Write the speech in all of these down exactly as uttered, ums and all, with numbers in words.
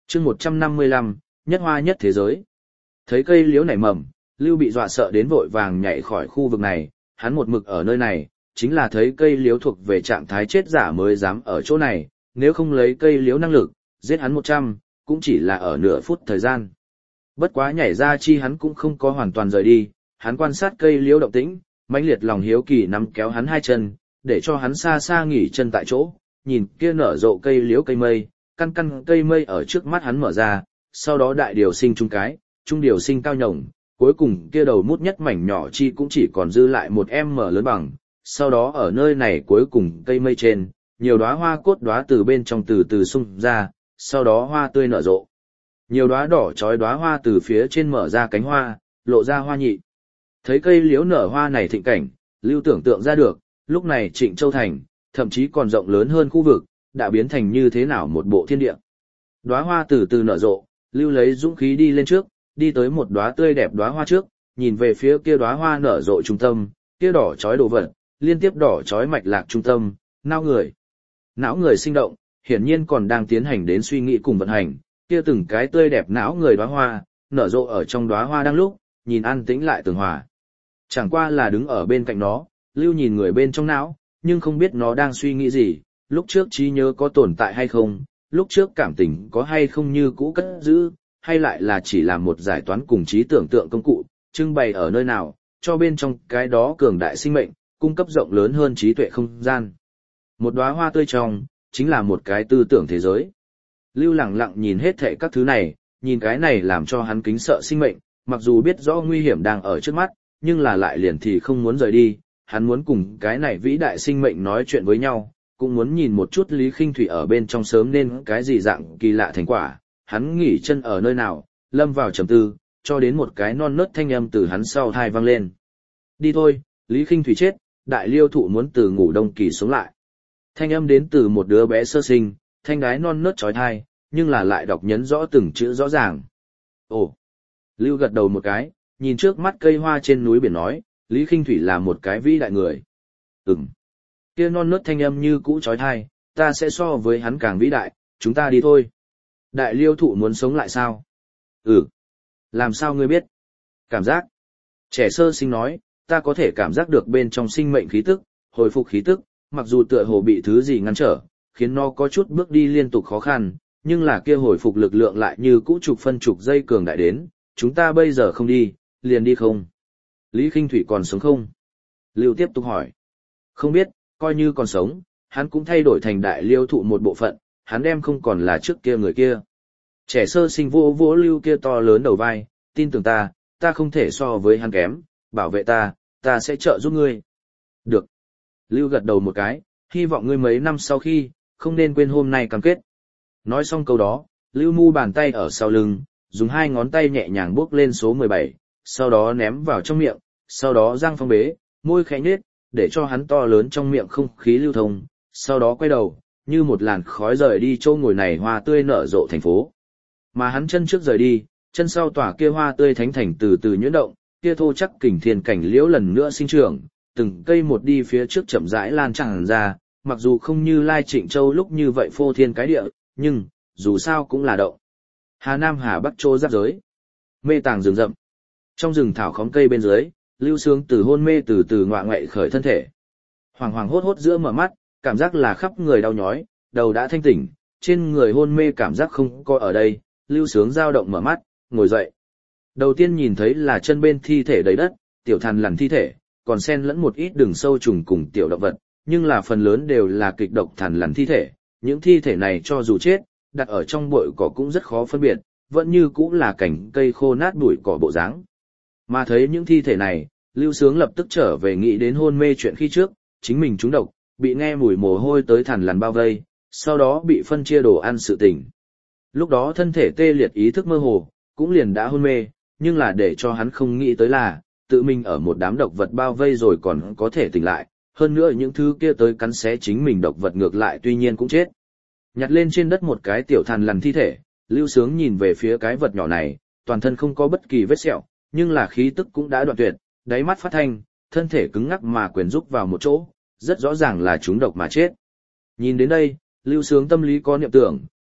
chương một trăm năm mươi lăm, nhất hoa nhất thế giới. Thấy cây liễu nảy mầm, Lưu bị dọa sợ đến vội vàng nhảy khỏi khu vực này, hắn một mực ở nơi này, chính là thấy cây liễu thuộc về trạng thái chết giả mới dám ở chỗ này, nếu không lấy cây liễu năng lực, giết hắn một trăm, cũng chỉ là ở nửa phút thời gian. Bất quá nhảy ra chi hắn cũng không có hoàn toàn rời đi, hắn quan sát cây liễu động tĩnh, mãnh liệt lòng hiếu kỳ nắm kéo hắn hai chân, để cho hắn xa xa nghỉ chân tại chỗ, nhìn kia nở rộ cây liễu cây mây, căn căn cây mây ở trước mắt hắn mở ra, sau đó đại điều sinh trung cái, trung điều sinh cao nhồng, cuối cùng kia đầu mút nhất mảnh nhỏ chi cũng chỉ còn dư lại một em mở lớn bằng, sau đó ở nơi này cuối cùng cây mây trên, nhiều đóa hoa cốt đóa từ bên trong từ từ xung ra, sau đó hoa tươi nở rộ. Nhiều đóa đỏ chói đóa hoa từ phía trên mở ra cánh hoa, lộ ra hoa nhị. Thấy cây liễu nở hoa này thịnh cảnh, Lưu tưởng tượng ra được, lúc này Trịnh Châu Thành, thậm chí còn rộng lớn hơn khu vực, đã biến thành như thế nào một bộ thiên địa. Đóa hoa từ từ nở rộ, Lưu lấy dũng khí đi lên trước, đi tới một đóa tươi đẹp đóa hoa trước, nhìn về phía kia đóa hoa nở rộ trung tâm, kia đỏ chói đồ vật, liên tiếp đỏ chói mạch lạc trung tâm, não người. Não người sinh động, hiển nhiên còn đang tiến hành đến suy nghĩ cùng vận hành, kia từng cái tươi đẹp não người đóa hoa, nở rộ ở trong đóa hoa đang lúc, nhìn an tĩnh lại tường hòa. Chẳng qua là đứng ở bên cạnh nó, Lưu nhìn người bên trong não, nhưng không biết nó đang suy nghĩ gì, lúc trước trí nhớ có tồn tại hay không, lúc trước cảm tình có hay không như cũ cất giữ, hay lại là chỉ là một giải toán cùng trí tưởng tượng công cụ, trưng bày ở nơi nào, cho bên trong cái đó cường đại sinh mệnh, cung cấp rộng lớn hơn trí tuệ không gian. Một đóa hoa tươi trong, chính là một cái tư tưởng thế giới. Lưu lặng lặng nhìn hết thảy các thứ này, nhìn cái này làm cho hắn kính sợ sinh mệnh, mặc dù biết rõ nguy hiểm đang ở trước mắt, nhưng là lại liền thì không muốn rời đi, hắn muốn cùng cái này vĩ đại sinh mệnh nói chuyện với nhau, cũng muốn nhìn một chút Lý Khinh Thủy ở bên trong sớm nên cái gì dạng kỳ lạ thành quả, hắn nghỉ chân ở nơi nào, lâm vào trầm tư, cho đến một cái non nớt thanh âm từ hắn sau thai vang lên. Đi thôi, Lý Khinh Thủy chết, đại liêu thụ muốn từ ngủ đông kỳ sống lại. Thanh âm đến từ một đứa bé sơ sinh, thanh gái non nớt trói thai, nhưng là lại đọc nhấn rõ từng chữ rõ ràng. Ồ! Lưu gật đầu một cái, nhìn trước mắt cây hoa trên núi biển nói, Lý Khinh Thủy là một cái vĩ đại người. Ừm. Kia non nớt thanh âm như cũ trói thai, ta sẽ so với hắn càng vĩ đại, chúng ta đi thôi. Đại liêu thụ muốn sống lại sao? Ừ. Làm sao ngươi biết? Cảm giác. Trẻ sơ sinh nói, ta có thể cảm giác được bên trong sinh mệnh khí tức, hồi phục khí tức, mặc dù tựa hồ bị thứ gì ngăn trở, khiến nó có chút bước đi liên tục khó khăn, nhưng là kia hồi phục lực lượng lại như cũ chục phân chục giây cường đại đến, chúng ta bây giờ không đi, liền đi không? Lý Khinh Thủy còn sống không? Lưu tiếp tục hỏi. Không biết, coi như còn sống, hắn cũng thay đổi thành đại liêu thụ một bộ phận, hắn đem không còn là trước kia người kia. Trẻ sơ sinh vô vỗ Lưu kia to lớn đầu vai, tin tưởng ta, ta không thể so với hắn kém, bảo vệ ta, ta sẽ trợ giúp ngươi. Được. Lưu gật đầu một cái, hy vọng ngươi mấy năm sau khi, không nên quên hôm nay cam kết. Nói xong câu đó, Lưu mu bàn tay ở sau lưng, dùng hai ngón tay nhẹ nhàng bước lên số mười bảy, sau đó ném vào trong miệng, sau đó răng phong bế, môi khẽ nhếch, để cho hắn to lớn trong miệng không khí lưu thông, sau đó quay đầu, như một làn khói rời đi chỗ ngồi này hoa tươi nở rộ thành phố. Mà hắn chân trước rời đi, chân sau tỏa kia hoa tươi thánh thành từ từ nhuyễn động, kia thô chắc kình thiên cảnh liễu lần nữa sinh trưởng, từng cây một đi phía trước chậm rãi lan tràn ra, mặc dù không như Lai Trịnh Châu lúc như vậy phô thiên cái địa, nhưng, dù sao cũng là động. Hà Nam Hà Bắc Châu giáp giới. Mê tàng rừng rậm. Trong rừng thảo khóm cây bên dưới, Lưu Sướng từ hôn mê từ từ ngọa ngoại khởi thân thể. Hoàng hoàng hốt hốt giữa mở mắt, cảm giác là khắp người đau nhói, đầu đã thanh tỉnh, trên người hôn mê cảm giác không có ở đây, Lưu Sướng dao động mở mắt, ngồi dậy. Đầu tiên nhìn thấy là chân bên thi thể đầy đất, tiểu thằn lằn thi thể, còn xen lẫn một ít đường sâu trùng cùng tiểu động vật, nhưng là phần lớn đều là kịch độc thằn lằn thi thể. Những thi thể này cho dù chết, đặt ở trong bụi cỏ cũng rất khó phân biệt, vẫn như cũng là cảnh cây khô nát bụi cỏ bộ dáng. Mà thấy những thi thể này, Lưu Sướng lập tức trở về nghĩ đến hôn mê chuyện khi trước, chính mình trúng độc, bị nghe mùi mồ hôi tới thằn lằn bao vây, sau đó bị phân chia đồ ăn sự tình. Lúc đó thân thể tê liệt ý thức mơ hồ, cũng liền đã hôn mê, nhưng là để cho hắn không nghĩ tới là, tự mình ở một đám độc vật bao vây rồi còn có thể tỉnh lại, hơn nữa những thứ kia tới cắn xé chính mình độc vật ngược lại tuy nhiên cũng chết. Nhặt lên trên đất một cái tiểu thằn lằn thi thể, Lưu Sướng nhìn về phía cái vật nhỏ này, toàn thân không có bất kỳ vết sẹo, nhưng là khí tức cũng đã đoạn tuyệt, đáy mắt phát thanh, thân thể cứng ngắc mà quyền rúc vào một chỗ, rất rõ ràng là trúng độc mà chết. Nhìn đến đây, Lưu Sướng tâm lý có niệm tưởng,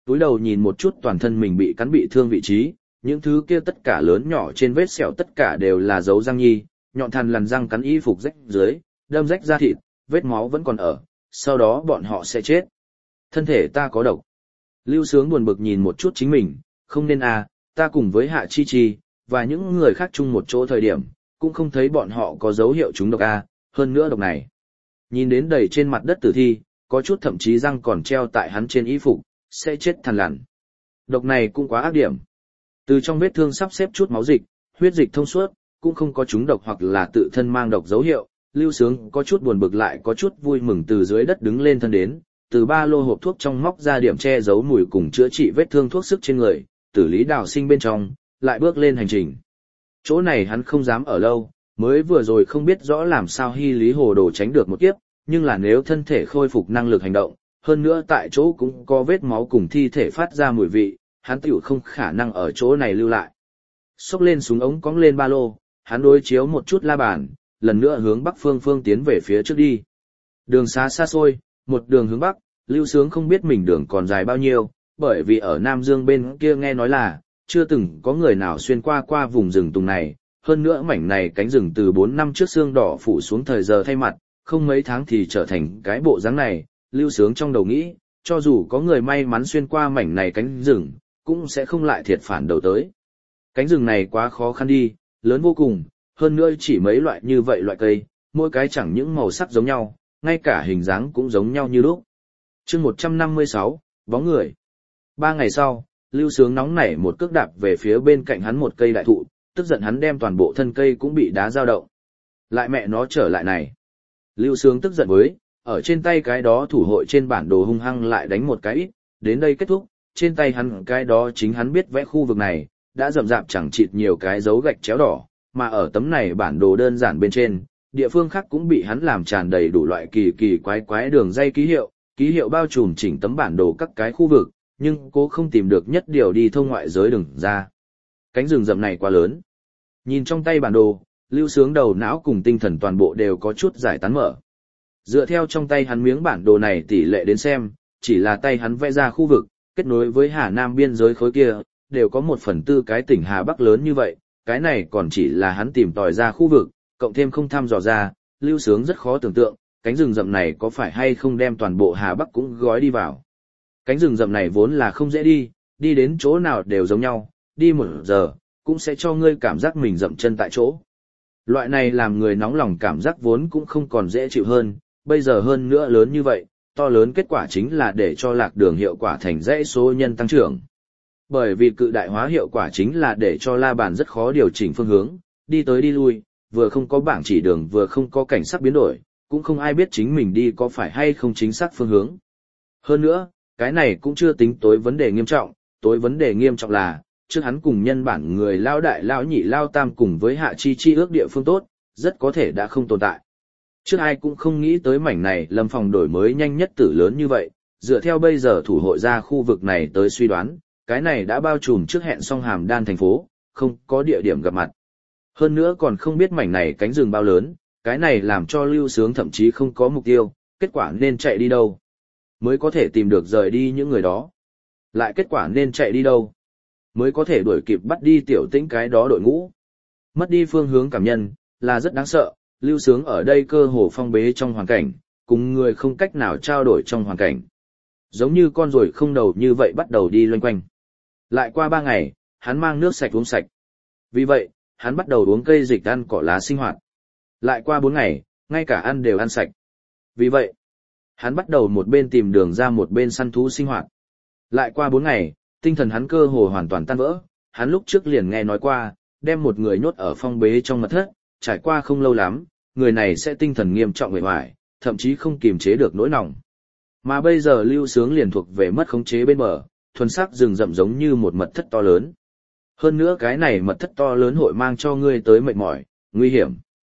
túi đầu nhìn một chút toàn thân mình bị cắn bị thương vị trí, những thứ kia tất cả lớn nhỏ trên vết sẹo tất cả đều là dấu răng nhi, nhọn thằn lằn răng cắn y phục rách dưới, đâm rách da thịt, vết máu vẫn còn ở, sau đó bọn họ sẽ chết. Thân thể ta có độc. Lưu Sướng buồn bực nhìn một chút chính mình, không nên à, ta cùng với Hạ Chi Chi, và những người khác chung một chỗ thời điểm, cũng không thấy bọn họ có dấu hiệu trúng độc à, hơn nữa độc này. Nhìn đến đầy trên mặt đất tử thi, có chút thậm chí răng còn treo tại hắn trên y phục, sẽ chết thằn lằn. Độc này cũng quá ác điểm. Từ trong vết thương sắp xếp chút máu dịch, huyết dịch thông suốt, cũng không có trúng độc hoặc là tự thân mang độc dấu hiệu. Lưu Sướng có chút buồn bực lại có chút vui mừng từ dưới đất đứng lên thân đến, từ ba lô hộp thuốc trong móc ra điểm che giấu mùi cùng chữa trị vết thương thuốc sức trên người, tử lý đào sinh bên trong, lại bước lên hành trình. Chỗ này hắn không dám ở lâu, mới vừa rồi không biết rõ làm sao hy lý hồ đồ tránh được một kiếp, nhưng là nếu thân thể khôi phục năng lực hành động, hơn nữa tại chỗ cũng có vết máu cùng thi thể phát ra mùi vị, hắn tiểu không khả năng ở chỗ này lưu lại. Xốc lên súng ống cong lên ba lô, hắn đối chiếu một chút la bàn, lần nữa hướng bắc phương phương tiến về phía trước đi. Đường xá xa xôi, một đường hướng bắc, Lưu Sướng không biết mình đường còn dài bao nhiêu, bởi vì ở Nam Dương bên kia nghe nói là, chưa từng có người nào xuyên qua qua vùng rừng tùng này, hơn nữa mảnh này cánh rừng từ bốn năm trước xương đỏ phủ xuống thời giờ thay mặt, không mấy tháng thì trở thành cái bộ dáng này. Lưu Sướng trong đầu nghĩ, cho dù có người may mắn xuyên qua mảnh này cánh rừng, cũng sẽ không lại thiệt phản đầu tới. Cánh rừng này quá khó khăn đi, lớn vô cùng, hơn nữa chỉ mấy loại như vậy loại cây, mỗi cái chẳng những màu sắc giống nhau, ngay cả hình dáng cũng giống nhau như lúc. Chương một trăm năm mươi sáu, bóng người. Ba ngày sau, Lưu Sướng nóng nảy một cước đạp về phía bên cạnh hắn một cây đại thụ, tức giận hắn đem toàn bộ thân cây cũng bị đá dao động. Lại mẹ nó trở lại này. Lưu Sướng tức giận với, ở trên tay cái đó thủ hội trên bản đồ hung hăng lại đánh một cái ít, đến đây kết thúc, trên tay hắn cái đó chính hắn biết vẽ khu vực này, đã rậm rạp chẳng chịt nhiều cái dấu gạch chéo đỏ, mà ở tấm này bản đồ đơn giản bên trên, địa phương khác cũng bị hắn làm tràn đầy đủ loại kỳ kỳ quái quái đường dây ký hiệu, ký hiệu bao trùm chỉnh tấm bản đồ các cái khu vực, nhưng cố không tìm được nhất điều đi thông ngoại giới đường ra. Cánh rừng rậm này quá lớn. Nhìn trong tay bản đồ, Lưu Sướng đầu não cùng tinh thần toàn bộ đều có chút giải tán mở. Dựa theo trong tay hắn miếng bản đồ này tỷ lệ đến xem, chỉ là tay hắn vẽ ra khu vực, kết nối với Hà Nam biên giới khối kia, đều có một phần tư cái tỉnh Hà Bắc lớn như vậy, cái này còn chỉ là hắn tìm tòi ra khu vực, cộng thêm không thăm dò ra, Lưu Sướng rất khó tưởng tượng, cánh rừng rậm này có phải hay không đem toàn bộ Hà Bắc cũng gói đi vào. Cánh rừng rậm này vốn là không dễ đi, đi đến chỗ nào đều giống nhau, đi một giờ, cũng sẽ cho ngươi cảm giác mình dậm chân tại chỗ. Loại này làm người nóng lòng cảm giác vốn cũng không còn dễ chịu hơn, bây giờ hơn nữa lớn như vậy, to lớn kết quả chính là để cho lạc đường hiệu quả thành dãy số nhân tăng trưởng. Bởi vì cự đại hóa hiệu quả chính là để cho la bàn rất khó điều chỉnh phương hướng, đi tới đi lui, vừa không có bảng chỉ đường vừa không có cảnh sắc biến đổi, cũng không ai biết chính mình đi có phải hay không chính xác phương hướng. Hơn nữa, cái này cũng chưa tính tối vấn đề nghiêm trọng, tối vấn đề nghiêm trọng là, trước hắn cùng nhân bản người lao đại lao nhị lao tam cùng với Hạ Chi Chi ước địa phương tốt, rất có thể đã không tồn tại. Trước ai cũng không nghĩ tới mảnh này lâm phòng đổi mới nhanh nhất tử lớn như vậy, dựa theo bây giờ thủ hội ra khu vực này tới suy đoán, cái này đã bao trùm trước hẹn xong Hàm Đan thành phố, không có địa điểm gặp mặt. Hơn nữa còn không biết mảnh này cánh rừng bao lớn, cái này làm cho Lưu Sướng thậm chí không có mục tiêu, kết quả nên chạy đi đâu, mới có thể tìm được rời đi những người đó. Lại kết quả nên chạy đi đâu, mới có thể đuổi kịp bắt đi Tiểu Tĩnh cái đó đội ngũ. Mất đi phương hướng cảm nhân, là rất đáng sợ, Lưu Sướng ở đây cơ hồ phong bế trong hoàn cảnh, cùng người không cách nào trao đổi trong hoàn cảnh. Giống như con ruồi không đầu như vậy bắt đầu đi loanh quanh. Lại qua ba ngày, hắn mang nước sạch uống sạch. Vì vậy, hắn bắt đầu uống cây dịch ăn cỏ lá sinh hoạt. Lại qua bốn ngày, ngay cả ăn đều ăn sạch. Vì vậy, hắn bắt đầu một bên tìm đường ra một bên săn thú sinh hoạt. Lại qua bốn ngày, tinh thần hắn cơ hồ hoàn toàn tan vỡ, hắn lúc trước liền nghe nói qua, đem một người nhốt ở phong bế trong mật thất, trải qua không lâu lắm, người này sẽ tinh thần nghiêm trọng uể oải, thậm chí không kiềm chế được nỗi lòng. Mà bây giờ Lưu Sướng liền thuộc về mất khống chế bên bờ, thuần sắc rừng rậm giống như một mật thất to lớn. Hơn nữa cái này mật thất to lớn hội mang cho ngươi tới mệt mỏi, nguy hiểm,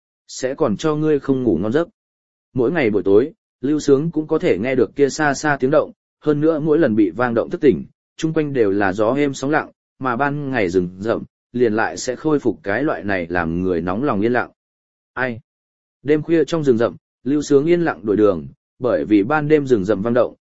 sẽ còn cho ngươi không ngủ ngon giấc. Mỗi ngày buổi tối, Lưu Sướng cũng có thể nghe được kia xa xa tiếng động, hơn nữa mỗi lần bị vang động thức tỉnh, chung quanh đều là gió êm sóng lặng, mà ban ngày rừng rậm, liền lại sẽ khôi phục cái loại này làm người nóng lòng yên lặng. Ai? Đêm khuya trong rừng rậm, Lưu Sướng yên lặng đổi đường, bởi vì ban đêm rừng rậm vang động,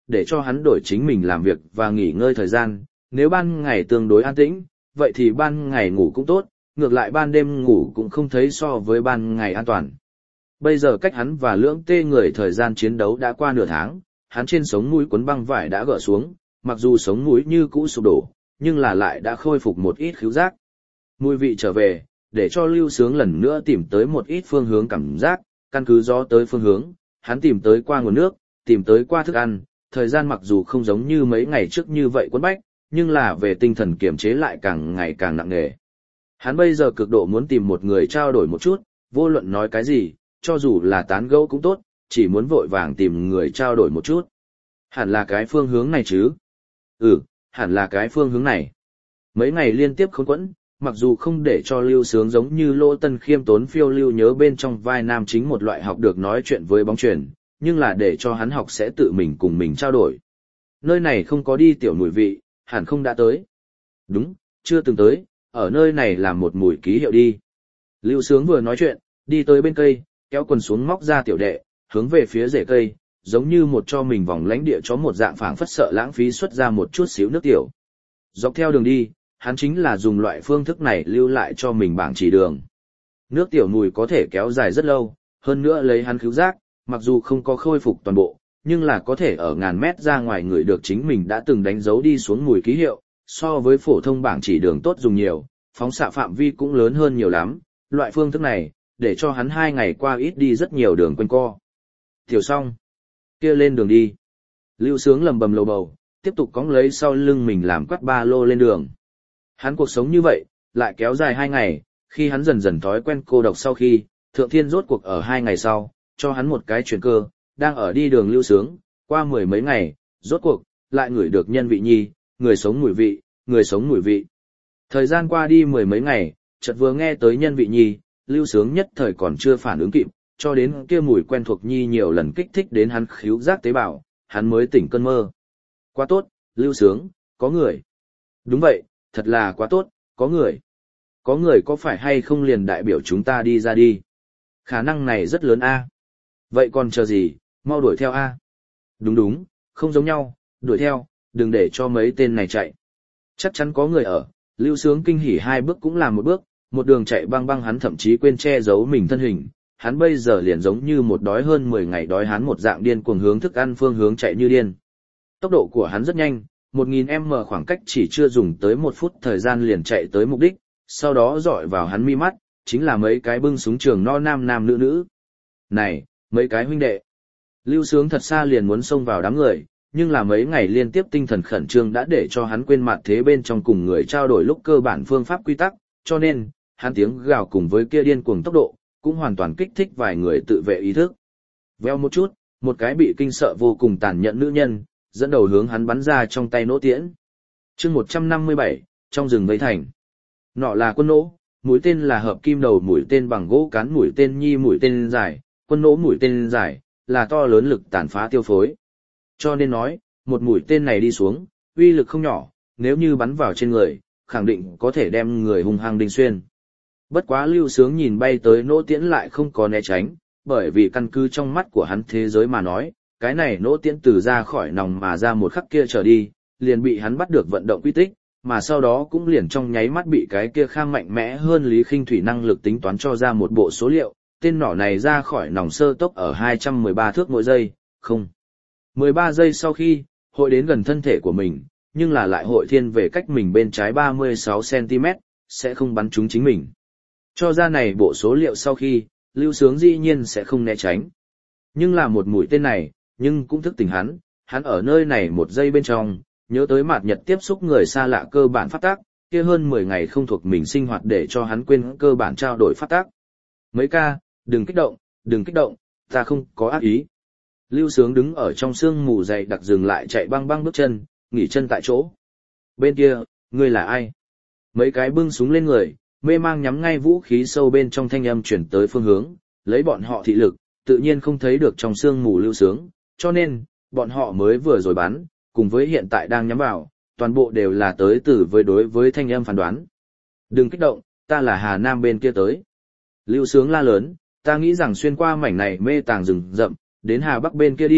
để cho hắn đổi chính mình làm việc và nghỉ ngơi thời gian, nếu ban ngày tương đối an tĩnh, vậy thì ban ngày ngủ cũng tốt, ngược lại ban đêm ngủ cũng không thấy so với ban ngày an toàn. Bây giờ cách hắn và lưỡng tê người thời gian chiến đấu đã qua nửa tháng, hắn trên sống mũi quấn băng vải đã gỡ xuống, mặc dù sống mũi như cũ sụp đổ, nhưng là lại đã khôi phục một ít khứu giác. Mùi vị trở về, để cho Lưu Sướng lần nữa tìm tới một ít phương hướng cảm giác, căn cứ gió tới phương hướng, hắn tìm tới qua nguồn nước, tìm tới qua thức ăn, thời gian mặc dù không giống như mấy ngày trước như vậy quấn bách, nhưng là về tinh thần kiểm chế lại càng ngày càng nặng nề. Hắn bây giờ cực độ muốn tìm một người trao đổi một chút, vô luận nói cái gì, cho dù là tán gẫu cũng tốt, chỉ muốn vội vàng tìm người trao đổi một chút. Hẳn là cái phương hướng này chứ? Ừ, hẳn là cái phương hướng này. Mấy ngày liên tiếp khốn quẫn, mặc dù không để cho Lưu Sướng giống như Lỗ Tân khiêm tốn phiêu lưu nhớ bên trong vai nam chính một loại học được nói chuyện với bóng chuyền, nhưng là để cho hắn học sẽ tự mình cùng mình trao đổi. Nơi này không có đi tiểu mùi vị, hẳn không đã tới. Đúng, chưa từng tới, ở nơi này là một mùi ký hiệu đi. Lưu Sướng vừa nói chuyện, đi tới bên cây, kéo quần xuống móc ra tiểu đệ, hướng về phía rễ cây, giống như một cho mình vòng lãnh địa chó một dạng phảng phất sợ lãng phí xuất ra một chút xíu nước tiểu. Dọc theo đường đi, hắn chính là dùng loại phương thức này lưu lại cho mình bảng chỉ đường. Nước tiểu mùi có thể kéo dài rất lâu, hơn nữa lấy hắn khứu giác, mặc dù không có khôi phục toàn bộ, nhưng là có thể ở ngàn mét ra ngoài người được chính mình đã từng đánh dấu đi xuống mùi ký hiệu, so với phổ thông bảng chỉ đường tốt dùng nhiều, phóng xạ phạm vi cũng lớn hơn nhiều lắm, loại phương thức này, để cho hắn hai ngày qua ít đi rất nhiều đường quanh co. Tiểu xong, kia lên đường đi. Lưu Sướng lầm bầm lầu bầu, tiếp tục cõng lấy sau lưng mình làm quắt ba lô lên đường. Hắn cuộc sống như vậy, lại kéo dài hai ngày, khi hắn dần dần thói quen cô độc sau khi, Thượng Thiên rốt cuộc ở hai ngày sau, cho hắn một cái chuyển cơ, đang ở đi đường Lưu Sướng, qua mười mấy ngày, rốt cuộc, lại ngửi được nhân vị nhi, người sống mùi vị, người sống mùi vị. Thời gian qua đi mười mấy ngày, chợt vừa nghe tới nhân vị nhi, Lưu Sướng nhất thời còn chưa phản ứng kịp, cho đến kia mùi quen thuộc nhi nhiều lần kích thích đến hắn khứu giác tế bào, hắn mới tỉnh cơn mơ. Quá tốt, Lưu Sướng, có người. Đúng vậy, thật là quá tốt, có người. Có người có phải hay không liền đại biểu chúng ta đi ra đi. Khả năng này rất lớn a. Vậy còn chờ gì, mau đuổi theo a. Đúng đúng, không giống nhau, đuổi theo, đừng để cho mấy tên này chạy. Chắc chắn có người ở, Lưu Sướng kinh hỉ hai bước cũng làm một bước, một đường chạy băng băng hắn thậm chí quên che giấu mình thân hình. Hắn bây giờ liền giống như một đói hơn mười ngày đói hắn một dạng điên cuồng hướng thức ăn phương hướng chạy như điên. Tốc độ của hắn rất nhanh, một nghìn mét khoảng cách chỉ chưa dùng tới một phút thời gian liền chạy tới mục đích, sau đó dọi vào hắn mi mắt, chính là mấy cái bưng súng trường no nam nam nữ nữ. Này, mấy cái huynh đệ. Lưu Sướng thật xa liền muốn xông vào đám người, nhưng là mấy ngày liên tiếp tinh thần khẩn trương đã để cho hắn quên mặt thế bên trong cùng người trao đổi lúc cơ bản phương pháp quy tắc, cho nên, hắn tiếng gào cùng với kia điên cuồng tốc độ, cũng hoàn toàn kích thích vài người tự vệ ý thức. Veo một chút, một cái bị kinh sợ vô cùng tàn nhẫn nữ nhân, dẫn đầu hướng hắn bắn ra trong tay nỗ tiễn. chương một trăm năm mươi bảy, trong rừng vây thành. Nọ là quân nỗ, mũi tên là hợp kim đầu mũi tên bằng gỗ cán mũi tên nhi mũi tên dài, quân nỗ mũi tên dài, là to lớn lực tàn phá tiêu phối. Cho nên nói, một mũi tên này đi xuống, uy lực không nhỏ, nếu như bắn vào trên người, khẳng định có thể đem người hung hăng đinh xuyên. Bất quá Lưu Sướng nhìn bay tới nỗ tiễn lại không có né tránh, bởi vì căn cứ trong mắt của hắn thế giới mà nói, cái này nỗ tiễn từ ra khỏi nòng mà ra một khắc kia trở đi, liền bị hắn bắt được vận động quy tích, mà sau đó cũng liền trong nháy mắt bị cái kia kham mạnh mẽ hơn Lý Khinh Thủy năng lực tính toán cho ra một bộ số liệu, tên nỏ này ra khỏi nòng sơ tốc ở hai trăm mười ba thước mỗi giây, không. mười ba giây sau khi, hội đến gần thân thể của mình, nhưng là lại hội thiên về cách mình bên trái ba mươi sáu xăng ti mét, sẽ không bắn trúng chính mình. Cho ra này bộ số liệu sau khi, Lưu Sướng dĩ nhiên sẽ không né tránh. Nhưng là một mũi tên này, nhưng cũng thức tỉnh hắn, hắn ở nơi này một giây bên trong, nhớ tới mạt nhật tiếp xúc người xa lạ cơ bản phát tác, kia hơn mười ngày không thuộc mình sinh hoạt để cho hắn quên cơ bản trao đổi phát tác. Mấy ca, đừng kích động, đừng kích động, ta không có ác ý. Lưu Sướng đứng ở trong sương mù dày đặc dừng lại chạy băng băng bước chân, nghỉ chân tại chỗ. Bên kia, ngươi là ai? Mấy cái bưng súng lên người, mê mang nhắm ngay vũ khí sâu bên trong thanh âm chuyển tới phương hướng, lấy bọn họ thị lực, tự nhiên không thấy được trong sương mù Lưu Sướng, cho nên, bọn họ mới vừa rồi bắn, cùng với hiện tại đang nhắm vào, toàn bộ đều là tới từ với đối với thanh âm phán đoán. Đừng kích động, ta là Hà Nam bên kia tới. Lưu Sướng la lớn, ta nghĩ rằng xuyên qua mảnh này mê tàng rừng rậm, đến Hà Bắc bên kia đi,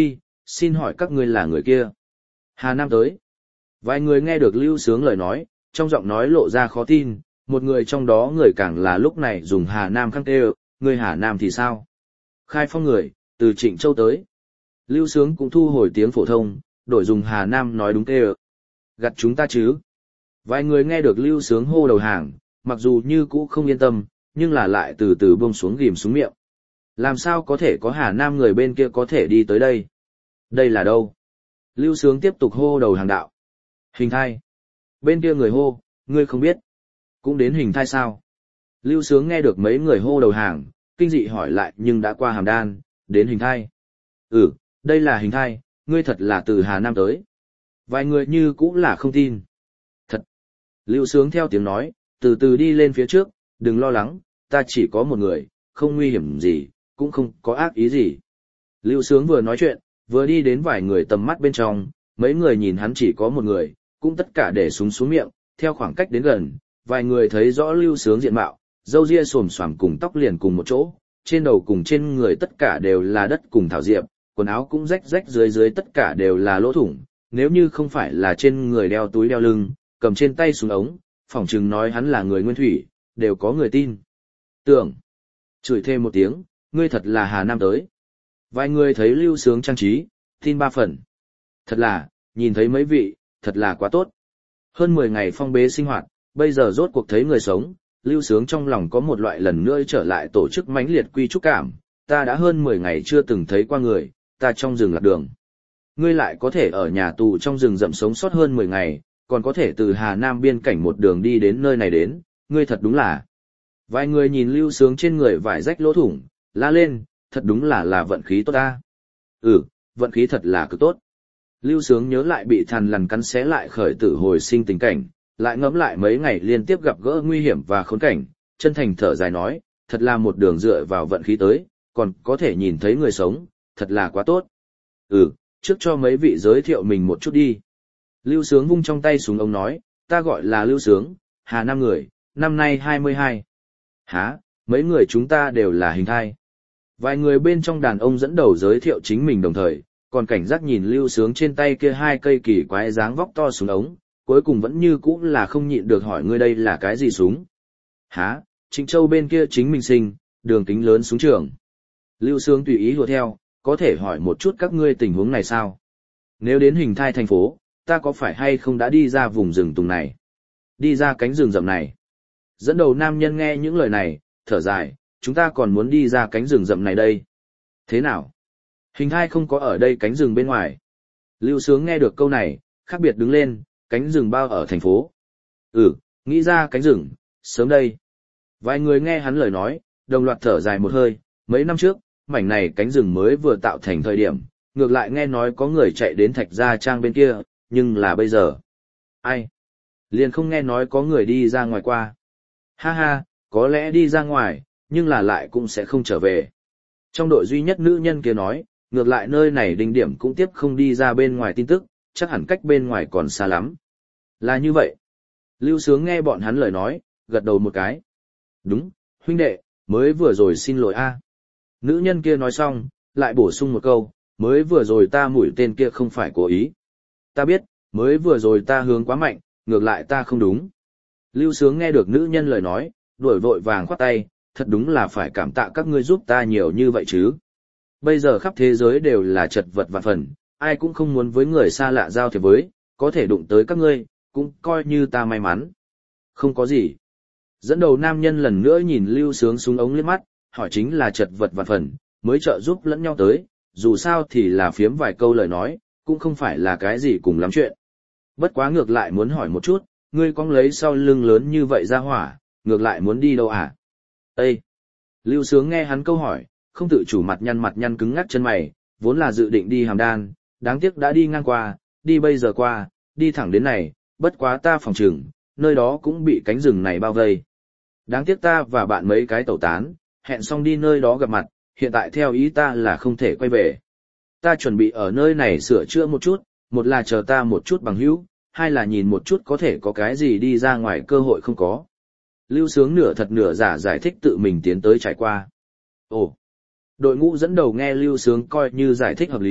xin hỏi các ngươi là người kia. Hà Nam tới. Vài người nghe được Lưu Sướng lời nói, trong giọng nói lộ ra khó tin, một người trong đó người càng là lúc này dùng Hà Nam khăng tê, người Hà Nam thì sao? Khai Phong người, từ Trịnh Châu tới. Lưu Sướng cũng thu hồi tiếng phổ thông, đổi dùng Hà Nam nói đúng tê. Gặt chúng ta chứ? Vài người nghe được Lưu Sướng hô đầu hàng, mặc dù như cũ không yên tâm, nhưng là lại từ từ buông xuống ghim xuống miệng. Làm sao có thể có Hà Nam người bên kia có thể đi tới đây? Đây là đâu? Lưu Sướng tiếp tục hô đầu hàng đạo. Hình thai. Bên kia người hô, ngươi không biết. Cũng đến hình thai sao? Lưu Sướng nghe được mấy người hô đầu hàng, kinh dị hỏi lại nhưng đã qua hàm đan, đến hình thai. Ừ, đây là hình thai, ngươi thật là từ Hà Nam tới. Vài người như cũng là không tin. Thật. Lưu Sướng theo tiếng nói, từ từ đi lên phía trước, đừng lo lắng, ta chỉ có một người, không nguy hiểm gì, cũng không có ác ý gì. Lưu Sướng vừa nói chuyện, vừa đi đến vài người tầm mắt bên trong, mấy người nhìn hắn chỉ có một người, cũng tất cả để súng xuống miệng, theo khoảng cách đến gần, vài người thấy rõ Lưu Sướng diện mạo, râu ria xồm xoàm cùng tóc liền cùng một chỗ, trên đầu cùng trên người tất cả đều là đất cùng thảo diệp, quần áo cũng rách rách dưới dưới tất cả đều là lỗ thủng, nếu như không phải là trên người đeo túi đeo lưng, cầm trên tay súng ống, phỏng chừng nói hắn là người nguyên thủy, đều có người tin. Tưởng, chửi thêm một tiếng, ngươi thật là Hà Nam tới. Vài người thấy Lưu Sướng trang trí, tin ba phần. Thật là, nhìn thấy mấy vị, thật là quá tốt. Hơn mười ngày phong bế sinh hoạt, bây giờ rốt cuộc thấy người sống, Lưu Sướng trong lòng có một loại lần nữa trở lại tổ chức mãnh liệt quy trúc cảm, ta đã hơn mười ngày chưa từng thấy qua người, ta trong rừng lạc đường. Ngươi lại có thể ở nhà tù trong rừng rậm sống sót hơn mười ngày, còn có thể từ Hà Nam biên cảnh một đường đi đến nơi này đến, ngươi thật đúng là. Vài người nhìn Lưu Sướng trên người vải rách lỗ thủng, la lên, thật đúng là là vận khí tốt ta. Ừ, vận khí thật là cực tốt. Lưu Sướng nhớ lại bị thằn lằn cắn xé lại khởi tử hồi sinh tình cảnh, lại ngẫm lại mấy ngày liên tiếp gặp gỡ nguy hiểm và khốn cảnh, chân thành thở dài nói, thật là một đường dựa vào vận khí tới, còn có thể nhìn thấy người sống, thật là quá tốt. Ừ, trước cho mấy vị giới thiệu mình một chút đi. Lưu Sướng vung trong tay súng ống nói, ta gọi là Lưu Sướng, Hà Nam người, năm nay hai mươi hai. Hả, mấy người chúng ta đều là hình thai. Vài người bên trong đàn ông dẫn đầu giới thiệu chính mình đồng thời, còn cảnh giác nhìn Lưu Sướng trên tay kia hai cây kỳ quái dáng vóc to súng ống, cuối cùng vẫn như cũ là không nhịn được hỏi ngươi đây là cái gì súng. Hả, Trịnh Châu bên kia chính mình sinh, đường kính lớn súng trường. Lưu Sướng tùy ý hùa theo, có thể hỏi một chút các ngươi tình huống này sao? Nếu đến hình thai thành phố, ta có phải hay không đã đi ra vùng rừng tùng này? Đi ra cánh rừng rậm này? Dẫn đầu nam nhân nghe những lời này, thở dài, chúng ta còn muốn đi ra cánh rừng rậm này đây. Thế nào? Hình thai không có ở đây cánh rừng bên ngoài. Lưu Sướng nghe được câu này, khác biệt đứng lên, cánh rừng bao ở thành phố. Ừ, nghĩ ra cánh rừng, sớm đây. Vài người nghe hắn lời nói, đồng loạt thở dài một hơi, mấy năm trước, mảnh này cánh rừng mới vừa tạo thành thời điểm, ngược lại nghe nói có người chạy đến Thạch Gia Trang bên kia, nhưng là bây giờ. Ai? Liền không nghe nói có người đi ra ngoài qua. Ha ha, có lẽ đi ra ngoài, nhưng là lại cũng sẽ không trở về. Trong đội duy nhất nữ nhân kia nói, ngược lại nơi này đỉnh điểm cũng tiếp không đi ra bên ngoài tin tức, chắc hẳn cách bên ngoài còn xa lắm. Là như vậy. Lưu Sướng nghe bọn hắn lời nói, gật đầu một cái. Đúng, huynh đệ, mới vừa rồi xin lỗi a. Nữ nhân kia nói xong, lại bổ sung một câu, mới vừa rồi ta mũi tên kia không phải cố ý. Ta biết, mới vừa rồi ta hướng quá mạnh, ngược lại ta không đúng. Lưu Sướng nghe được nữ nhân lời nói, đuổi vội vàng khoát tay, thật đúng là phải cảm tạ các ngươi giúp ta nhiều như vậy chứ. Bây giờ khắp thế giới đều là chật vật vạn phần, ai cũng không muốn với người xa lạ giao thiệp với, có thể đụng tới các ngươi, cũng coi như ta may mắn. Không có gì. Dẫn đầu nam nhân lần nữa nhìn Lưu Sướng xuống ống liếc mắt, hỏi chính là chật vật vạn phần, mới trợ giúp lẫn nhau tới, dù sao thì là phiếm vài câu lời nói, cũng không phải là cái gì cùng lắm chuyện. Bất quá ngược lại muốn hỏi một chút, ngươi cong lấy sau lưng lớn như vậy ra hỏa, ngược lại muốn đi đâu à? Ê! Lưu Sướng nghe hắn câu hỏi, không tự chủ mặt nhăn mặt nhăn cứng ngắt chân mày, vốn là dự định đi Hàm Đan, đáng tiếc đã đi ngang qua, đi bây giờ qua, đi thẳng đến này, bất quá ta phòng trừng, nơi đó cũng bị cánh rừng này bao vây. Đáng tiếc ta và bạn mấy cái tẩu tán, hẹn xong đi nơi đó gặp mặt, hiện tại theo ý ta là không thể quay về. Ta chuẩn bị ở nơi này sửa chữa một chút, một là chờ ta một chút bằng hữu, hai là nhìn một chút có thể có cái gì đi ra ngoài cơ hội không có. Lưu Sướng nửa thật nửa giả giải thích tự mình tiến tới trải qua. Ồ! Đội ngũ dẫn đầu nghe Lưu Sướng coi như giải thích hợp lý,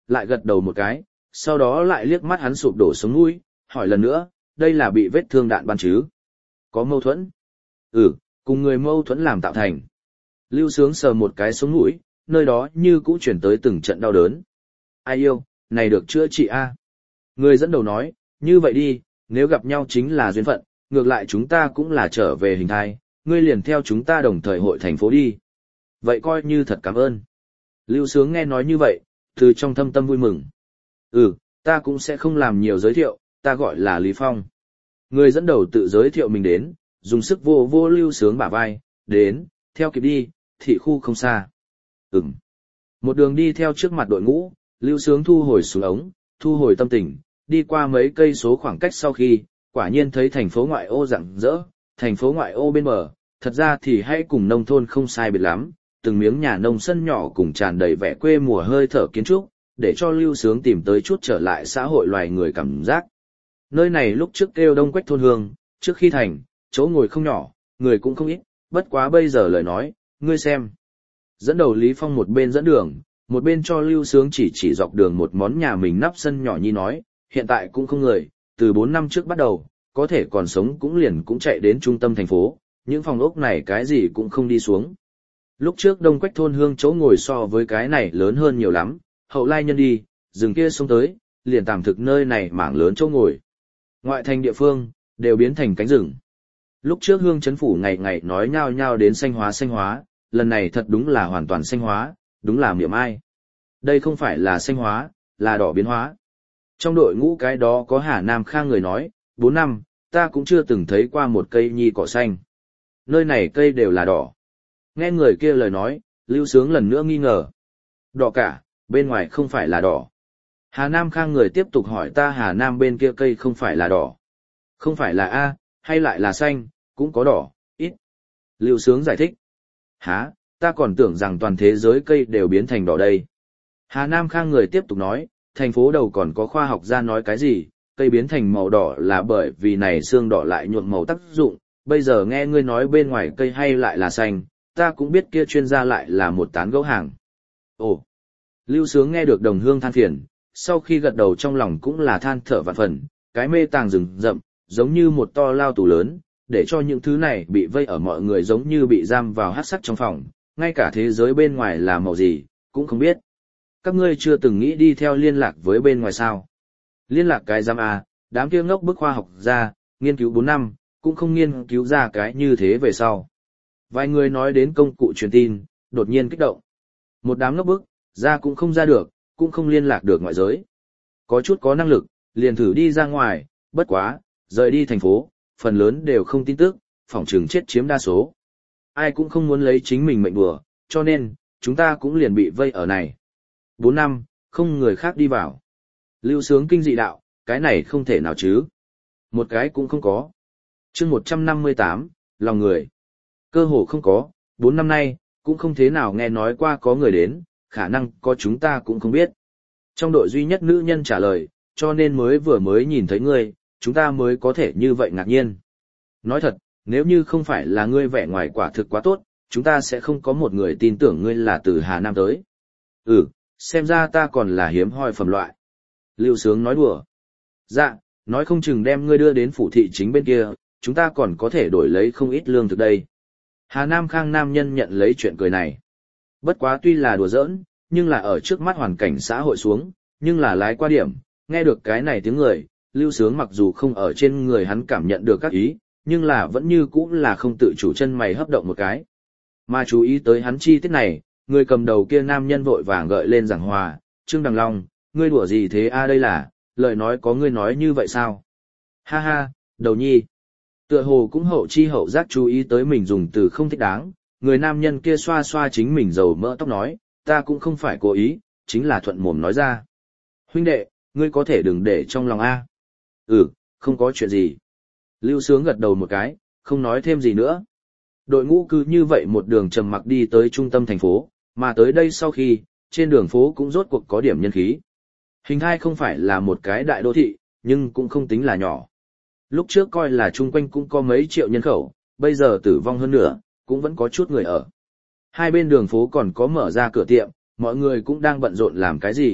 lại gật đầu một cái, sau đó lại liếc mắt hắn sụp đổ sống mũi, hỏi lần nữa, đây là bị vết thương đạn bắn chứ? Có mâu thuẫn? Ừ, cùng người mâu thuẫn làm tạo thành. Lưu Sướng sờ một cái sống mũi, nơi đó như cũ chuyển tới từng trận đau đớn. Ai yêu, này được chữa trị a? Người dẫn đầu nói, như vậy đi, nếu gặp nhau chính là duyên phận, ngược lại chúng ta cũng là trở về hình thai, ngươi liền theo chúng ta đồng thời hội thành phố đi. Vậy coi như thật cảm ơn. Lưu Sướng nghe nói như vậy, từ trong thâm tâm vui mừng. Ừ, ta cũng sẽ không làm nhiều giới thiệu, ta gọi là Lý Phong. Người dẫn đầu tự giới thiệu mình đến, dùng sức vô vô Lưu Sướng bả vai, đến, theo kịp đi, thị khu không xa. Ừm. Một đường đi theo trước mặt đội ngũ, Lưu Sướng thu hồi xuống ống, thu hồi tâm tình, đi qua mấy cây số khoảng cách sau khi, quả nhiên thấy thành phố ngoại ô rạng rỡ, thành phố ngoại ô bên bờ, thật ra thì hay cùng nông thôn không sai biệt lắm, từng miếng nhà nông sân nhỏ cùng tràn đầy vẻ quê mùa hơi thở kiến trúc, để cho Lưu Sướng tìm tới chút trở lại xã hội loài người cảm giác. Nơi này lúc trước kêu Đông Quách thôn hương, trước khi thành, chỗ ngồi không nhỏ, người cũng không ít, bất quá bây giờ lời nói, ngươi xem. Dẫn đầu Lý Phong một bên dẫn đường, một bên cho Lưu Sướng chỉ chỉ dọc đường một món nhà mình nắp sân nhỏ nhi nói, hiện tại cũng không người, từ bốn năm trước bắt đầu, có thể còn sống cũng liền cũng chạy đến trung tâm thành phố, những phòng ốc này cái gì cũng không đi xuống. Lúc trước Đông Quách thôn hương chỗ ngồi so với cái này lớn hơn nhiều lắm, hậu lai nhân đi, rừng kia xuống tới, liền tạm thực nơi này mảng lớn chỗ ngồi. Ngoại thành địa phương, đều biến thành cánh rừng. Lúc trước hương chấn phủ ngày ngày nói nhao nhao đến xanh hóa xanh hóa, lần này thật đúng là hoàn toàn xanh hóa, đúng là miệng ai. Đây không phải là xanh hóa, là đỏ biến hóa. Trong đội ngũ cái đó có Hà Nam Khang người nói, bốn năm, ta cũng chưa từng thấy qua một cây nhi cỏ xanh. Nơi này cây đều là đỏ. Nghe người kia lời nói, Lưu Sướng lần nữa nghi ngờ. Đỏ cả, bên ngoài không phải là đỏ. Hà Nam Khang người tiếp tục hỏi ta Hà Nam bên kia cây không phải là đỏ. Không phải là A, hay lại là xanh, cũng có đỏ, ít. Lưu Sướng giải thích. Hả, ta còn tưởng rằng toàn thế giới cây đều biến thành đỏ đây. Hà Nam Khang người tiếp tục nói, thành phố đầu còn có khoa học gia nói cái gì, cây biến thành màu đỏ là bởi vì này xương đỏ lại nhuộm màu tác dụng, bây giờ nghe ngươi nói bên ngoài cây hay lại là xanh, ta cũng biết kia chuyên gia lại là một tán gẫu hàng. Ồ, Lưu Sướng nghe được đồng hương than phiền, sau khi gật đầu trong lòng cũng là than thở vạn phần, cái mê tàng rừng rậm, giống như một to lao tù lớn, để cho những thứ này bị vây ở mọi người giống như bị giam vào hắc sắc trong phòng, ngay cả thế giới bên ngoài là màu gì, cũng không biết. Các ngươi chưa từng nghĩ đi theo liên lạc với bên ngoài sao? Liên lạc cái giam à, đám kia ngốc bức khoa học ra, nghiên cứu bốn năm, cũng không nghiên cứu ra cái như thế về sau. Vài người nói đến công cụ truyền tin, đột nhiên kích động. Một đám ngốc bức, ra cũng không ra được, cũng không liên lạc được ngoại giới. Có chút có năng lực, liền thử đi ra ngoài, bất quá, rời đi thành phố, phần lớn đều không tin tức, phỏng chừng chết chiếm đa số. Ai cũng không muốn lấy chính mình mệnh đùa, cho nên, chúng ta cũng liền bị vây ở này. Bốn năm, không người khác đi vào. Lưu Sướng kinh dị đạo, cái này không thể nào chứ. Một cái cũng không có. chương một trăm năm mươi tám, lòng người. Cơ hồ không có, bốn năm nay, cũng không thế nào nghe nói qua có người đến, khả năng có chúng ta cũng không biết. Trong đội duy nhất nữ nhân trả lời, cho nên mới vừa mới nhìn thấy ngươi, chúng ta mới có thể như vậy ngạc nhiên. Nói thật, nếu như không phải là ngươi vẻ ngoài quả thực quá tốt, chúng ta sẽ không có một người tin tưởng ngươi là từ Hà Nam tới. Ừ, xem ra ta còn là hiếm hoi phẩm loại. Lưu Sướng nói đùa. Dạ, nói không chừng đem ngươi đưa đến phủ thị chính bên kia, chúng ta còn có thể đổi lấy không ít lương thực đây. Hà Nam Khang nam nhân nhận lấy chuyện cười này. Bất quá tuy là đùa giỡn, nhưng là ở trước mắt hoàn cảnh xã hội xuống, nhưng là lái qua điểm, nghe được cái này tiếng người, Lưu Sướng mặc dù không ở trên người hắn cảm nhận được các ý, nhưng là vẫn như cũ là không tự chủ chân mày hấp động một cái. Mà chú ý tới hắn chi tiết này, người cầm đầu kia nam nhân vội vàng gợi lên giảng hòa, Trương Đằng Long, ngươi đùa gì thế a đây là, lời nói có ngươi nói như vậy sao? Ha ha, đầu nhi. Tựa hồ cũng hậu chi hậu giác chú ý tới mình dùng từ không thích đáng, người nam nhân kia xoa xoa chính mình dầu mỡ tóc nói, ta cũng không phải cố ý, chính là thuận mồm nói ra. Huynh đệ, ngươi có thể đừng để trong lòng a. Ừ, không có chuyện gì. Lưu Sướng gật đầu một cái, không nói thêm gì nữa. Đội ngũ cứ như vậy một đường trầm mặc đi tới trung tâm thành phố, mà tới đây sau khi, trên đường phố cũng rốt cuộc có điểm nhân khí. Hình thai không phải là một cái đại đô thị, nhưng cũng không tính là nhỏ. Lúc trước coi là chung quanh cũng có mấy triệu nhân khẩu, bây giờ tử vong hơn nữa, cũng vẫn có chút người ở. Hai bên đường phố còn có mở ra cửa tiệm, mọi người cũng đang bận rộn làm cái gì,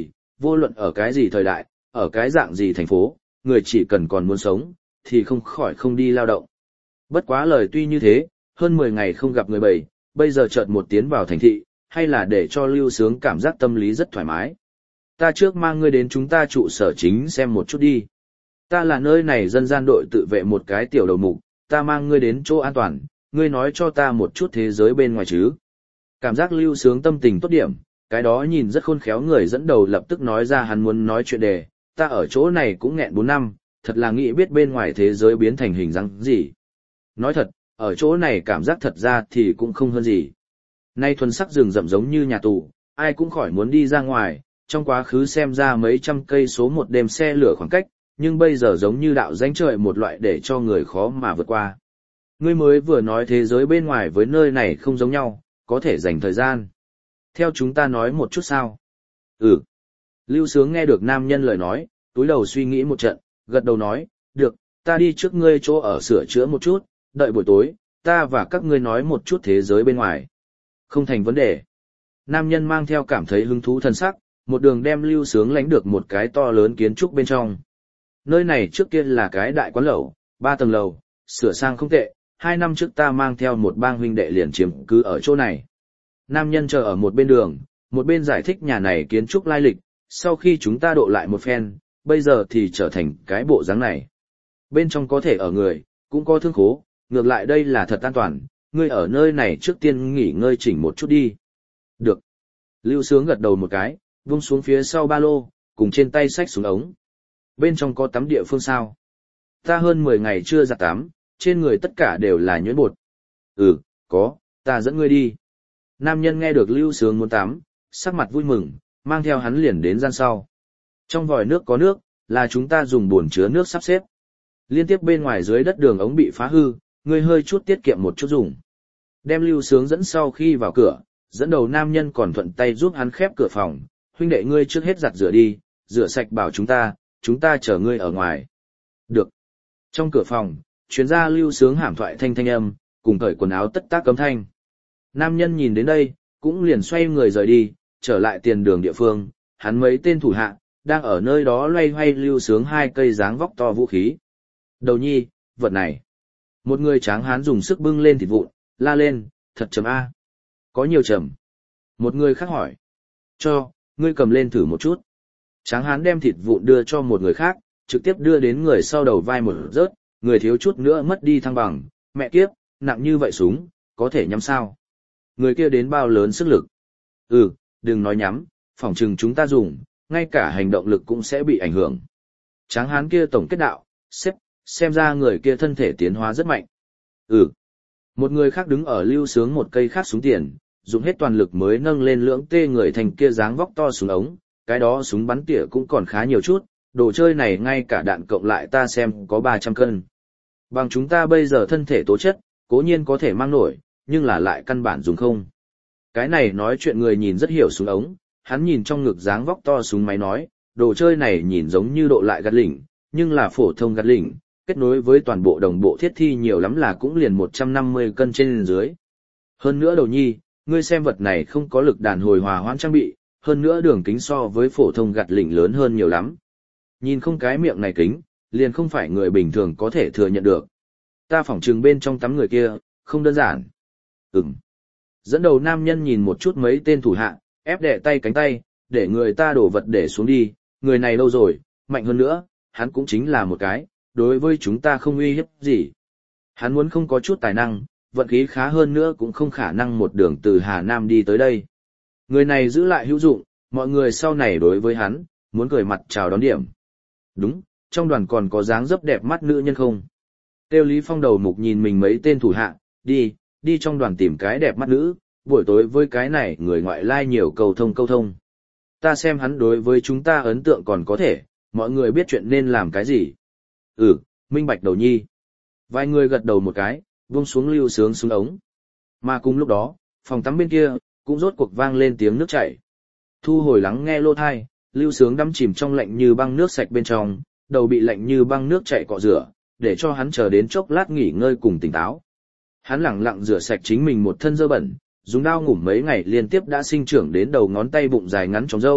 Vô luận ở cái gì thời đại, ở cái dạng gì thành phố, người chỉ cần còn muốn sống, thì không khỏi không đi lao động. Bất quá lời tuy như thế, hơn mười ngày không gặp người bầy, bây giờ chợt một tiến vào thành thị, hay là để cho Lưu Sướng cảm giác tâm lý rất thoải mái. Ta trước mang ngươi đến chúng ta trụ sở chính xem một chút đi. Ta là nơi này dân gian đội tự vệ một cái tiểu đầu mục, ta mang ngươi đến chỗ an toàn, ngươi nói cho ta một chút thế giới bên ngoài chứ. Cảm giác Lưu Sướng tâm tình tốt điểm, cái đó nhìn rất khôn khéo người dẫn đầu lập tức nói ra hắn muốn nói chuyện đề, ta ở chỗ này cũng nghẹn bốn năm, thật là nghĩ biết bên ngoài thế giới biến thành hình dáng gì. Nói thật, ở chỗ này cảm giác thật ra thì cũng không hơn gì. Nay thuần sắc rừng rậm giống như nhà tù, ai cũng khỏi muốn đi ra ngoài, trong quá khứ xem ra mấy trăm cây số một đêm xe lửa khoảng cách, nhưng bây giờ giống như đạo danh trời một loại để cho người khó mà vượt qua. Ngươi mới vừa nói thế giới bên ngoài với nơi này không giống nhau, có thể dành thời gian. Theo chúng ta nói một chút sao? Ừ. Lưu Sướng nghe được nam nhân lời nói, túi đầu suy nghĩ một trận, gật đầu nói, được, ta đi trước ngươi chỗ ở sửa chữa một chút, đợi buổi tối, ta và các ngươi nói một chút thế giới bên ngoài. Không thành vấn đề. Nam nhân mang theo cảm thấy hứng thú thân sắc, một đường đem Lưu Sướng lánh được một cái to lớn kiến trúc bên trong. Nơi này trước kia là cái đại quán lẩu, ba tầng lầu, sửa sang không tệ, hai năm trước ta mang theo một bang huynh đệ liền chiếm cứ ở chỗ này. Nam nhân chờ ở một bên đường, một bên giải thích nhà này kiến trúc lai lịch, sau khi chúng ta độ lại một phen, bây giờ thì trở thành cái bộ dáng này. Bên trong có thể ở người, cũng có thương khố, ngược lại đây là thật an toàn, ngươi ở nơi này trước tiên nghỉ ngơi chỉnh một chút đi. Được. Lưu Sướng gật đầu một cái, vung xuống phía sau ba lô, cùng trên tay xách xuống ống. Bên trong có tắm địa phương sao? Ta hơn mười ngày chưa giặt tắm, trên người tất cả đều là nhuyễn bột. Ừ, có, ta dẫn ngươi đi. Nam nhân nghe được Lưu Sướng muốn tắm, sắc mặt vui mừng, mang theo hắn liền đến gian sau. Trong vòi nước có nước, là chúng ta dùng bồn chứa nước sắp xếp. Liên tiếp bên ngoài dưới đất đường ống bị phá hư, ngươi hơi chút tiết kiệm một chút dùng. Đem Lưu Sướng dẫn sau khi vào cửa, dẫn đầu nam nhân còn thuận tay giúp hắn khép cửa phòng, huynh đệ ngươi trước hết giặt rửa đi, rửa sạch bảo chúng ta, chúng ta chờ ngươi ở ngoài. Được. Trong cửa phòng, chuyến ra Lưu Sướng hàm thoại thanh thanh âm, cùng cởi quần áo tất tác cấm thanh. Nam nhân nhìn đến đây, cũng liền xoay người rời đi, trở lại tiền đường địa phương, hắn mấy tên thủ hạ, đang ở nơi đó loay hoay Lưu Sướng hai cây dáng vóc to vũ khí. Đầu nhi, vật này. Một người tráng hán dùng sức bưng lên thịt vụn, la lên, thật chấm A. Có nhiều chấm. Một người khác hỏi. Cho, ngươi cầm lên thử một chút. Tráng hán đem thịt vụn đưa cho một người khác, trực tiếp đưa đến người sau đầu vai một rớt, người thiếu chút nữa mất đi thăng bằng. Mẹ kiếp, nặng như vậy súng, có thể nhắm sao? Người kia đến bao lớn sức lực? Ừ, đừng nói nhắm, phỏng chừng chúng ta dùng, ngay cả hành động lực cũng sẽ bị ảnh hưởng. Tráng hán kia tổng kết đạo, xếp, xem ra người kia thân thể tiến hóa rất mạnh. Ừ. Một người khác đứng ở Lưu Sướng một cây khác súng tiền, dùng hết toàn lực mới nâng lên lưỡng tê người thành kia dáng vóc to súng ống, cái đó súng bắn tỉa cũng còn khá nhiều chút, đồ chơi này ngay cả đạn cộng lại ta xem có ba trăm cân. Bằng chúng ta bây giờ thân thể tố chất, cố nhiên có thể mang nổi, nhưng là lại căn bản dùng không. Cái này nói chuyện người nhìn rất hiểu súng ống, hắn nhìn trong ngực dáng vóc to súng máy nói, đồ chơi này nhìn giống như độ lại gạt lỉnh, nhưng là phổ thông gạt lỉnh, kết nối với toàn bộ đồng bộ thiết thi nhiều lắm là cũng liền một trăm năm mươi cân trên dưới. Hơn nữa đầu nhi, ngươi xem vật này không có lực đàn hồi hòa hoãn trang bị, hơn nữa đường kính so với phổ thông gạt lỉnh lớn hơn nhiều lắm. Nhìn không cái miệng này kính, liền không phải người bình thường có thể thừa nhận được. Ta phỏng chừng bên trong tắm người kia, không đơn giản. Ừm. Dẫn đầu nam nhân nhìn một chút mấy tên thủ hạ, ép đè tay cánh tay, để người ta đổ vật để xuống đi, người này lâu rồi, mạnh hơn nữa, hắn cũng chính là một cái, đối với chúng ta không uy hiếp gì. Hắn muốn không có chút tài năng, vận khí khá hơn nữa cũng không khả năng một đường từ Hà Nam đi tới đây. Người này giữ lại hữu dụng, mọi người sau này đối với hắn, muốn cười mặt chào đón điểm. Đúng, trong đoàn còn có dáng dấp đẹp mắt nữ nhân không? Tiêu Lý Phong đầu mục nhìn mình mấy tên thủ hạ, đi, đi trong đoàn tìm cái đẹp mắt nữ, buổi tối với cái này người ngoại lai nhiều câu thông câu thông. Ta xem hắn đối với chúng ta ấn tượng còn có thể, mọi người biết chuyện nên làm cái gì. Ừ, minh bạch đầu nhi. Vài người gật đầu một cái, buông xuống Lưu Sướng xuống ống. Mà cùng lúc đó, phòng tắm bên kia, cũng rốt cuộc vang lên tiếng nước chảy. Thu hồi lắng nghe lô thai, Lưu Sướng đắm chìm trong lạnh như băng nước sạch bên trong, đầu bị lạnh như băng nước chảy cọ rửa, để cho hắn chờ đến chốc lát nghỉ ngơi cùng tỉnh táo. Hắn lẳng lặng rửa sạch chính mình một thân dơ bẩn, dùng dao ngủm mấy ngày liên tiếp đã sinh trưởng đến đầu ngón tay bụng dài ngắn trong râu,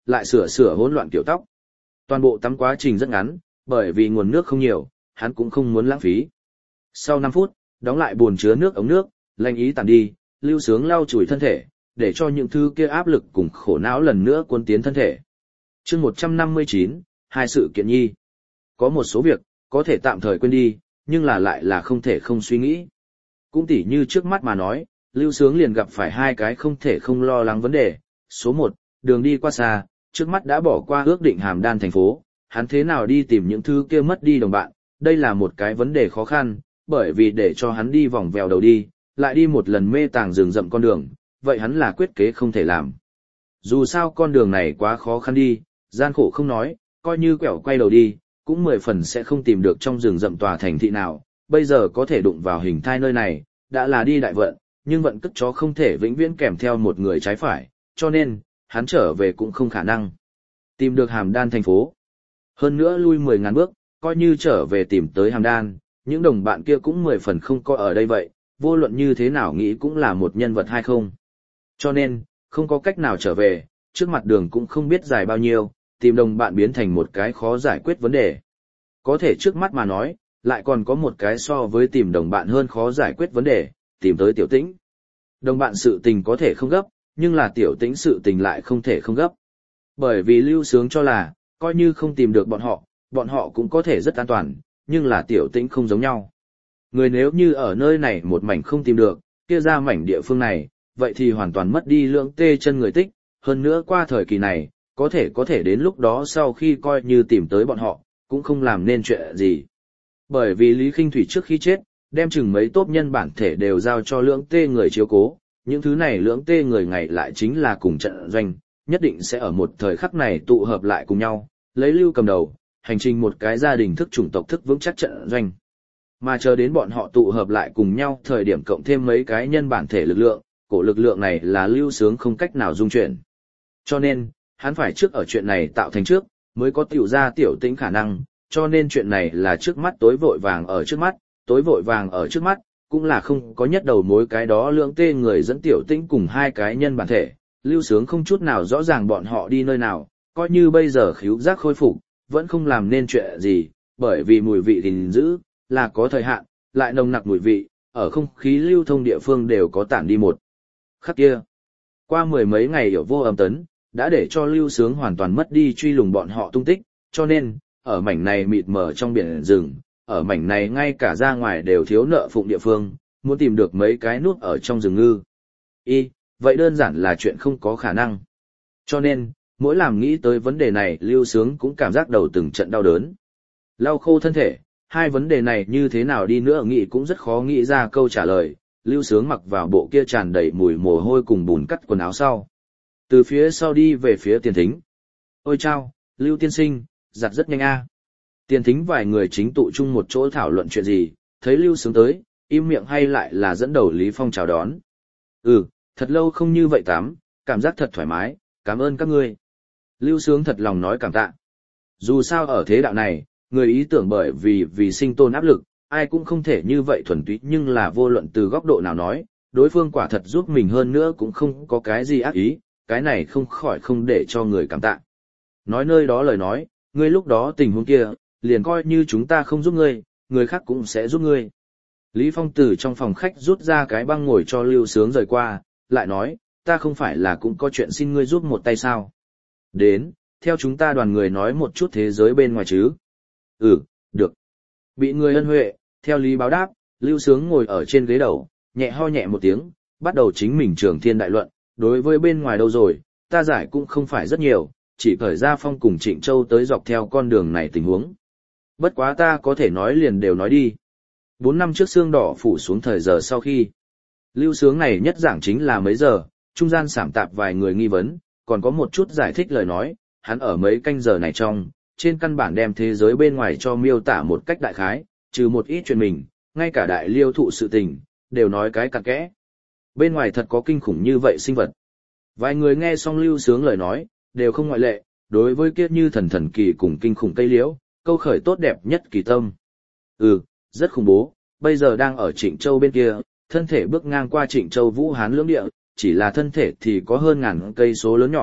lại sửa sửa hỗn loạn kiểu tóc. Toàn bộ tắm quá trình rất ngắn, bởi vì nguồn nước không nhiều, hắn cũng không muốn lãng phí. Sau năm phút, đóng lại bồn chứa nước ống nước, lanh ý tàn đi, Lưu Sướng lau chùi thân thể, để cho những thứ kia áp lực cùng khổ não lần nữa cuốn tiến thân thể. Chương một trăm năm mươi chín, hai sự kiện nhi. Có một số việc, có thể tạm thời quên đi, nhưng là lại là không thể không suy nghĩ. Cũng tỉ như trước mắt mà nói, Lưu Sướng liền gặp phải hai cái không thể không lo lắng vấn đề. Số một, đường đi qua xa, trước mắt đã bỏ qua ước định Hàm Đan thành phố, hắn thế nào đi tìm những thứ kia mất đi đồng bạn, đây là một cái vấn đề khó khăn, bởi vì để cho hắn đi vòng vèo đầu đi, lại đi một lần mê tàng rừng rậm con đường, vậy hắn là quyết kế không thể làm. Dù sao con đường này quá khó khăn đi, gian khổ không nói, coi như quẹo quay đầu đi, cũng mười phần sẽ không tìm được trong rừng rậm tòa thành thị nào, bây giờ có thể đụng vào hình thai nơi này, đã là đi đại vận, nhưng vận cất chó không thể vĩnh viễn kèm theo một người trái phải, cho nên, hắn trở về cũng không khả năng. Tìm được Hàm Đan thành phố. Hơn nữa lui mười ngàn bước, coi như trở về tìm tới Hàm Đan, những đồng bạn kia cũng mười phần không có ở đây vậy, vô luận như thế nào nghĩ cũng là một nhân vật hay không. Cho nên, không có cách nào trở về, trước mặt đường cũng không biết dài bao nhiêu, tìm đồng bạn biến thành một cái khó giải quyết vấn đề. Có thể trước mắt mà nói, lại còn có một cái so với tìm đồng bạn hơn khó giải quyết vấn đề, tìm tới Tiểu Tĩnh. Đồng bạn sự tình có thể không gấp, nhưng là Tiểu Tĩnh sự tình lại không thể không gấp. Bởi vì Lưu Sướng cho là, coi như không tìm được bọn họ, bọn họ cũng có thể rất an toàn, nhưng là Tiểu Tĩnh không giống nhau. Người nếu như ở nơi này một mảnh không tìm được, kia ra mảnh địa phương này, vậy thì hoàn toàn mất đi lượng tê chân người tích, hơn nữa qua thời kỳ này, có thể có thể đến lúc đó sau khi coi như tìm tới bọn họ, cũng không làm nên chuyện gì. Bởi vì Lý Khinh Thủy trước khi chết, đem chừng mấy tốp nhân bản thể đều giao cho lưỡng tê người chiếu cố, những thứ này lưỡng tê người ngày lại chính là cùng trận doanh, nhất định sẽ ở một thời khắc này tụ hợp lại cùng nhau, lấy Lưu cầm đầu, hành trình một cái gia đình thức chủng tộc thức vững chắc trận doanh. Mà chờ đến bọn họ tụ hợp lại cùng nhau thời điểm cộng thêm mấy cái nhân bản thể lực lượng, cổ lực lượng này là Lưu Sướng không cách nào dung chuyển. Cho nên, hắn phải trước ở chuyện này tạo thành trước, mới có tiểu ra Tiểu Tĩnh khả năng, cho nên chuyện này là trước mắt tối vội vàng ở trước mắt, tối vội vàng ở trước mắt, cũng là không có nhất đầu mối cái đó lượng tê người dẫn Tiểu Tĩnh cùng hai cái nhân bản thể, Lưu Sướng không chút nào rõ ràng bọn họ đi nơi nào, coi như bây giờ khíu giác khôi phục, vẫn không làm nên chuyện gì, bởi vì mùi vị gìn giữ, là có thời hạn, lại nồng nặc mùi vị, ở không khí lưu thông địa phương đều có tản đi một khắc kia. Qua mười mấy ngày ở vô âm tấn, đã để cho Lưu Sướng hoàn toàn mất đi truy lùng bọn họ tung tích, cho nên, ở mảnh này mịt mờ trong biển rừng, ở mảnh này ngay cả ra ngoài đều thiếu nợ phụng địa phương, muốn tìm được mấy cái nút ở trong rừng ngư. Y, vậy đơn giản là chuyện không có khả năng. Cho nên, mỗi làm nghĩ tới vấn đề này Lưu Sướng cũng cảm giác đầu từng trận đau đớn. Lau khô thân thể, hai vấn đề này như thế nào đi nữa nghĩ cũng rất khó nghĩ ra câu trả lời. Lưu Sướng mặc vào bộ kia tràn đầy mùi mồ hôi cùng bùn cắt quần áo sau. Từ phía sau đi về phía Tiền Thính. Ôi chao, Lưu tiên sinh, giặt rất nhanh a. Tiền Thính vài người chính tụ chung một chỗ thảo luận chuyện gì, thấy Lưu Sướng tới, im miệng hay lại là dẫn đầu Lý Phong chào đón. Ừ, thật lâu không như vậy tắm, cảm giác thật thoải mái, cảm ơn các ngươi. Lưu Sướng thật lòng nói cảm tạ. Dù sao ở thế đạo này, người ý tưởng bởi vì vì sinh tồn áp lực, ai cũng không thể như vậy thuần túy, nhưng là vô luận từ góc độ nào nói, đối phương quả thật giúp mình hơn nữa cũng không có cái gì ác ý, cái này không khỏi không để cho người cảm tạ. Nói nơi đó lời nói, ngươi lúc đó tình huống kia, liền coi như chúng ta không giúp ngươi, người khác cũng sẽ giúp ngươi. Lý Phong từ trong phòng khách rút ra cái băng ngồi cho Lưu Sướng rời qua, lại nói, ta không phải là cũng có chuyện xin ngươi giúp một tay sao? Đến, theo chúng ta đoàn người nói một chút thế giới bên ngoài chứ. Ừ, được. Bị người ân huệ, theo Lý báo đáp, Lưu Sướng ngồi ở trên ghế đầu, nhẹ ho nhẹ một tiếng, bắt đầu chính mình trường thiên đại luận, đối với bên ngoài đâu rồi, ta giải cũng không phải rất nhiều, chỉ khởi ra Phong cùng Trịnh Châu tới dọc theo con đường này tình huống. Bất quá ta có thể nói liền đều nói đi. Bốn năm trước xương đỏ phủ xuống thời giờ sau khi. Lưu Sướng này nhất giảng chính là mấy giờ, trung gian sảm tạp vài người nghi vấn, còn có một chút giải thích lời nói, hắn ở mấy canh giờ này trong, trên căn bản đem thế giới bên ngoài cho miêu tả một cách đại khái, trừ một ít chuyện mình, ngay cả đại liêu thụ sự tình, đều nói cái cặn kẽ. Bên ngoài thật có kinh khủng như vậy sinh vật. Vài người nghe xong Lưu Sướng lời nói, đều không ngoại lệ, đối với kiếp như thần thần kỳ cùng kinh khủng cây liễu, câu khởi tốt đẹp nhất kỳ tâm. Ừ, rất khủng bố, bây giờ đang ở Trịnh Châu bên kia, thân thể bước ngang qua Trịnh Châu Vũ Hán lưỡng địa, chỉ là thân thể thì có hơn ngàn cây số lớn nhỏ,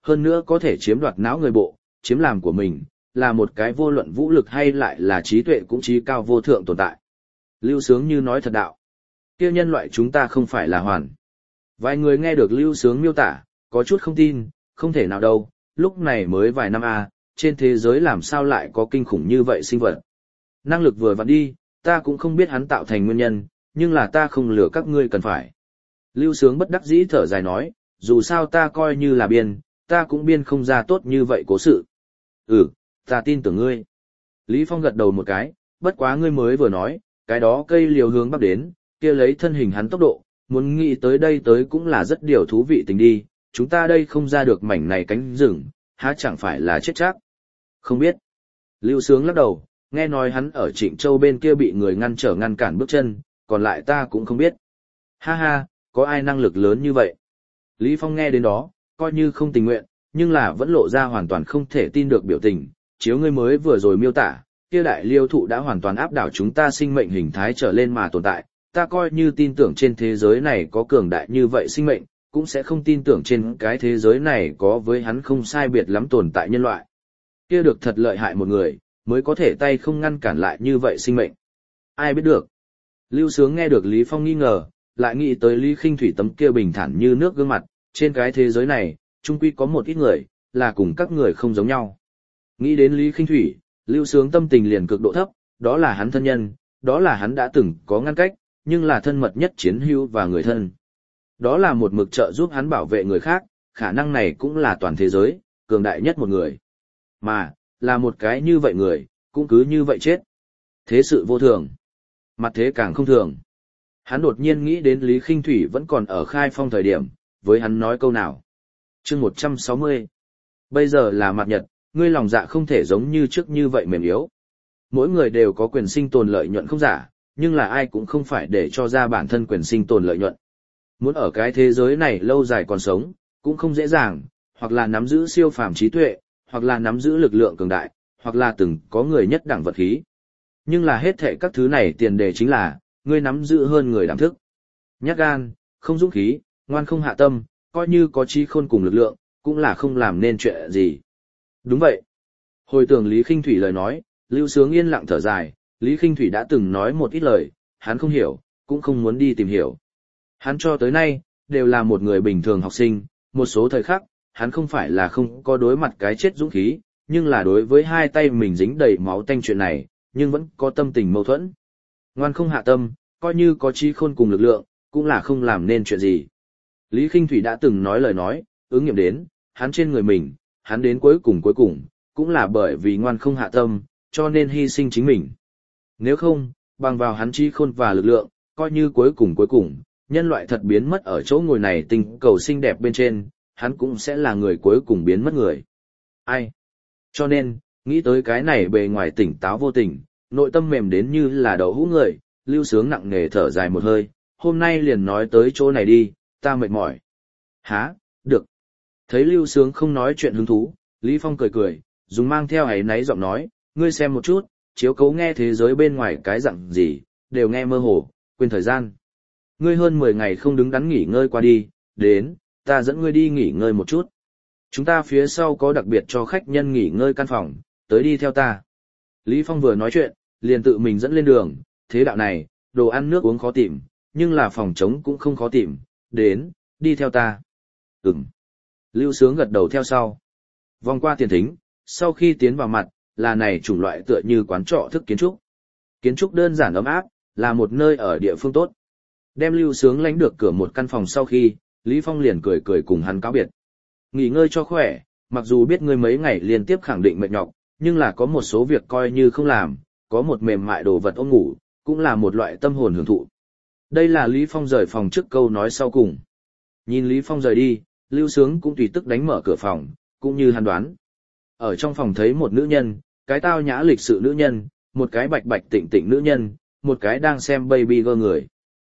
hơn nữa có thể chiếm đoạt não người bộ, chiếm làm của mình, là một cái vô luận vũ lực hay lại là trí tuệ cũng trí cao vô thượng tồn tại. Lưu Sướng như nói thật đạo. Kia nhân loại chúng ta không phải là hoàn. Vài người nghe được Lưu Sướng miêu tả, có chút không tin, không thể nào đâu, lúc này mới vài năm a, trên thế giới làm sao lại có kinh khủng như vậy sinh vật. Năng lực vừa vặn đi, ta cũng không biết hắn tạo thành nguyên nhân, nhưng là ta không lừa các ngươi cần phải. Lưu Sướng bất đắc dĩ thở dài nói, dù sao ta coi như là biên, ta cũng biên không ra tốt như vậy cố sự. Ừ, ta tin tưởng ngươi. Lý Phong gật đầu một cái, bất quá ngươi mới vừa nói, cái đó cây liều hướng bắc đến, kia lấy thân hình hắn tốc độ, muốn nghĩ tới đây tới cũng là rất điều thú vị tình đi, chúng ta đây không ra được mảnh này cánh rừng, há chẳng phải là chết chắc. Không biết. Lưu Sướng lắc đầu, nghe nói hắn ở Trịnh Châu bên kia bị người ngăn trở ngăn cản bước chân, còn lại ta cũng không biết. Ha ha, có ai năng lực lớn như vậy? Lý Phong nghe đến đó, coi như không tình nguyện, nhưng là vẫn lộ ra hoàn toàn không thể tin được biểu tình, chiếu ngươi mới vừa rồi miêu tả, kia đại liêu thụ đã hoàn toàn áp đảo chúng ta sinh mệnh hình thái trở lên mà tồn tại, ta coi như tin tưởng trên thế giới này có cường đại như vậy sinh mệnh, cũng sẽ không tin tưởng trên cái thế giới này có với hắn không sai biệt lắm tồn tại nhân loại. Kia được thật lợi hại một người, mới có thể tay không ngăn cản lại như vậy sinh mệnh. Ai biết được? Lưu Sướng nghe được Lý Phong nghi ngờ, lại nghĩ tới Lý Khinh Thủy tấm kia bình thản như nước gương mặt, trên cái thế giới này, chung quy có một ít người, là cùng các người không giống nhau. Nghĩ đến Lý Khinh Thủy, Lưu Sướng tâm tình liền cực độ thấp, đó là hắn thân nhân, đó là hắn đã từng có ngăn cách, nhưng là thân mật nhất chiến hữu và người thân. Đó là một mực trợ giúp hắn bảo vệ người khác, khả năng này cũng là toàn thế giới, cường đại nhất một người. Mà, là một cái như vậy người, cũng cứ như vậy chết. Thế sự vô thường. Mặt thế càng không thường. Hắn đột nhiên nghĩ đến Lý Khinh Thủy vẫn còn ở Khai Phong thời điểm, với hắn nói câu nào. Chương một trăm sáu mươi. Bây giờ là mặt nhật, ngươi lòng dạ không thể giống như trước như vậy mềm yếu. Mỗi người đều có quyền sinh tồn lợi nhuận không giả, nhưng là ai cũng không phải để cho ra bản thân quyền sinh tồn lợi nhuận. Muốn ở cái thế giới này lâu dài còn sống, cũng không dễ dàng, hoặc là nắm giữ siêu phàm trí tuệ, hoặc là nắm giữ lực lượng cường đại, hoặc là từng có người nhất đẳng vật khí. Nhưng là hết thệ các thứ này tiền đề chính là, ngươi nắm giữ hơn người đảm thức. Nhát gan, không dũng khí, ngoan không hạ tâm, coi như có trí khôn cùng lực lượng, cũng là không làm nên chuyện gì. Đúng vậy. Hồi tưởng Lý Khinh Thủy lời nói, Lưu Sướng yên lặng thở dài, Lý Khinh Thủy đã từng nói một ít lời, hắn không hiểu, cũng không muốn đi tìm hiểu. Hắn cho tới nay, đều là một người bình thường học sinh, một số thời khắc, hắn không phải là không có đối mặt cái chết dũng khí, nhưng là đối với hai tay mình dính đầy máu tanh chuyện này, nhưng vẫn có tâm tình mâu thuẫn. Ngoan không hạ tâm, coi như có trí khôn cùng lực lượng, cũng là không làm nên chuyện gì. Lý Khinh Thủy đã từng nói lời nói, ứng nghiệm đến, hắn trên người mình, hắn đến cuối cùng cuối cùng, cũng là bởi vì ngoan không hạ tâm, cho nên hy sinh chính mình. Nếu không, bằng vào hắn trí khôn và lực lượng, coi như cuối cùng cuối cùng, nhân loại thật biến mất ở chỗ ngồi này tình cầu xinh đẹp bên trên, hắn cũng sẽ là người cuối cùng biến mất người. Ai? Cho nên, nghĩ tới cái này bề ngoài tỉnh táo vô tình, nội tâm mềm đến như là đậu hũ người, Lưu Sướng nặng nề thở dài một hơi, hôm nay liền nói tới chỗ này đi, ta mệt mỏi. Hả? Được. Thấy Lưu Sướng không nói chuyện hứng thú, Lý Phong cười cười, dùng mang theo ấy náy giọng nói, ngươi xem một chút, chiếu cấu nghe thế giới bên ngoài cái dặn gì, đều nghe mơ hồ, quên thời gian. Ngươi hơn mười ngày không đứng đắn nghỉ ngơi qua đi, đến, ta dẫn ngươi đi nghỉ ngơi một chút. Chúng ta phía sau có đặc biệt cho khách nhân nghỉ ngơi căn phòng, tới đi theo ta. Lý Phong vừa nói chuyện, liền tự mình dẫn lên đường, thế đạo này, đồ ăn nước uống khó tìm, nhưng là phòng trống cũng không khó tìm, đến, đi theo ta. Ừm. Lưu Sướng gật đầu theo sau. Vòng qua tiền thính, sau khi tiến vào mặt, là này chủng loại tựa như quán trọ thức kiến trúc. Kiến trúc đơn giản ấm áp, là một nơi ở địa phương tốt. Đem Lưu Sướng lánh được cửa một căn phòng sau khi, Lý Phong liền cười cười cùng hắn cáo biệt. Nghỉ ngơi cho khỏe, mặc dù biết ngươi mấy ngày liên tiếp khẳng định mệt nhọc, nhưng là có một số việc coi như không làm, có một mềm mại đồ vật ôm ngủ, cũng là một loại tâm hồn hưởng thụ. Đây là Lý Phong rời phòng trước câu nói sau cùng. Nhìn Lý Phong rời đi, Lưu Sướng cũng tùy tức đánh mở cửa phòng, cũng như hắn đoán. Ở trong phòng thấy một nữ nhân, cái tao nhã lịch sự nữ nhân, một cái bạch bạch tịnh tịnh nữ nhân, một cái đang xem baby girl người.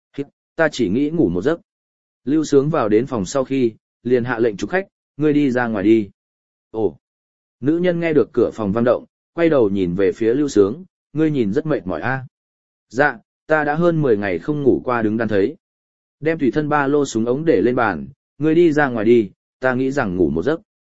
Ta chỉ nghĩ ngủ một giấc. Lưu Sướng vào đến phòng sau khi, liền hạ lệnh chúc khách, ngươi đi ra ngoài đi. Ồ! Nữ nhân nghe được cửa phòng vang động, quay đầu nhìn về phía Lưu Sướng, ngươi nhìn rất mệt mỏi a. Dạ, ta đã hơn mười ngày không ngủ qua đứng đắn thấy. Đem tùy thân ba lô súng ống để lên bàn, ngươi đi ra ngoài đi, ta nghĩ rằng ngủ một giấc.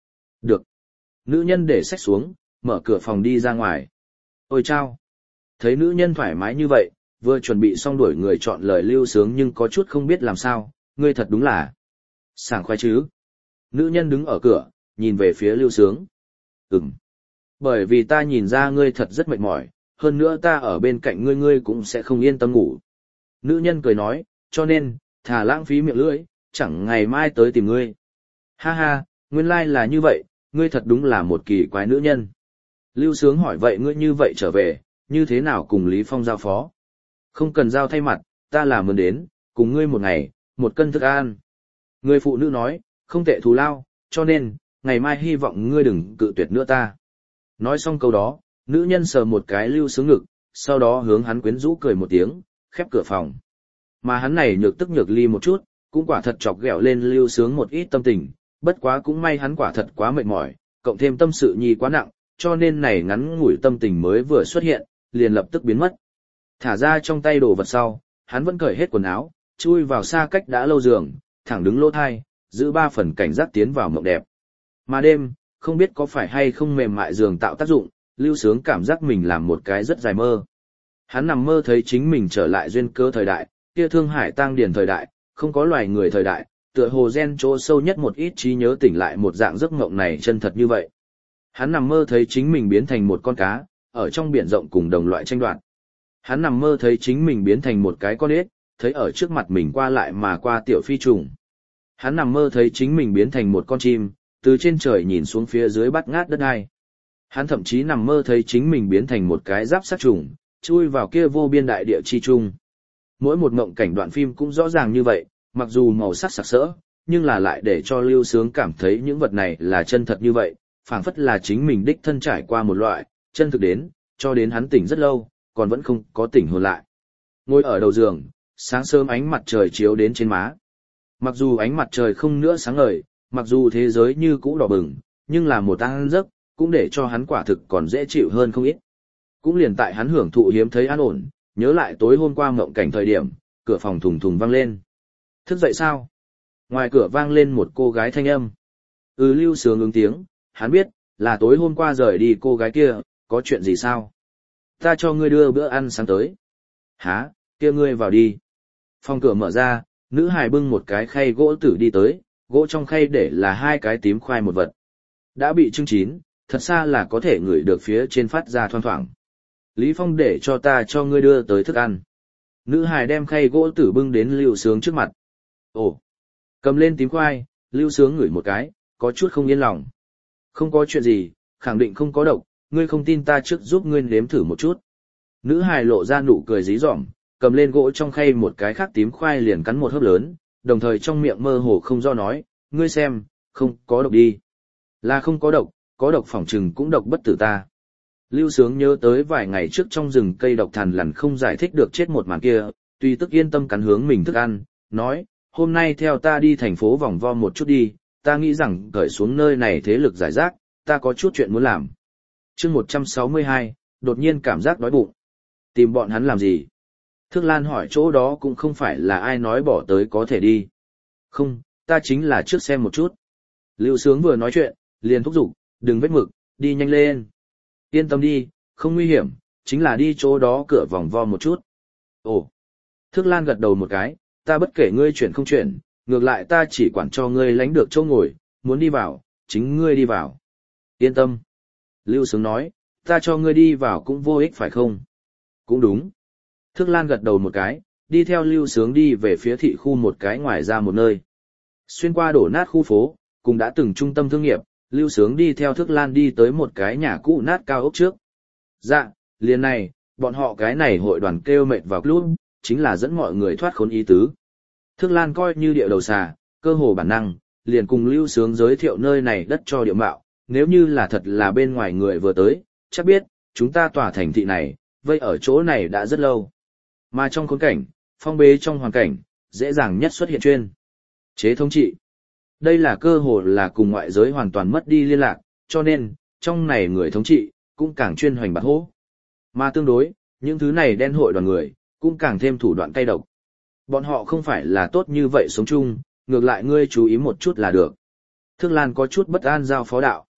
Được. Nữ nhân để xách xuống, mở cửa phòng đi ra ngoài. Ôi chao! Thấy nữ nhân thoải mái như vậy, vừa chuẩn bị xong đuổi người chọn lời Lưu Sướng nhưng có chút không biết làm sao, ngươi thật đúng là sảng khoái chứ. Nữ nhân đứng ở cửa, nhìn về phía Lưu Sướng. Ừm. Bởi vì ta nhìn ra ngươi thật rất mệt mỏi, hơn nữa ta ở bên cạnh ngươi ngươi cũng sẽ không yên tâm ngủ. Nữ nhân cười nói, cho nên, thà lãng phí miệng lưỡi, chẳng ngày mai tới tìm ngươi. Ha ha, nguyên lai là như vậy, ngươi thật đúng là một kỳ quái nữ nhân. Lưu Sướng hỏi vậy ngươi như vậy trở về, như thế nào cùng Lý Phong giao phó? Không cần giao thay mặt, ta là mượn đến, cùng ngươi một ngày, một cân thức ăn. Người phụ nữ nói, không tệ thù lao, cho nên, ngày mai hy vọng ngươi đừng cự tuyệt nữa ta. Nói xong câu đó, nữ nhân sờ một cái Lưu Sướng ngực, sau đó hướng hắn quyến rũ cười một tiếng, khép cửa phòng. Mà hắn này nhược tức nhược ly một chút, cũng quả thật chọc ghẹo lên Lưu Sướng một ít tâm tình, bất quá cũng may hắn quả thật quá mệt mỏi, cộng thêm tâm sự nhi quá nặng, cho nên này ngắn ngủi tâm tình mới vừa xuất hiện, liền lập tức biến mất. Thả ra trong tay đồ vật sau, hắn vẫn cởi hết quần áo, chui vào xa cách đã lâu giường, thẳng đứng lỗ thai, giữ ba phần cảnh giác tiến vào mộng đẹp. Mà đêm, không biết có phải hay không mềm mại giường tạo tác dụng, Lưu Sướng cảm giác mình làm một cái rất dài mơ. Hắn nằm mơ thấy chính mình trở lại duyên cơ thời đại, kia Thương Hải Tang Điền thời đại, không có loài người thời đại, tựa hồ gen chỗ sâu nhất một ít trí nhớ tỉnh lại một dạng giấc mộng này chân thật như vậy. Hắn nằm mơ thấy chính mình biến thành một con cá, ở trong biển rộng cùng đồng loại tranh đoạt. Hắn nằm mơ thấy chính mình biến thành một cái con ếch, thấy ở trước mặt mình qua lại mà qua tiểu phi trùng. Hắn nằm mơ thấy chính mình biến thành một con chim, từ trên trời nhìn xuống phía dưới bắt ngát đất ai. Hắn thậm chí nằm mơ thấy chính mình biến thành một cái giáp sát trùng, chui vào kia vô biên đại địa chi trung. Mỗi một mộng cảnh đoạn phim cũng rõ ràng như vậy, mặc dù màu sắc sặc sỡ, nhưng là lại để cho Lưu Sướng cảm thấy những vật này là chân thật như vậy, phảng phất là chính mình đích thân trải qua một loại, chân thực đến, cho đến hắn tỉnh rất lâu, còn vẫn không có tỉnh hồn lại. Ngồi ở đầu giường, sáng sớm ánh mặt trời chiếu đến trên má. Mặc dù ánh mặt trời không nữa sáng ngời, mặc dù thế giới như cũ đỏ bừng, nhưng là một an giấc, cũng để cho hắn quả thực còn dễ chịu hơn không ít. Cũng liền tại hắn hưởng thụ hiếm thấy an ổn, nhớ lại tối hôm qua mộng cảnh thời điểm, cửa phòng thùng thùng vang lên. Thức dậy sao? Ngoài cửa vang lên một cô gái thanh âm. Ừ, Lưu Sướng ứng tiếng, hắn biết, là tối hôm qua rời đi cô gái kia, có chuyện gì sao? Ta cho ngươi đưa bữa ăn sáng tới. Hả, kia ngươi vào đi. Phòng cửa mở ra, nữ hài bưng một cái khay gỗ tử đi tới, gỗ trong khay để là hai cái tím khoai một vật. Đã bị trưng chín, thật xa là có thể ngửi được phía trên phát ra thoang thoảng. Lý Phong để cho ta cho ngươi đưa tới thức ăn. Nữ hài đem khay gỗ tử bưng đến Lưu Sướng trước mặt. Ồ, cầm lên tím khoai, Lưu Sướng ngửi một cái, có chút không yên lòng. Không có chuyện gì, khẳng định không có độc, ngươi không tin ta trước giúp ngươi nếm thử một chút. Nữ hài lộ ra nụ cười dí dỏm, cầm lên gỗ trong khay một cái khác tím khoai liền cắn một hớp lớn, đồng thời trong miệng mơ hồ không do nói, ngươi xem, không có độc đi. Là không có độc, có độc phỏng trừng cũng độc bất tử ta. Lưu Sướng nhớ tới vài ngày trước trong rừng cây độc thằn lằn không giải thích được chết một màn kia, tuy tức yên tâm cắn hướng mình thức ăn, nói, hôm nay theo ta đi thành phố vòng vo một chút đi, ta nghĩ rằng cởi xuống nơi này thế lực giải rác, ta có chút chuyện muốn làm. Chương một trăm sáu mươi hai, đột nhiên cảm giác đói bụng. Tìm bọn hắn làm gì? Thước Lan hỏi chỗ đó cũng không phải là ai nói bỏ tới có thể đi. Không, ta chính là trước xem một chút. Lưu Sướng vừa nói chuyện, liền thúc giục, đừng vết mực, đi nhanh lên. Yên tâm đi, không nguy hiểm, chính là đi chỗ đó cửa vòng vo một chút. Ồ, Thước Lan gật đầu một cái, ta bất kể ngươi chuyển không chuyển, ngược lại ta chỉ quản cho ngươi lánh được chỗ ngồi, muốn đi vào, chính ngươi đi vào. Yên tâm. Lưu Sướng nói, ta cho ngươi đi vào cũng vô ích phải không? Cũng đúng. Thước Lan gật đầu một cái, đi theo Lưu Sướng đi về phía thị khu một cái ngoài ra một nơi. Xuyên qua đổ nát khu phố, cùng đã từng trung tâm thương nghiệp, Lưu Sướng đi theo Thước Lan đi tới một cái nhà cũ nát cao ốc trước. Dạ, liền này, bọn họ cái này hội đoàn kêu mệt vào club, chính là dẫn mọi người thoát khốn ý tứ. Thước Lan coi như địa đầu xà, cơ hồ bản năng, liền cùng Lưu Sướng giới thiệu nơi này đất cho địa mạo, nếu như là thật là bên ngoài người vừa tới, chắc biết, chúng ta tòa thành thị này, vây ở chỗ này đã rất lâu. Mà trong khốn cảnh, phong bế trong hoàn cảnh, dễ dàng nhất xuất hiện chuyên chế thống trị. Đây là cơ hội là cùng ngoại giới hoàn toàn mất đi liên lạc, cho nên, trong này người thống trị, cũng càng chuyên hoành bạc hố. Mà tương đối, những thứ này đen hội đoàn người, cũng càng thêm thủ đoạn cay độc. Bọn họ không phải là tốt như vậy sống chung, ngược lại ngươi chú ý một chút là được. Thước Lan có chút bất an giao phó đạo,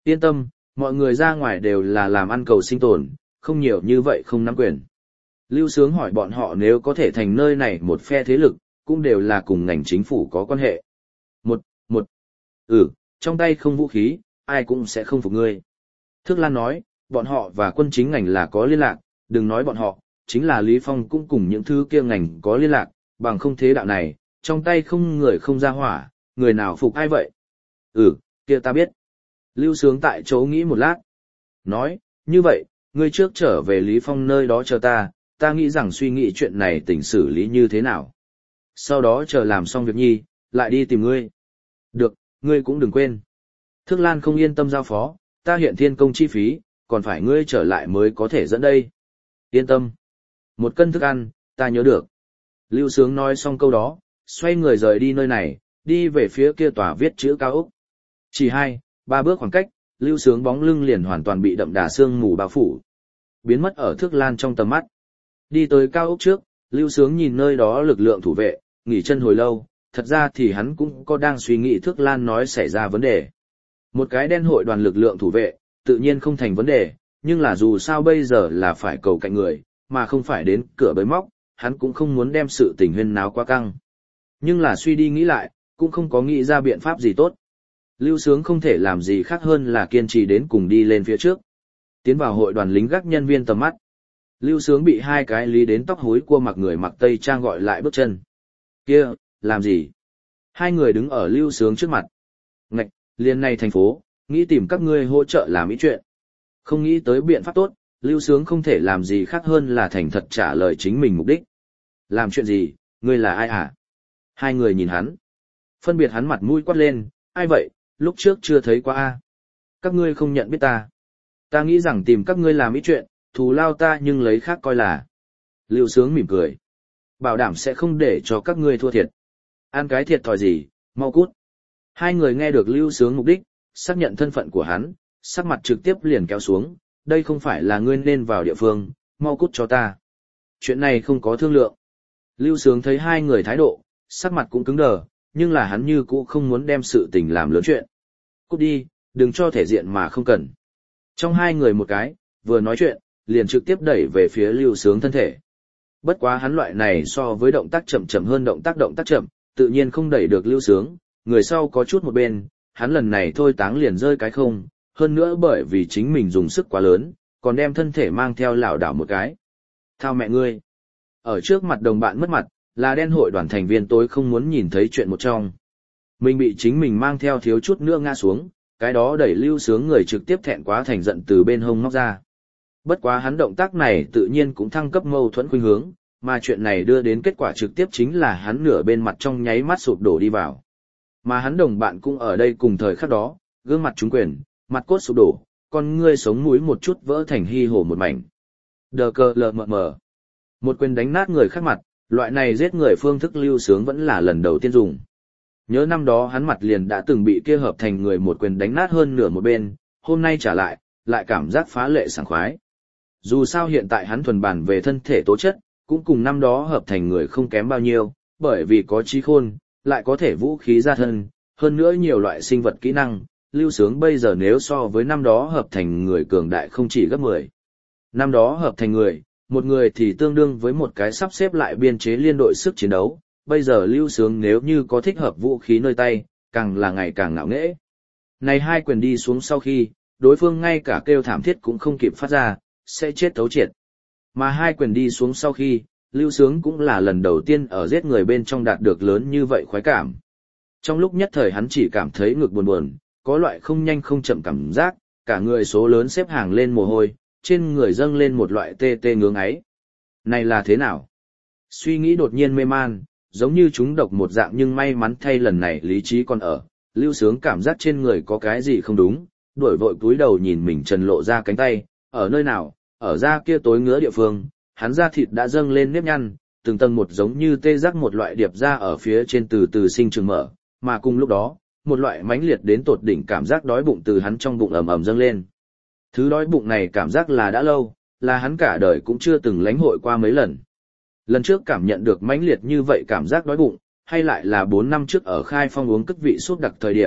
Yên tâm, mọi người ra ngoài đều là làm ăn cầu sinh tồn, không nhiều như vậy không nắm quyền. Lưu Sướng hỏi bọn họ nếu có thể thành nơi này một phe thế lực, cũng đều là cùng ngành chính phủ có quan hệ. Một, một, ừ, trong tay không vũ khí, ai cũng sẽ không phục ngươi. Thước Lan nói, bọn họ và quân chính ngành là có liên lạc, đừng nói bọn họ, chính là Lý Phong cũng cùng những thứ kia ngành có liên lạc, bằng không thế đạo này, trong tay không người không ra hỏa, người nào phục ai vậy? Ừ, kia ta biết. Lưu Sướng tại chỗ nghĩ một lát. Nói, như vậy, ngươi trước trở về Lý Phong nơi đó chờ ta, ta nghĩ rằng suy nghĩ chuyện này tỉnh xử lý như thế nào. Sau đó chờ làm xong việc nhi, lại đi tìm ngươi. Được, ngươi cũng đừng quên. Thước Lan không yên tâm giao phó, ta hiện thiên công chi phí, còn phải ngươi trở lại mới có thể dẫn đây. Yên tâm. Một cân thức ăn, ta nhớ được. Lưu Sướng nói xong câu đó, xoay người rời đi nơi này, đi về phía kia tòa viết chữ cao ốc. Chỉ hai, ba bước khoảng cách, Lưu Sướng bóng lưng liền hoàn toàn bị đậm đà sương mù bao phủ, biến mất ở Thước Lan trong tầm mắt. Đi tới cao ốc trước, Lưu Sướng nhìn nơi đó lực lượng thủ vệ, nghỉ chân hồi lâu, thật ra thì hắn cũng có đang suy nghĩ Thước Lan nói xảy ra vấn đề. Một cái đen hội đoàn lực lượng thủ vệ, tự nhiên không thành vấn đề, nhưng là dù sao bây giờ là phải cầu cạnh người, mà không phải đến cửa bới móc, hắn cũng không muốn đem sự tình huyên náo quá căng. Nhưng là suy đi nghĩ lại, cũng không có nghĩ ra biện pháp gì tốt. Lưu Sướng không thể làm gì khác hơn là kiên trì đến cùng đi lên phía trước. Tiến vào hội đoàn lính gác nhân viên tầm mắt. Lưu Sướng bị hai cái lý đến tóc hối cua mặc người mặc tây trang gọi lại bước chân. Kia, làm gì? Hai người đứng ở Lưu Sướng trước mặt. Ngạch, liền này thành phố, nghĩ tìm các ngươi hỗ trợ làm ý chuyện. Không nghĩ tới biện pháp tốt, Lưu Sướng không thể làm gì khác hơn là thành thật trả lời chính mình mục đích. Làm chuyện gì, ngươi là ai hả? Hai người nhìn hắn. Phân biệt hắn mặt mũi quát lên, ai vậy, lúc trước chưa thấy qua a. Các ngươi không nhận biết ta. Ta nghĩ rằng tìm các ngươi làm ý chuyện, thù lao ta nhưng lấy khác coi là. Lưu Sướng mỉm cười. Bảo đảm sẽ không để cho các ngươi thua thiệt. Ăn cái thiệt thòi gì, mau cút. Hai người nghe được Lưu Sướng mục đích, xác nhận thân phận của hắn, sắc mặt trực tiếp liền kéo xuống, đây không phải là ngươi nên vào địa phương, mau cút cho ta. Chuyện này không có thương lượng. Lưu Sướng thấy hai người thái độ, sắc mặt cũng cứng đờ, nhưng là hắn như cũ không muốn đem sự tình làm lớn chuyện. Cút đi, đừng cho thể diện mà không cần. Trong hai người một cái, vừa nói chuyện, liền trực tiếp đẩy về phía Lưu Sướng thân thể. Bất quá hắn loại này so với động tác chậm chậm hơn động tác động tác chậm, tự nhiên không đẩy được Lưu Sướng, người sau có chút một bên, hắn lần này thôi táng liền rơi cái không, hơn nữa bởi vì chính mình dùng sức quá lớn, còn đem thân thể mang theo lảo đảo một cái. Thao mẹ ngươi! Ở trước mặt đồng bạn mất mặt, là đen hội đoàn thành viên tối không muốn nhìn thấy chuyện một trong. Mình bị chính mình mang theo thiếu chút nữa ngã xuống, cái đó đẩy Lưu Sướng người trực tiếp thẹn quá thành giận từ bên hông móc ra. Bất quá hắn động tác này tự nhiên cũng thăng cấp mâu thuẫn khuynh hướng, mà chuyện này đưa đến kết quả trực tiếp chính là hắn nửa bên mặt trong nháy mắt sụp đổ đi vào. Mà hắn đồng bạn cũng ở đây cùng thời khắc đó, gương mặt trúng quyền, mặt cốt sụp đổ, con ngươi sống mũi một chút vỡ thành hy hổ một mảnh. Đờ cờ lờ mờ mờ. Một quyền đánh nát người khác mặt, loại này giết người phương thức Lưu Sướng vẫn là lần đầu tiên dùng. Nhớ năm đó hắn mặt liền đã từng bị kia hợp thành người một quyền đánh nát hơn nửa một bên, hôm nay trả lại, lại cảm giác phá lệ sảng khoái. Dù sao hiện tại hắn thuần bản về thân thể tố chất, cũng cùng năm đó hợp thành người không kém bao nhiêu, bởi vì có trí khôn, lại có thể vũ khí ra thân, hơn nữa nhiều loại sinh vật kỹ năng, Lưu Sướng bây giờ nếu so với năm đó hợp thành người cường đại không chỉ gấp mười. Năm đó hợp thành người, một người thì tương đương với một cái sắp xếp lại biên chế liên đội sức chiến đấu, bây giờ Lưu Sướng nếu như có thích hợp vũ khí nơi tay, càng là ngày càng ngạo nghễ. Này hai quyền đi xuống sau khi, đối phương ngay cả kêu thảm thiết cũng không kịp phát ra, sẽ chết thấu triệt. Mà hai quyền đi xuống sau khi, Lưu Sướng cũng là lần đầu tiên ở giết người bên trong đạt được lớn như vậy khoái cảm. Trong lúc nhất thời hắn chỉ cảm thấy ngực buồn buồn, có loại không nhanh không chậm cảm giác, cả người số lớn xếp hàng lên mồ hôi, trên người dâng lên một loại tê tê ngưỡng ấy. Này là thế nào? Suy nghĩ đột nhiên mê man, giống như chúng độc một dạng nhưng may mắn thay lần này lý trí còn ở, Lưu Sướng cảm giác trên người có cái gì không đúng, đuổi vội cúi đầu nhìn mình trần lộ ra cánh tay, ở nơi nào, ở da kia tối ngứa địa phương, hắn da thịt đã dâng lên nếp nhăn, từng tầng một giống như tê giác một loại điệp ra ở phía trên từ từ sinh trưởng mở, mà cùng lúc đó, một loại mãnh liệt đến tột đỉnh cảm giác đói bụng từ hắn trong bụng ầm ầm dâng lên. Thứ đói bụng này cảm giác là đã lâu, là hắn cả đời cũng chưa từng lãnh hội qua mấy lần. Lần trước cảm nhận được mãnh liệt như vậy cảm giác đói bụng, hay lại là bốn năm trước ở Khai Phong uống cất vị sốt đặc thời điểm,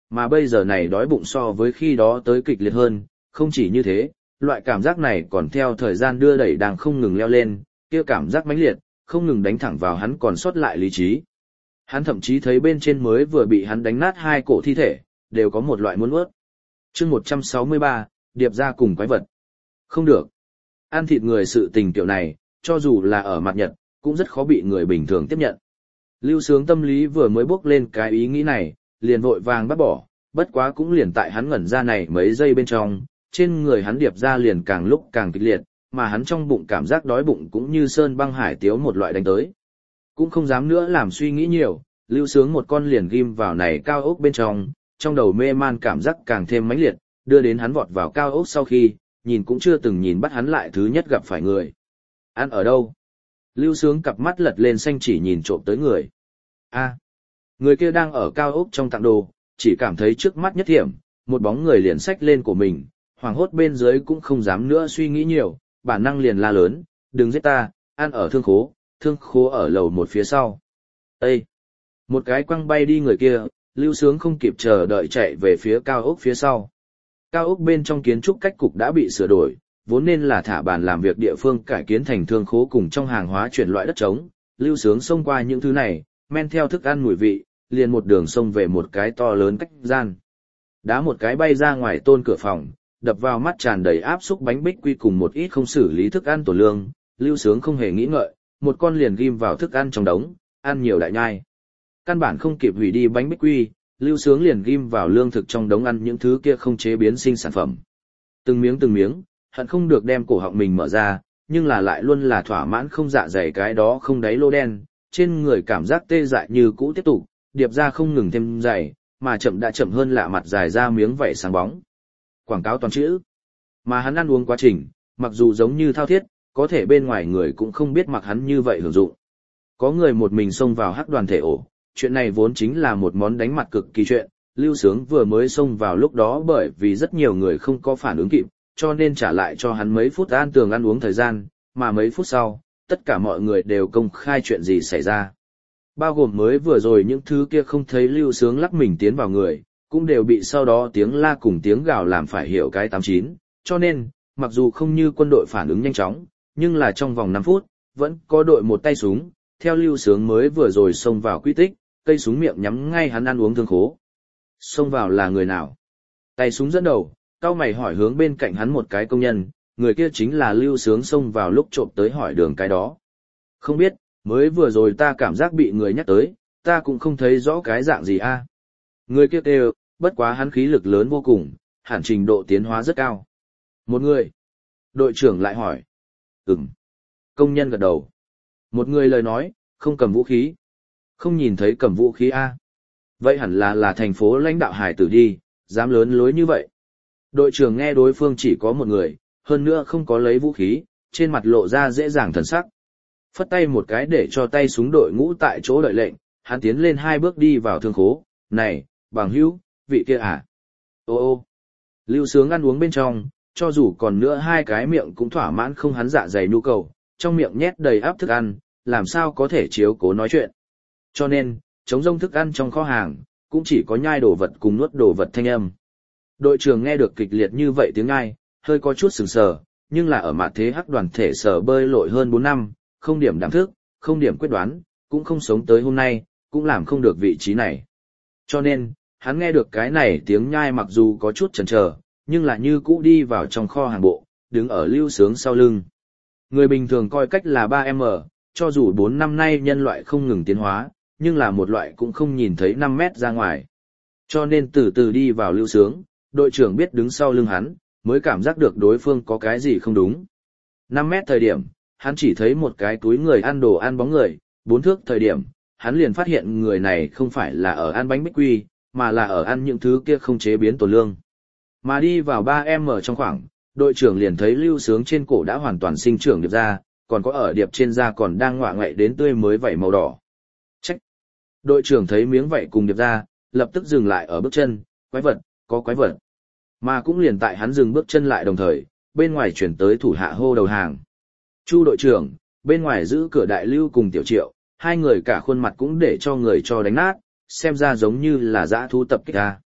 mà bây giờ này đói bụng so với khi đó tới kịch liệt hơn, không chỉ như thế, loại cảm giác này còn theo thời gian đưa đẩy đang không ngừng leo lên, kia cảm giác mãnh liệt, không ngừng đánh thẳng vào hắn còn sót lại lý trí. Hắn thậm chí thấy bên trên mới vừa bị hắn đánh nát hai cổ thi thể, đều có một loại muốn nuốt. Chương một trăm sáu mươi ba, điệp ra cùng quái vật. Không được. Ăn thịt người sự tình kiểu này, cho dù là ở mặt Nhật, cũng rất khó bị người bình thường tiếp nhận. Lưu Sướng tâm lý vừa mới bước lên cái ý nghĩ này, liền vội vàng bắt bỏ, bất quá cũng liền tại hắn ngẩn ra này mấy giây bên trong, trên người hắn điệp ra liền càng lúc càng kịch liệt, mà hắn trong bụng cảm giác đói bụng cũng như sơn băng hải tiếu một loại đánh tới. Cũng không dám nữa làm suy nghĩ nhiều, Lưu Sướng một con liền ghim vào này cao ốc bên trong, trong đầu mê man cảm giác càng thêm mãnh liệt, đưa đến hắn vọt vào cao ốc sau khi, nhìn cũng chưa từng nhìn bắt hắn lại thứ nhất gặp phải người. Ăn ở đâu? Lưu Sướng cặp mắt lật lên xanh chỉ nhìn trộm tới người. A, người kia đang ở cao ốc trong tặng đồ, chỉ cảm thấy trước mắt nhất thiểm, một bóng người liền xách lên của mình, hoảng hốt bên dưới cũng không dám nữa suy nghĩ nhiều, bản năng liền la lớn, đừng giết ta, ăn ở thương khố, thương khố ở lầu một phía sau. Ê! Một cái quăng bay đi người kia, Lưu Sướng không kịp chờ đợi chạy về phía cao ốc phía sau. Cao ốc bên trong kiến trúc cách cục đã bị sửa đổi, vốn nên là thả bàn làm việc địa phương cải kiến thành thương khố cùng trong hàng hóa chuyển loại đất trống. Lưu Sướng xông qua những thứ này, men theo thức ăn mùi vị, liền một đường xông về một cái to lớn cách gian. Đá một cái bay ra ngoài tôn cửa phòng, đập vào mắt tràn đầy áp xúc bánh bích quy cùng một ít không xử lý thức ăn tổ lương, Lưu Sướng không hề nghĩ ngợi, một con liền ghim vào thức ăn trong đống, ăn nhiều đại nhai. Căn bản không kịp hủy đi bánh bích quy, Lưu Sướng liền ghim vào lương thực trong đống ăn những thứ kia không chế biến sinh sản phẩm. Từng miếng từng miếng, hận không được đem cổ họng mình mở ra, nhưng là lại luôn là thỏa mãn không dạ dày cái đó không đáy lô đen, trên người cảm giác tê dại như cũ tiếp tục, điệp ra không ngừng thêm dày, mà chậm đã chậm hơn lạ mặt dài ra miếng vảy sáng bóng. Quảng cáo toàn chữ. Mà hắn ăn uống quá trình, mặc dù giống như thao thiết, có thể bên ngoài người cũng không biết mặc hắn như vậy hưởng dụng. Có người một mình xông vào hắc đoàn thể ổ, chuyện này vốn chính là một món đánh mặt cực kỳ chuyện, Lưu Sướng vừa mới xông vào lúc đó bởi vì rất nhiều người không có phản ứng kịp, cho nên trả lại cho hắn mấy phút an tường ăn uống thời gian, mà mấy phút sau, tất cả mọi người đều công khai chuyện gì xảy ra. Bao gồm mới vừa rồi những thứ kia không thấy Lưu Sướng lắc mình tiến vào người, cũng đều bị sau đó tiếng la cùng tiếng gào làm phải hiểu cái tám chín, cho nên, mặc dù không như quân đội phản ứng nhanh chóng, nhưng là trong vòng năm phút, vẫn có đội một tay súng, theo Lưu Sướng mới vừa rồi xông vào quy tích, cây súng miệng nhắm ngay hắn ăn uống thương khố. Xông vào là người nào? Tay súng dẫn đầu, cao mày hỏi hướng bên cạnh hắn một cái công nhân, người kia chính là Lưu Sướng xông vào lúc trộm tới hỏi đường cái đó. Không biết, mới vừa rồi ta cảm giác bị người nhắc tới, ta cũng không thấy rõ cái dạng gì a. Người kia kêu, bất quá hắn khí lực lớn vô cùng, hẳn trình độ tiến hóa rất cao. Một người. Đội trưởng lại hỏi. Ừm. Công nhân gật đầu. Một người lời nói, không cầm vũ khí. Không nhìn thấy cầm vũ khí a. Vậy hẳn là là thành phố lãnh đạo hải tử đi, dám lớn lối như vậy. Đội trưởng nghe đối phương chỉ có một người, hơn nữa không có lấy vũ khí, trên mặt lộ ra dễ dàng thần sắc. Phất tay một cái để cho tay súng đội ngũ tại chỗ đợi lệnh, hắn tiến lên hai bước đi vào thương khố. Này, bằng hữu, vị kia à? Ô ô. Lưu Sướng ăn uống bên trong, cho dù còn nữa hai cái miệng cũng thỏa mãn không hắn dạ dày nhu cầu, trong miệng nhét đầy áp thức ăn, làm sao có thể chiếu cố nói chuyện. Cho nên, trống rông thức ăn trong kho hàng, cũng chỉ có nhai đồ vật cùng nuốt đồ vật thanh âm. Đội trưởng nghe được kịch liệt như vậy tiếng nhai, hơi có chút sừng sờ, nhưng là ở mặt thế hắc đoàn thể sở bơi lội hơn bốn năm, không điểm đảm thức, không điểm quyết đoán, cũng không sống tới hôm nay, cũng làm không được vị trí này. Cho nên, hắn nghe được cái này tiếng nhai mặc dù có chút chần chờ, nhưng là như cũ đi vào trong kho hàng bộ, đứng ở Lưu Sướng sau lưng. Người bình thường coi cách là ba em em, cho dù bốn năm nay nhân loại không ngừng tiến hóa, nhưng là một loại cũng không nhìn thấy năm mét ra ngoài. Cho nên từ từ đi vào Lưu Sướng, đội trưởng biết đứng sau lưng hắn, mới cảm giác được đối phương có cái gì không đúng. năm mét thời điểm, hắn chỉ thấy một cái túi người ăn đồ ăn bóng người, bốn thước thời điểm, hắn liền phát hiện người này không phải là ở ăn bánh bích quy, mà là ở ăn những thứ kia không chế biến tổ lương. Mà đi vào ba em ở trong khoảng, đội trưởng liền thấy Lưu Sướng trên cổ đã hoàn toàn sinh trưởng điệp ra, còn có ở điệp trên da còn đang ngọa ngậy đến tươi mới vảy màu đỏ. Trách! Đội trưởng thấy miếng vảy cùng điệp ra, lập tức dừng lại ở bước chân, quái vật, có quái vật. Mà cũng liền tại hắn dừng bước chân lại đồng thời, bên ngoài chuyển tới thủ hạ hô đầu hàng. Chu đội trưởng, bên ngoài giữ cửa đại Lưu cùng Tiểu Triệu, hai người cả khuôn mặt cũng để cho người cho đánh nát, xem ra giống như là dã thú tập kích ra.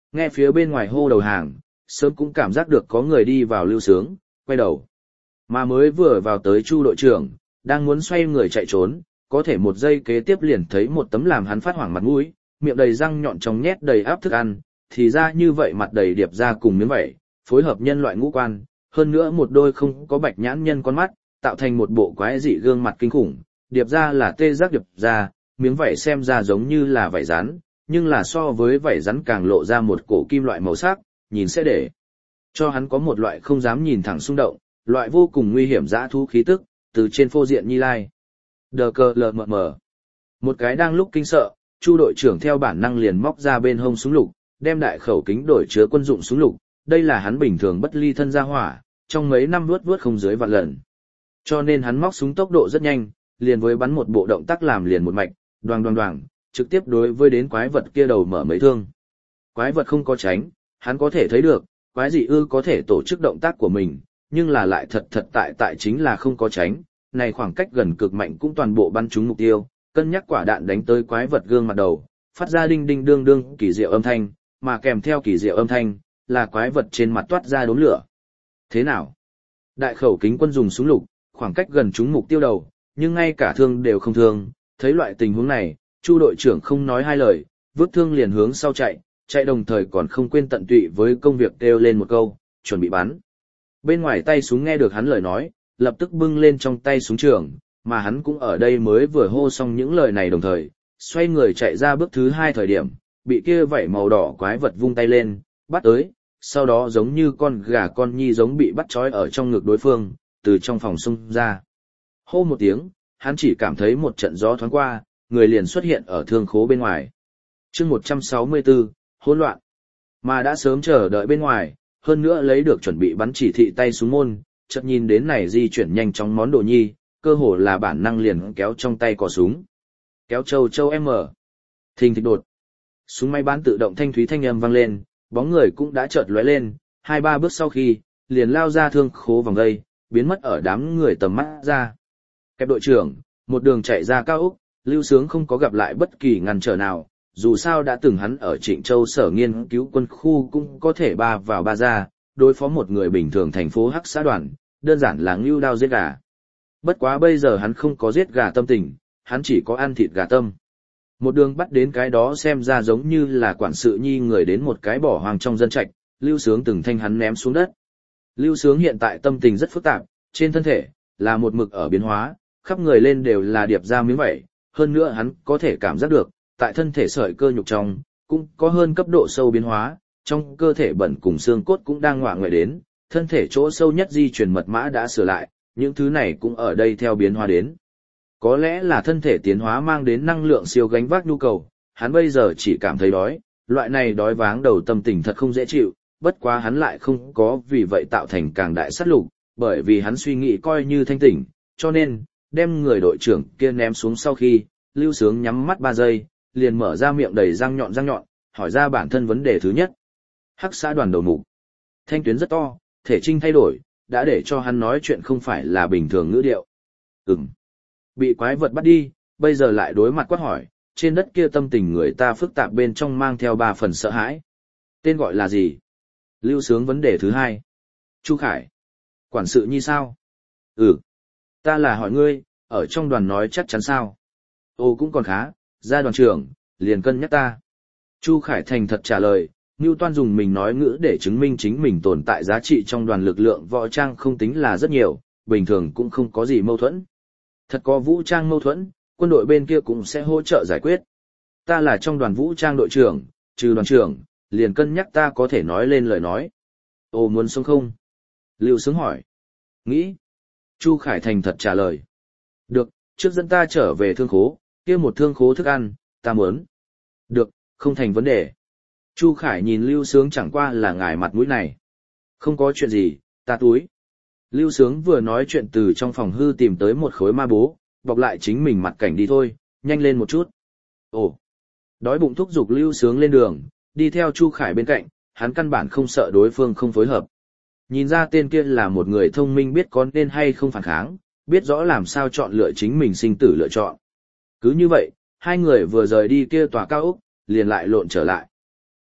Nghe phía bên ngoài hô đầu hàng, sớm cũng cảm giác được có người đi vào Lưu Sướng, quay đầu. Mà mới vừa vào tới Chu đội trưởng, đang muốn xoay người chạy trốn, có thể một giây kế tiếp liền thấy một tấm làm hắn phát hoảng mặt mũi, miệng đầy răng nhọn trong nhét đầy áp thức ăn, thì ra như vậy mặt đầy điệp ra cùng miếng vẩy, phối hợp nhân loại ngũ quan, hơn nữa một đôi không có bạch nhãn nhân con mắt, tạo thành một bộ quái dị gương mặt kinh khủng, điệp ra là tê giác điệp ra, miếng vảy xem ra giống như là vảy rắn, nhưng là so với vảy rắn càng lộ ra một cổ kim loại màu sắc, nhìn sẽ để cho hắn có một loại không dám nhìn thẳng xung động, loại vô cùng nguy hiểm dã thú khí tức, từ trên phô diện Nhi Lai. Đờ cờ lờ mờ mờ. Một cái đang lúc kinh sợ, Chu đội trưởng theo bản năng liền móc ra bên hông súng lục, đem đại khẩu kính đổi chứa quân dụng súng lục, đây là hắn bình thường bất ly thân ra hỏa, trong mấy năm vuốt vuốt không dưới vạn lần. Cho nên hắn móc súng tốc độ rất nhanh, liền với bắn một bộ động tác làm liền một mạch, đoàng đoàng đoàng, trực tiếp đối với đến quái vật kia đầu mở mấy thương. Quái vật không có tránh, hắn có thể thấy được, quái dị ư có thể tổ chức động tác của mình, nhưng là lại thật thật tại tại chính là không có tránh, này khoảng cách gần cực mạnh cũng toàn bộ bắn trúng mục tiêu, cân nhắc quả đạn đánh tới quái vật gương mặt đầu, phát ra đinh đinh đương đương kỳ diệu âm thanh, mà kèm theo kỳ diệu âm thanh, là quái vật trên mặt toát ra đốm lửa. Thế nào? Đại khẩu kính quân dùng súng lục, khoảng cách gần trúng mục tiêu đầu, nhưng ngay cả thương đều không thương, thấy loại tình huống này, Chu đội trưởng không nói hai lời, vứt thương liền hướng sau chạy, chạy đồng thời còn không quên tận tụy với công việc kêu lên một câu, chuẩn bị bắn. Bên ngoài tay súng nghe được hắn lời nói, lập tức bưng lên trong tay súng trường, mà hắn cũng ở đây mới vừa hô xong những lời này đồng thời, xoay người chạy ra bước thứ hai thời điểm, bị kia vảy màu đỏ quái vật vung tay lên, bắt tới, sau đó giống như con gà con nhi giống bị bắt trói ở trong ngực đối phương, từ trong phòng xung ra. Hô một tiếng, hắn chỉ cảm thấy một trận gió thoáng qua, người liền xuất hiện ở thương khố bên ngoài. chương một trăm sáu mươi tư, hỗn loạn. Mà đã sớm chờ đợi bên ngoài, hơn nữa lấy được chuẩn bị bắn chỉ thị tay súng môn, chợt nhìn đến này di chuyển nhanh chóng món đồ nhi, cơ hồ là bản năng liền kéo trong tay cò súng. Kéo châu châu M. Thình thịch đột. Súng máy bán tự động thanh thúy thanh âm vang lên, bóng người cũng đã chợt lóe lên, hai ba bước sau khi, liền lao ra thương khố vòng gây, biến mất ở đám người tầm mắt ra. Kẹp đội trưởng, một đường chạy ra cao úc, Lưu Sướng không có gặp lại bất kỳ ngăn trở nào, dù sao đã từng hắn ở Trịnh Châu sở nghiên cứu quân khu cũng có thể ba vào ba ra, đối phó một người bình thường thành phố Hắc xã đoàn, đơn giản là ngưu đao giết gà. Bất quá bây giờ hắn không có giết gà tâm tình, hắn chỉ có ăn thịt gà tâm. Một đường bắt đến cái đó xem ra giống như là quản sự nhi người đến một cái bỏ hoang trong dân trạch, Lưu Sướng từng thanh hắn ném xuống đất. Lưu Sướng hiện tại tâm tình rất phức tạp, trên thân thể là một mực ở biến hóa, khắp người lên đều là điệp ra miếng vảy, hơn nữa hắn có thể cảm giác được, tại thân thể sợi cơ nhục trong, cũng có hơn cấp độ sâu biến hóa, trong cơ thể bẩn cùng xương cốt cũng đang ngoạ ngoại đến, thân thể chỗ sâu nhất di truyền mật mã đã sửa lại, những thứ này cũng ở đây theo biến hóa đến. Có lẽ là thân thể tiến hóa mang đến năng lượng siêu gánh vác nhu cầu, hắn bây giờ chỉ cảm thấy đói, loại này đói váng đầu tâm tình thật không dễ chịu, bất quá hắn lại không có vì vậy tạo thành càng đại sát lục, bởi vì hắn suy nghĩ coi như thanh tỉnh, cho nên, đem người đội trưởng kia ném xuống sau khi, Lưu Sướng nhắm mắt ba giây, liền mở ra miệng đầy răng nhọn răng nhọn, hỏi ra bản thân vấn đề thứ nhất. Hắc xã đoàn đầu mục. Thanh tuyến rất to, thể trinh thay đổi, đã để cho hắn nói chuyện không phải là bình thường ngữ điệu. Ừm. Bị quái vật bắt đi, bây giờ lại đối mặt quát hỏi, trên đất kia tâm tình người ta phức tạp bên trong mang theo ba phần sợ hãi. Tên gọi là gì? Lưu Sướng vấn đề thứ hai. Chu Khải. Quản sự như sao? Ừ. Ta là hỏi ngươi, ở trong đoàn nói chắc chắn sao? Ồ cũng còn khá, ra đoàn trưởng, liền cân nhắc ta. Chu Khải thành thật trả lời, Newton dùng mình nói ngữ để chứng minh chính mình tồn tại giá trị trong đoàn lực lượng võ trang không tính là rất nhiều, bình thường cũng không có gì mâu thuẫn. Thật có vũ trang mâu thuẫn, quân đội bên kia cũng sẽ hỗ trợ giải quyết. Ta là trong đoàn vũ trang đội trưởng, trừ đoàn trưởng, liền cân nhắc ta có thể nói lên lời nói. Ồ muốn sống không? Lưu Sướng hỏi. Nghĩ. Chu Khải thành thật trả lời. Được, trước dẫn ta trở về thương khố, kia một thương khố thức ăn, ta muốn. Được, không thành vấn đề. Chu Khải nhìn Lưu Sướng chẳng qua là ngài mặt mũi này. Không có chuyện gì, ta túi. Lưu Sướng vừa nói chuyện từ trong phòng hư tìm tới một khối ma bố, bọc lại chính mình mặt cảnh đi thôi, nhanh lên một chút. Ồ, đói bụng thúc giục Lưu Sướng lên đường, đi theo Chu Khải bên cạnh, hắn căn bản không sợ đối phương không phối hợp. Nhìn ra tên kia là một người thông minh biết có nên hay không phản kháng, biết rõ làm sao chọn lựa chính mình sinh tử lựa chọn. Cứ như vậy, hai người vừa rời đi kia tòa cao ốc, liền lại lộn trở lại.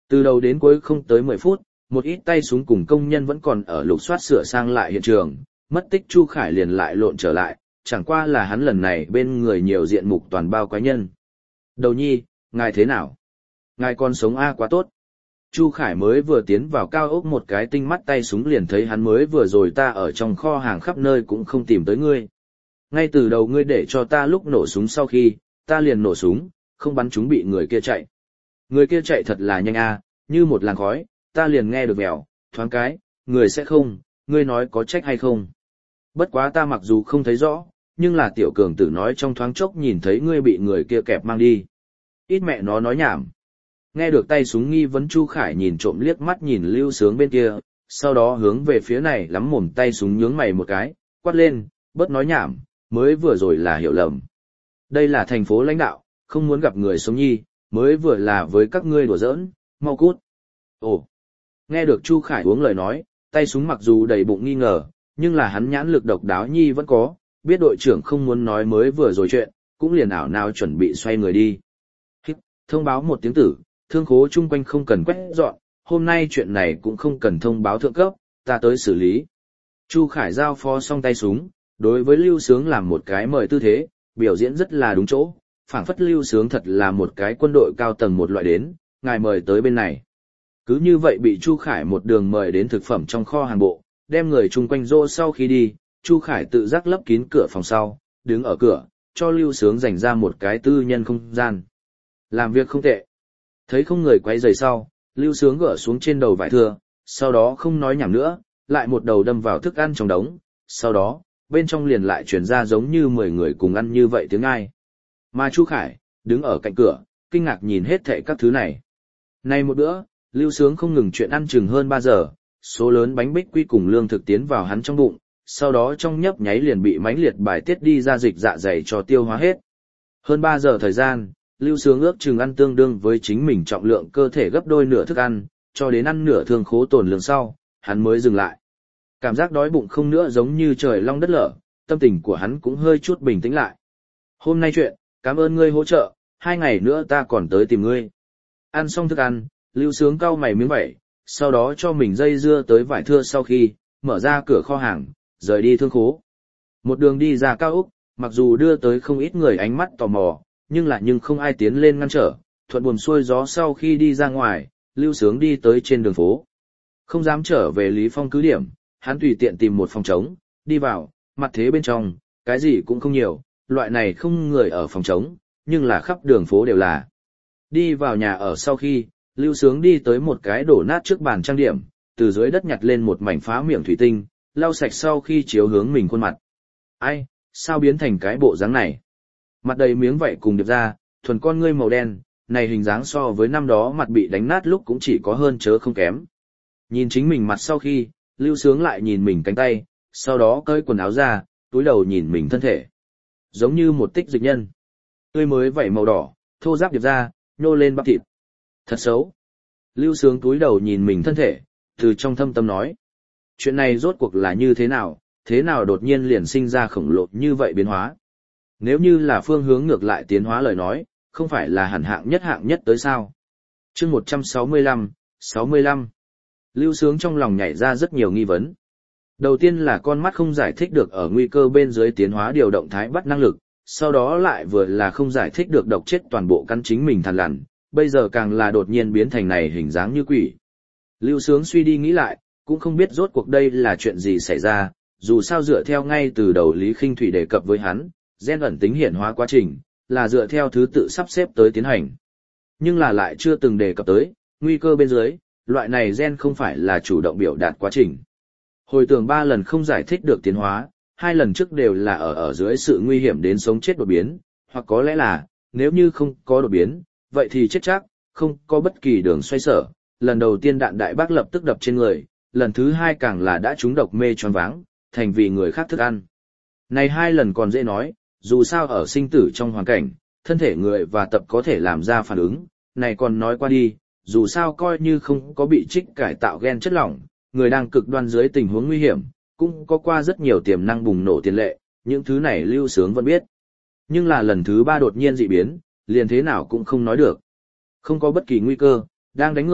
Từ đầu đến cuối không tới mười phút, một ít tay súng cùng công nhân vẫn còn ở lục soát sửa sang lại hiện trường, mất tích Chu Khải liền lại lộn trở lại, chẳng qua là hắn lần này bên người nhiều diện mục toàn bao quái nhân. Đầu nhi, ngài thế nào? Ngài còn sống a quá tốt. Chu Khải mới vừa tiến vào cao ốc một cái tinh mắt tay súng liền thấy hắn mới vừa rồi ta ở trong kho hàng khắp nơi cũng không tìm tới ngươi. Ngay từ đầu ngươi để cho ta lúc nổ súng sau khi, ta liền nổ súng, không bắn chúng bị người kia chạy. Người kia chạy thật là nhanh a, như một làn khói, ta liền nghe được mèo, thoáng cái, người sẽ không, ngươi nói có trách hay không. Bất quá ta mặc dù không thấy rõ, nhưng là tiểu cường tử nói trong thoáng chốc nhìn thấy ngươi bị người kia kẹp mang đi. Ít mẹ nó nói nhảm. Nghe được tay súng nghi vấn Chu Khải nhìn trộm liếc mắt nhìn Lưu Sướng bên kia, sau đó hướng về phía này lắm mồm tay súng nhướng mày một cái, quát lên, bớt nói nhảm, mới vừa rồi là hiểu lầm. Đây là thành phố lãnh đạo, không muốn gặp người sống nhi, mới vừa là với các ngươi đùa giỡn, mau cút. Ồ, nghe được Chu Khải uống lời nói, tay súng mặc dù đầy bụng nghi ngờ, nhưng là hắn nhãn lực độc đáo nhi vẫn có, biết đội trưởng không muốn nói mới vừa rồi chuyện, cũng liền ảo nào chuẩn bị xoay người đi. Hít, thông báo một tiếng tử, thương khố chung quanh không cần quét dọn, hôm nay chuyện này cũng không cần thông báo thượng cấp, ta tới xử lý. Chu Khải giao phó xong tay súng, đối với Lưu Sướng làm một cái mời tư thế, biểu diễn rất là đúng chỗ, phảng phất Lưu Sướng thật là một cái quân đội cao tầng một loại đến, ngài mời tới bên này. Cứ như vậy bị Chu Khải một đường mời đến thực phẩm trong kho hàng bộ, đem người chung quanh rô sau khi đi, Chu Khải tự giác lấp kín cửa phòng sau, đứng ở cửa, cho Lưu Sướng dành ra một cái tư nhân không gian. Làm việc không tệ. Thấy không người quay rời sau, Lưu Sướng gỡ xuống trên đầu vải thưa, sau đó không nói nhảm nữa, lại một đầu đâm vào thức ăn trong đống, sau đó, bên trong liền lại truyền ra giống như mười người cùng ăn như vậy tiếng ai. Mà Chu Khải, đứng ở cạnh cửa, kinh ngạc nhìn hết thảy các thứ này. Nay một bữa, Lưu Sướng không ngừng chuyện ăn chừng hơn ba giờ, số lớn bánh bích quy cùng lương thực tiến vào hắn trong bụng, sau đó trong nhấp nháy liền bị mãnh liệt bài tiết đi ra dịch dạ dày cho tiêu hóa hết. Hơn ba giờ thời gian, Lưu Sướng ước chừng ăn tương đương với chính mình trọng lượng cơ thể gấp đôi nửa thức ăn, cho đến ăn nửa thương khố tồn lương sau, hắn mới dừng lại. Cảm giác đói bụng không nữa giống như trời long đất lở, tâm tình của hắn cũng hơi chút bình tĩnh lại. Hôm nay chuyện, cảm ơn ngươi hỗ trợ, hai ngày nữa ta còn tới tìm ngươi. Ăn xong thức ăn, Lưu Sướng cau mày miếng vẩy, sau đó cho mình dây dưa tới vải thưa sau khi, mở ra cửa kho hàng, rời đi thương khố. Một đường đi ra cao ốc, mặc dù đưa tới không ít người ánh mắt tò mò, nhưng lại nhưng không ai tiến lên ngăn trở, thuận buồm xuôi gió sau khi đi ra ngoài, Lưu Sướng đi tới trên đường phố. Không dám trở về Lý Phong cứ điểm, hắn tùy tiện tìm một phòng trống, đi vào, mặt thế bên trong, cái gì cũng không nhiều, loại này không người ở phòng trống, nhưng là khắp đường phố đều là. Đi vào nhà ở sau khi, Lưu Sướng đi tới một cái đổ nát trước bàn trang điểm, từ dưới đất nhặt lên một mảnh phá miệng thủy tinh, lau sạch sau khi chiếu hướng mình khuôn mặt. Ai, sao biến thành cái bộ dáng này? Mặt đầy miếng vảy cùng điệp ra, thuần con ngươi màu đen, này hình dáng so với năm đó mặt bị đánh nát lúc cũng chỉ có hơn chớ không kém. Nhìn chính mình mặt sau khi, Lưu Sướng lại nhìn mình cánh tay, sau đó cởi quần áo ra, túi đầu nhìn mình thân thể. Giống như một tích dịch nhân. Tươi mới vảy màu đỏ, thô ráp điệp ra, nhô lên bắp thịt. Thật xấu. Lưu Sướng túi đầu nhìn mình thân thể, từ trong thâm tâm nói. Chuyện này rốt cuộc là như thế nào, thế nào đột nhiên liền sinh ra khổng lồ như vậy biến hóa. Nếu như là phương hướng ngược lại tiến hóa lời nói, không phải là hẳn hạng nhất hạng nhất tới sao. chương một trăm sáu mươi lăm, sáu mươi lăm. Lưu Sướng trong lòng nhảy ra rất nhiều nghi vấn. Đầu tiên là con mắt không giải thích được ở nguy cơ bên dưới tiến hóa điều động thái bắt năng lực, sau đó lại vừa là không giải thích được độc chết toàn bộ căn chính mình thằn lằn, bây giờ càng là đột nhiên biến thành này hình dáng như quỷ. Lưu Sướng suy đi nghĩ lại, cũng không biết rốt cuộc đây là chuyện gì xảy ra, dù sao dựa theo ngay từ đầu Lý Khinh Thủy đề cập với hắn, gen ẩn tính hiển hóa quá trình, là dựa theo thứ tự sắp xếp tới tiến hành. Nhưng là lại chưa từng đề cập tới, nguy cơ bên dưới, loại này gen không phải là chủ động biểu đạt quá trình. Hồi tưởng ba lần không giải thích được tiến hóa, hai lần trước đều là ở ở dưới sự nguy hiểm đến sống chết đột biến, hoặc có lẽ là, nếu như không có đột biến, vậy thì chết chắc, không có bất kỳ đường xoay sở. Lần đầu tiên đạn đại bác lập tức đập trên người, lần thứ hai càng là đã trúng độc mê choáng váng, thành vì người khác thức ăn. Này hai lần còn dễ nói, dù sao ở sinh tử trong hoàn cảnh, thân thể người và tập có thể làm ra phản ứng, này còn nói qua đi, dù sao coi như không có bị trích cải tạo gen chất lỏng, người đang cực đoan dưới tình huống nguy hiểm, cũng có qua rất nhiều tiềm năng bùng nổ tiền lệ, những thứ này Lưu Sướng vẫn biết. Nhưng là lần thứ ba đột nhiên dị biến, liền thế nào cũng không nói được. Không có bất kỳ nguy cơ, đang đánh người,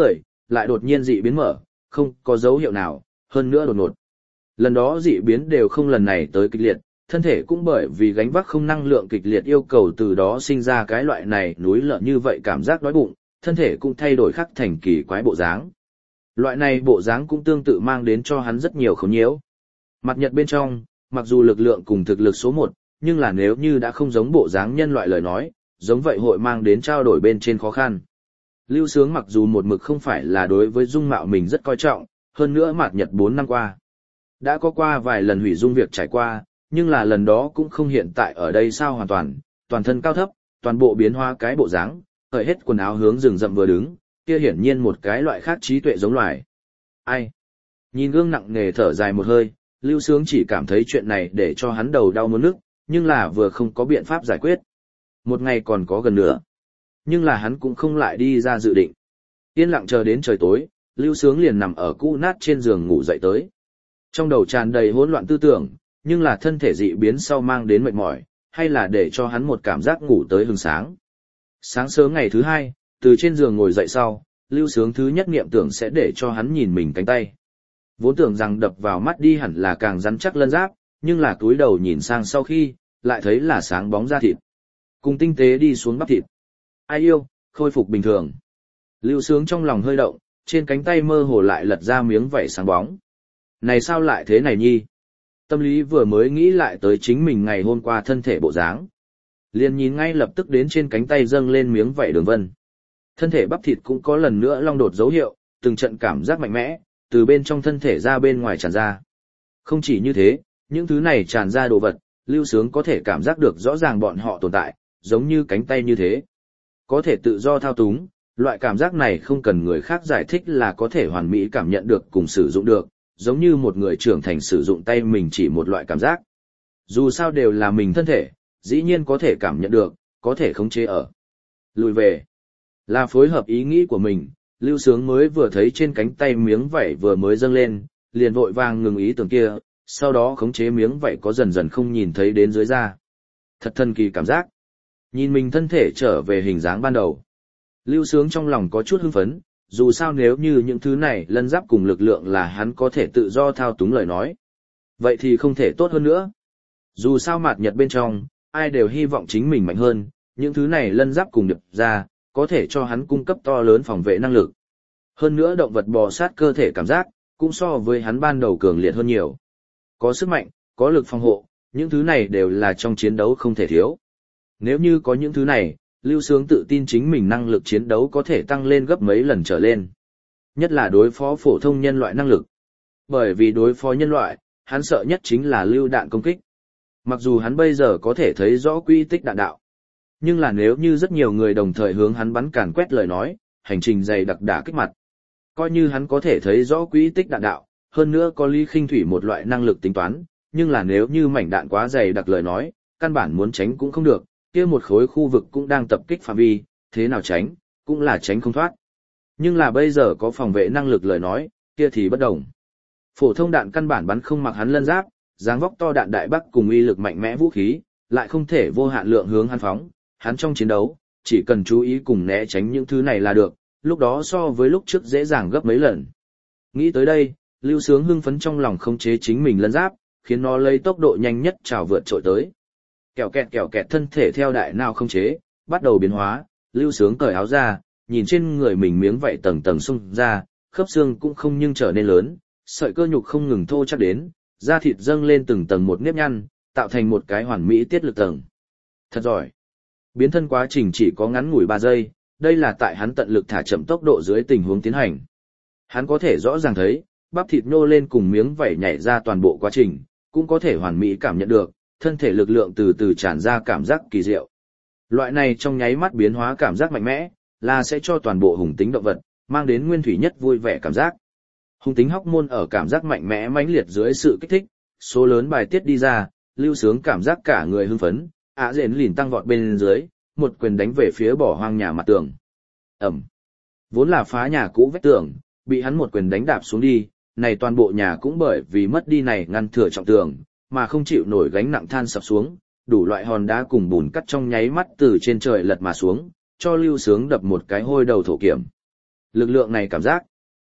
lại đột nhiên dị biến mở, không có dấu hiệu nào, hơn nữa đột ngột. Lần đó dị biến đều không lần này tới kịch liệt, thân thể cũng bởi vì gánh vác không năng lượng kịch liệt yêu cầu từ đó sinh ra cái loại này núi lợn như vậy cảm giác đói bụng, thân thể cũng thay đổi khắc thành kỳ quái bộ dáng. Loại này bộ dáng cũng tương tự mang đến cho hắn rất nhiều khốn nhiễu. Mặt nhật bên trong, mặc dù lực lượng cùng thực lực số một, nhưng là nếu như đã không giống bộ dáng nhân loại lời nói, giống vậy hội mang đến trao đổi bên trên khó khăn. Lưu Sướng mặc dù một mực không phải là đối với dung mạo mình rất coi trọng, hơn nữa mặt nhật bốn năm qua. Đã có qua vài lần hủy dung việc trải qua, nhưng là lần đó cũng không hiện tại ở đây sao hoàn toàn, toàn thân cao thấp, toàn bộ biến hóa cái bộ dáng, cởi hết quần áo hướng rừng rậm vừa đứng, kia hiển nhiên một cái loại khác trí tuệ giống loài. Ai? Nhìn gương nặng nề thở dài một hơi, Lưu Sướng chỉ cảm thấy chuyện này để cho hắn đầu đau muốn nức, nhưng là vừa không có biện pháp giải quyết. Một ngày còn có gần nữa. Nhưng là hắn cũng không lại đi ra dự định. Yên lặng chờ đến trời tối, Lưu Sướng liền nằm ở cũ nát trên giường ngủ dậy tới. Trong đầu tràn đầy hỗn loạn tư tưởng, nhưng là thân thể dị biến sau mang đến mệt mỏi, hay là để cho hắn một cảm giác ngủ tới hừng sáng. Sáng sớm ngày thứ hai, từ trên giường ngồi dậy sau, Lưu Sướng thứ nhất niệm tưởng sẽ để cho hắn nhìn mình cánh tay. Vốn tưởng rằng đập vào mắt đi hẳn là càng rắn chắc lân giáp, nhưng là túi đầu nhìn sang sau khi, lại thấy là sáng bóng da thịt. Cùng tinh tế đi xuống bắp thịt. Ai yêu, khôi phục bình thường. Lưu Sướng trong lòng hơi động, trên cánh tay mơ hồ lại lật ra miếng vảy sáng bóng. Này sao lại thế này nhi? Tâm lý vừa mới nghĩ lại tới chính mình ngày hôm qua thân thể bộ dáng. Liền nhìn ngay lập tức đến trên cánh tay dâng lên miếng vảy đường vân. Thân thể bắp thịt cũng có lần nữa long đột dấu hiệu, từng trận cảm giác mạnh mẽ, từ bên trong thân thể ra bên ngoài tràn ra. Không chỉ như thế, những thứ này tràn ra đồ vật, Lưu Sướng có thể cảm giác được rõ ràng bọn họ tồn tại, giống như cánh tay như thế. Có thể tự do thao túng, loại cảm giác này không cần người khác giải thích là có thể hoàn mỹ cảm nhận được cùng sử dụng được, giống như một người trưởng thành sử dụng tay mình chỉ một loại cảm giác. Dù sao đều là mình thân thể, dĩ nhiên có thể cảm nhận được, có thể khống chế ở. Lùi về, là phối hợp ý nghĩ của mình, Lưu Sướng mới vừa thấy trên cánh tay miếng vảy vừa mới dâng lên, liền vội vàng ngừng ý tưởng kia, sau đó khống chế miếng vảy có dần dần không nhìn thấy đến dưới da. Thật thần kỳ cảm giác. Nhìn mình thân thể trở về hình dáng ban đầu. Lưu Sướng trong lòng có chút hưng phấn, dù sao nếu như những thứ này lân giáp cùng lực lượng là hắn có thể tự do thao túng lời nói. Vậy thì không thể tốt hơn nữa. Dù sao mạt nhật bên trong, ai đều hy vọng chính mình mạnh hơn, những thứ này lân giáp cùng điệp ra, có thể cho hắn cung cấp to lớn phòng vệ năng lực. Hơn nữa động vật bò sát cơ thể cảm giác, cũng so với hắn ban đầu cường liệt hơn nhiều. Có sức mạnh, có lực phòng hộ, những thứ này đều là trong chiến đấu không thể thiếu. Nếu như có những thứ này, Lưu Sướng tự tin chính mình năng lực chiến đấu có thể tăng lên gấp mấy lần trở lên. Nhất là đối phó phổ thông nhân loại năng lực. Bởi vì đối phó nhân loại, hắn sợ nhất chính là lưu đạn công kích. Mặc dù hắn bây giờ có thể thấy rõ quy tích đạn đạo. Nhưng là nếu như rất nhiều người đồng thời hướng hắn bắn càn quét lời nói, hành trình dày đặc đả kích mặt. Coi như hắn có thể thấy rõ quy tích đạn đạo, hơn nữa có ly khinh thủy một loại năng lực tính toán, nhưng là nếu như mảnh đạn quá dày đặc lời nói, căn bản muốn tránh cũng không được, kia một khối khu vực cũng đang tập kích phạm vi, thế nào tránh, cũng là tránh không thoát. Nhưng là bây giờ có phòng vệ năng lực lời nói, kia thì bất đồng. Phổ thông đạn căn bản bắn không mặc hắn lân giáp, dáng vóc to đạn đại bắc cùng uy lực mạnh mẽ vũ khí, lại không thể vô hạn lượng hướng hắn phóng, hắn trong chiến đấu, chỉ cần chú ý cùng né tránh những thứ này là được, lúc đó so với lúc trước dễ dàng gấp mấy lần. Nghĩ tới đây, Lưu Sướng hưng phấn trong lòng khống chế chính mình lân giáp, khiến nó lấy tốc độ nhanh nhất trào vượt trội tới. Kẹo kẹt kẹo kẹt thân thể theo đại nào không chế, bắt đầu biến hóa, Lưu Sướng cởi áo ra, nhìn trên người mình miếng vảy tầng tầng xung ra, khớp xương cũng không nhưng trở nên lớn, sợi cơ nhục không ngừng thô chắc đến, da thịt dâng lên từng tầng một nếp nhăn, tạo thành một cái hoàn mỹ tiết lực tầng. Thật giỏi. Biến thân quá trình chỉ có ngắn ngủi ba giây, đây là tại hắn tận lực thả chậm tốc độ dưới tình huống tiến hành. Hắn có thể rõ ràng thấy, bắp thịt nhô lên cùng miếng vảy nhảy ra toàn bộ quá trình, cũng có thể hoàn mỹ cảm nhận được, thân thể lực lượng từ từ tràn ra cảm giác kỳ diệu. Loại này trong nháy mắt biến hóa cảm giác mạnh mẽ, là sẽ cho toàn bộ hùng tính động vật, mang đến nguyên thủy nhất vui vẻ cảm giác. Hùng tính hóc môn ở cảm giác mạnh mẽ mãnh liệt dưới sự kích thích, số lớn bài tiết đi ra, Lưu Sướng cảm giác cả người hưng phấn, ạ rền lìn tăng vọt bên dưới, một quyền đánh về phía bỏ hoang nhà mặt tường. Ẩm. Vốn là phá nhà cũ vách tường, bị hắn một quyền đánh đạp xuống đi, này toàn bộ nhà cũng bởi vì mất đi này ngăn thừa trọng tường, mà không chịu nổi gánh nặng than sập xuống, đủ loại hòn đá cùng bùn cắt trong nháy mắt từ trên trời lật mà xuống, cho Lưu Sướng đập một cái hôi đầu thổ kiểm. Lực lượng này cảm giác,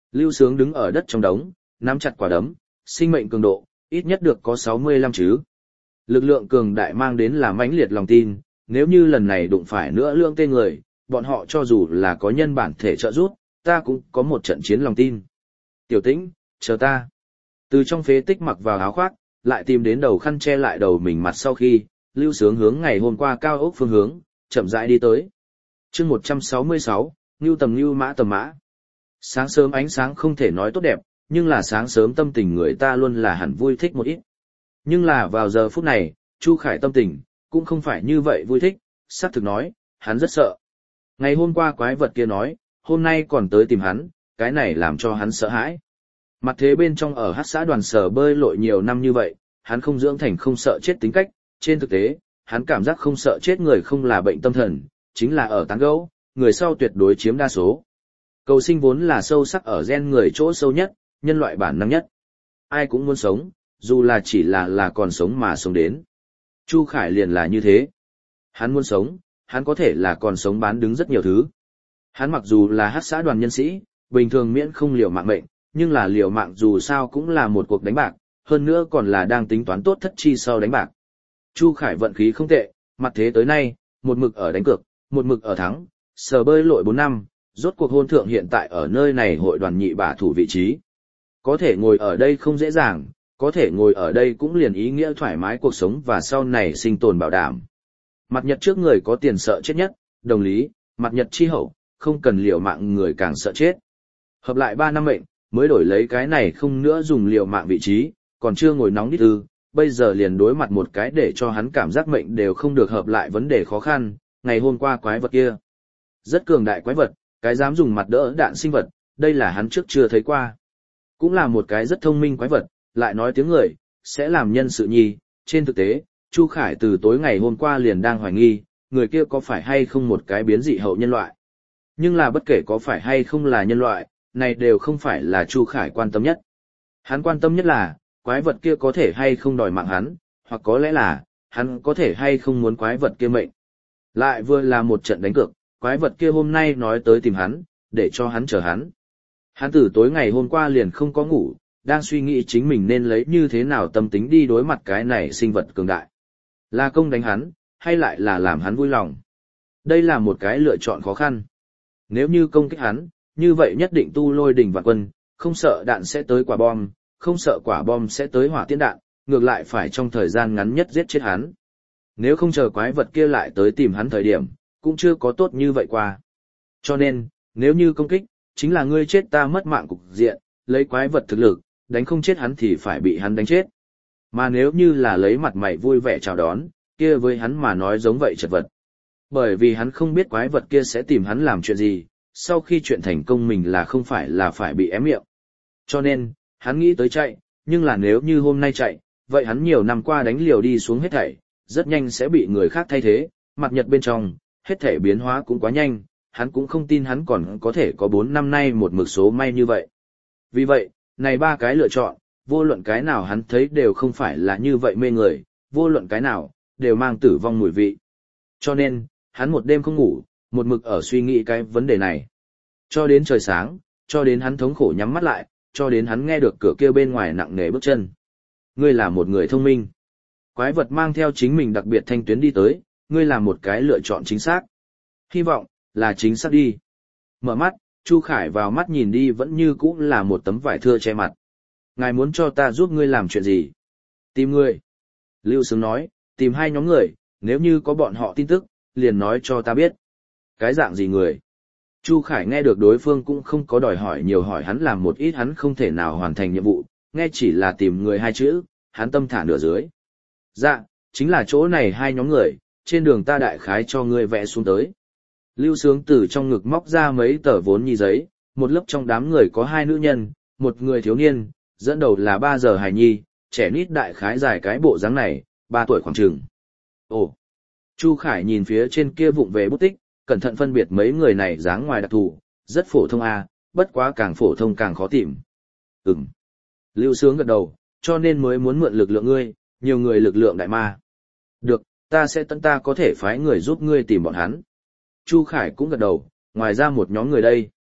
Lưu Sướng đứng ở đất trong đống, nắm chặt quả đấm, sinh mệnh cường độ, ít nhất được có sáu mươi lăm chứ. Lực lượng cường đại mang đến là mãnh liệt lòng tin, nếu như lần này đụng phải nữa lượng tên người, bọn họ cho dù là có nhân bản thể trợ giúp, ta cũng có một trận chiến lòng tin. Tiểu Tĩnh, chờ ta. Từ trong phế tích mặc vào áo khoác, lại tìm đến đầu khăn che lại đầu mình mặt sau khi, Lưu Sướng hướng ngày hôm qua cao ốc phương hướng, chậm rãi đi tới. Chương một trăm sáu mươi sáu, Nưu tầm Nưu mã tầm mã. Sáng sớm ánh sáng không thể nói tốt đẹp, nhưng là sáng sớm tâm tình người ta luôn là hẳn vui thích một ít. Nhưng là vào giờ phút này, Chu Khải tâm tình, cũng không phải như vậy vui thích, xác thực nói, hắn rất sợ. Ngày hôm qua quái vật kia nói, hôm nay còn tới tìm hắn, cái này làm cho hắn sợ hãi. Mặt thế bên trong ở hát xã đoàn sở bơi lội nhiều năm như vậy, hắn không dưỡng thành không sợ chết tính cách, trên thực tế, hắn cảm giác không sợ chết người không là bệnh tâm thần, chính là ở tán gẫu, người sau tuyệt đối chiếm đa số. Cầu sinh vốn là sâu sắc ở gen người chỗ sâu nhất, nhân loại bản năng nhất. Ai cũng muốn sống, dù là chỉ là là còn sống mà sống đến. Chu Khải liền là như thế. Hắn muốn sống, hắn có thể là còn sống bán đứng rất nhiều thứ. Hắn mặc dù là hát xã đoàn nhân sĩ, bình thường miễn không liều mạng mệnh, nhưng là liều mạng dù sao cũng là một cuộc đánh bạc, hơn nữa còn là đang tính toán tốt thất chi sau đánh bạc. Chu Khải vận khí không tệ, mặt thế tới nay, một mực ở đánh cược, một mực ở thắng, sở bơi lội bốn năm, rốt cuộc hôn thượng hiện tại ở nơi này hội đoàn nhị bả thủ vị trí. Có thể ngồi ở đây không dễ dàng, có thể ngồi ở đây cũng liền ý nghĩa thoải mái cuộc sống và sau này sinh tồn bảo đảm. Mặt nhật trước người có tiền sợ chết nhất, đồng lý, mặt nhật chi hậu, không cần liều mạng người càng sợ chết. Hợp lại ba năm mệnh, mới đổi lấy cái này không nữa dùng liều mạng vị trí, còn chưa ngồi nóng đít ư, bây giờ liền đối mặt một cái để cho hắn cảm giác mệnh đều không được hợp lại vấn đề khó khăn, ngày hôm qua quái vật kia. Rất cường đại quái vật, cái dám dùng mặt đỡ đạn sinh vật, đây là hắn trước chưa thấy qua. Cũng là một cái rất thông minh quái vật, lại nói tiếng người, sẽ làm nhân sự nhi, trên thực tế, Chu Khải từ tối ngày hôm qua liền đang hoài nghi, người kia có phải hay không một cái biến dị hậu nhân loại. Nhưng là bất kể có phải hay không là nhân loại, này đều không phải là Chu Khải quan tâm nhất. Hắn quan tâm nhất là, quái vật kia có thể hay không đòi mạng hắn, hoặc có lẽ là, hắn có thể hay không muốn quái vật kia mệnh. Lại vừa là một trận đánh cược, quái vật kia hôm nay nói tới tìm hắn, để cho hắn chờ hắn. Hắn từ tối ngày hôm qua liền không có ngủ, đang suy nghĩ chính mình nên lấy như thế nào tâm tính đi đối mặt cái này sinh vật cường đại. Là công đánh hắn, hay lại là làm hắn vui lòng. Đây là một cái lựa chọn khó khăn. Nếu như công kích hắn, như vậy nhất định tu lôi đỉnh vạn quân, không sợ đạn sẽ tới quả bom, không sợ quả bom sẽ tới hỏa tiễn đạn, ngược lại phải trong thời gian ngắn nhất giết chết hắn. Nếu không chờ quái vật kia lại tới tìm hắn thời điểm, cũng chưa có tốt như vậy qua. Cho nên, nếu như công kích, chính là ngươi chết ta mất mạng cục diện, lấy quái vật thực lực, đánh không chết hắn thì phải bị hắn đánh chết. Mà nếu như là lấy mặt mày vui vẻ chào đón, kia với hắn mà nói giống vậy chật vật. Bởi vì hắn không biết quái vật kia sẽ tìm hắn làm chuyện gì, sau khi chuyện thành công mình là không phải là phải bị ém miệng. Cho nên, hắn nghĩ tới chạy, nhưng là nếu như hôm nay chạy, vậy hắn nhiều năm qua đánh liều đi xuống hết thảy, rất nhanh sẽ bị người khác thay thế, mặt nhật bên trong, hết thảy biến hóa cũng quá nhanh, hắn cũng không tin hắn còn có thể có bốn năm nay một mực số may như vậy. Vì vậy, này ba cái lựa chọn, vô luận cái nào hắn thấy đều không phải là như vậy mê người, vô luận cái nào, đều mang tử vong mùi vị. Cho nên, hắn một đêm không ngủ, một mực ở suy nghĩ cái vấn đề này. Cho đến trời sáng, cho đến hắn thống khổ nhắm mắt lại, cho đến hắn nghe được cửa kia bên ngoài nặng nề bước chân. Ngươi là một người thông minh. Quái vật mang theo chính mình đặc biệt thanh tuyến đi tới, ngươi là một cái lựa chọn chính xác. Hy vọng, là chính xác đi. Mở mắt, Chu Khải vào mắt nhìn đi vẫn như cũ là một tấm vải thưa che mặt. Ngài muốn cho ta giúp ngươi làm chuyện gì? Tìm ngươi. Lưu Sướng nói, tìm hai nhóm người, nếu như có bọn họ tin tức, liền nói cho ta biết. Cái dạng gì người? Chu Khải nghe được đối phương cũng không có đòi hỏi nhiều hỏi hắn làm một ít hắn không thể nào hoàn thành nhiệm vụ, nghe chỉ là tìm người hai chữ, hắn tâm thả nửa dưới. Dạ, chính là chỗ này hai nhóm người, trên đường ta đại khái cho ngươi vẽ xuống tới. Lưu Sướng từ trong ngực móc ra mấy tờ vốn nhì giấy, một lớp trong đám người có hai nữ nhân, một người thiếu niên, dẫn đầu là ba giờ hài nhi, trẻ nít đại khái dài cái bộ dáng này, ba tuổi khoảng chừng. Ồ! Chu Khải nhìn phía trên kia vụng về bút tích, cẩn thận phân biệt mấy người này dáng ngoài đặc thù, rất phổ thông a, bất quá càng phổ thông càng khó tìm. Ừm. Lưu Sướng gật đầu, cho nên mới muốn mượn lực lượng ngươi, nhiều người lực lượng đại ma. Được, ta sẽ tận ta có thể phái người giúp ngươi tìm bọn hắn. Chu Khải cũng gật đầu, ngoài ra một nhóm người đây.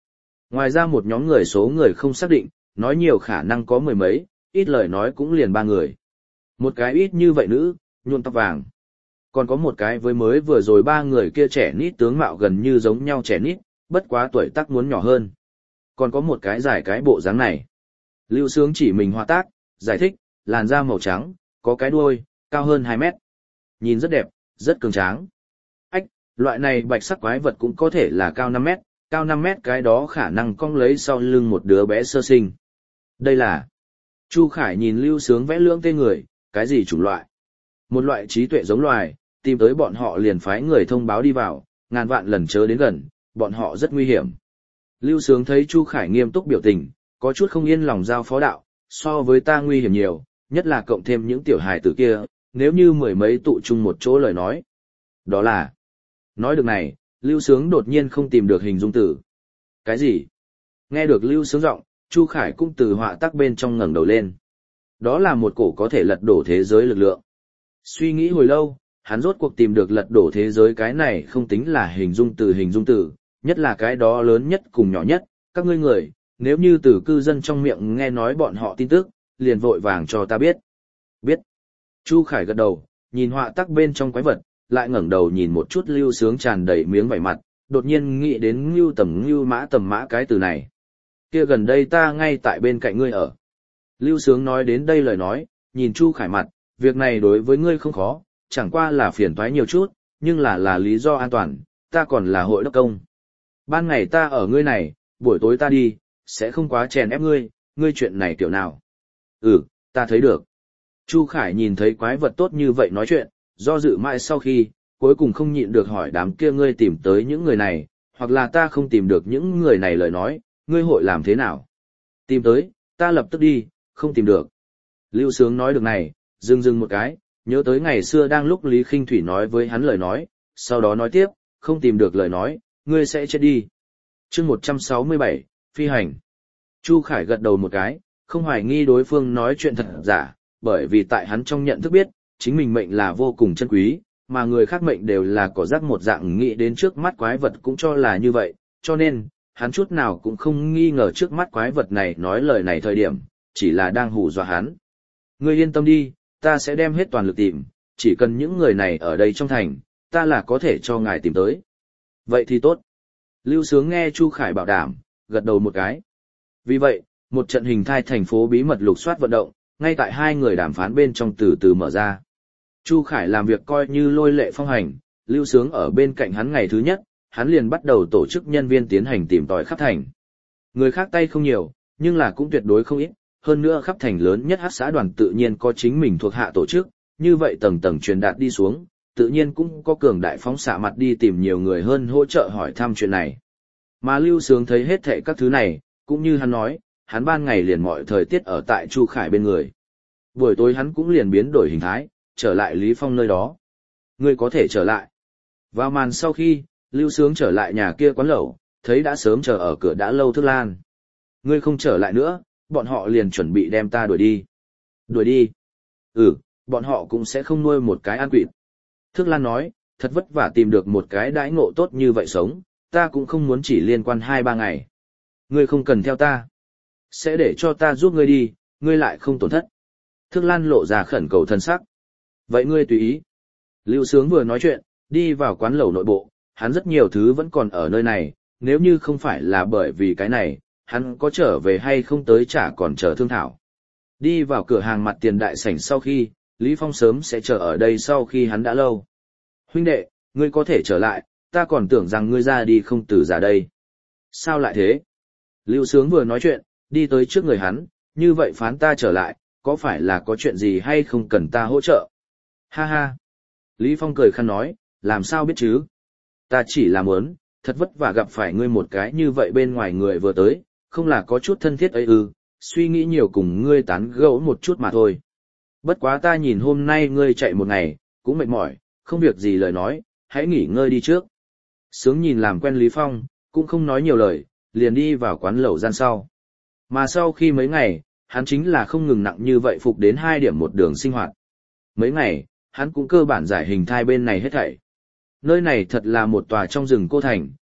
Ngoài ra một nhóm người số người không xác định, nói nhiều khả năng có mười mấy, ít lời nói cũng liền ba người. Một cái ít như vậy nữ, nhuộm tóc vàng. Còn có một cái với mới vừa rồi ba người kia trẻ nít tướng mạo gần như giống nhau trẻ nít, bất quá tuổi tác muốn nhỏ hơn. Còn có một cái dài cái bộ dáng này. Lưu Sướng chỉ mình họa tác, giải thích, làn da màu trắng, có cái đuôi, cao hơn hai mét. Nhìn rất đẹp, rất cường tráng. Ách, loại này bạch sắc quái vật cũng có thể là cao năm mét, cao năm mét cái đó khả năng cong lấy sau lưng một đứa bé sơ sinh. Đây là... Chu Khải nhìn Lưu Sướng vẽ lưỡng tên người, cái gì chủng loại? Một loại trí tuệ giống loài, tìm tới bọn họ liền phái người thông báo đi vào, ngàn vạn lần chớ đến gần, bọn họ rất nguy hiểm. Lưu Sướng thấy Chu Khải nghiêm túc biểu tình, có chút không yên lòng giao phó đạo, so với ta nguy hiểm nhiều, nhất là cộng thêm những tiểu hài tử kia, nếu như mười mấy tụ chung một chỗ lời nói. Đó là... Nói được này, Lưu Sướng đột nhiên không tìm được hình dung tử. Cái gì? Nghe được Lưu Sướng giọng, Chu Khải cũng từ họa tác bên trong ngẩng đầu lên. Đó là một cổ có thể lật đổ thế giới lực lượng. Suy nghĩ hồi lâu, hắn rốt cuộc tìm được lật đổ thế giới cái này không tính là hình dung từ hình dung từ, nhất là cái đó lớn nhất cùng nhỏ nhất, các ngươi người, nếu như từ cư dân trong miệng nghe nói bọn họ tin tức, liền vội vàng cho ta biết. Biết. Chu Khải gật đầu, nhìn họa tác bên trong quái vật, lại ngẩng đầu nhìn một chút Lưu Sướng tràn đầy miếng vảy mặt, đột nhiên nghĩ đến Ngưu Tầm Ngưu Mã Tầm Mã cái từ này. Kia gần đây ta ngay tại bên cạnh ngươi ở. Lưu Sướng nói đến đây lời nói, nhìn Chu Khải mặt, việc này đối với ngươi không khó, chẳng qua là phiền toái nhiều chút, nhưng là là lý do an toàn, ta còn là hội đốc công. Ban ngày ta ở ngươi này, buổi tối ta đi, sẽ không quá chèn ép ngươi, ngươi chuyện này kiểu nào. Ừ, ta thấy được. Chu Khải nhìn thấy quái vật tốt như vậy nói chuyện, do dự mãi sau khi, cuối cùng không nhịn được hỏi đám kia ngươi tìm tới những người này, hoặc là ta không tìm được những người này lời nói, ngươi hội làm thế nào? Tìm tới, ta lập tức đi, không tìm được. Lưu Sướng nói được này, dừng dừng một cái, nhớ tới ngày xưa đang lúc Lý Khinh Thủy nói với hắn lời nói, sau đó nói tiếp, không tìm được lời nói, ngươi sẽ chết đi. Chương một trăm sáu mươi bảy, Phi hành. Chu Khải gật đầu một cái, không hoài nghi đối phương nói chuyện thật giả, bởi vì tại hắn trong nhận thức biết, chính mình mệnh là vô cùng chân quý, mà người khác mệnh đều là cỏ rác một dạng nghĩ đến trước mắt quái vật cũng cho là như vậy, cho nên, hắn chút nào cũng không nghi ngờ trước mắt quái vật này nói lời này thời điểm, chỉ là đang hù dọa hắn. Ngươi yên tâm đi, ta sẽ đem hết toàn lực tìm, chỉ cần những người này ở đây trong thành, ta là có thể cho ngài tìm tới. Vậy thì tốt. Lưu Sướng nghe Chu Khải bảo đảm, gật đầu một cái. Vì vậy, một trận hình thai thành phố bí mật lục soát vận động, ngay tại hai người đàm phán bên trong từ từ mở ra. Chu Khải làm việc coi như lôi lệ phong hành, Lưu Sướng ở bên cạnh hắn ngày thứ nhất, hắn liền bắt đầu tổ chức nhân viên tiến hành tìm tòi khắp thành. Người khác tay không nhiều, nhưng là cũng tuyệt đối không ít, hơn nữa khắp thành lớn nhất hắc xã đoàn tự nhiên có chính mình thuộc hạ tổ chức, như vậy tầng tầng truyền đạt đi xuống, tự nhiên cũng có cường đại phóng xạ mặt đi tìm nhiều người hơn hỗ trợ hỏi thăm chuyện này. Mà Lưu Sướng thấy hết thảy các thứ này, cũng như hắn nói, hắn ban ngày liền mọi thời tiết ở tại Chu Khải bên người. Buổi tối hắn cũng liền biến đổi hình thái, trở lại Lý Phong nơi đó. Ngươi có thể trở lại. Vào màn sau khi, Lưu Sướng trở lại nhà kia quán lẩu, thấy đã sớm chờ ở cửa đã lâu Thức Lan. Ngươi không trở lại nữa, bọn họ liền chuẩn bị đem ta đuổi đi. Đuổi đi? Ừ, bọn họ cũng sẽ không nuôi một cái ăn quỵt. Thức Lan nói, thật vất vả tìm được một cái đãi ngộ tốt như vậy sống, ta cũng không muốn chỉ liên quan hai ba ngày. Ngươi không cần theo ta. Sẽ để cho ta giúp ngươi đi, ngươi lại không tổn thất. Thức Lan lộ ra khẩn cầu thân sắc. Vậy ngươi tùy ý. Lưu Sướng vừa nói chuyện, đi vào quán lẩu nội bộ, hắn rất nhiều thứ vẫn còn ở nơi này, nếu như không phải là bởi vì cái này, hắn có trở về hay không tới chả còn chờ thương thảo. Đi vào cửa hàng mặt tiền đại sảnh sau khi, Lý Phong sớm sẽ chờ ở đây sau khi hắn đã lâu. Huynh đệ, ngươi có thể trở lại, ta còn tưởng rằng ngươi ra đi không từ ra đây. Sao lại thế? Lưu Sướng vừa nói chuyện, đi tới trước người hắn, như vậy phán ta trở lại, có phải là có chuyện gì hay không cần ta hỗ trợ? Ha ha! Lý Phong cười khăn nói, làm sao biết chứ? Ta chỉ là muốn, thật vất vả gặp phải ngươi một cái như vậy bên ngoài người vừa tới, không là có chút thân thiết ấy ư, suy nghĩ nhiều cùng ngươi tán gẫu một chút mà thôi. Bất quá ta nhìn hôm nay ngươi chạy một ngày, cũng mệt mỏi, không việc gì lời nói, hãy nghỉ ngơi đi trước. Sướng nhìn làm quen Lý Phong, cũng không nói nhiều lời, liền đi vào quán lẩu gian sau. Mà sau khi mấy ngày, hắn chính là không ngừng nặng như vậy phục đến hai điểm một đường sinh hoạt. Mấy ngày, hắn cũng cơ bản giải hình thai bên này hết thảy. Nơi này thật là một tòa trong rừng cô thành,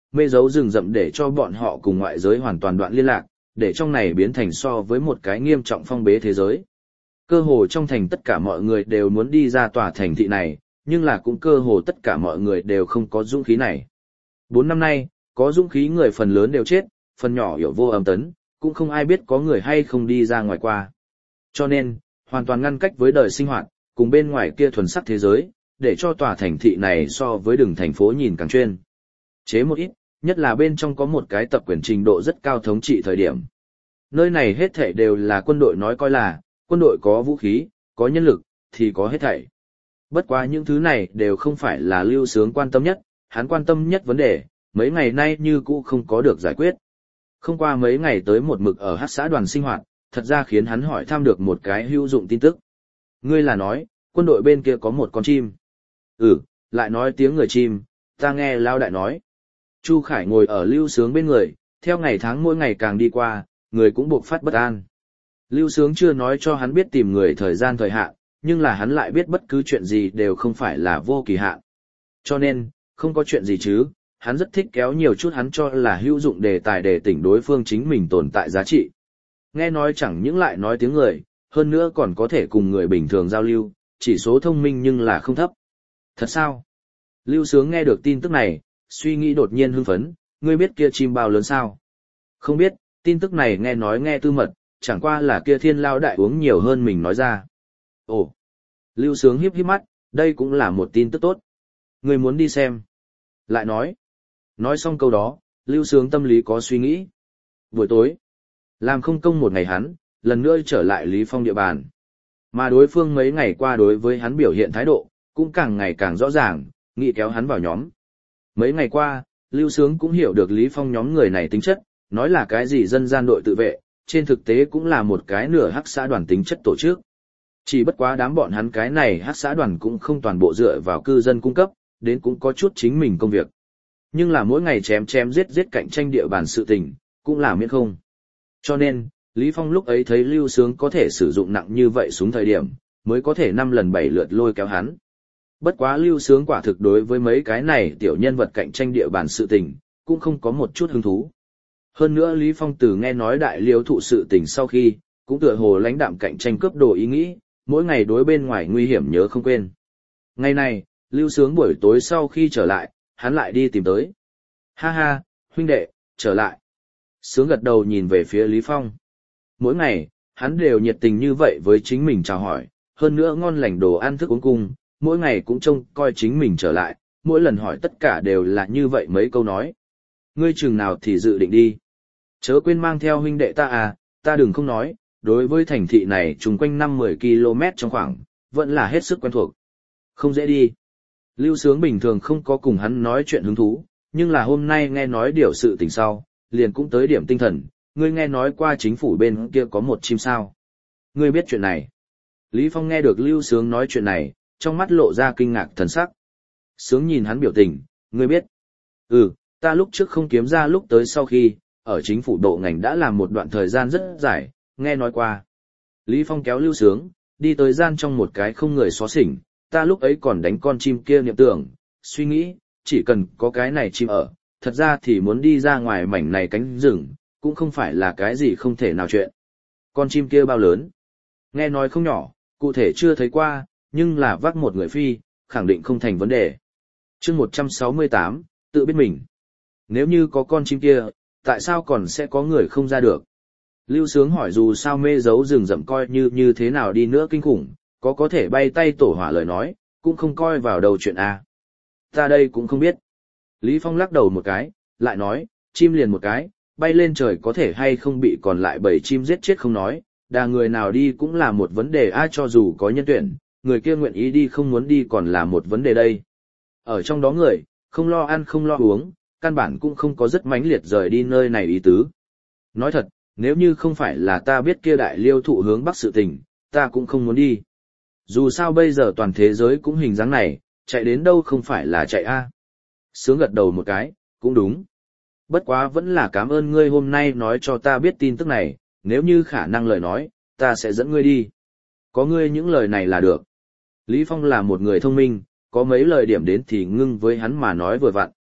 mê dấu rừng rậm để cho bọn họ cùng ngoại giới hoàn toàn đoạn liên lạc, để trong này biến thành so với một cái nghiêm trọng phong bế thế giới. Cơ hồ trong thành tất cả mọi người đều muốn đi ra tòa thành thị này, nhưng là cũng cơ hồ tất cả mọi người đều không có dũng khí này. Bốn năm nay, có dũng khí người phần lớn đều chết, phần nhỏ hiểu vô âm tấn, cũng không ai biết có người hay không đi ra ngoài qua. Cho nên, hoàn toàn ngăn cách với đời sinh hoạt, cùng bên ngoài kia thuần sắc thế giới, để cho tòa thành thị này so với đường thành phố nhìn càng chuyên. Chế một ít, nhất là bên trong có một cái tập quyền trình độ rất cao thống trị thời điểm. Nơi này hết thảy đều là quân đội nói coi là, quân đội có vũ khí, có nhân lực, thì có hết thảy. Bất quá những thứ này đều không phải là Lưu Sướng quan tâm nhất, hắn quan tâm nhất vấn đề, mấy ngày nay như cũ không có được giải quyết. Không qua mấy ngày tới một mực ở hát xã đoàn sinh hoạt, thật ra khiến hắn hỏi thăm được một cái hữu dụng tin tức. Ngươi là nói, quân đội bên kia có một con chim. Ừ, lại nói tiếng người chim, ta nghe Lao Đại nói. Chu Khải ngồi ở Lưu Sướng bên người, theo ngày tháng mỗi ngày càng đi qua, người cũng buộc phát bất an. Lưu Sướng chưa nói cho hắn biết tìm người thời gian thời hạn, nhưng là hắn lại biết bất cứ chuyện gì đều không phải là vô kỳ hạn. Cho nên, không có chuyện gì chứ, hắn rất thích kéo nhiều chút hắn cho là hữu dụng đề tài để tỉnh đối phương chính mình tồn tại giá trị. Nghe nói chẳng những lại nói tiếng người, hơn nữa còn có thể cùng người bình thường giao lưu, chỉ số thông minh nhưng là không thấp. Thật sao? Lưu Sướng nghe được tin tức này, suy nghĩ đột nhiên hưng phấn, ngươi biết kia chim bao lớn sao? Không biết, tin tức này nghe nói nghe tư mật, chẳng qua là kia Thiên Lao Đại uống nhiều hơn mình nói ra. Ồ! Lưu Sướng híp híp mắt, đây cũng là một tin tức tốt. Ngươi muốn đi xem. Lại nói. Nói xong câu đó, Lưu Sướng tâm lý có suy nghĩ. Buổi tối, làm không công một ngày hắn, lần nữa trở lại Lý Phong địa bàn. Mà đối phương mấy ngày qua đối với hắn biểu hiện thái độ, cũng càng ngày càng rõ ràng, nghĩ kéo hắn vào nhóm. Mấy ngày qua, Lưu Sướng cũng hiểu được Lý Phong nhóm người này tính chất, nói là cái gì dân gian đội tự vệ, trên thực tế cũng là một cái nửa hắc xã đoàn tính chất tổ chức. Chỉ bất quá đám bọn hắn cái này hắc xã đoàn cũng không toàn bộ dựa vào cư dân cung cấp, đến cũng có chút chính mình công việc. Nhưng là mỗi ngày chém chém giết giết cạnh tranh địa bàn sự tình, cũng là miễn không. Cho nên, Lý Phong lúc ấy thấy Lưu Sướng có thể sử dụng nặng như vậy xuống thời điểm, mới có thể năm lần bảy lượt lôi kéo hắn. Bất quá Lưu Sướng quả thực đối với mấy cái này tiểu nhân vật cạnh tranh địa bàn sự tình, cũng không có một chút hứng thú. Hơn nữa Lý Phong từ nghe nói đại liêu thụ sự tình sau khi, cũng tựa hồ lãnh đạm cạnh tranh cướp đồ ý nghĩ, mỗi ngày đối bên ngoài nguy hiểm nhớ không quên. Ngày này, Lưu Sướng buổi tối sau khi trở lại, hắn lại đi tìm tới. Ha ha, huynh đệ, trở lại. Sướng gật đầu nhìn về phía Lý Phong. Mỗi ngày, hắn đều nhiệt tình như vậy với chính mình chào hỏi, hơn nữa ngon lành đồ ăn thức uống cung, mỗi ngày cũng trông coi chính mình trở lại, mỗi lần hỏi tất cả đều là như vậy mấy câu nói. Ngươi chừng nào thì dự định đi. Chớ quên mang theo huynh đệ ta à, ta đừng không nói, đối với thành thị này chung quanh năm mười ki lô mét trong khoảng, vẫn là hết sức quen thuộc. Không dễ đi. Lưu Sướng bình thường không có cùng hắn nói chuyện hứng thú, nhưng là hôm nay nghe nói điều sự tình sau, liền cũng tới điểm tinh thần, ngươi nghe nói qua chính phủ bên kia có một chim sao. Ngươi biết chuyện này. Lý Phong nghe được Lưu Sướng nói chuyện này, trong mắt lộ ra kinh ngạc thần sắc. Sướng nhìn hắn biểu tình, ngươi biết. Ừ, ta lúc trước không kiếm ra lúc tới sau khi, ở chính phủ độ ngành đã làm một đoạn thời gian rất dài, nghe nói qua. Lý Phong kéo Lưu Sướng, đi tới gian trong một cái không người xóa xỉnh, ta lúc ấy còn đánh con chim kia niệm tưởng, suy nghĩ, chỉ cần có cái này chim ở, thật ra thì muốn đi ra ngoài mảnh này cánh rừng, cũng không phải là cái gì không thể nào chuyện. Con chim kia bao lớn? Nghe nói không nhỏ, cụ thể chưa thấy qua, nhưng là vác một người phi, khẳng định không thành vấn đề. Chương một trăm sáu mươi tám, tự biết mình. Nếu như có con chim kia, tại sao còn sẽ có người không ra được? Lưu Sướng hỏi dù sao mê giấu rừng rậm coi như như thế nào đi nữa kinh khủng, có có thể bay tay tổ hỏa lời nói, cũng không coi vào đầu chuyện A. Ta đây cũng không biết. Lý Phong lắc đầu một cái, lại nói, chim liền một cái, bay lên trời có thể hay không bị còn lại bầy chim giết chết không nói, đà người nào đi cũng là một vấn đề ai cho dù có nhân tuyển, người kia nguyện ý đi không muốn đi còn là một vấn đề đây. Ở trong đó người, không lo ăn không lo uống, căn bản cũng không có rất mãnh liệt rời đi nơi này ý tứ. Nói thật, nếu như không phải là ta biết kia đại liêu thụ hướng bắc sự tình, ta cũng không muốn đi. Dù sao bây giờ toàn thế giới cũng hình dáng này, chạy đến đâu không phải là chạy a. Sướng gật đầu một cái, cũng đúng. Bất quá vẫn là cảm ơn ngươi hôm nay nói cho ta biết tin tức này, nếu như khả năng lời nói, ta sẽ dẫn ngươi đi. Có ngươi những lời này là được. Lý Phong là một người thông minh, có mấy lời điểm đến thì ngưng với hắn mà nói vừa vặn.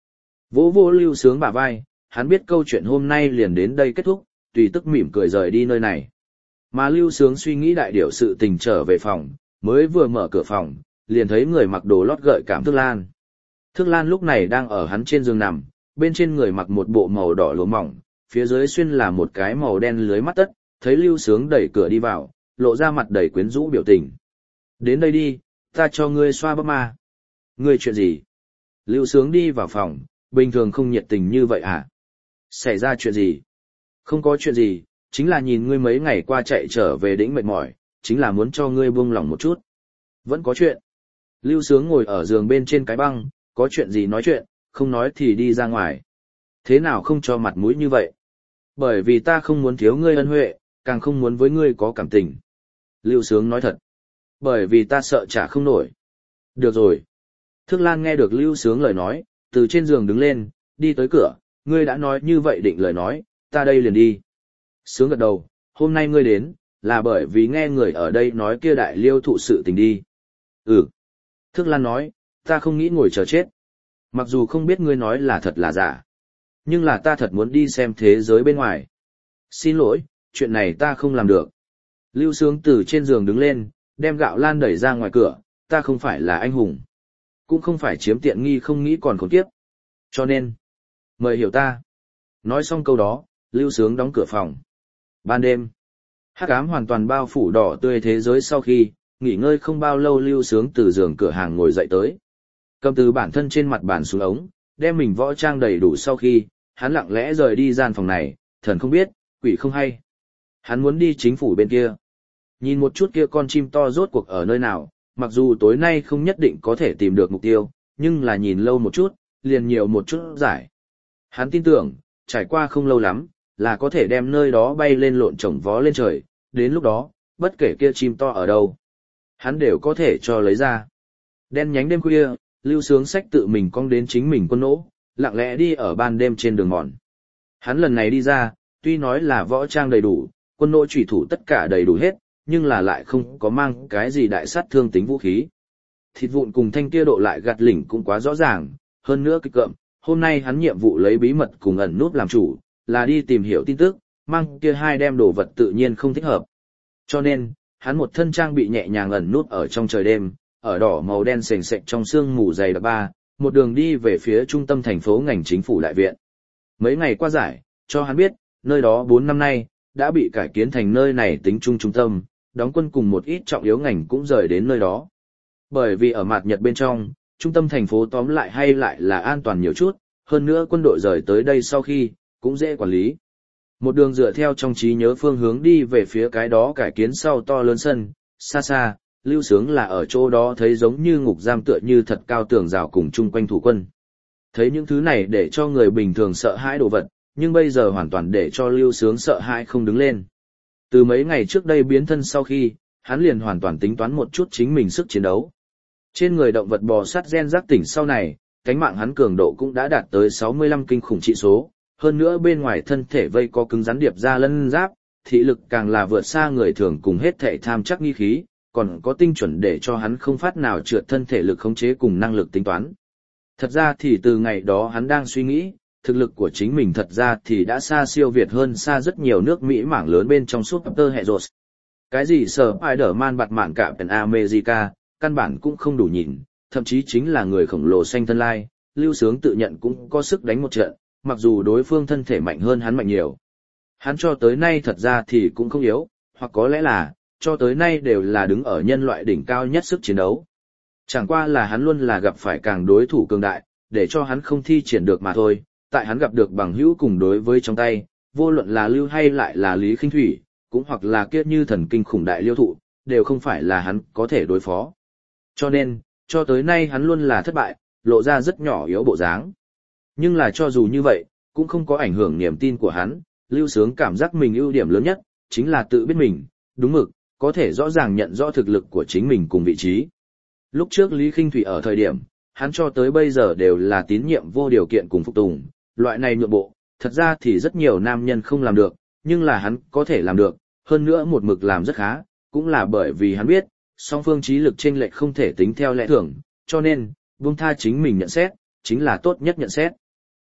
Vỗ vỗ Lưu Sướng bả vai, hắn biết câu chuyện hôm nay liền đến đây kết thúc, tùy tức mỉm cười rời đi nơi này. Mà Lưu Sướng suy nghĩ đại điệu sự tình trở về phòng, mới vừa mở cửa phòng, liền thấy người mặc đồ lót gợi cảm Thức Lan. Thức Lan lúc này đang ở hắn trên giường nằm, bên trên người mặc một bộ màu đỏ lụa mỏng, phía dưới xuyên là một cái màu đen lưới mắt tất, thấy Lưu Sướng đẩy cửa đi vào, lộ ra mặt đầy quyến rũ biểu tình. Đến đây đi, ta cho ngươi xoa bắp ma. Ngươi chuyện gì? Lưu Sướng đi vào phòng, bình thường không nhiệt tình như vậy à? Xảy ra chuyện gì? Không có chuyện gì, chính là nhìn ngươi mấy ngày qua chạy trở về đĩnh mệt mỏi, chính là muốn cho ngươi buông lòng một chút. Vẫn có chuyện. Lưu Sướng ngồi ở giường bên trên cái băng, có chuyện gì nói chuyện, không nói thì đi ra ngoài. Thế nào không cho mặt mũi như vậy? Bởi vì ta không muốn thiếu ngươi ân huệ, càng không muốn với ngươi có cảm tình. Lưu Sướng nói thật. Bởi vì ta sợ trả không nổi. Được rồi. Thức Lan nghe được Lưu Sướng lời nói, từ trên giường đứng lên, đi tới cửa, ngươi đã nói như vậy định lời nói, ta đây liền đi. Sướng gật đầu, hôm nay ngươi đến, là bởi vì nghe người ở đây nói kia đại liêu thụ sự tình đi. Ừ. Thức Lan nói, ta không nghĩ ngồi chờ chết. Mặc dù không biết ngươi nói là thật là giả. Nhưng là ta thật muốn đi xem thế giới bên ngoài. Xin lỗi, chuyện này ta không làm được. Lưu Sướng từ trên giường đứng lên, đem gạo lan đẩy ra ngoài cửa, ta không phải là anh hùng. Cũng không phải chiếm tiện nghi không nghĩ còn khốn kiếp. Cho nên, mời hiểu ta. Nói xong câu đó, Lưu Sướng đóng cửa phòng. Ban đêm, hắc ám hoàn toàn bao phủ đỏ tươi thế giới sau khi, nghỉ ngơi không bao lâu Lưu Sướng từ giường cửa hàng ngồi dậy tới. Cầm từ bản thân trên mặt bàn xuống ống, đem mình võ trang đầy đủ sau khi, hắn lặng lẽ rời đi gian phòng này, thần không biết, quỷ không hay. Hắn muốn đi chính phủ bên kia. Nhìn một chút kia con chim to rốt cuộc ở nơi nào, mặc dù tối nay không nhất định có thể tìm được mục tiêu, nhưng là nhìn lâu một chút, liền nhiều một chút giải. Hắn tin tưởng, trải qua không lâu lắm, là có thể đem nơi đó bay lên lộn trồng vó lên trời, đến lúc đó, bất kể kia chim to ở đâu, hắn đều có thể cho lấy ra. Đen nhánh đêm khuya, Lưu Sướng sách tự mình cong đến chính mình quân nỗ, lặng lẽ đi ở ban đêm trên đường mòn. Hắn lần này đi ra, tuy nói là võ trang đầy đủ, quân nỗ chủy thủ tất cả đầy đủ hết, nhưng là lại không có mang cái gì đại sát thương tính vũ khí. Thịt vụn cùng thanh kia độ lại gạt lỉnh cũng quá rõ ràng, hơn nữa kịch cộm, hôm nay hắn nhiệm vụ lấy bí mật cùng ẩn nút làm chủ, là đi tìm hiểu tin tức, mang kia hai đem đồ vật tự nhiên không thích hợp. Cho nên, hắn một thân trang bị nhẹ nhàng ẩn nút ở trong trời đêm, ở đỏ màu đen sền sệt trong sương mù dày đặc ba, một đường đi về phía trung tâm thành phố ngành chính phủ đại viện. Mấy ngày qua giải, cho hắn biết, nơi đó bốn năm nay, đã bị cải kiến thành nơi này tính trung trung tâm, đóng quân cùng một ít trọng yếu ngành cũng rời đến nơi đó. Bởi vì ở mặt Nhật bên trong, trung tâm thành phố tóm lại hay lại là an toàn nhiều chút, hơn nữa quân đội rời tới đây sau khi, cũng dễ quản lý. Một đường dựa theo trong trí nhớ phương hướng đi về phía cái đó cải kiến sau to lớn sân, xa xa, Lưu Sướng là ở chỗ đó thấy giống như ngục giam tựa như thật cao tường rào cùng chung quanh thủ quân. Thấy những thứ này để cho người bình thường sợ hãi đồ vật, nhưng bây giờ hoàn toàn để cho Lưu Sướng sợ hãi không đứng lên. Từ mấy ngày trước đây biến thân sau khi, hắn liền hoàn toàn tính toán một chút chính mình sức chiến đấu. Trên người động vật bò sát gen giác tỉnh sau này, cánh mạng hắn cường độ cũng đã đạt tới sáu mươi lăm kinh khủng trị số, hơn nữa bên ngoài thân thể vây có cứng rắn điệp ra lân giáp, thị lực càng là vượt xa người thường cùng hết thể tham chắc nghi khí, còn có tinh chuẩn để cho hắn không phát nào trượt thân thể lực khống chế cùng năng lực tính toán. Thật ra thì từ ngày đó hắn đang suy nghĩ, thực lực của chính mình thật ra thì đã xa siêu việt hơn xa rất nhiều nước Mỹ mảng lớn bên trong Super Heroes. Cái gì sở Spider-Man bạt mạn cả Captain America, căn bản cũng không đủ nhìn, thậm chí chính là người khổng lồ xanh thân lai, Lưu Sướng tự nhận cũng có sức đánh một trận, mặc dù đối phương thân thể mạnh hơn hắn mạnh nhiều. Hắn cho tới nay thật ra thì cũng không yếu, hoặc có lẽ là, cho tới nay đều là đứng ở nhân loại đỉnh cao nhất sức chiến đấu. Chẳng qua là hắn luôn là gặp phải càng đối thủ cường đại, để cho hắn không thi triển được mà thôi, tại hắn gặp được bằng hữu cùng đối với trong tay, vô luận là Lưu hay lại là Lý Khinh Thủy, cũng hoặc là kiết như thần kinh khủng đại liêu thụ, đều không phải là hắn có thể đối phó. Cho nên, cho tới nay hắn luôn là thất bại, lộ ra rất nhỏ yếu bộ dáng. Nhưng là cho dù như vậy, cũng không có ảnh hưởng niềm tin của hắn, Lưu Sướng cảm giác mình ưu điểm lớn nhất, chính là tự biết mình, đúng mực, có thể rõ ràng nhận rõ thực lực của chính mình cùng vị trí. Lúc trước Lý Khinh Thủy ở thời điểm, hắn cho tới bây giờ đều là tín nhiệm vô điều kiện cùng phục tùng, loại này nhượng bộ, thật ra thì rất nhiều nam nhân không làm được, nhưng là hắn có thể làm được, hơn nữa một mực làm rất khá, cũng là bởi vì hắn biết, song phương trí lực chênh lệch không thể tính theo lẽ thường, cho nên, buông tha chính mình nhận xét, chính là tốt nhất nhận xét.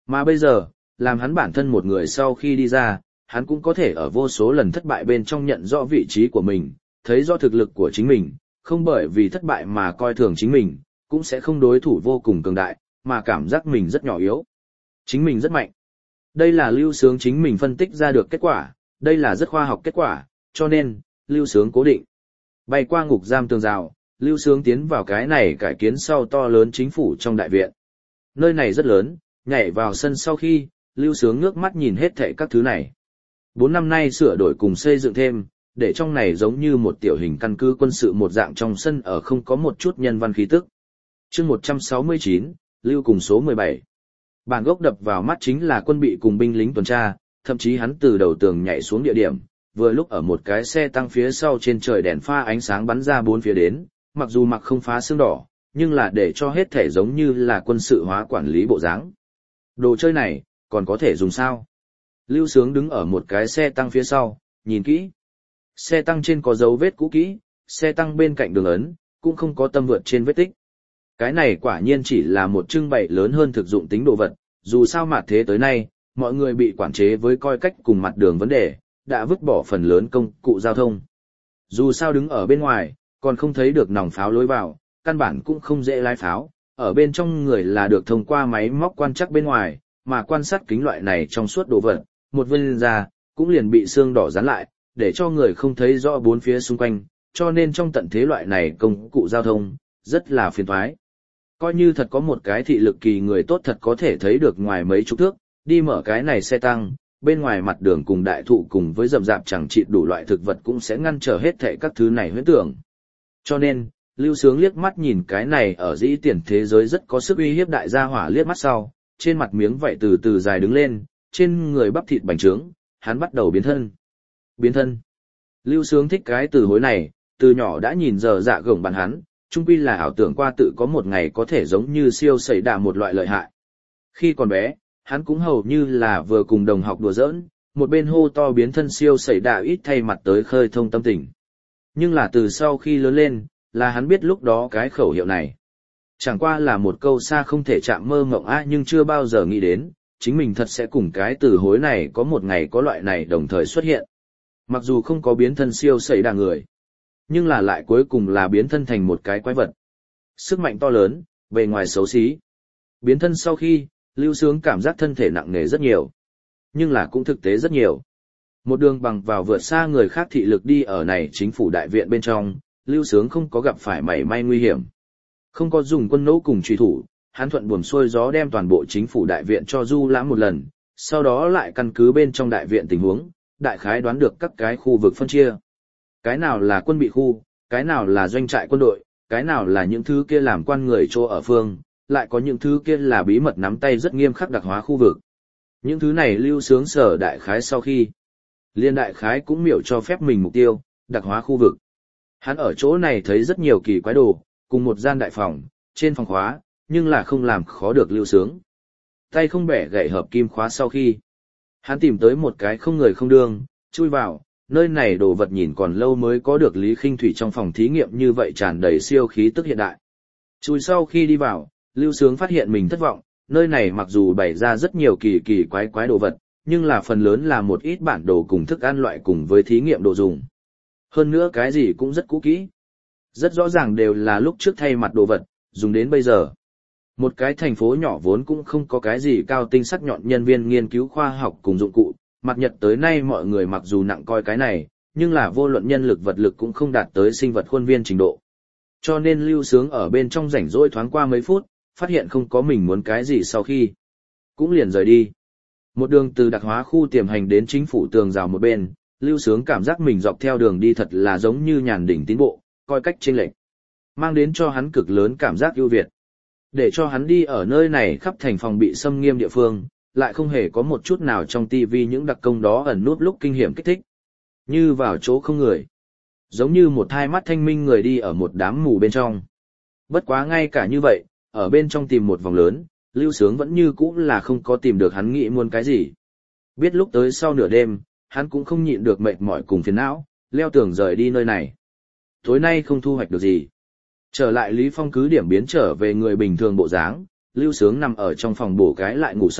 Mà bây giờ, làm hắn bản thân một người sau khi đi ra, hắn cũng có thể ở vô số lần thất bại bên trong nhận rõ vị trí của mình, thấy rõ thực lực của chính mình, không bởi vì thất bại mà coi thường chính mình, cũng sẽ không đối thủ vô cùng cường đại, mà cảm giác mình rất nhỏ yếu. Chính mình rất mạnh. Đây là Lưu Sướng chính mình phân tích ra được kết quả, đây là rất khoa học kết quả, cho nên, Lưu Sướng cố định. Bay qua ngục giam tường rào, Lưu Sướng tiến vào cái này cải kiến sau to lớn chính phủ trong đại viện. Nơi này rất lớn, nhảy vào sân sau khi, Lưu Sướng ngước mắt nhìn hết thảy các thứ này. Bốn năm nay sửa đổi cùng xây dựng thêm, để trong này giống như một tiểu hình căn cứ quân sự một dạng trong sân ở không có một chút nhân văn khí tức. Chương một trăm sáu mươi chín, Lưu cùng số mười bảy. Bản gốc đập vào mắt chính là quân bị cùng binh lính tuần tra, thậm chí hắn từ đầu tường nhảy xuống địa điểm, vừa lúc ở một cái xe tăng phía sau trên trời đèn pha ánh sáng bắn ra bốn phía đến, mặc dù mặc không phá xương đỏ, nhưng là để cho hết thể giống như là quân sự hóa quản lý bộ dáng. Đồ chơi này, còn có thể dùng sao? Lưu Sướng đứng ở một cái xe tăng phía sau, nhìn kỹ. Xe tăng trên có dấu vết cũ kỹ, xe tăng bên cạnh đường ấn, cũng không có tâm vượt trên vết tích. Cái này quả nhiên chỉ là một trưng bày lớn hơn thực dụng tính đồ vật, dù sao mà thế tới nay, mọi người bị quản chế với coi cách cùng mặt đường vấn đề, đã vứt bỏ phần lớn công cụ giao thông. Dù sao đứng ở bên ngoài, còn không thấy được nòng pháo lối vào, căn bản cũng không dễ lái pháo, ở bên trong người là được thông qua máy móc quan trắc bên ngoài, mà quan sát kính loại này trong suốt đồ vật, một viên ra, cũng liền bị xương đỏ dán lại, để cho người không thấy rõ bốn phía xung quanh, cho nên trong tận thế loại này công cụ giao thông, rất là phiền toái. Coi như thật có một cái thị lực kỳ người tốt thật có thể thấy được ngoài mấy chục thước, đi mở cái này xe tăng, bên ngoài mặt đường cùng đại thụ cùng với rậm rạp chẳng chịt đủ loại thực vật cũng sẽ ngăn trở hết thảy các thứ này huyễn tưởng. Cho nên, Lưu Sướng liếc mắt nhìn cái này ở dĩ tiền thế giới rất có sức uy hiếp đại gia hỏa liếc mắt sau, trên mặt miếng vậy từ từ dài đứng lên, trên người bắp thịt bành trướng, hắn bắt đầu biến thân. Biến thân. Lưu Sướng thích cái từ hối này, từ nhỏ đã nhìn giờ dạ gồng bàn hắn, chung quy là ảo tưởng qua tự có một ngày có thể giống như siêu sẩy đà một loại lợi hại. Khi còn bé, hắn cũng hầu như là vừa cùng đồng học đùa giỡn, một bên hô to biến thân siêu sẩy đà ít thay mặt tới khơi thông tâm tình. Nhưng là từ sau khi lớn lên, là hắn biết lúc đó cái khẩu hiệu này. Chẳng qua là một câu xa không thể chạm mơ mộng á nhưng chưa bao giờ nghĩ đến, chính mình thật sẽ cùng cái từ hối này có một ngày có loại này đồng thời xuất hiện. Mặc dù không có biến thân siêu sẩy đà người, nhưng là lại cuối cùng là biến thân thành một cái quái vật. Sức mạnh to lớn, bề ngoài xấu xí. Biến thân sau khi, Lưu Sướng cảm giác thân thể nặng nề rất nhiều. Nhưng là cũng thực tế rất nhiều. Một đường bằng vào vượt xa người khác thị lực đi ở này chính phủ đại viện bên trong, Lưu Sướng không có gặp phải mảy may nguy hiểm. Không có dùng quân nỗ cùng truy thủ, hắn thuận buồm xuôi gió đem toàn bộ chính phủ đại viện cho du lãm một lần, sau đó lại căn cứ bên trong đại viện tình huống, đại khái đoán được các cái khu vực phân chia. Cái nào là quân bị khu, cái nào là doanh trại quân đội, cái nào là những thứ kia làm quan người chỗ ở phương, lại có những thứ kia là bí mật nắm tay rất nghiêm khắc đặc hóa khu vực. Những thứ này Lưu Sướng sở đại khái sau khi, liên đại khái cũng miểu cho phép mình mục tiêu, đặc hóa khu vực. Hắn ở chỗ này thấy rất nhiều kỳ quái đồ, cùng một gian đại phòng, trên phòng khóa, nhưng là không làm khó được Lưu Sướng. Tay không bẻ gậy hợp kim khóa sau khi, hắn tìm tới một cái không người không đương, chui vào, nơi này đồ vật nhìn còn lâu mới có được Lý Khinh Thủy trong phòng thí nghiệm như vậy tràn đầy siêu khí tức hiện đại. Chui sau khi đi vào, Lưu Sướng phát hiện mình thất vọng, nơi này mặc dù bày ra rất nhiều kỳ kỳ quái quái đồ vật, nhưng là phần lớn là một ít bản đồ cùng thức ăn loại cùng với thí nghiệm đồ dùng. Hơn nữa cái gì cũng rất cũ kỹ. Rất rõ ràng đều là lúc trước thay mặt đồ vật, dùng đến bây giờ. Một cái thành phố nhỏ vốn cũng không có cái gì cao tinh sắc nhọn nhân viên nghiên cứu khoa học cùng dụng cụ, mặt nhật tới nay mọi người mặc dù nặng coi cái này, nhưng là vô luận nhân lực vật lực cũng không đạt tới sinh vật khuôn viên trình độ. Cho nên Lưu Sướng ở bên trong rảnh rỗi thoáng qua mấy phút, phát hiện không có mình muốn cái gì sau khi, cũng liền rời đi. Một đường từ đặc hóa khu tiềm hành đến chính phủ tường rào một bên, Lưu Sướng cảm giác mình dọc theo đường đi thật là giống như nhàn đỉnh tiến bộ, coi cách chênh lệch, mang đến cho hắn cực lớn cảm giác ưu việt. Để cho hắn đi ở nơi này khắp thành phòng bị xâm nghiêm địa phương, lại không hề có một chút nào trong tivi những đặc công đó ẩn nút lúc kinh hiểm kích thích. Như vào chỗ không người. Giống như một hai mắt thanh minh người đi ở một đám mù bên trong. Bất quá ngay cả như vậy, ở bên trong tìm một vòng lớn, Lưu Sướng vẫn như cũ là không có tìm được hắn nghĩ muốn cái gì. Biết lúc tới sau nửa đêm, hắn cũng không nhịn được mệt mỏi cùng phiền não, leo tường rời đi nơi này. Tối nay không thu hoạch được gì. Trở lại Lý Phong cứ điểm biến trở về người bình thường bộ dáng, Lưu Sướng nằm ở trong phòng bổ cái lại ngủ sau,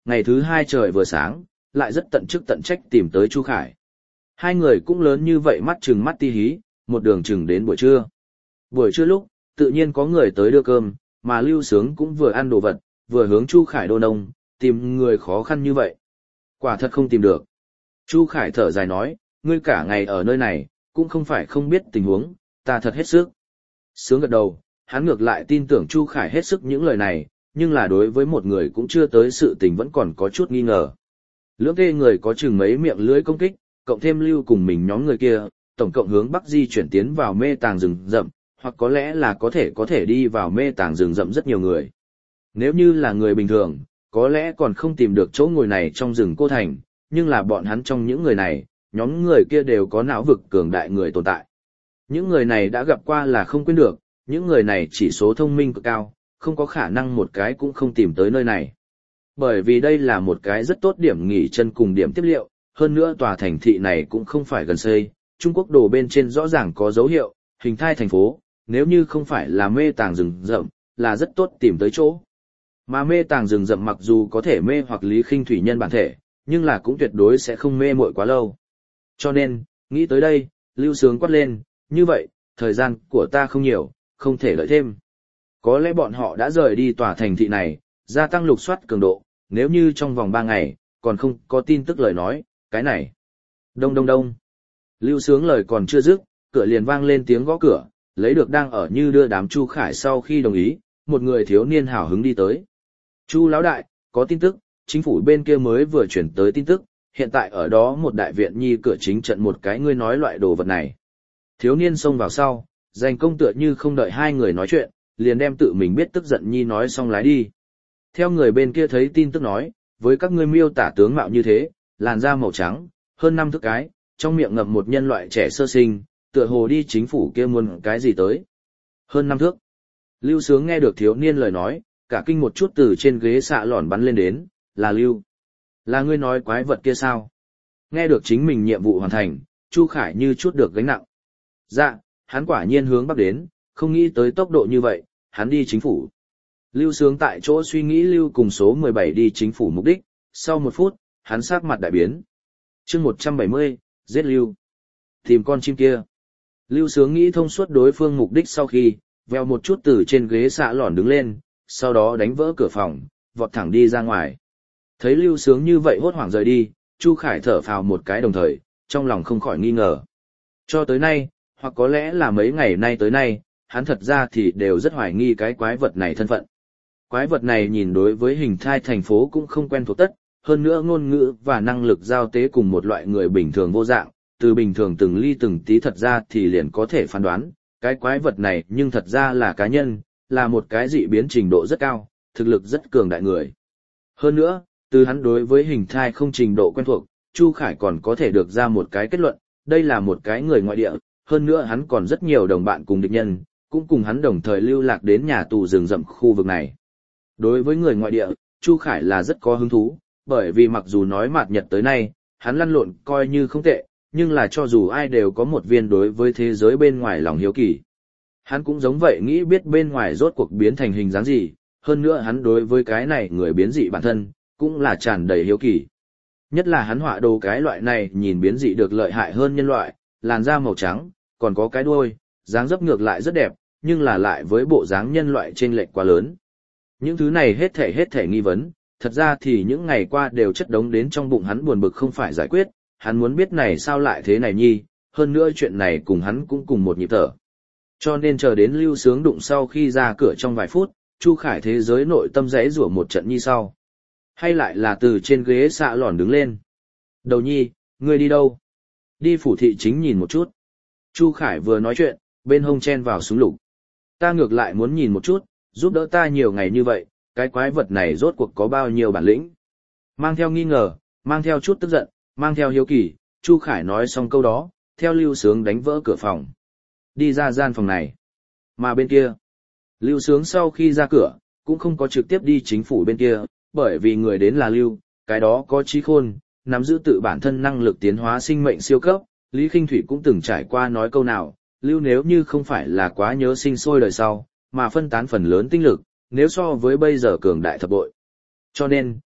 ngày thứ hai trời vừa sáng, lại rất tận chức tận trách tìm tới Chu Khải. Hai người cũng lớn như vậy mắt chừng mắt ti hí, một đường chừng đến buổi trưa. Buổi trưa lúc, tự nhiên có người tới đưa cơm, mà Lưu Sướng cũng vừa ăn đồ vật, vừa hướng Chu Khải đô nông, tìm người khó khăn như vậy. Quả thật không tìm được. Chu Khải thở dài nói, ngươi cả ngày ở nơi này, cũng không phải không biết tình huống, ta thật hết sức. Sướng gật đầu, hắn ngược lại tin tưởng Chu Khải hết sức những lời này, nhưng là đối với một người cũng chưa tới sự tình vẫn còn có chút nghi ngờ. Lưỡng tê người có chừng mấy miệng lưới công kích, cộng thêm Lưu cùng mình nhóm người kia, tổng cộng hướng bắc di chuyển tiến vào mê tàng rừng rậm, hoặc có lẽ là có thể có thể đi vào mê tàng rừng rậm rất nhiều người. Nếu như là người bình thường, có lẽ còn không tìm được chỗ ngồi này trong rừng cô thành, nhưng là bọn hắn trong những người này, nhóm người kia đều có não vực cường đại người tồn tại. Những người này đã gặp qua là không quên được, những người này chỉ số thông minh cực cao, không có khả năng một cái cũng không tìm tới nơi này. Bởi vì đây là một cái rất tốt điểm nghỉ chân cùng điểm tiếp liệu, hơn nữa tòa thành thị này cũng không phải gần xây, Trung Quốc đồ bên trên rõ ràng có dấu hiệu, hình thai thành phố, nếu như không phải là mê tàng rừng rậm, là rất tốt tìm tới chỗ. Mà mê tàng rừng rậm mặc dù có thể mê hoặc Lý Khinh Thủy nhân bản thể, nhưng là cũng tuyệt đối sẽ không mê muội quá lâu. Cho nên, nghĩ tới đây, Lưu Sướng quát lên, như vậy, thời gian của ta không nhiều, không thể đợi thêm. Có lẽ bọn họ đã rời đi tòa thành thị này, gia tăng lục soát cường độ, nếu như trong vòng ba ngày, còn không có tin tức lời nói, cái này. Đông đông đông. Lưu Sướng lời còn chưa dứt, cửa liền vang lên tiếng gõ cửa, lấy được đang ở như đưa đám Chu Khải sau khi đồng ý, một người thiếu niên hào hứng đi tới. Chu lão đại, có tin tức, chính phủ bên kia mới vừa chuyển tới tin tức, hiện tại ở đó một đại viện nhi cửa chính trận một cái ngươi nói loại đồ vật này. Thiếu niên xông vào sau, giành công tựa như không đợi hai người nói chuyện, liền đem tự mình biết tức giận nhi nói xong lái đi. Theo người bên kia thấy tin tức nói, với các ngươi miêu tả tướng mạo như thế, làn da màu trắng, hơn năm thước cái, trong miệng ngậm một nhân loại trẻ sơ sinh, tựa hồ đi chính phủ kia muốn cái gì tới. Hơn năm thước. Lưu Sướng nghe được thiếu niên lời nói, cả kinh một chút từ trên ghế xạ lòn bắn lên đến, là Lưu. Là ngươi nói quái vật kia sao? Nghe được chính mình nhiệm vụ hoàn thành, Chu Khải như chút được gánh nặng. Dạ, hắn quả nhiên hướng bắc đến, không nghĩ tới tốc độ như vậy, hắn đi chính phủ. Lưu Sướng tại chỗ suy nghĩ Lưu cùng số mười bảy đi chính phủ mục đích, sau một phút, hắn sắc mặt đại biến. chương một trăm bảy mươi, giết Lưu. Tìm con chim kia. Lưu Sướng nghĩ thông suốt đối phương mục đích sau khi, veo một chút từ trên ghế xạ lòn đứng lên, sau đó đánh vỡ cửa phòng, vọt thẳng đi ra ngoài. Thấy Lưu Sướng như vậy hốt hoảng rời đi, Chu Khải thở phào một cái đồng thời, trong lòng không khỏi nghi ngờ. Cho tới nay, hoặc có lẽ là mấy ngày nay tới nay, hắn thật ra thì đều rất hoài nghi cái quái vật này thân phận. Quái vật này nhìn đối với hình thai thành phố cũng không quen thuộc tất, hơn nữa ngôn ngữ và năng lực giao tế cùng một loại người bình thường vô dạng, từ bình thường từng ly từng tí thật ra thì liền có thể phán đoán, cái quái vật này nhưng thật ra là cá nhân, là một cái dị biến trình độ rất cao, thực lực rất cường đại người. Hơn nữa, từ hắn đối với hình thai không trình độ quen thuộc, Chu Khải còn có thể được ra một cái kết luận, đây là một cái người ngoại địa, hơn nữa hắn còn rất nhiều đồng bạn cùng địch nhân, cũng cùng hắn đồng thời lưu lạc đến nhà tù rừng rậm khu vực này. Đối với người ngoại địa, Chu Khải là rất có hứng thú, bởi vì mặc dù nói mạt nhật tới nay, hắn lăn lộn coi như không tệ, nhưng là cho dù ai đều có một viên đối với thế giới bên ngoài lòng hiếu kỳ. Hắn cũng giống vậy nghĩ biết bên ngoài rốt cuộc biến thành hình dáng gì, hơn nữa hắn đối với cái này người biến dị bản thân, cũng là tràn đầy hiếu kỳ. Nhất là hắn họa đồ cái loại này nhìn biến dị được lợi hại hơn nhân loại, làn da màu trắng, còn có cái đuôi, dáng dấp ngược lại rất đẹp, nhưng là lại với bộ dáng nhân loại chênh lệch quá lớn. Những thứ này hết thể hết thể nghi vấn, thật ra thì những ngày qua đều chất đống đến trong bụng hắn buồn bực không phải giải quyết, hắn muốn biết này sao lại thế này nhi, hơn nữa chuyện này cùng hắn cũng cùng một nhịp thở. Cho nên chờ đến Lưu Sướng đụng sau khi ra cửa trong vài phút, Chu Khải thế giới nội tâm rẽ rủa một trận nhi sau. Hay lại là từ trên ghế xạ lòn đứng lên. Đầu nhi, ngươi đi đâu? Đi phủ thị chính nhìn một chút. Chu Khải vừa nói chuyện, bên hông chen vào súng lục. Ta ngược lại muốn nhìn một chút, giúp đỡ ta nhiều ngày như vậy, cái quái vật này rốt cuộc có bao nhiêu bản lĩnh. Mang theo nghi ngờ, mang theo chút tức giận, mang theo hiếu kỳ, Chu Khải nói xong câu đó, theo Lưu Sướng đánh vỡ cửa phòng. Đi ra gian phòng này. Mà bên kia, Lưu Sướng sau khi ra cửa, cũng không có trực tiếp đi chính phủ bên kia, bởi vì người đến là Lưu, cái đó có trí khôn, nắm giữ tự bản thân năng lực tiến hóa sinh mệnh siêu cấp. Lý Khinh Thủy cũng từng trải qua nói câu nào, Lưu nếu như không phải là quá nhớ sinh sôi đời sau, mà phân tán phần lớn tinh lực, nếu so với bây giờ cường đại thập bội. Cho nên,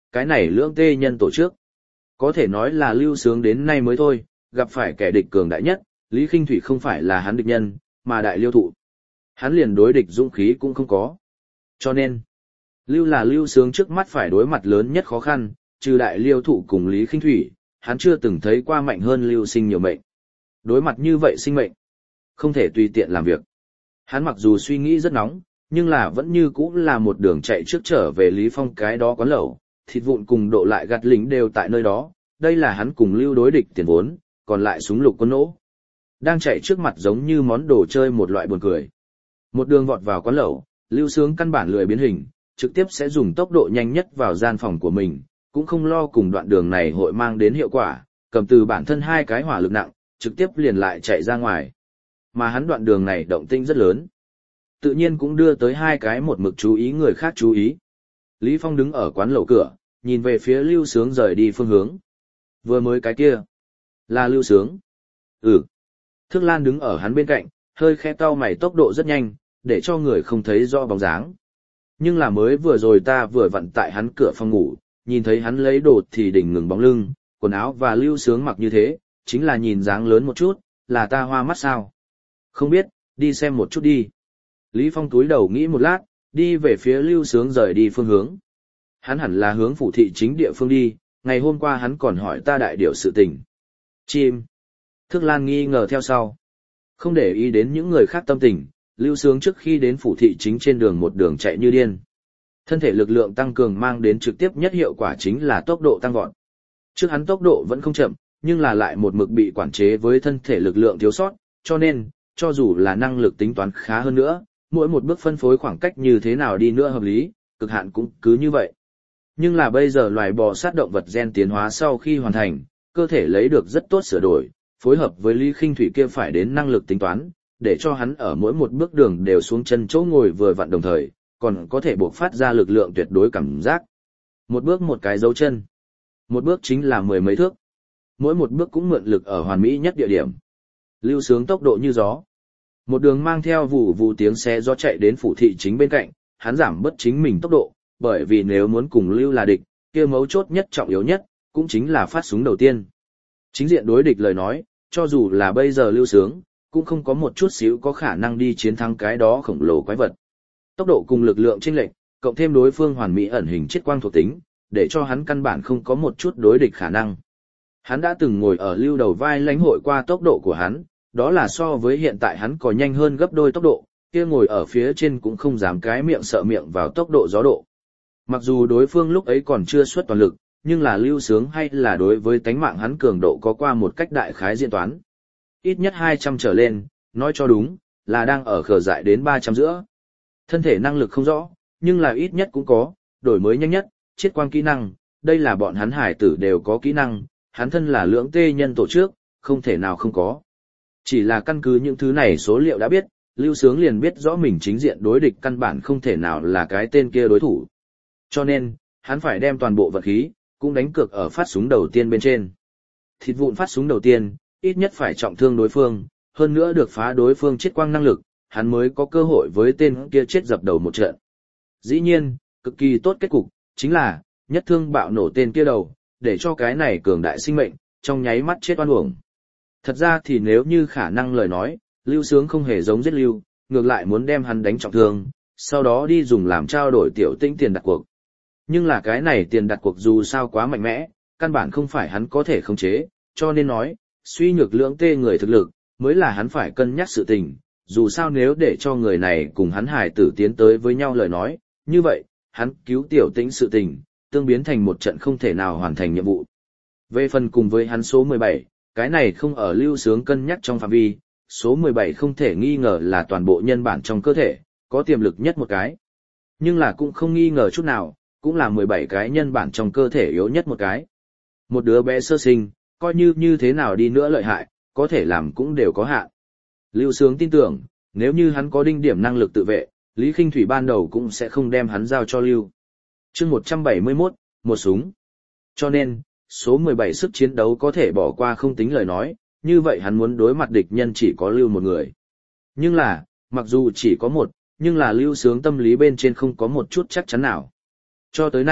cái này lưỡng tê nhân tổ trước. Có thể nói là Lưu Sướng đến nay mới thôi, gặp phải kẻ địch cường đại nhất, Lý Khinh Thủy không phải là hắn địch nhân, mà đại liêu thụ. Hắn liền đối địch dũng khí cũng không có. Cho nên, Lưu là Lưu Sướng trước mắt phải đối mặt lớn nhất khó khăn, trừ đại liêu thụ cùng Lý Khinh Thủy, hắn chưa từng thấy qua mạnh hơn Lưu Sinh nhiều mệnh. Đối mặt như vậy sinh mệnh, không thể tùy tiện làm việc. Hắn mặc dù suy nghĩ rất nóng, nhưng là vẫn như cũ là một đường chạy trước trở về Lý Phong cái đó quán lẩu, thịt vụn cùng độ lại gạt lính đều tại nơi đó, đây là hắn cùng Lưu đối địch tiền vốn, còn lại súng lục quân nỗ. Đang chạy trước mặt giống như món đồ chơi một loại buồn cười. Một đường vọt vào quán lẩu, Lưu Sướng căn bản lười biến hình, trực tiếp sẽ dùng tốc độ nhanh nhất vào gian phòng của mình, cũng không lo cùng đoạn đường này hội mang đến hiệu quả, cầm từ bản thân hai cái hỏa lực nặng, trực tiếp liền lại chạy ra ngoài. Mà hắn đoạn đường này động tĩnh rất lớn, tự nhiên cũng đưa tới hai cái một mực chú ý người khác chú ý. Lý Phong đứng ở quán lẩu cửa, nhìn về phía Lưu Sướng rời đi phương hướng. Vừa mới cái kia, là Lưu Sướng. Ừ. Thước Lan đứng ở hắn bên cạnh, hơi khẽ cau mày, tốc độ rất nhanh, để cho người không thấy rõ bóng dáng. Nhưng là mới vừa rồi ta vừa vặn tại hắn cửa phòng ngủ, nhìn thấy hắn lấy đồ thì đỉnh ngừng bóng lưng, quần áo và Lưu Sướng mặc như thế, chính là nhìn dáng lớn một chút, là ta hoa mắt sao? Không biết, đi xem một chút đi. Lý Phong túi đầu nghĩ một lát, đi về phía Lưu Sướng rời đi phương hướng. Hắn hẳn là hướng phủ thị chính địa phương đi, ngày hôm qua hắn còn hỏi ta đại điểu sự tình. Chim. Thước Lan nghi ngờ theo sau. Không để ý đến những người khác tâm tình, Lưu Sướng trước khi đến phủ thị chính trên đường một đường chạy như điên. Thân thể lực lượng tăng cường mang đến trực tiếp nhất hiệu quả chính là tốc độ tăng vọt. Trước hắn tốc độ vẫn không chậm, nhưng là lại một mực bị quản chế với thân thể lực lượng thiếu sót, cho nên, cho dù là năng lực tính toán khá hơn nữa, mỗi một bước phân phối khoảng cách như thế nào đi nữa hợp lý, cực hạn cũng cứ như vậy. Nhưng là bây giờ loài bò sát động vật gen tiến hóa sau khi hoàn thành, cơ thể lấy được rất tốt sửa đổi, phối hợp với Lý Khinh Thủy kia phải đến năng lực tính toán, để cho hắn ở mỗi một bước đường đều xuống chân chỗ ngồi vừa vặn đồng thời, còn có thể buộc phát ra lực lượng tuyệt đối cảm giác. Một bước một cái dấu chân. Một bước chính là mười mấy thước. Mỗi một bước cũng mượn lực ở hoàn mỹ nhất địa điểm. Lưu Sướng tốc độ như gió. Một đường mang theo vụ vụ tiếng xe gió chạy đến phủ thị chính bên cạnh, hắn giảm bớt chính mình tốc độ, bởi vì nếu muốn cùng Lưu là địch, kia mấu chốt nhất trọng yếu nhất, cũng chính là phát súng đầu tiên. Chính diện đối địch lời nói, cho dù là bây giờ Lưu Sướng, cũng không có một chút xíu có khả năng đi chiến thắng cái đó khổng lồ quái vật. Tốc độ cùng lực lượng chênh lệch, cộng thêm đối phương hoàn mỹ ẩn hình chiết quang thuộc tính, để cho hắn căn bản không có một chút đối địch khả năng. Hắn đã từng ngồi ở Lưu đầu vai lãnh hội qua tốc độ của hắn, đó là so với hiện tại hắn có nhanh hơn gấp đôi tốc độ, kia ngồi ở phía trên cũng không dám cái miệng sợ miệng vào tốc độ gió độ. Mặc dù đối phương lúc ấy còn chưa xuất toàn lực, nhưng là Lưu Sướng hay là đối với tánh mạng hắn cường độ có qua một cách đại khái diễn toán. Ít nhất hai trăm trở lên, nói cho đúng, là đang ở khờ dại đến ba trăm giữa. Thân thể năng lực không rõ, nhưng là ít nhất cũng có, đổi mới nhanh nhất, chiết quang kỹ năng, đây là bọn hắn hải tử đều có kỹ năng, hắn thân là lưỡng tê nhân tổ trước, không thể nào không có. Chỉ là căn cứ những thứ này số liệu đã biết, Lưu Sướng liền biết rõ mình chính diện đối địch căn bản không thể nào là cái tên kia đối thủ. Cho nên, hắn phải đem toàn bộ vật khí, cũng đánh cược ở phát súng đầu tiên bên trên. Thịt vụn phát súng đầu tiên, ít nhất phải trọng thương đối phương, hơn nữa được phá đối phương chiết quang năng lực, hắn mới có cơ hội với tên kia chết dập đầu một trận. Dĩ nhiên, cực kỳ tốt kết cục, chính là, nhất thương bạo nổ tên kia đầu, để cho cái này cường đại sinh mệnh, trong nháy mắt chết oan uổng. Thật ra thì nếu như khả năng lời nói, Lưu Sướng không hề giống giết Lưu, ngược lại muốn đem hắn đánh trọng thương, sau đó đi dùng làm trao đổi tiểu tĩnh tiền đặt cuộc. Nhưng là cái này tiền đặt cuộc dù sao quá mạnh mẽ, căn bản không phải hắn có thể khống chế, cho nên nói, suy nhược lưỡng tê người thực lực, mới là hắn phải cân nhắc sự tình, dù sao nếu để cho người này cùng hắn hải tử tiến tới với nhau lời nói, như vậy, hắn cứu tiểu tĩnh sự tình, tương biến thành một trận không thể nào hoàn thành nhiệm vụ. Về phần cùng với hắn số mười bảy, cái này không ở Lưu Sướng cân nhắc trong phạm vi, số mười bảy không thể nghi ngờ là toàn bộ nhân bản trong cơ thể, có tiềm lực nhất một cái. Nhưng là cũng không nghi ngờ chút nào, cũng là mười bảy cái nhân bản trong cơ thể yếu nhất một cái. Một đứa bé sơ sinh, coi như như thế nào đi nữa lợi hại, có thể làm cũng đều có hạn. Lưu Sướng tin tưởng, nếu như hắn có đinh điểm năng lực tự vệ, Lý Khinh Thủy ban đầu cũng sẽ không đem hắn giao cho Lưu. Chương một trăm bảy mươi mốt, một súng. Cho nên, số mười bảy sức chiến đấu có thể bỏ qua không tính lời nói, như vậy hắn muốn đối mặt địch nhân chỉ có Lưu một người. Nhưng là, mặc dù chỉ có một, nhưng là Lưu Sướng tâm lý bên trên không có một chút chắc chắn nào. Cho tới nay,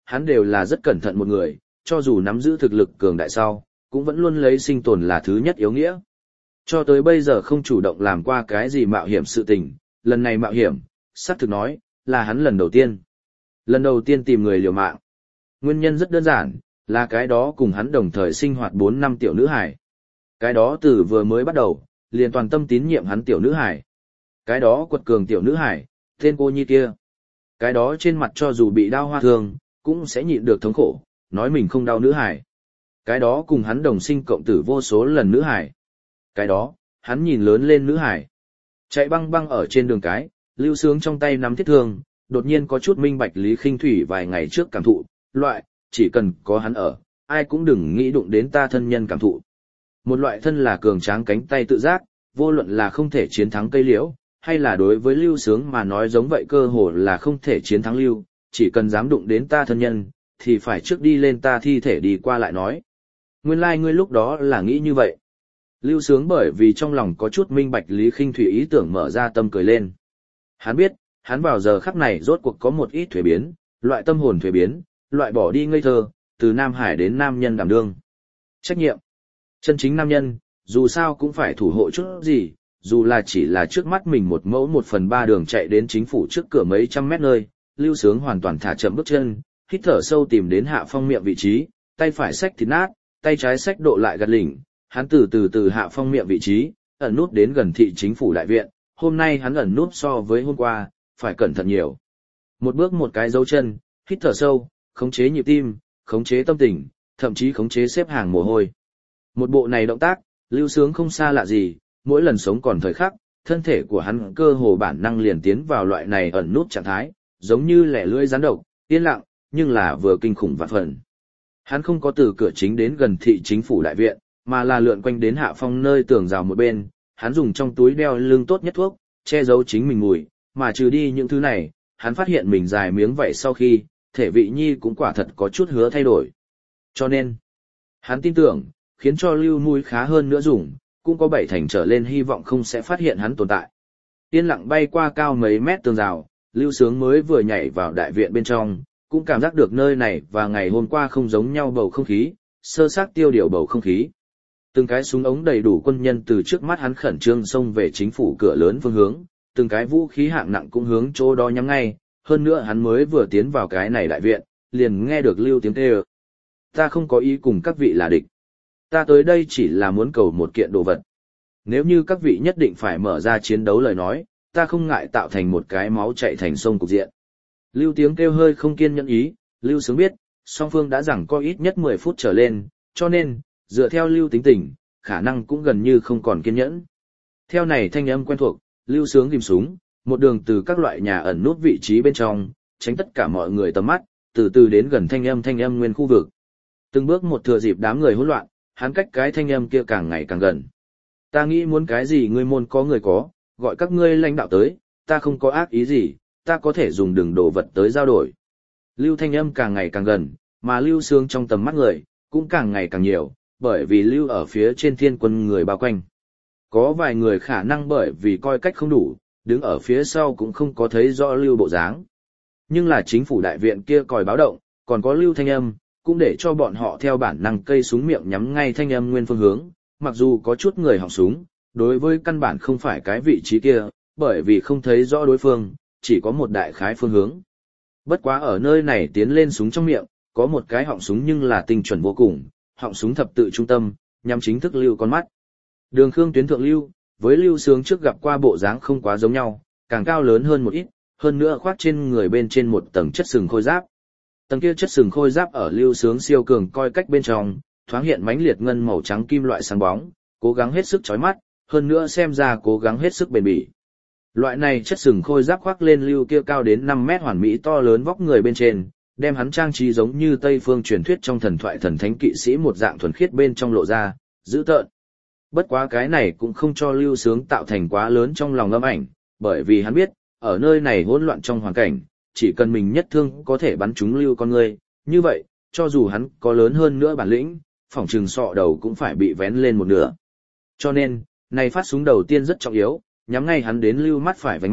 hắn đều là rất cẩn thận một người, cho dù nắm giữ thực lực cường đại sau, cũng vẫn luôn lấy sinh tồn là thứ nhất yếu nghĩa. Cho tới bây giờ không chủ động làm qua cái gì mạo hiểm sự tình, lần này mạo hiểm, xác thực nói, là hắn lần đầu tiên. Lần đầu tiên tìm người liều mạng. Nguyên nhân rất đơn giản, là cái đó cùng hắn đồng thời sinh hoạt bốn năm tiểu nữ hải. Cái đó từ vừa mới bắt đầu, liền toàn tâm tín nhiệm hắn tiểu nữ hải. Cái đó quật cường tiểu nữ hải, tên cô nhi kia. Cái đó trên mặt cho dù bị đau hoa thương, cũng sẽ nhịn được thống khổ, nói mình không đau nữ hải. Cái đó cùng hắn đồng sinh cộng tử vô số lần nữ hải. Cái đó, hắn nhìn lớn lên nữ hải. Chạy băng băng ở trên đường cái, Lưu Sướng trong tay nắm thiết thương, đột nhiên có chút minh bạch Lý Khinh Thủy vài ngày trước cảm thụ, loại, chỉ cần có hắn ở, ai cũng đừng nghĩ đụng đến ta thân nhân cảm thụ. Một loại thân là cường tráng cánh tay tự giác, vô luận là không thể chiến thắng cây liễu, hay là đối với Lưu Sướng mà nói giống vậy cơ hồ là không thể chiến thắng Lưu, chỉ cần dám đụng đến ta thân nhân, thì phải trước đi lên ta thi thể đi qua lại nói. Nguyên lai like ngươi lúc đó là nghĩ như vậy. Lưu Sướng bởi vì trong lòng có chút minh bạch Lý Khinh Thủy ý tưởng mở ra tâm cười lên. Hắn biết, hắn vào giờ khắc này rốt cuộc có một ít thuế biến, loại tâm hồn thuế biến, loại bỏ đi ngây thơ, từ Nam Hải đến nam nhân đảm đương. Trách nhiệm. Chân chính nam nhân, dù sao cũng phải thủ hộ chút gì, dù là chỉ là trước mắt mình một mẫu một phần ba đường chạy đến chính phủ trước cửa mấy trăm mét nơi, Lưu Sướng hoàn toàn thả chậm bước chân, hít thở sâu tìm đến Hạ Phong miệng vị trí, tay phải xách thịt nát, tay trái xách độ lại gạt lỉnh, hắn từ từ từ Hạ Phong miệng vị trí, ẩn nút đến gần thị chính phủ đại viện, hôm nay hắn ẩn nút so với hôm qua, phải cẩn thận nhiều. Một bước một cái dấu chân, hít thở sâu, khống chế nhịp tim, khống chế tâm tình, thậm chí khống chế xếp hàng mồ hôi. Một bộ này động tác, Lưu Sướng không xa lạ gì, mỗi lần sống còn thời khắc, thân thể của hắn cơ hồ bản năng liền tiến vào loại này ẩn nút trạng thái, giống như lẻ lưỡi rắn độc, yên lặng, nhưng là vừa kinh khủng vạn phần. Hắn không có từ cửa chính đến gần thị chính phủ đại viện, mà là lượn quanh đến Hạ Phong nơi tường rào một bên, hắn dùng trong túi đeo lưng tốt nhất thuốc, che giấu chính mình mùi, mà trừ đi những thứ này, hắn phát hiện mình dài miếng vậy sau khi, thể vị nhi cũng quả thật có chút hứa thay đổi. Cho nên, hắn tin tưởng, khiến cho Lưu Mũi khá hơn nữa dùng, cũng có bảy thành trở lên hy vọng không sẽ phát hiện hắn tồn tại. Yên lặng bay qua cao mấy mét tường rào, Lưu Sướng mới vừa nhảy vào đại viện bên trong, cũng cảm giác được nơi này và ngày hôm qua không giống nhau bầu không khí, sơ xác tiêu điều bầu không khí. Từng cái súng ống đầy đủ quân nhân từ trước mắt hắn khẩn trương xông về chính phủ cửa lớn phương hướng, từng cái vũ khí hạng nặng cũng hướng chỗ đó nhắm ngay, hơn nữa hắn mới vừa tiến vào cái này đại viện, liền nghe được Lưu tiếng kêu. Ta không có ý cùng các vị là địch. Ta tới đây chỉ là muốn cầu một kiện đồ vật. Nếu như các vị nhất định phải mở ra chiến đấu lời nói, ta không ngại tạo thành một cái máu chạy thành sông cục diện. Lưu tiếng kêu hơi không kiên nhẫn ý, Lưu Sướng biết, song phương đã giằng co ít nhất mười phút trở lên, cho nên, dựa theo Lưu tính tình, khả năng cũng gần như không còn kiên nhẫn. Theo này thanh âm quen thuộc, Lưu Sướng ghim súng, một đường từ các loại nhà ẩn nút vị trí bên trong, tránh tất cả mọi người tầm mắt, từ từ đến gần thanh âm thanh âm nguyên khu vực. Từng bước một thừa dịp đám người hỗn loạn, hắn cách cái thanh âm kia càng ngày càng gần. Ta nghĩ muốn cái gì ngươi môn có người có, gọi các ngươi lãnh đạo tới, ta không có ác ý gì, ta có thể dùng đường đồ vật tới giao đổi. Lưu thanh âm càng ngày càng gần, mà Lưu Sướng trong tầm mắt người, cũng càng ngày càng nhiều, bởi vì Lưu ở phía trên thiên quân người bao quanh. Có vài người khả năng bởi vì coi cách không đủ, đứng ở phía sau cũng không có thấy rõ Lưu bộ dáng. Nhưng là chính phủ đại viện kia còi báo động, còn có Lưu thanh âm, cũng để cho bọn họ theo bản năng cây súng miệng nhắm ngay thanh âm nguyên phương hướng, mặc dù có chút người hỏng súng, đối với căn bản không phải cái vị trí kia, bởi vì không thấy rõ đối phương, chỉ có một đại khái phương hướng. Bất quá ở nơi này tiến lên súng trong miệng, có một cái họng súng nhưng là tinh chuẩn vô cùng, họng súng thập tự trung tâm, nhắm chính thức Lưu con mắt. Đường Khương tuyến thượng Lưu, với Lưu Sướng trước gặp qua bộ dáng không quá giống nhau, càng cao lớn hơn một ít, hơn nữa khoác trên người bên trên một tầng chất sừng khôi giáp. Tầng kia chất sừng khôi giáp ở Lưu Sướng siêu cường coi cách bên trong, thoáng hiện mãnh liệt ngân màu trắng kim loại sáng bóng, cố gắng hết sức chói mắt, hơn nữa xem ra cố gắng hết sức bền bỉ. Loại này chất sừng khôi giáp khoác lên Lưu kia cao đến năm mét hoàn mỹ to lớn vóc người bên trên, đem hắn trang trí giống như Tây phương truyền thuyết trong thần thoại thần thánh kỵ sĩ một dạng thuần khiết bên trong lộ ra, dữ tợn. Bất quá cái này cũng không cho Lưu Sướng tạo thành quá lớn trong lòng âm ảnh, bởi vì hắn biết, ở nơi này hỗn loạn trong hoàn cảnh, chỉ cần mình nhất thương có thể bắn trúng Lưu con người, như vậy, cho dù hắn có lớn hơn nữa bản lĩnh, phỏng trừng sọ đầu cũng phải bị vén lên một nửa. Cho nên, này phát súng đầu tiên rất trọng yếu, nhắm ngay hắn đến Lưu mắt phải vành mắt,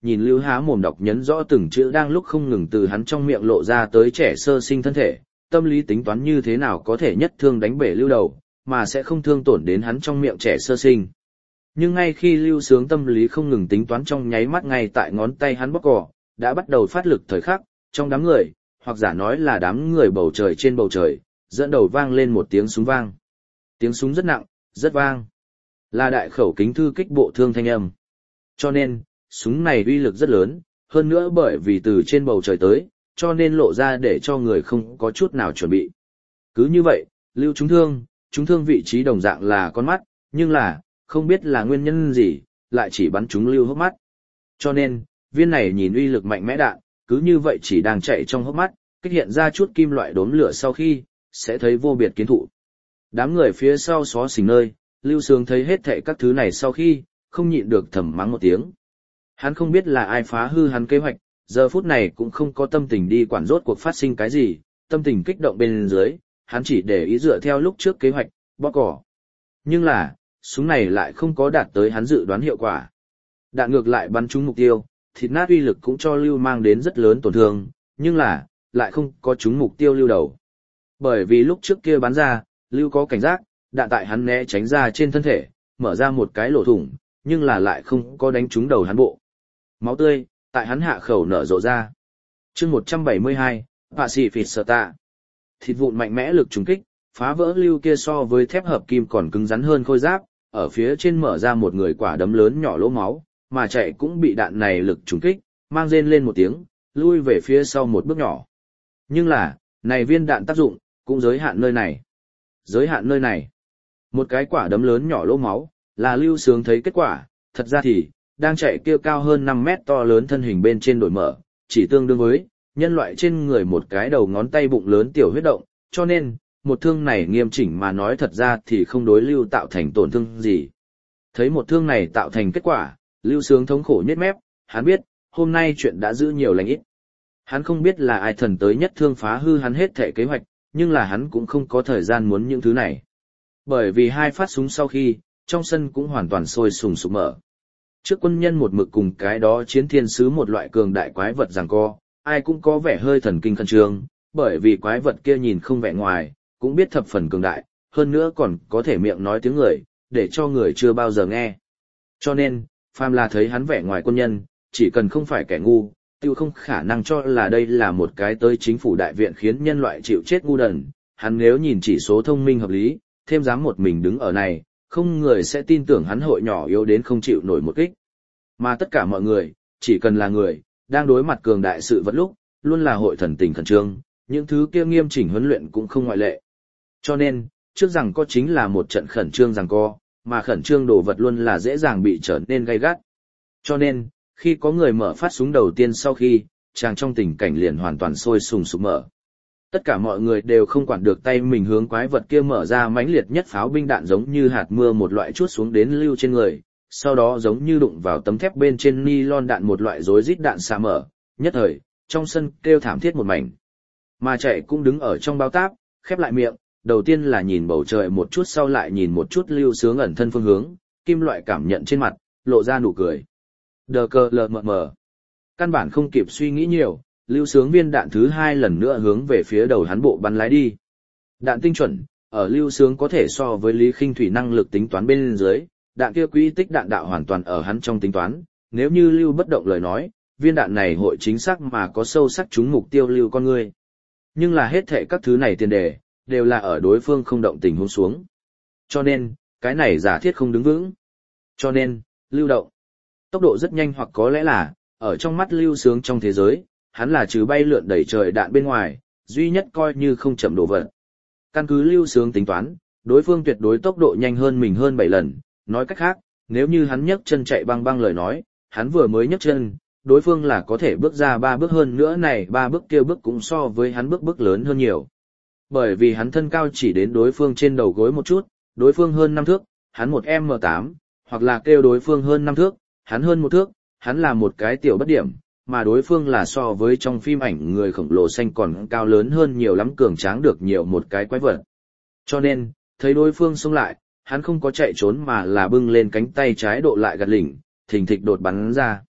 nhìn Lưu há mồm đọc nhấn rõ từng chữ đang lúc không ngừng từ hắn trong miệng lộ ra tới trẻ sơ sinh thân thể, tâm lý tính toán như thế nào có thể nhất thương đánh bể Lưu đầu, mà sẽ không thương tổn đến hắn trong miệng trẻ sơ sinh. Nhưng ngay khi Lưu Sướng tâm lý không ngừng tính toán trong nháy mắt ngay tại ngón tay hắn bóp cò, đã bắt đầu phát lực thời khắc, trong đám người, hoặc giả nói là đám người bầu trời trên bầu trời, dẫn đầu vang lên một tiếng súng vang. Tiếng súng rất nặng, rất vang. Là đại khẩu kính thư kích bộ thương thanh âm. Cho nên, súng này uy lực rất lớn, hơn nữa bởi vì từ trên bầu trời tới, cho nên lộ ra để cho người không có chút nào chuẩn bị. Cứ như vậy, Lưu trúng thương, trúng thương vị trí đồng dạng là con mắt, nhưng là, không biết là nguyên nhân gì, lại chỉ bắn trúng Lưu hốc mắt. Cho nên, viên này nhìn uy lực mạnh mẽ đạn, cứ như vậy chỉ đang chạy trong hốc mắt, kích hiện ra chút kim loại đốm lửa sau khi, sẽ thấy vô biệt kiến thụ. Đám người phía sau xó xỉnh nơi, Lưu Sướng thấy hết thảy các thứ này sau khi, không nhịn được thầm mắng một tiếng. Hắn không biết là ai phá hư hắn kế hoạch, giờ phút này cũng không có tâm tình đi quản rốt cuộc phát sinh cái gì, tâm tình kích động bên dưới, hắn chỉ để ý dựa theo lúc trước kế hoạch, bóp cỏ. Nhưng là, súng này lại không có đạt tới hắn dự đoán hiệu quả. Đạn ngược lại bắn trúng mục tiêu, thịt nát uy lực cũng cho Lưu mang đến rất lớn tổn thương, nhưng là, lại không có trúng mục tiêu Lưu đầu. Bởi vì lúc trước kia bắn ra, Lưu có cảnh giác, đạn tại hắn né tránh ra trên thân thể, mở ra một cái lỗ thủng, nhưng là lại không có đánh trúng đầu hắn bộ. Máu tươi, tại hắn hạ khẩu nở rộ ra. chương một trăm bảy mươi hai, Họa sĩ phịt sở tạ. Thịt vụn mạnh mẽ lực trúng kích, phá vỡ Lưu kia so với thép hợp kim còn cứng rắn hơn khôi giáp, ở phía trên mở ra một người quả đấm lớn nhỏ lỗ máu, mà chạy cũng bị đạn này lực trúng kích, mang rên lên một tiếng, lui về phía sau một bước nhỏ. Nhưng là, này viên đạn tác dụng, cũng giới hạn nơi này. Giới hạn nơi này. Một cái quả đấm lớn nhỏ lỗ máu, là Lưu Sướng thấy kết quả, thật ra thì, đang chạy kia cao hơn năm mét to lớn thân hình bên trên đổi mở, chỉ tương đương với, nhân loại trên người một cái đầu ngón tay bụng lớn tiểu huyết động, cho nên, một thương này nghiêm chỉnh mà nói thật ra thì không đối Lưu tạo thành tổn thương gì. Thấy một thương này tạo thành kết quả, Lưu Sướng thống khổ nhếch mép, hắn biết, hôm nay chuyện đã giữ nhiều lành ít. Hắn không biết là ai thần tới nhất thương phá hư hắn hết thể kế hoạch, nhưng là hắn cũng không có thời gian muốn những thứ này. Bởi vì hai phát súng sau khi, trong sân cũng hoàn toàn sôi sùng sục mở. Trước quân nhân một mực cùng cái đó chiến thiên sứ một loại cường đại quái vật giằng co, ai cũng có vẻ hơi thần kinh khẩn trương, bởi vì quái vật kia nhìn không vẻ ngoài, cũng biết thập phần cường đại, hơn nữa còn có thể miệng nói tiếng người, để cho người chưa bao giờ nghe. Cho nên, phàm là thấy hắn vẻ ngoài quân nhân, chỉ cần không phải kẻ ngu, tiêu không khả năng cho là đây là một cái tới chính phủ đại viện khiến nhân loại chịu chết ngu đần. Hắn nếu nhìn chỉ số thông minh hợp lý, thêm dám một mình đứng ở này, không người sẽ tin tưởng hắn hội nhỏ yếu đến không chịu nổi một kích. Mà tất cả mọi người, chỉ cần là người, đang đối mặt cường đại sự vật lúc, luôn là hội thần tình khẩn trương, những thứ kia nghiêm chỉnh huấn luyện cũng không ngoại lệ. Cho nên, trước rằng có chính là một trận khẩn trương rằng co, mà khẩn trương đồ vật luôn là dễ dàng bị trở nên gay gắt. Cho nên, khi có người mở phát súng đầu tiên sau khi, chàng trong tình cảnh liền hoàn toàn sôi sùng sục mở. Tất cả mọi người đều không quản được tay mình hướng quái vật kia mở ra mãnh liệt nhất pháo binh đạn giống như hạt mưa một loại chuốt xuống đến Lưu trên người, sau đó giống như đụng vào tấm thép bên trên nylon đạn một loại rối rít đạn xạ mở, nhất thời, trong sân kêu thảm thiết một mảnh. Mà chạy cũng đứng ở trong bao táp, khép lại miệng, đầu tiên là nhìn bầu trời một chút sau lại nhìn một chút Lưu Sướng ẩn thân phương hướng, kim loại cảm nhận trên mặt, lộ ra nụ cười. Đờ cờ lờ mờ mờ. Căn bản không kịp suy nghĩ nhiều, Lưu Sướng viên đạn thứ hai lần nữa hướng về phía đầu hắn bộ bắn lái đi. Đạn tinh chuẩn, ở Lưu Sướng có thể so với Lý Khinh Thủy năng lực tính toán bên dưới, đạn kia quỹ tích đạn đạo hoàn toàn ở hắn trong tính toán, nếu như Lưu bất động lời nói, viên đạn này hội chính xác mà có sâu sắc trúng mục tiêu Lưu con người. Nhưng là hết thệ các thứ này tiền đề, đều là ở đối phương không động tình huống xuống. Cho nên, cái này giả thiết không đứng vững. Cho nên, Lưu động. Tốc độ rất nhanh hoặc có lẽ là, ở trong mắt Lưu Sướng trong thế giới, hắn là trừ bay lượn đẩy trời đạn bên ngoài, duy nhất coi như không chậm đổ vật. Căn cứ Lưu Sướng tính toán, đối phương tuyệt đối tốc độ nhanh hơn mình hơn bảy lần, nói cách khác, nếu như hắn nhấc chân chạy băng băng lời nói, hắn vừa mới nhấc chân, đối phương là có thể bước ra ba bước hơn nữa này ba bước kia bước cũng so với hắn bước bước lớn hơn nhiều. Bởi vì hắn thân cao chỉ đến đối phương trên đầu gối một chút, đối phương hơn năm thước, hắn một em tám, hoặc là kêu đối phương hơn năm thước, hắn hơn một thước, hắn là một cái tiểu bất điểm, mà đối phương là so với trong phim ảnh người khổng lồ xanh còn cao lớn hơn nhiều lắm cường tráng được nhiều một cái quái vật. Cho nên, thấy đối phương xông lại, hắn không có chạy trốn mà là bưng lên cánh tay trái độ lại gạt lỉnh, thình thịch đột bắn ra.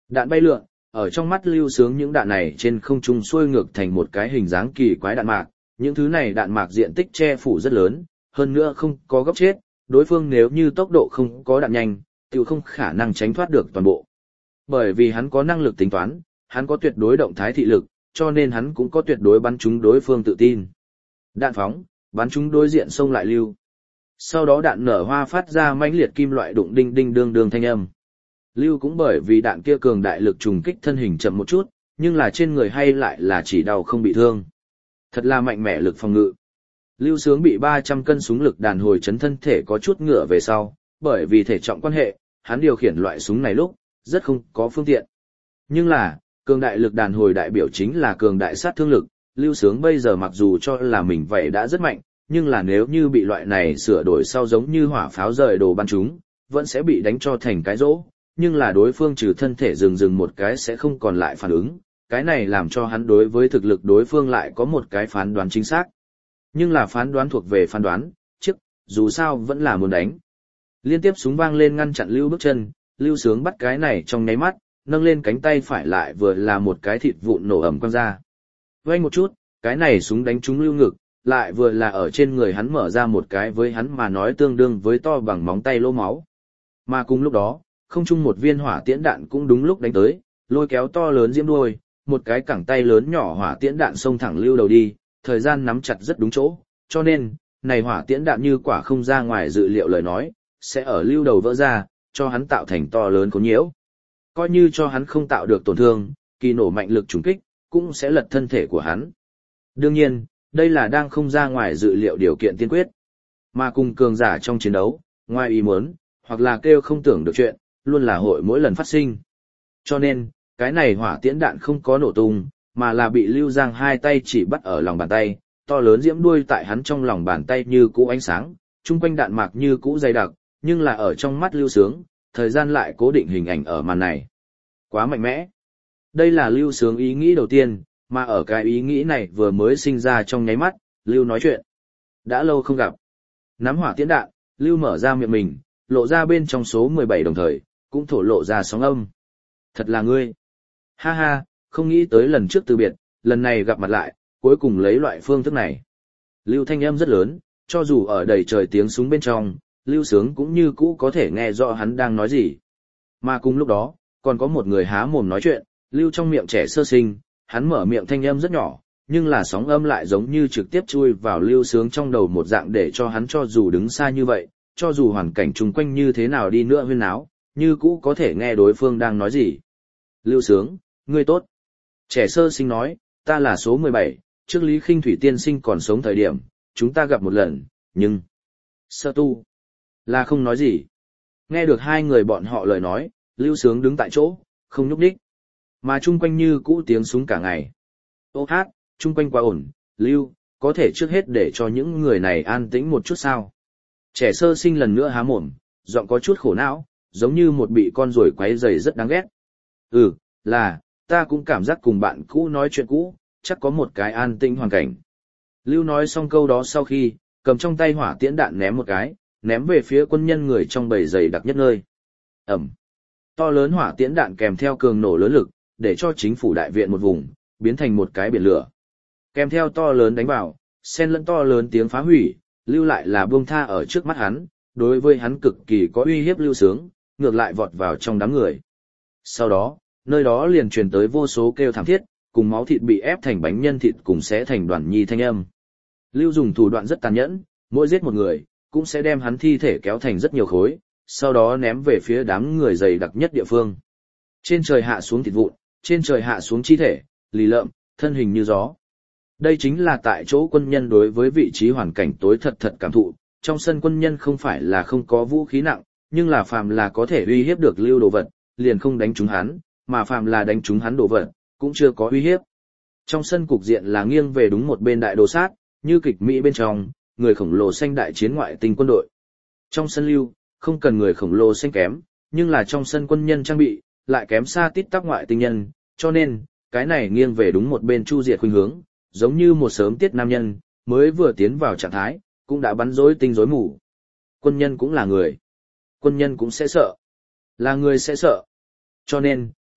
Đạn bay lượn, ở trong mắt Lưu Sướng những đạn này trên không trung xuôi ngược thành một cái hình dáng kỳ quái đạn mạc, những thứ này đạn mạc diện tích che phủ rất lớn, hơn nữa không có góc chết, đối phương nếu như tốc độ không có đạn nhanh, tiểu không khả năng tránh thoát được toàn bộ. Bởi vì hắn có năng lực tính toán, hắn có tuyệt đối động thái thị lực, cho nên hắn cũng có tuyệt đối bắn trúng đối phương tự tin. Đạn phóng, bắn trúng đối diện xông lại Lưu. Sau đó đạn nở hoa phát ra mãnh liệt kim loại đụng đinh đinh đương đương thanh âm. Lưu cũng bởi vì đạn kia cường đại lực trùng kích thân hình chậm một chút, nhưng là trên người hay lại là chỉ đau không bị thương. Thật là mạnh mẽ lực phòng ngự. Lưu Sướng bị ba trăm cân súng lực đàn hồi chấn thân thể có chút ngựa về sau, bởi vì thể trọng quan hệ, hắn điều khiển loại súng này lúc, rất không có phương tiện. Nhưng là, cường đại lực đàn hồi đại biểu chính là cường đại sát thương lực, Lưu Sướng bây giờ mặc dù cho là mình vậy đã rất mạnh, nhưng là nếu như bị loại này sửa đổi sau giống như hỏa pháo rời đồ bắn chúng, vẫn sẽ bị đánh cho thành cái rỗ, nhưng là đối phương trừ thân thể dừng dừng một cái sẽ không còn lại phản ứng, cái này làm cho hắn đối với thực lực đối phương lại có một cái phán đoán chính xác. Nhưng là phán đoán thuộc về phán đoán, chứ, dù sao vẫn là muốn đánh. Liên tiếp súng vang lên ngăn chặn Lưu bước chân, Lưu Sướng bắt cái này trong nháy mắt, nâng lên cánh tay phải lại vừa là một cái thịt vụn nổ ầm quăng ra. Vang một chút, cái này súng đánh trúng Lưu ngực, lại vừa là ở trên người hắn mở ra một cái với hắn mà nói tương đương với to bằng móng tay lỗ máu. Mà cùng lúc đó, không chung một viên hỏa tiễn đạn cũng đúng lúc đánh tới, lôi kéo to lớn diễm đuôi, một cái cẳng tay lớn nhỏ hỏa tiễn đạn xông thẳng Lưu đầu đi, thời gian nắm chặt rất đúng chỗ, cho nên, này hỏa tiễn đạn như quả không ra ngoài dự liệu lời nói, sẽ ở Lưu đầu vỡ ra, cho hắn tạo thành to lớn khốn nhiễu. Coi như cho hắn không tạo được tổn thương, kỳ nổ mạnh lực trùng kích, cũng sẽ lật thân thể của hắn. Đương nhiên, đây là đang không ra ngoài dự liệu điều kiện tiên quyết. Mà cùng cường giả trong chiến đấu, ngoài ý muốn, hoặc là kêu không tưởng được chuyện, luôn là hội mỗi lần phát sinh. Cho nên, cái này hỏa tiễn đạn không có nổ tung, mà là bị Lưu Giang hai tay chỉ bắt ở lòng bàn tay, to lớn diễm đuôi tại hắn trong lòng bàn tay như cũ ánh sáng, chung quanh đạn mạc như cũ dày đặc, nhưng là ở trong mắt Lưu Sướng, thời gian lại cố định hình ảnh ở màn này. Quá mạnh mẽ. Đây là Lưu Sướng ý nghĩ đầu tiên, mà ở cái ý nghĩ này vừa mới sinh ra trong nháy mắt, Lưu nói chuyện. Đã lâu không gặp. Nắm hỏa tiễn đạn, Lưu mở ra miệng mình, lộ ra bên trong số mười bảy đồng thời, cũng thổ lộ ra sóng âm. Thật là ngươi. Ha ha, không nghĩ tới lần trước từ biệt, lần này gặp mặt lại, cuối cùng lấy loại phương thức này. Lưu thanh âm rất lớn, cho dù ở đầy trời tiếng súng bên trong, Lưu Sướng cũng như cũ có thể nghe rõ hắn đang nói gì. Mà cùng lúc đó, còn có một người há mồm nói chuyện, Lưu trong miệng trẻ sơ sinh, hắn mở miệng thanh âm rất nhỏ, nhưng là sóng âm lại giống như trực tiếp chui vào Lưu Sướng trong đầu một dạng để cho hắn cho dù đứng xa như vậy, cho dù hoàn cảnh chung quanh như thế nào đi nữa huyên náo, như cũ có thể nghe đối phương đang nói gì. Lưu Sướng, ngươi tốt. Trẻ sơ sinh nói, ta là số mười bảy, trước Lý Khinh Thủy tiên sinh còn sống thời điểm, chúng ta gặp một lần, nhưng... Sơ tu. Là không nói gì. Nghe được hai người bọn họ lời nói, Lưu Sướng đứng tại chỗ, không nhúc đích. Mà chung quanh như cũ tiếng súng cả ngày. Ô hát, chung quanh quá ổn, Lưu, có thể trước hết để cho những người này an tĩnh một chút sao. Trẻ sơ sinh lần nữa há mồm, giọng có chút khổ não, giống như một bị con ruồi quấy rầy rất đáng ghét. Ừ, là, ta cũng cảm giác cùng bạn cũ nói chuyện cũ, chắc có một cái an tĩnh hoàn cảnh. Lưu nói xong câu đó sau khi, cầm trong tay hỏa tiễn đạn ném một cái, ném về phía quân nhân người trong bầy dày đặc nhất nơi. Ẩm. To lớn hỏa tiễn đạn kèm theo cường nổ lớn lực, để cho chính phủ đại viện một vùng, biến thành một cái biển lửa. Kèm theo to lớn đánh vào, xen lẫn to lớn tiếng phá hủy, Lưu lại là buông tha ở trước mắt hắn, đối với hắn cực kỳ có uy hiếp Lưu Sướng, ngược lại vọt vào trong đám người. Sau đó, nơi đó liền truyền tới vô số kêu thảm thiết, cùng máu thịt bị ép thành bánh nhân thịt cùng xé thành đoàn nhi thanh âm. Lưu dùng thủ đoạn rất tàn nhẫn, mỗi giết một người, cũng sẽ đem hắn thi thể kéo thành rất nhiều khối, sau đó ném về phía đám người dày đặc nhất địa phương. Trên trời hạ xuống thịt vụn, trên trời hạ xuống chi thể, lì lợm, thân hình như gió. Đây chính là tại chỗ quân nhân đối với vị trí hoàn cảnh tối thật thật cảm thụ, trong sân quân nhân không phải là không có vũ khí nặng, nhưng là phàm là có thể uy hiếp được Lưu đồ vật, liền không đánh trúng hắn, mà phàm là đánh trúng hắn đồ vật, cũng chưa có uy hiếp. Trong sân cục diện là nghiêng về đúng một bên đại đồ sát, như kịch Mỹ bên trong, người khổng lồ xanh đại chiến ngoại tinh quân đội. Trong sân Lưu, không cần người khổng lồ xanh kém, nhưng là trong sân quân nhân trang bị, lại kém xa tít tắp ngoại tinh nhân, cho nên, cái này nghiêng về đúng một bên chu diệt khuynh hướng, giống như một sớm tiết nam nhân, mới vừa tiến vào trạng thái, cũng đã bắn rối tinh rối mù. Quân nhân cũng là người. Quân nhân cũng sẽ sợ. Là người sẽ sợ. Cho nên,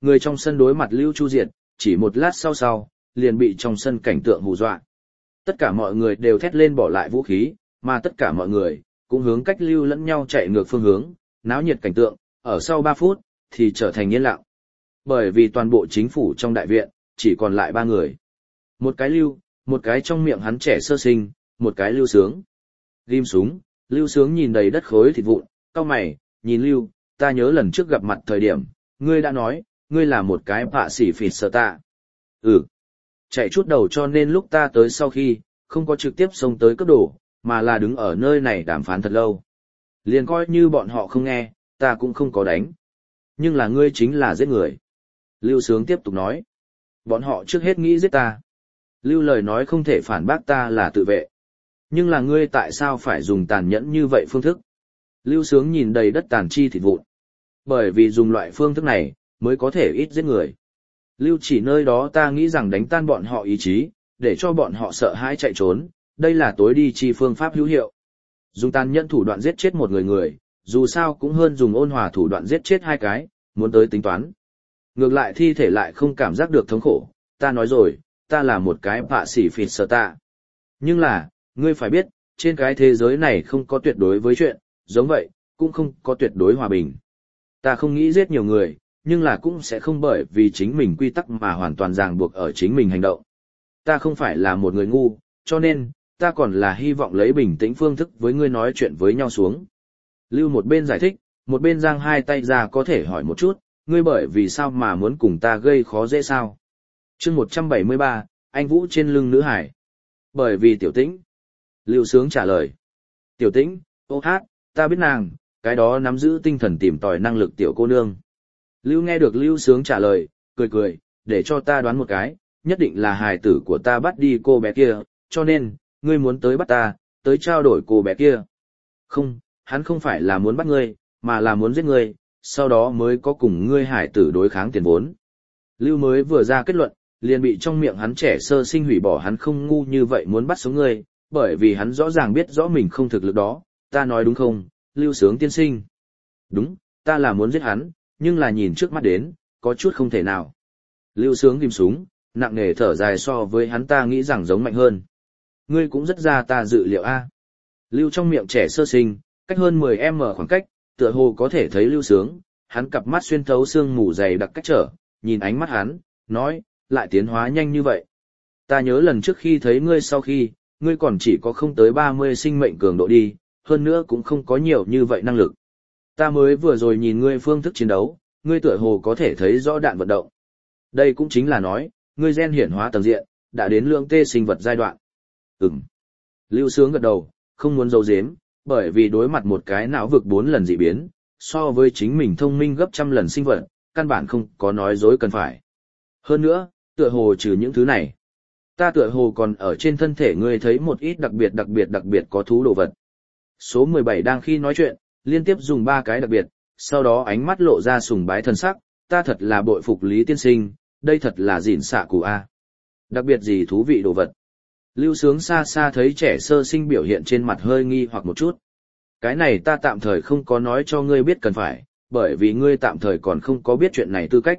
Người trong sân đối mặt Lưu Chu Diệt, chỉ một lát sau sau, liền bị trong sân cảnh tượng hù dọa. Tất cả mọi người đều thét lên bỏ lại vũ khí, mà tất cả mọi người cũng hướng cách Lưu lẫn nhau chạy ngược phương hướng, náo nhiệt cảnh tượng, ở sau ba phút thì trở thành yên lặng. Bởi vì toàn bộ chính phủ trong đại viện chỉ còn lại ba người. Một cái Lưu, một cái trong miệng hắn trẻ sơ sinh, một cái Lưu Sướng. Ghim súng, Lưu Sướng nhìn đầy đất khối thịt vụn, cau mày, nhìn Lưu, ta nhớ lần trước gặp mặt thời điểm, ngươi đã nói, ngươi là một cái bạ sỉ phịt sợ tạ. Ừ. Chạy chút đầu cho nên lúc ta tới sau khi, không có trực tiếp xông tới cấp đổ, mà là đứng ở nơi này đàm phán thật lâu. Liền coi như bọn họ không nghe, ta cũng không có đánh. Nhưng là ngươi chính là giết người. Lưu Sướng tiếp tục nói. Bọn họ trước hết nghĩ giết ta. Lưu lời nói không thể phản bác ta là tự vệ. Nhưng là ngươi tại sao phải dùng tàn nhẫn như vậy phương thức? Lưu Sướng nhìn đầy đất tàn chi thịt vụn. Bởi vì dùng loại phương thức này, mới có thể ít giết người. Lưu chỉ nơi đó ta nghĩ rằng đánh tan bọn họ ý chí, để cho bọn họ sợ hãi chạy trốn, đây là tối đi chi phương pháp hữu hiệu. Dùng tàn nhẫn thủ đoạn giết chết một người người, dù sao cũng hơn dùng ôn hòa thủ đoạn giết chết hai cái, muốn tới tính toán. Ngược lại thi thể lại không cảm giác được thống khổ, ta nói rồi, ta là một cái bạ sỉ phịt sợ tạ. Nhưng là, ngươi phải biết, trên cái thế giới này không có tuyệt đối với chuyện, giống vậy, cũng không có tuyệt đối hòa bình. Ta không nghĩ giết nhiều người, nhưng là cũng sẽ không bởi vì chính mình quy tắc mà hoàn toàn ràng buộc ở chính mình hành động. Ta không phải là một người ngu, cho nên, ta còn là hy vọng lấy bình tĩnh phương thức với ngươi nói chuyện với nhau xuống. Lưu một bên giải thích, một bên giang hai tay ra có thể hỏi một chút, ngươi bởi vì sao mà muốn cùng ta gây khó dễ sao? Chương một trăm bảy mươi ba, anh Vũ trên lưng nữ hải. Bởi vì Tiểu Tĩnh. Lưu Sướng trả lời. Tiểu Tĩnh, ô hát, ta biết nàng, cái đó nắm giữ tinh thần tìm tòi năng lực tiểu cô nương. Lưu nghe được Lưu Sướng trả lời, cười cười, để cho ta đoán một cái, nhất định là hài tử của ta bắt đi cô bé kia, cho nên, ngươi muốn tới bắt ta, tới trao đổi cô bé kia. Không, hắn không phải là muốn bắt ngươi, mà là muốn giết ngươi, sau đó mới có cùng ngươi hải tử đối kháng tiền vốn. Lưu mới vừa ra kết luận, liền bị trong miệng hắn trẻ sơ sinh hủy bỏ, hắn không ngu như vậy muốn bắt sống ngươi, bởi vì hắn rõ ràng biết rõ mình không thực lực đó, ta nói đúng không, Lưu Sướng tiên sinh? Đúng, ta là muốn giết hắn, nhưng là nhìn trước mắt đến, có chút không thể nào. Lưu Sướng ghim súng, nặng nề thở dài, so với hắn ta nghĩ rằng giống mạnh hơn. Ngươi cũng rất ra ta dự liệu a. Lưu trong miệng trẻ sơ sinh, cách hơn mười mét khoảng cách, tựa hồ có thể thấy Lưu Sướng, hắn cặp mắt xuyên thấu sương mù dày đặc cách trở, nhìn ánh mắt hắn, nói, lại tiến hóa nhanh như vậy. Ta nhớ lần trước khi thấy ngươi sau khi, ngươi còn chỉ có không tới ba mươi sinh mệnh cường độ đi, hơn nữa cũng không có nhiều như vậy năng lực. Ta mới vừa rồi nhìn ngươi phương thức chiến đấu, ngươi tựa hồ có thể thấy rõ đạn vận động. Đây cũng chính là nói, ngươi gen hiển hóa tầng diện, đã đến lượng tê sinh vật giai đoạn. Ừm. Lưu Sướng gật đầu, không muốn giấu giếm, bởi vì đối mặt một cái não vực bốn lần dị biến, so với chính mình thông minh gấp trăm lần sinh vật, căn bản không có nói dối cần phải. Hơn nữa, tựa hồ trừ những thứ này, ta tựa hồ còn ở trên thân thể ngươi thấy một ít đặc biệt đặc biệt đặc biệt có thú đồ vật. Số mười bảy đang khi nói chuyện, liên tiếp dùng ba cái đặc biệt, sau đó ánh mắt lộ ra sùng bái thần sắc, ta thật là bội phục Lý tiên sinh, đây thật là dịn xạ cụ a. Đặc biệt gì thú vị đồ vật? Lưu Sướng xa xa thấy trẻ sơ sinh biểu hiện trên mặt hơi nghi hoặc một chút. Cái này ta tạm thời không có nói cho ngươi biết cần phải, bởi vì ngươi tạm thời còn không có biết chuyện này tư cách.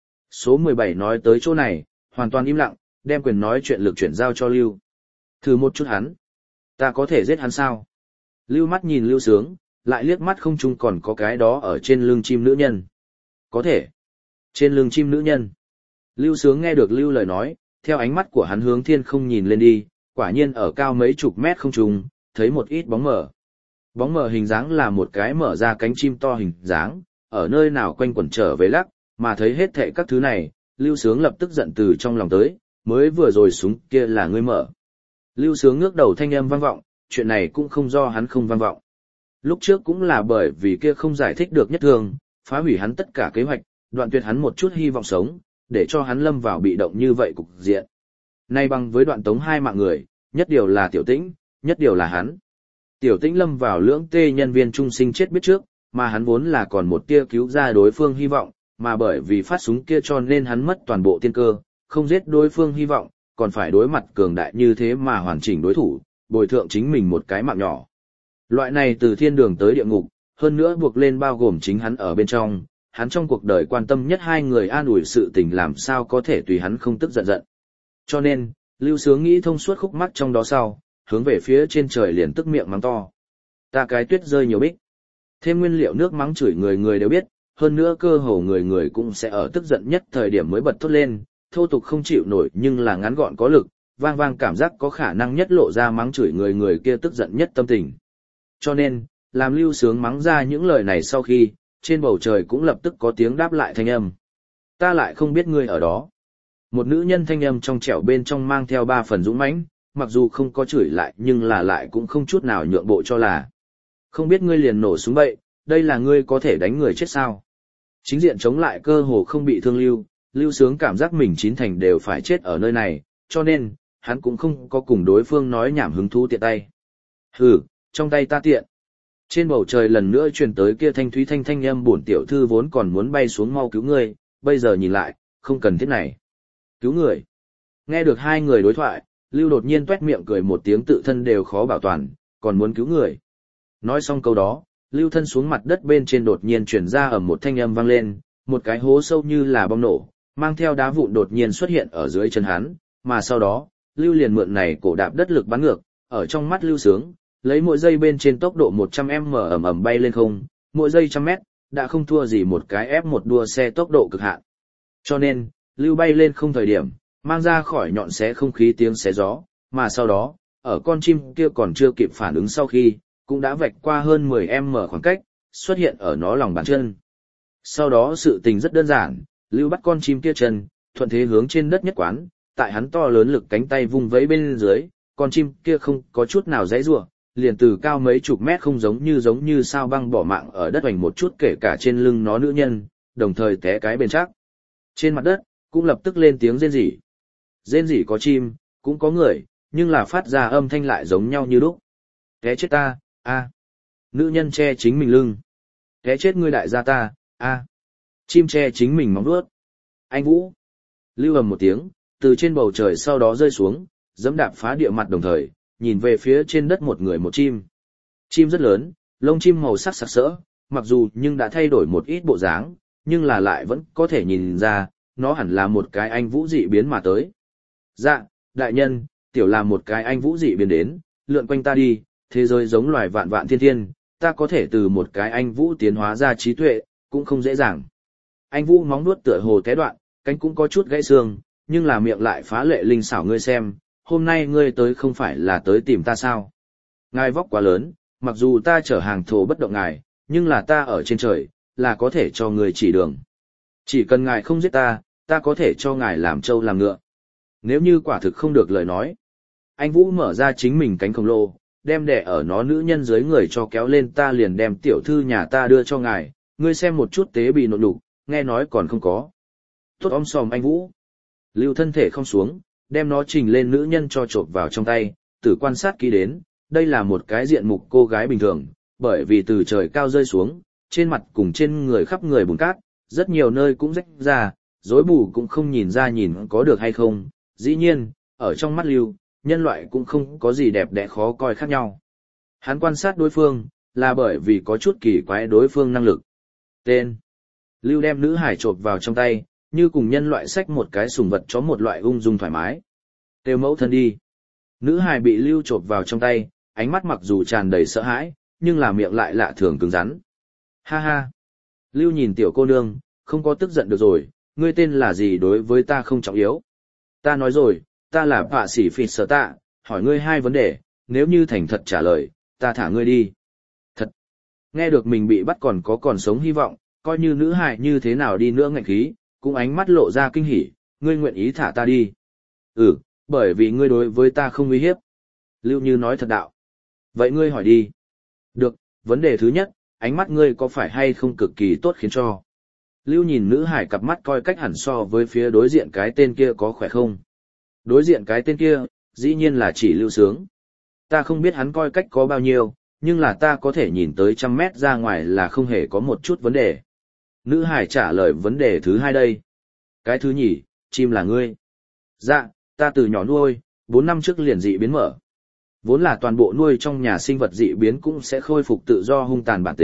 Số mười bảy nói tới chỗ này, hoàn toàn im lặng, đem quyền nói chuyện lực chuyển giao cho Lưu. Thử một chút hắn. Ta có thể giết hắn sao? Lưu mắt nhìn Lưu Sướng, lại liếc mắt không chung còn có cái đó ở trên lưng chim nữ nhân. Có thể. Trên lưng chim nữ nhân. Lưu Sướng nghe được Lưu lời nói, theo ánh mắt của hắn hướng thiên không nhìn lên đi, quả nhiên ở cao mấy chục mét không trung, thấy một ít bóng mờ. Bóng mờ hình dáng là một cái mở ra cánh chim to hình dáng, ở nơi nào quanh quẩn trở về lắc, mà thấy hết thệ các thứ này, Lưu Sướng lập tức giận từ trong lòng tới, mới vừa rồi súng kia là ngươi mở. Lưu Sướng ngước đầu thanh âm vang vọng, chuyện này cũng không do hắn không vang vọng. Lúc trước cũng là bởi vì kia không giải thích được nhất thường, phá hủy hắn tất cả kế hoạch, đoạn tuyệt hắn một chút hy vọng sống, để cho hắn lâm vào bị động như vậy cục diện. Nay bằng với đoạn tống hai mạng người, nhất điều là Tiểu Tĩnh, nhất điều là hắn. Tiểu Tĩnh lâm vào lưỡng tê nhân viên trung sinh chết biết trước, mà hắn vốn là còn một tia cứu ra đối phương hy vọng, mà bởi vì phát súng kia cho nên hắn mất toàn bộ tiên cơ, không giết đối phương hy vọng, còn phải đối mặt cường đại như thế mà hoàn chỉnh đối thủ, bồi thượng chính mình một cái mạng nhỏ. Loại này từ thiên đường tới địa ngục, hơn nữa buộc lên bao gồm chính hắn ở bên trong, hắn trong cuộc đời quan tâm nhất hai người an ủi sự tình làm sao có thể tùy hắn không tức giận giận. Cho nên, Lưu Sướng nghĩ thông suốt khúc mắc trong đó sau, hướng về phía trên trời liền tức miệng mắng to. Ta cái tuyết rơi nhiều bích. Thêm nguyên liệu nước mắng chửi người người đều biết, hơn nữa cơ hồ người người cũng sẽ ở tức giận nhất thời điểm mới bật thốt lên, thô tục không chịu nổi nhưng là ngắn gọn có lực, vang vang cảm giác có khả năng nhất lộ ra mắng chửi người người kia tức giận nhất tâm tình. Cho nên, làm Lưu Sướng mắng ra những lời này sau khi, trên bầu trời cũng lập tức có tiếng đáp lại thanh âm. Ta lại không biết ngươi ở đó. Một nữ nhân thanh âm trong trẻo bên trong mang theo ba phần dũng mãnh, mặc dù không có chửi lại nhưng là lại cũng không chút nào nhượng bộ cho là. Không biết ngươi liền nổ súng bậy, đây là ngươi có thể đánh người chết sao. Chính diện chống lại cơ hồ không bị thương Lưu, Lưu Sướng cảm giác mình chín thành đều phải chết ở nơi này, cho nên, hắn cũng không có cùng đối phương nói nhảm hứng thú tiện tay. Hừ, trong tay ta tiện. Trên bầu trời lần nữa truyền tới kia thanh thúy thanh thanh âm bổn tiểu thư vốn còn muốn bay xuống mau cứu ngươi, bây giờ nhìn lại, không cần thiết này. Cứu người. Nghe được hai người đối thoại, Lưu đột nhiên tuét miệng cười một tiếng tự thân đều khó bảo toàn, còn muốn cứu người. Nói xong câu đó, Lưu thân xuống mặt đất bên trên đột nhiên truyền ra ở một thanh âm vang lên, một cái hố sâu như là bom nổ, mang theo đá vụn đột nhiên xuất hiện ở dưới chân hắn, mà sau đó, Lưu liền mượn này cổ đạp đất lực bắn ngược, ở trong mắt Lưu Sướng, lấy mỗi giây bên trên tốc độ một trăm ki lô mét ầm ầm bay lên không, mỗi giây trăm mét, đã không thua gì một cái ép một đua xe tốc độ cực hạn. Cho nên, Lưu bay lên không thời điểm, mang ra khỏi nhọn xé không khí tiếng xé gió, mà sau đó, ở con chim kia còn chưa kịp phản ứng sau khi, cũng đã vạch qua hơn mười ki lô mét khoảng cách, xuất hiện ở nó lòng bàn chân. Sau đó sự tình rất đơn giản, Lưu bắt con chim kia chân, thuận thế hướng trên đất nhất quán, tại hắn to lớn lực cánh tay vung vẫy bên dưới, con chim kia không có chút nào dãy rủa, liền từ cao mấy chục mét không giống như giống như sao băng bỏ mạng ở đất hoành một chút kể cả trên lưng nó nữ nhân, đồng thời té cái bên chắc. Trên mặt đất, cũng lập tức lên tiếng rên rỉ. Rên rỉ có chim, cũng có người, nhưng là phát ra âm thanh lại giống nhau như lúc. Té chết ta, a. Nữ nhân che chính mình lưng. Té chết ngươi đại gia ta, a. Chim che chính mình móng vuốt. Anh Vũ. Lưu ầm một tiếng, từ trên bầu trời sau đó rơi xuống, giẫm đạp phá địa mặt đồng thời, nhìn về phía trên đất một người một chim. Chim rất lớn, lông chim màu sắc sặc sỡ, mặc dù nhưng đã thay đổi một ít bộ dáng, nhưng là lại vẫn có thể nhìn ra, nó hẳn là một cái anh vũ dị biến mà tới. Dạ, đại nhân, tiểu là một cái anh vũ dị biến đến, lượn quanh ta đi, thế giới giống loài vạn vạn thiên thiên, ta có thể từ một cái anh vũ tiến hóa ra trí tuệ, cũng không dễ dàng. Anh vũ móng nuốt tựa hồ té đoạn, cánh cũng có chút gãy xương, nhưng là miệng lại phá lệ linh xảo ngươi xem, hôm nay ngươi tới không phải là tới tìm ta sao? Ngài vóc quá lớn, mặc dù ta chở hàng thổ bất động ngài, nhưng là ta ở trên trời, là có thể cho người chỉ đường. Chỉ cần ngài không giết ta, ta có thể cho ngài làm trâu làm ngựa. Nếu như quả thực không được lời nói. Anh Vũ mở ra chính mình cánh khổng lồ, đem đẻ ở nó nữ nhân dưới người cho kéo lên ta liền đem tiểu thư nhà ta đưa cho ngài, ngươi xem một chút tế bị nộn đục, nghe nói còn không có. Tốt om sòm anh Vũ. Lưu thân thể không xuống, đem nó trình lên nữ nhân cho trộn vào trong tay, tử quan sát kỹ đến, đây là một cái diện mục cô gái bình thường, bởi vì từ trời cao rơi xuống, trên mặt cùng trên người khắp người bùn cát, rất nhiều nơi cũng rách ra, rối bù cũng không nhìn ra nhìn có được hay không, dĩ nhiên, ở trong mắt Lưu, nhân loại cũng không có gì đẹp đẽ khó coi khác nhau. Hắn quan sát đối phương, là bởi vì có chút kỳ quái đối phương năng lực. Tên. Lưu đem nữ hải trộn vào trong tay, như cùng nhân loại xách một cái sùng vật chó một loại ung dung thoải mái. Têu mẫu thân đi. Nữ hài bị Lưu chộp vào trong tay, ánh mắt mặc dù tràn đầy sợ hãi, nhưng là miệng lại lạ thường cứng rắn. Ha ha. Lưu nhìn tiểu cô nương, không có tức giận được rồi, ngươi tên là gì đối với ta không trọng yếu. Ta nói rồi, ta là Phạ Sĩ Phịt Sở Tạ, hỏi ngươi hai vấn đề, nếu như thành thật trả lời, ta thả ngươi đi. Thật. Nghe được mình bị bắt còn có còn sống hy vọng, coi như nữ hài như thế nào đi nữa ngạnh khí, cũng ánh mắt lộ ra kinh hỉ, ngươi nguyện ý thả ta đi. Ừ, bởi vì ngươi đối với ta không uy hiếp. Lưu Như nói thật đạo. Vậy ngươi hỏi đi. Được, vấn đề thứ nhất, ánh mắt ngươi có phải hay không cực kỳ tốt khiến cho. Lưu nhìn nữ hải cặp mắt coi cách hẳn so với phía đối diện cái tên kia có khỏe không. Đối diện cái tên kia, dĩ nhiên là chỉ Lưu Sướng. Ta không biết hắn coi cách có bao nhiêu, nhưng là ta có thể nhìn tới trăm mét ra ngoài là không hề có một chút vấn đề. Nữ hải trả lời vấn đề thứ hai đây. Cái thứ nhì, chim là ngươi. Dạ, ta từ nhỏ nuôi, bốn năm trước liền dị biến mở. Vốn là toàn bộ nuôi trong nhà sinh vật dị biến cũng sẽ khôi phục tự do hung tàn bản tính,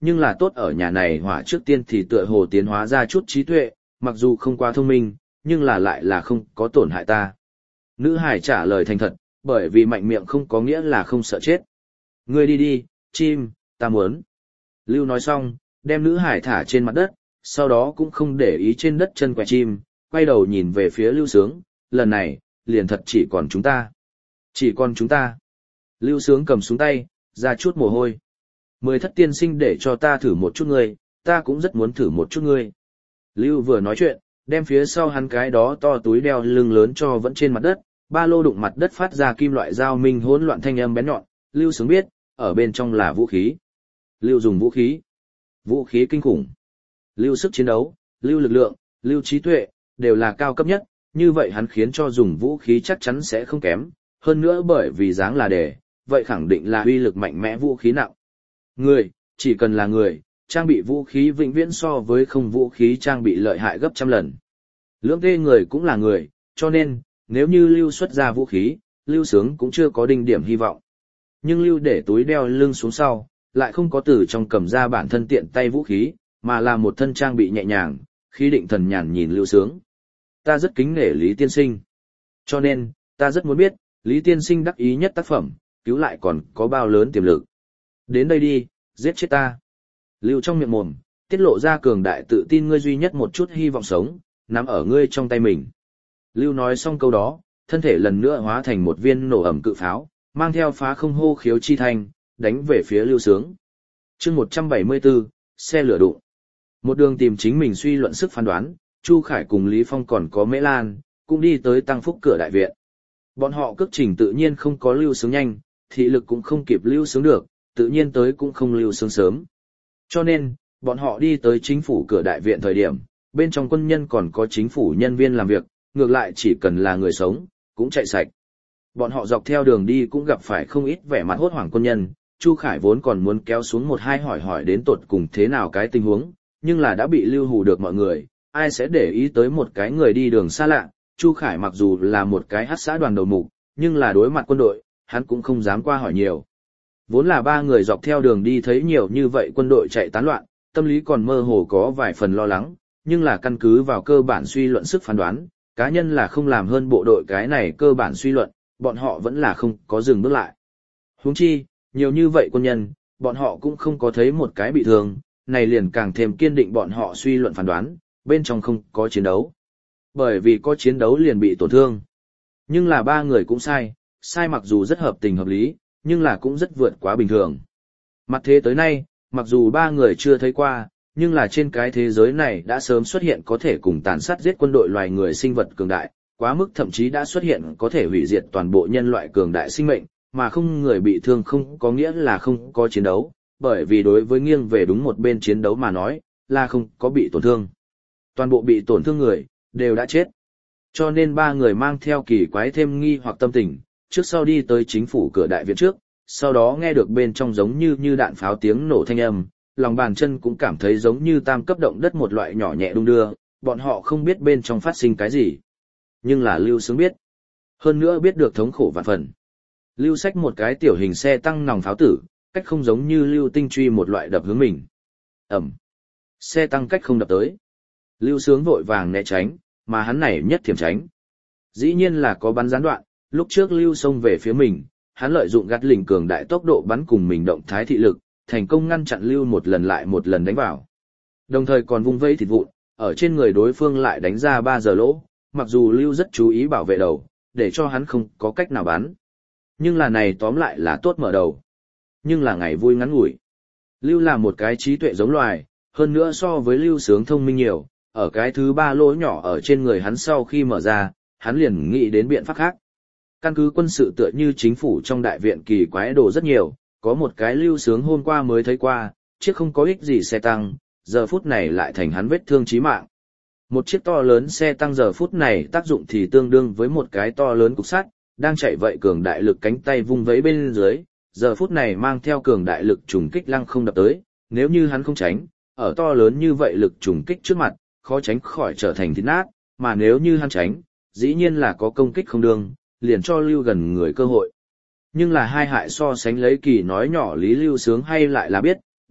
nhưng là tốt ở nhà này hỏa trước tiên thì tựa hồ tiến hóa ra chút trí tuệ, mặc dù không quá thông minh, nhưng là lại là không có tổn hại ta. Nữ hải trả lời thành thật, bởi vì mạnh miệng không có nghĩa là không sợ chết. Ngươi đi đi, chim, ta muốn. Lưu nói xong, đem nữ hải thả trên mặt đất, sau đó cũng không để ý trên đất chân quẹ chim, quay đầu nhìn về phía Lưu Sướng, lần này, liền thật chỉ còn chúng ta. Chỉ còn chúng ta. Lưu Sướng cầm xuống tay, ra chút mồ hôi. Mười thất tiên sinh để cho ta thử một chút ngươi, ta cũng rất muốn thử một chút ngươi. Lưu vừa nói chuyện, đem phía sau hắn cái đó to túi đeo lưng lớn cho vẫn trên mặt đất, ba lô đụng mặt đất phát ra kim loại dao minh hỗn loạn thanh âm bén nhọn, Lưu Sướng biết, ở bên trong là vũ khí. Lưu dùng vũ khí. Vũ khí kinh khủng. Lưu sức chiến đấu, lưu lực lượng, lưu trí tuệ, đều là cao cấp nhất, như vậy hắn khiến cho dùng vũ khí chắc chắn sẽ không kém, hơn nữa bởi vì dáng là đề, vậy khẳng định là uy lực mạnh mẽ vũ khí nặng. Người, chỉ cần là người, trang bị vũ khí vĩnh viễn so với không vũ khí trang bị lợi hại gấp trăm lần. Lưỡng tê người cũng là người, cho nên, nếu như Lưu xuất ra vũ khí, Lưu Sướng cũng chưa có đinh điểm hy vọng. Nhưng Lưu để túi đeo lưng xuống sau, lại không có từ trong cầm ra bản thân tiện tay vũ khí, mà là một thân trang bị nhẹ nhàng, khí định thần nhàn nhìn Lưu Sướng. Ta rất kính nể Lý Tiên Sinh. Cho nên, ta rất muốn biết, Lý Tiên Sinh đắc ý nhất tác phẩm, cứu lại còn có bao lớn tiềm lực. Đến đây đi, giết chết ta. Lưu trong miệng mồm, tiết lộ ra cường đại tự tin ngươi duy nhất một chút hy vọng sống, nằm ở ngươi trong tay mình. Lưu nói xong câu đó, thân thể lần nữa hóa thành một viên nổ ẩm cự pháo, mang theo phá không hô khiếu chi thanh, đánh về phía Lưu Sướng. chương một trăm bảy mươi tư, xe lửa đụng. Một đường tìm chính mình suy luận sức phán đoán, Chu Khải cùng Lý Phong còn có Mễ Lan, cũng đi tới Tăng Phúc cửa đại viện. Bọn họ cước trình tự nhiên không có Lưu Sướng nhanh, thị lực cũng không kịp Lưu Sướng được, tự nhiên tới cũng không Lưu Sướng sớm. Cho nên, bọn họ đi tới chính phủ cửa đại viện thời điểm, bên trong quân nhân còn có chính phủ nhân viên làm việc, ngược lại chỉ cần là người sống, cũng chạy sạch. Bọn họ dọc theo đường đi cũng gặp phải không ít vẻ mặt hốt hoảng quân nhân, Chu Khải vốn còn muốn kéo xuống một hai hỏi hỏi đến tột cùng thế nào cái tình huống, nhưng là đã bị Lưu hù được mọi người, ai sẽ để ý tới một cái người đi đường xa lạ. Chu Khải mặc dù là một cái hắc xã đoàn đầu mục, nhưng là đối mặt quân đội, hắn cũng không dám qua hỏi nhiều. Vốn là ba người dọc theo đường đi thấy nhiều như vậy quân đội chạy tán loạn, tâm lý còn mơ hồ có vài phần lo lắng, nhưng là căn cứ vào cơ bản suy luận sức phán đoán, cá nhân là không làm hơn bộ đội cái này cơ bản suy luận, bọn họ vẫn là không có dừng bước lại. Huống chi, nhiều như vậy quân nhân, bọn họ cũng không có thấy một cái bị thương, này liền càng thêm kiên định bọn họ suy luận phán đoán, bên trong không có chiến đấu. Bởi vì có chiến đấu liền bị tổn thương. Nhưng là ba người cũng sai, sai mặc dù rất hợp tình hợp lý, nhưng là cũng rất vượt quá bình thường. Mặt thế tới nay, mặc dù ba người chưa thấy qua, nhưng là trên cái thế giới này đã sớm xuất hiện có thể cùng tàn sát giết quân đội loài người sinh vật cường đại, quá mức thậm chí đã xuất hiện có thể hủy diệt toàn bộ nhân loại cường đại sinh mệnh, mà không người bị thương không có nghĩa là không có chiến đấu, bởi vì đối với nghiêng về đúng một bên chiến đấu mà nói, là không có bị tổn thương. Toàn bộ bị tổn thương người, đều đã chết. Cho nên ba người mang theo kỳ quái thêm nghi hoặc tâm tình, trước sau đi tới chính phủ cửa đại viện trước, sau đó nghe được bên trong giống như như đạn pháo tiếng nổ thanh âm, lòng bàn chân cũng cảm thấy giống như tam cấp động đất một loại nhỏ nhẹ đung đưa, bọn họ không biết bên trong phát sinh cái gì. Nhưng là Lưu Sướng biết. Hơn nữa biết được thống khổ vạn phần. Lưu xách một cái tiểu hình xe tăng nòng pháo tử, cách không giống như Lưu tinh truy một loại đập hướng mình. Ẩm. Xe tăng cách không đập tới. Lưu Sướng vội vàng né tránh, mà hắn này nhất thiểm tránh. Dĩ nhiên là có bắn gián đoạn, lúc trước Lưu xông về phía mình, hắn lợi dụng gắt lình cường đại tốc độ bắn cùng mình động thái thị lực, thành công ngăn chặn Lưu một lần lại một lần đánh vào. Đồng thời còn vung vây thịt vụn, ở trên người đối phương lại đánh ra ba giờ lỗ, mặc dù Lưu rất chú ý bảo vệ đầu, để cho hắn không có cách nào bắn. Nhưng là này tóm lại là tốt mở đầu. Nhưng là ngày vui ngắn ngủi. Lưu là một cái trí tuệ giống loài, hơn nữa so với Lưu Sướng thông minh nhiều, ở cái thứ ba lỗ nhỏ ở trên người hắn sau khi mở ra, hắn liền nghĩ đến biện pháp khác. Căn cứ quân sự tựa như chính phủ trong đại viện kỳ quái đồ rất nhiều, có một cái Lưu Sướng hôm qua mới thấy qua, chiếc không có ích gì xe tăng, giờ phút này lại thành hắn vết thương chí mạng. Một chiếc to lớn xe tăng giờ phút này tác dụng thì tương đương với một cái to lớn cục sắt, đang chạy vậy cường đại lực cánh tay vung vẫy bên dưới, giờ phút này mang theo cường đại lực trùng kích lăng không đập tới, nếu như hắn không tránh, ở to lớn như vậy lực trùng kích trước mặt, khó tránh khỏi trở thành thịt nát, mà nếu như hắn tránh, dĩ nhiên là có công kích không đương, liền cho Lưu gần người cơ hội. Nhưng là hai hại so sánh lấy kỳ nói nhỏ Lý Lưu Sướng hay lại là biết,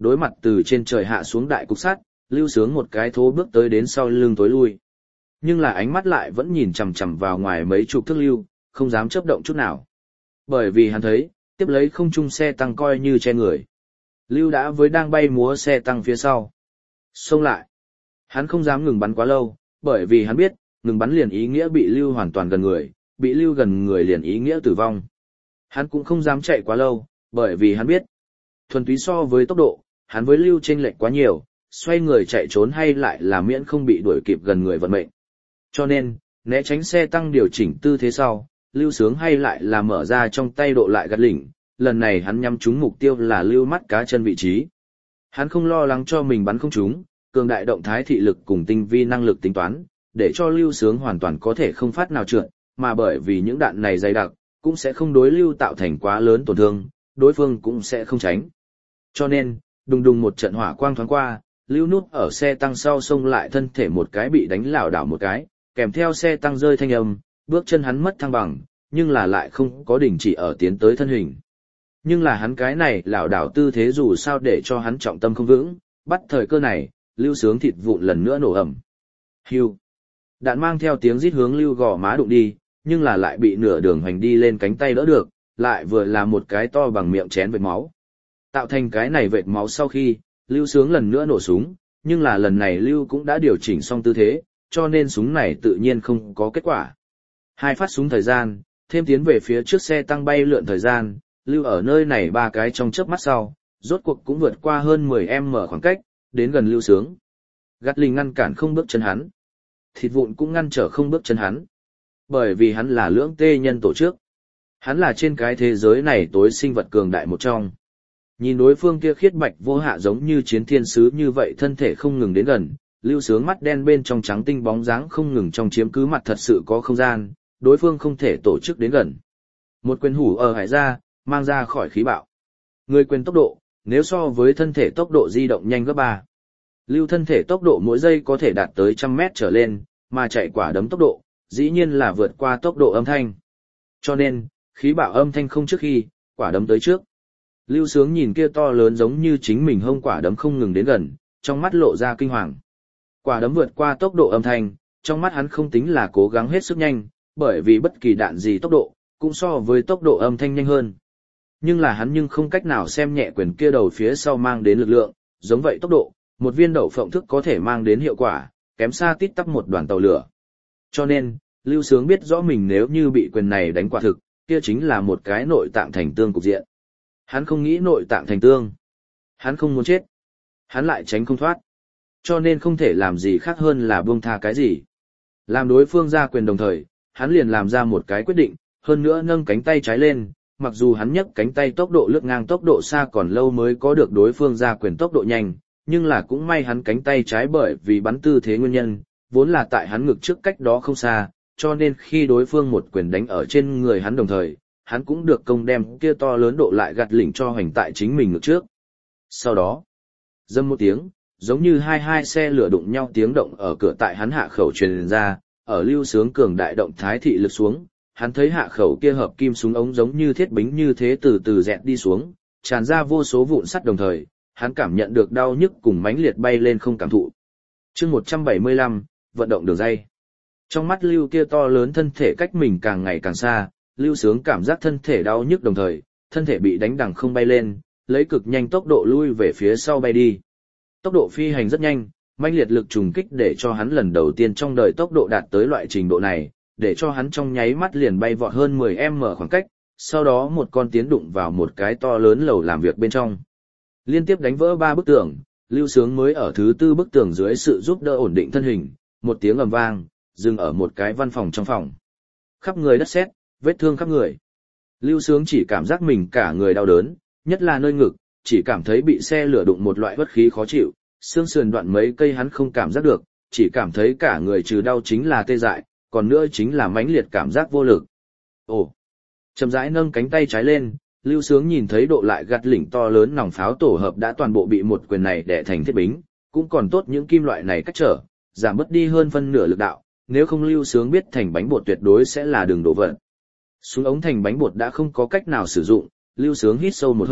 đối mặt từ trên trời hạ xuống đại cục sắt, Lưu Sướng một cái thố bước tới đến sau lưng tối lui. Nhưng là ánh mắt lại vẫn nhìn chằm chằm vào ngoài mấy chục thước Lưu, không dám chớp động chút nào. Bởi vì hắn thấy, tiếp lấy không trung xe tăng coi như che người. Lưu đã với đang bay múa xe tăng phía sau. Xông lại. Hắn không dám ngừng bắn quá lâu, bởi vì hắn biết, ngừng bắn liền ý nghĩa bị Lưu hoàn toàn gần người, bị Lưu gần người liền ý nghĩa tử vong. Hắn cũng không dám chạy quá lâu, bởi vì hắn biết, thuần túy so với tốc độ, hắn với Lưu chênh lệch quá nhiều, xoay người chạy trốn hay lại là miễn không bị đuổi kịp gần người vận mệnh. Cho nên, né tránh xe tăng điều chỉnh tư thế sau, Lưu Sướng hay lại là mở ra trong tay độ lại gạt lỉnh, lần này hắn nhắm trúng mục tiêu là Lưu mắt cá chân vị trí. Hắn không lo lắng cho mình bắn không trúng, cường đại động thái thị lực cùng tinh vi năng lực tính toán, để cho Lưu Sướng hoàn toàn có thể không phát nào trượt, mà bởi vì những đạn này dày đặc, cũng sẽ không đối Lưu tạo thành quá lớn tổn thương, đối phương cũng sẽ không tránh. Cho nên, đùng đùng một trận hỏa quang thoáng qua, Lưu núp ở xe tăng sau xông lại thân thể một cái bị đánh lảo đảo một cái, kèm theo xe tăng rơi thanh âm, bước chân hắn mất thăng bằng, nhưng là lại không có đình chỉ ở tiến tới thân hình. Nhưng là hắn cái này lảo đảo tư thế dù sao để cho hắn trọng tâm không vững, bắt thời cơ này, Lưu Sướng thịt vụn lần nữa nổ ầm. Hưu. Đạn mang theo tiếng rít hướng Lưu gò má đụng đi, nhưng là lại bị nửa đường hoành đi lên cánh tay đỡ được, lại vừa là một cái to bằng miệng chén vệt máu. Tạo thành cái này vệt máu sau khi, Lưu Sướng lần nữa nổ súng, nhưng là lần này Lưu cũng đã điều chỉnh xong tư thế, cho nên súng này tự nhiên không có kết quả. Hai phát súng thời gian, thêm tiến về phía trước xe tăng bay lượn thời gian, Lưu ở nơi này ba cái trong chớp mắt sau, rốt cuộc cũng vượt qua hơn mười em mở khoảng cách, đến gần Lưu Sướng. Gạt lình ngăn cản không bước chân hắn. Thịt vụn cũng ngăn trở không bước chân hắn. Bởi vì hắn là lưỡng tê nhân tổ trước. Hắn là trên cái thế giới này tối sinh vật cường đại một trong. Nhìn đối phương kia khiết bạch vô hạ giống như chiến thiên sứ như vậy thân thể không ngừng đến gần, Lưu Sướng mắt đen bên trong trắng tinh bóng dáng không ngừng trong chiếm cứ mặt thật sự có không gian, đối phương không thể tổ chức đến gần. Một quyền hủ ở hải ra, mang ra khỏi khí bạo. Người quyền tốc độ, nếu so với thân thể tốc độ di động nhanh gấp ba. Lưu thân thể tốc độ mỗi giây có thể đạt tới trăm mét trở lên, mà chạy quả đấm tốc độ, dĩ nhiên là vượt qua tốc độ âm thanh. Cho nên, khí bạo âm thanh không trước khi, quả đấm tới trước. Lưu Sướng nhìn kia to lớn giống như chính mình hông quả đấm không ngừng đến gần, trong mắt lộ ra kinh hoàng. Quả đấm vượt qua tốc độ âm thanh, trong mắt hắn không tính là cố gắng hết sức nhanh, bởi vì bất kỳ đạn gì tốc độ, cũng so với tốc độ âm thanh nhanh hơn. Nhưng là hắn nhưng không cách nào xem nhẹ quyền kia đầu phía sau mang đến lực lượng, giống vậy tốc độ, một viên đậu phộng thức có thể mang đến hiệu quả, kém xa tít tắp một đoàn tàu lửa. Cho nên, Lưu Sướng biết rõ mình nếu như bị quyền này đánh quả thực, kia chính là một cái nội tạng thành tương cục diện. Hắn không nghĩ nội tạng thành tương. Hắn không muốn chết. Hắn lại tránh không thoát. Cho nên không thể làm gì khác hơn là buông tha cái gì. Làm đối phương ra quyền đồng thời, hắn liền làm ra một cái quyết định, hơn nữa nâng cánh tay trái lên, mặc dù hắn nhấc cánh tay tốc độ lướt ngang tốc độ xa còn lâu mới có được đối phương ra quyền tốc độ nhanh, nhưng là cũng may hắn cánh tay trái bởi vì bắn tư thế nguyên nhân, vốn là tại hắn ngực trước cách đó không xa, cho nên khi đối phương một quyền đánh ở trên người hắn đồng thời, hắn cũng được công đem kia to lớn độ lại gạt lỉnh cho hoành tại chính mình ngực trước. Sau đó, dâm một tiếng, giống như hai hai xe lửa đụng nhau tiếng động ở cửa tại hắn hạ khẩu truyền ra, ở Lưu Sướng cường đại động thái thị lực xuống, hắn thấy hạ khẩu kia hợp kim súng ống giống như thiết bính như thế từ từ dẹt đi xuống, tràn ra vô số vụn sắt đồng thời, hắn cảm nhận được đau nhức cùng mãnh liệt bay lên không cảm thụ. Chương một trăm bảy mươi lăm, vận động đường dây. Trong mắt Lưu kia to lớn thân thể cách mình càng ngày càng xa, Lưu Sướng cảm giác thân thể đau nhức đồng thời, thân thể bị đánh đằng không bay lên, lấy cực nhanh tốc độ lui về phía sau bay đi. Tốc độ phi hành rất nhanh, mãnh liệt lực trùng kích để cho hắn lần đầu tiên trong đời tốc độ đạt tới loại trình độ này, để cho hắn trong nháy mắt liền bay vọt hơn mười em khoảng cách, sau đó một con tiến đụng vào một cái to lớn lầu làm việc bên trong. Liên tiếp đánh vỡ ba bức tường, Lưu Sướng mới ở thứ tư bức tường dưới sự giúp đỡ ổn định thân hình, một tiếng ầm vang, dừng ở một cái văn phòng trong phòng. Khắp người đất sét, vết thương khắp người. Lưu Sướng chỉ cảm giác mình cả người đau đớn, nhất là nơi ngực, chỉ cảm thấy bị xe lửa đụng một loại bất khí khó chịu, xương sườn đoạn mấy cây hắn không cảm giác được, chỉ cảm thấy cả người trừ đau chính là tê dại, còn nữa chính là mãnh liệt cảm giác vô lực. Ồ! Chậm rãi nâng cánh tay trái lên, Lưu Sướng nhìn thấy độ lại gạt lỉnh to lớn nòng pháo tổ hợp đã toàn bộ bị một quyền này đè thành thiết bính, cũng còn tốt những kim loại này cách trở, giảm bớt đi hơn phân nửa lực đạo, nếu không Lưu Sướng biết thành bánh bột tuyệt đối sẽ là đường đổ vật. Súng ống thành bánh bột đã không có cách nào sử dụng, Lưu Sướng hít sâu một hơi,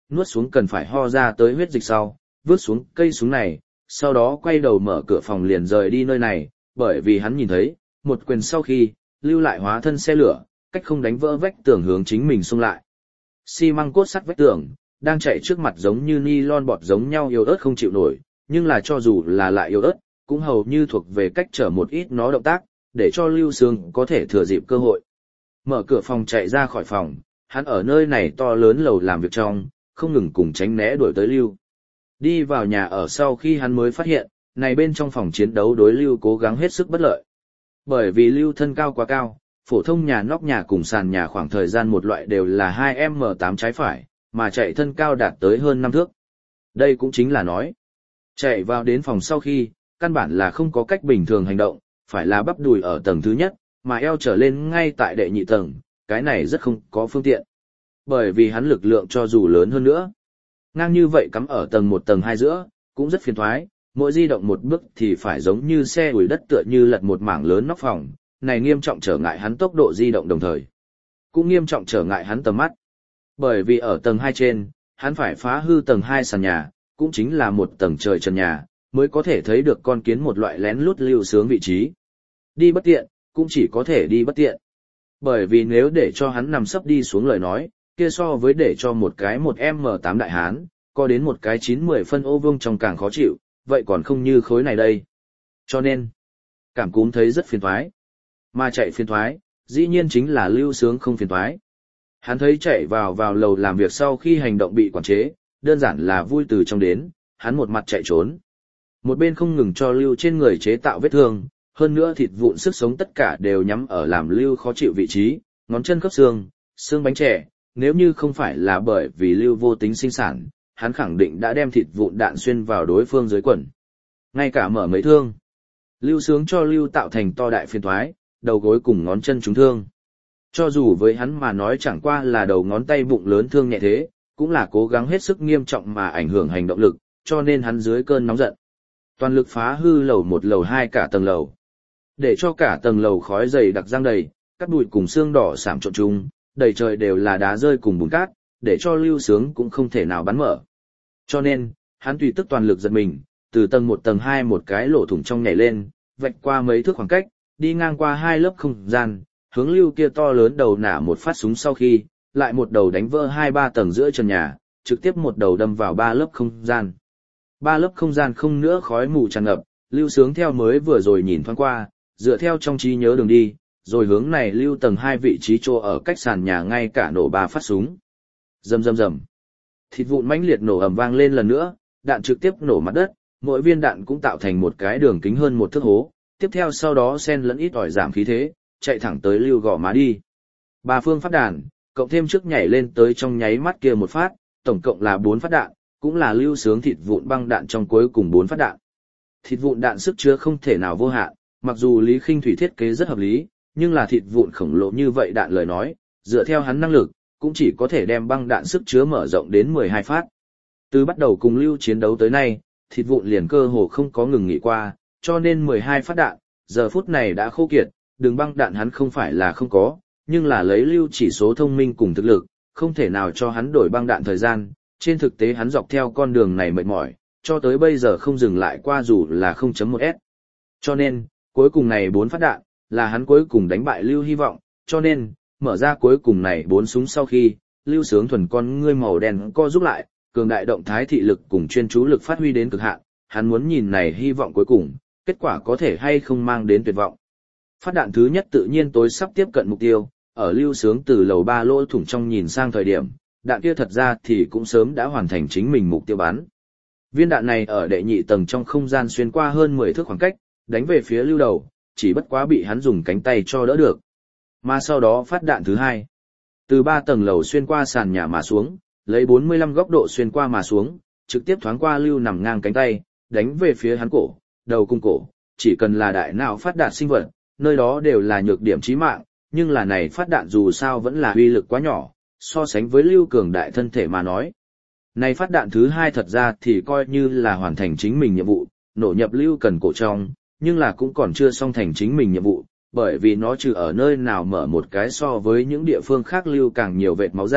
nuốt xuống cần phải ho ra tới huyết dịch sau, vứt xuống cây súng này, sau đó quay đầu mở cửa phòng liền rời đi nơi này, bởi vì hắn nhìn thấy, một quyền sau khi, Lưu lại hóa thân xe lửa, cách không đánh vỡ vách tường hướng chính mình xông lại. Xi măng cốt sắt vách tường, đang chạy trước mặt giống như nylon bọt giống nhau yếu ớt không chịu nổi, nhưng là cho dù là lại yếu ớt, cũng hầu như thuộc về cách trở một ít nó động tác, để cho Lưu Sướng có thể thừa dịp cơ hội. Mở cửa phòng chạy ra khỏi phòng, hắn ở nơi này to lớn lầu làm việc trong, không ngừng cùng tránh né đuổi tới Lưu. Đi vào nhà ở sau khi hắn mới phát hiện, này bên trong phòng chiến đấu đối Lưu cố gắng hết sức bất lợi. Bởi vì Lưu thân cao quá cao, phổ thông nhà nóc nhà cùng sàn nhà khoảng thời gian một loại đều là hai mét tám trái phải, mà chạy thân cao đạt tới hơn năm thước. Đây cũng chính là nói, chạy vào đến phòng sau khi, căn bản là không có cách bình thường hành động, phải là bắp đùi ở tầng thứ nhất, mà eo trở lên ngay tại đệ nhị tầng, cái này rất không có phương tiện. Bởi vì hắn lực lượng cho dù lớn hơn nữa, ngang như vậy cắm ở tầng một tầng hai giữa, cũng rất phiền thoái, mỗi di động một bước thì phải giống như xe ủi đất tựa như lật một mảng lớn nóc phòng, này nghiêm trọng trở ngại hắn tốc độ di động đồng thời. Cũng nghiêm trọng trở ngại hắn tầm mắt. Bởi vì ở tầng hai trên, hắn phải phá hư tầng hai sàn nhà, cũng chính là một tầng trời trần nhà, mới có thể thấy được con kiến một loại lén lút Lưu Sướng vị trí. Đi bất tiện, cũng chỉ có thể đi bất tiện. Bởi vì nếu để cho hắn nằm sấp đi xuống lời nói, kia so với để cho một cái một mét tám đại hán, có đến một cái chín mười phân ô vuông trong càng khó chịu, vậy còn không như khối này đây. Cho nên, cảm cúm thấy rất phiền toái. Mà chạy phiền toái, dĩ nhiên chính là Lưu Sướng không phiền toái. Hắn thấy chạy vào vào lầu làm việc sau khi hành động bị quản chế, đơn giản là vui từ trong đến, hắn một mặt chạy trốn. Một bên không ngừng cho Lưu trên người chế tạo vết thương, hơn nữa thịt vụn sức sống tất cả đều nhắm ở làm Lưu khó chịu vị trí, ngón chân khớp xương, xương bánh chè, nếu như không phải là bởi vì Lưu vô tính sinh sản, hắn khẳng định đã đem thịt vụn đạn xuyên vào đối phương dưới quần. Ngay cả mở mấy thương, Lưu Sướng cho Lưu tạo thành to đại phiền toái, đầu gối cùng ngón chân trúng thương. Cho dù với hắn mà nói chẳng qua là đầu ngón tay bụng lớn thương nhẹ thế, cũng là cố gắng hết sức nghiêm trọng mà ảnh hưởng hành động lực, cho nên hắn dưới cơn nóng giận. Toàn lực phá hư lầu một lầu hai cả tầng lầu. Để cho cả tầng lầu khói dày đặc giăng đầy, cát bụi cùng xương đỏ sảm trộn chung, đầy trời đều là đá rơi cùng bùn cát, để cho Lưu Sướng cũng không thể nào bắn mở. Cho nên, hắn tùy tức toàn lực giật mình, từ tầng một tầng hai một cái lỗ thủng trong nhảy lên, vạch qua mấy thước khoảng cách, đi ngang qua hai lớp không gian, hướng Lưu kia to lớn đầu nả một phát súng sau khi, lại một đầu đánh vỡ hai ba tầng giữa trần nhà, trực tiếp một đầu đâm vào ba lớp không gian. Ba lớp không gian không nữa khói mù tràn ngập, Lưu Sướng theo mới vừa rồi nhìn thoáng qua, dựa theo trong trí nhớ đường đi, rồi hướng này Lưu tầng hai vị trí chỗ ở cách sàn nhà ngay cả nổ ba phát súng. Rầm rầm rầm. Thịt vụn mãnh liệt nổ ầm vang lên lần nữa, đạn trực tiếp nổ mặt đất, mỗi viên đạn cũng tạo thành một cái đường kính hơn một thước hố, tiếp theo sau đó xen lẫn ít ỏi giảm khí thế, chạy thẳng tới Lưu gò má đi. Ba phương phát đạn, cộng thêm trước nhảy lên tới trong nháy mắt kia một phát, tổng cộng là bốn phát đạn, cũng là Lưu Sướng thịt vụn băng đạn trong cuối cùng bốn phát đạn. Thịt vụn đạn sức chứa không thể nào vô hạn, mặc dù Lý Khinh Thủy thiết kế rất hợp lý, nhưng là thịt vụn khổng lồ như vậy đạn lời nói, dựa theo hắn năng lực, cũng chỉ có thể đem băng đạn sức chứa mở rộng đến mười hai phát. Từ bắt đầu cùng Lưu chiến đấu tới nay, thịt vụn liền cơ hồ không có ngừng nghỉ qua, cho nên mười hai phát đạn, giờ phút này đã khô kiệt, đường băng đạn hắn không phải là không có, nhưng là lấy Lưu chỉ số thông minh cùng thực lực, không thể nào cho hắn đổi băng đạn thời gian, trên thực tế hắn dọc theo con đường này mệt mỏi, cho tới bây giờ không dừng lại qua dù là không chấm một S. Cho nên, cuối cùng này bốn phát đạn, là hắn cuối cùng đánh bại Lưu hy vọng, cho nên, mở ra cuối cùng này bốn súng sau khi, Lưu Sướng thuần con ngươi màu đen co rút lại, cường đại động thái thị lực cùng chuyên chú lực phát huy đến cực hạn, hắn muốn nhìn này hy vọng cuối cùng, kết quả có thể hay không mang đến tuyệt vọng. Phát đạn thứ nhất tự nhiên tối sắp tiếp cận mục tiêu, ở Lưu Sướng từ lầu ba lỗ thủng trong nhìn sang thời điểm, đạn kia thật ra thì cũng sớm đã hoàn thành chính mình mục tiêu bắn. Viên đạn này ở đệ nhị tầng trong không gian xuyên qua hơn mười thước khoảng cách, đánh về phía Lưu đầu, chỉ bất quá bị hắn dùng cánh tay cho đỡ được. Mà sau đó phát đạn thứ hai, từ ba tầng lầu xuyên qua sàn nhà mà xuống, lấy bốn mươi lăm góc độ xuyên qua mà xuống, trực tiếp thoáng qua Lưu nằm ngang cánh tay, đánh về phía hắn cổ, đầu cung cổ, chỉ cần là đại não phát đạn sinh vật, nơi đó đều là nhược điểm chí mạng, nhưng là này phát đạn dù sao vẫn là uy lực quá nhỏ, so sánh với Lưu cường đại thân thể mà nói. Này phát đạn thứ hai thật ra thì coi như là hoàn thành chính mình nhiệm vụ, nổ nhập Lưu cần cổ trong, nhưng là cũng còn chưa xong thành chính mình nhiệm vụ, bởi vì nó trừ ở nơi nào mở một cái so với những địa phương khác Lưu càng nhiều vệt máu ra,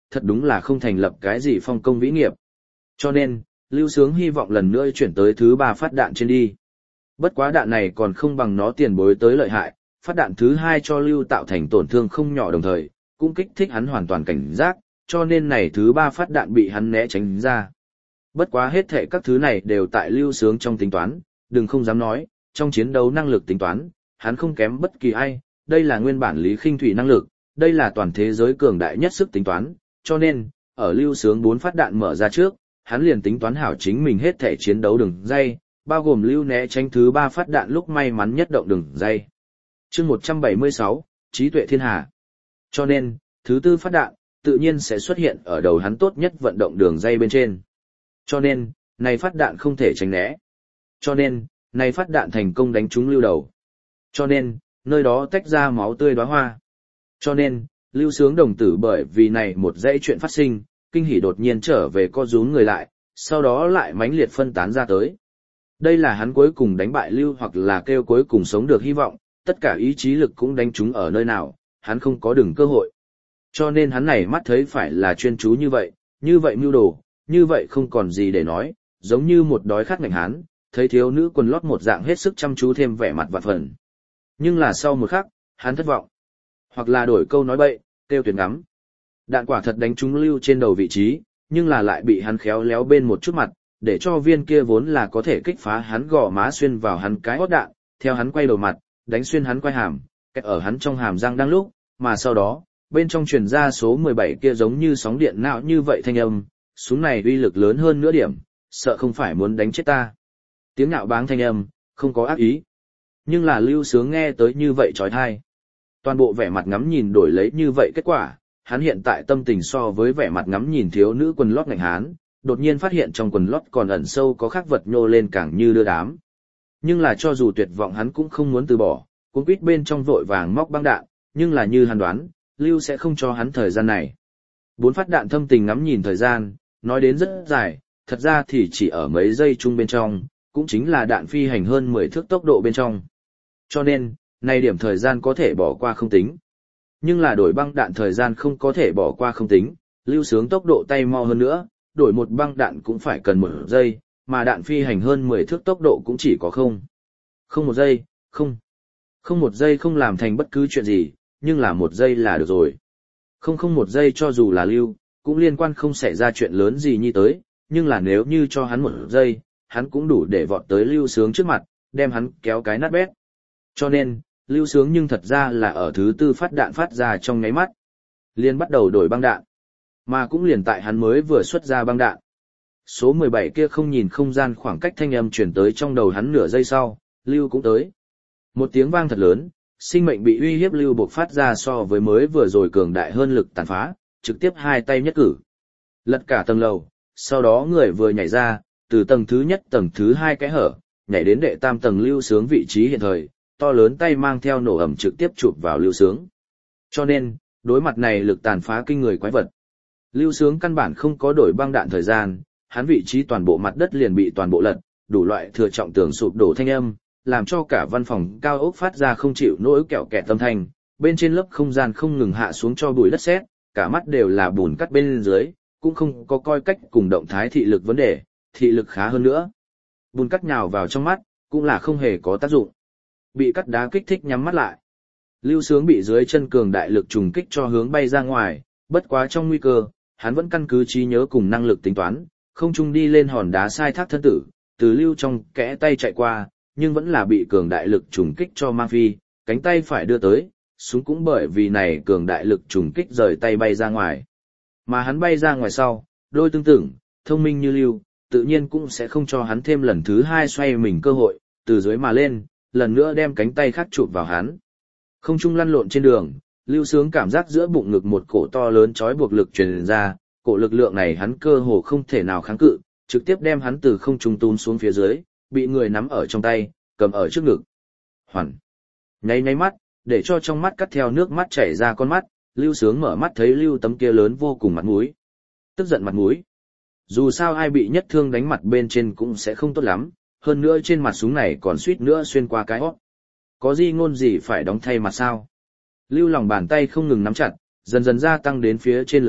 thật đúng là không thành lập cái gì phong công vĩ nghiệp. Cho nên, Lưu Sướng hy vọng lần nữa chuyển tới thứ ba phát đạn trên đi. Bất quá đạn này còn không bằng nó tiền bối tới lợi hại, phát đạn thứ hai cho Lưu tạo thành tổn thương không nhỏ đồng thời, cũng kích thích hắn hoàn toàn cảnh giác, cho nên này thứ ba phát đạn bị hắn né tránh ra. Bất quá hết thệ các thứ này đều tại Lưu Sướng trong tính toán, đừng không dám nói, trong chiến đấu năng lực tính toán, hắn không kém bất kỳ ai, đây là nguyên bản Lý Khinh Thủy năng lực, đây là toàn thế giới cường đại nhất sức tính toán, cho nên, ở Lưu Sướng bốn phát đạn mở ra trước, hắn liền tính toán hảo chính mình hết thể chiến đấu đường dây, bao gồm Lưu né tránh thứ ba phát đạn lúc may mắn nhất động đường dây. Chương một trăm bảy mươi sáu, Trí tuệ thiên hà. Cho nên, thứ tư phát đạn, tự nhiên sẽ xuất hiện ở đầu hắn tốt nhất vận động đường dây bên trên. Cho nên, này phát đạn không thể tránh né. Cho nên, này phát đạn thành công đánh trúng Lưu đầu. Cho nên, nơi đó tách ra máu tươi đóa hoa. Cho nên, Lưu Sướng đồng tử bởi vì này một dãy chuyện phát sinh, kinh hỉ đột nhiên trở về co rúm người lại, sau đó lại mãnh liệt phân tán ra tới. Đây là hắn cuối cùng đánh bại Lưu hoặc là kêu cuối cùng sống được hy vọng, tất cả ý chí lực cũng đánh trúng ở nơi nào, hắn không có đường cơ hội. Cho nên hắn này mắt thấy phải là chuyên chú như vậy, như vậy mưu đồ, như vậy không còn gì để nói, giống như một đói khát ngạnh hán, thấy thiếu nữ quần lót một dạng hết sức chăm chú thêm vẻ mặt vạn phần. Nhưng là sau một khắc, hắn thất vọng. Hoặc là đổi câu nói bậy, kêu tuyển ngắm. Đạn quả thật đánh trúng Lưu trên đầu vị trí, nhưng là lại bị hắn khéo léo bên một chút mặt, để cho viên kia vốn là có thể kích phá hắn gò má xuyên vào hắn cái hót đạn, theo hắn quay đầu mặt, đánh xuyên hắn quai hàm, kẹt ở hắn trong hàm răng đang lúc, mà sau đó, bên trong truyền ra số mười bảy kia giống như sóng điện não như vậy thanh âm, súng này uy lực lớn hơn nửa điểm, sợ không phải muốn đánh chết ta. Tiếng nạo báng thanh âm, không có ác ý. Nhưng là Lưu Sướng nghe tới như vậy trói thai. Toàn bộ vẻ mặt ngắm nhìn đổi lấy như vậy kết quả, hắn hiện tại tâm tình so với vẻ mặt ngắm nhìn thiếu nữ quần lót ngạnh hán, đột nhiên phát hiện trong quần lót còn ẩn sâu có khắc vật nhô lên càng như đưa đám. Nhưng là cho dù tuyệt vọng hắn cũng không muốn từ bỏ, cuống quýt bên trong vội vàng móc băng đạn, nhưng là như hắn đoán, Lưu sẽ không cho hắn thời gian này. Bốn phát đạn thâm tình ngắm nhìn thời gian, nói đến rất dài, thật ra thì chỉ ở mấy giây chung bên trong, cũng chính là đạn phi hành hơn mười thước tốc độ bên trong. Cho nên, này điểm thời gian có thể bỏ qua không tính. Nhưng là đổi băng đạn thời gian không có thể bỏ qua không tính, Lưu Sướng tốc độ tay mau hơn nữa, đổi một băng đạn cũng phải cần một giây, mà đạn phi hành hơn mười thước tốc độ cũng chỉ có không. Không một giây, không. Không một giây không làm thành bất cứ chuyện gì, nhưng là một giây là được rồi. Không không một giây cho dù là Lưu, cũng liên quan không xảy ra chuyện lớn gì như tới, nhưng là nếu như cho hắn một giây, hắn cũng đủ để vọt tới Lưu Sướng trước mặt, đem hắn kéo cái nát bét. Cho nên, Lưu Sướng nhưng thật ra là ở thứ tư phát đạn phát ra trong nháy mắt. Liên bắt đầu đổi băng đạn. Mà cũng liền tại hắn mới vừa xuất ra băng đạn. Số mười bảy kia không nhìn không gian khoảng cách thanh âm chuyển tới trong đầu hắn nửa giây sau, Lưu cũng tới. Một tiếng vang thật lớn, sinh mệnh bị uy hiếp Lưu buộc phát ra so với mới vừa rồi cường đại hơn lực tàn phá, trực tiếp hai tay nhất cử. Lật cả tầng lầu, sau đó người vừa nhảy ra, từ tầng thứ nhất tầng thứ hai cái hở, nhảy đến đệ tam tầng Lưu Sướng vị trí hiện thời, to lớn tay mang theo nổ ẩm trực tiếp chụp vào Lưu Sướng. Cho nên, đối mặt này lực tàn phá kinh người quái vật. Lưu Sướng căn bản không có đổi băng đạn thời gian, hắn vị trí toàn bộ mặt đất liền bị toàn bộ lật, đủ loại thừa trọng tường sụp đổ thanh âm, làm cho cả văn phòng cao ốc phát ra không chịu nỗi kẹo kẹt tâm thanh, bên trên lớp không gian không ngừng hạ xuống cho bụi đất sét, cả mắt đều là bùn cắt bên dưới, cũng không có coi cách cùng động thái thị lực vấn đề, thị lực khá hơn nữa. Bùn cắt nhào vào trong mắt, cũng là không hề có tác dụng. Bị cắt đá kích thích nhắm mắt lại. Lưu Sướng bị dưới chân cường đại lực trùng kích cho hướng bay ra ngoài, bất quá trong nguy cơ, hắn vẫn căn cứ trí nhớ cùng năng lực tính toán, không trung đi lên hòn đá sai thác thân tử, từ Lưu trong kẽ tay chạy qua, nhưng vẫn là bị cường đại lực trùng kích cho mang phi, cánh tay phải đưa tới, súng cũng bởi vì này cường đại lực trùng kích rời tay bay ra ngoài. Mà hắn bay ra ngoài sau, đôi tương tưởng, thông minh như Lưu, tự nhiên cũng sẽ không cho hắn thêm lần thứ hai xoay mình cơ hội, từ dưới mà lên, lần nữa đem cánh tay khác chụp vào hắn. Không trung lăn lộn trên đường, Lưu Sướng cảm giác giữa bụng ngực một cổ to lớn trói buộc lực truyền ra, cổ lực lượng này hắn cơ hồ không thể nào kháng cự, trực tiếp đem hắn từ không trung túm xuống phía dưới, bị người nắm ở trong tay, cầm ở trước ngực. Hoàn. Nháy nháy mắt, để cho trong mắt cắt theo nước mắt chảy ra con mắt, Lưu Sướng mở mắt thấy Lưu tấm kia lớn vô cùng mặt mũi. Tức giận mặt mũi. Dù sao ai bị nhất thương đánh mặt bên trên cũng sẽ không tốt lắm, hơn nữa trên mặt súng này còn suýt nữa xuyên qua cái hót. Có gì ngôn gì phải đóng thay mặt sao? Lưu lòng bàn tay không ngừng nắm chặt, dần dần gia tăng đến phía trên lực đạo,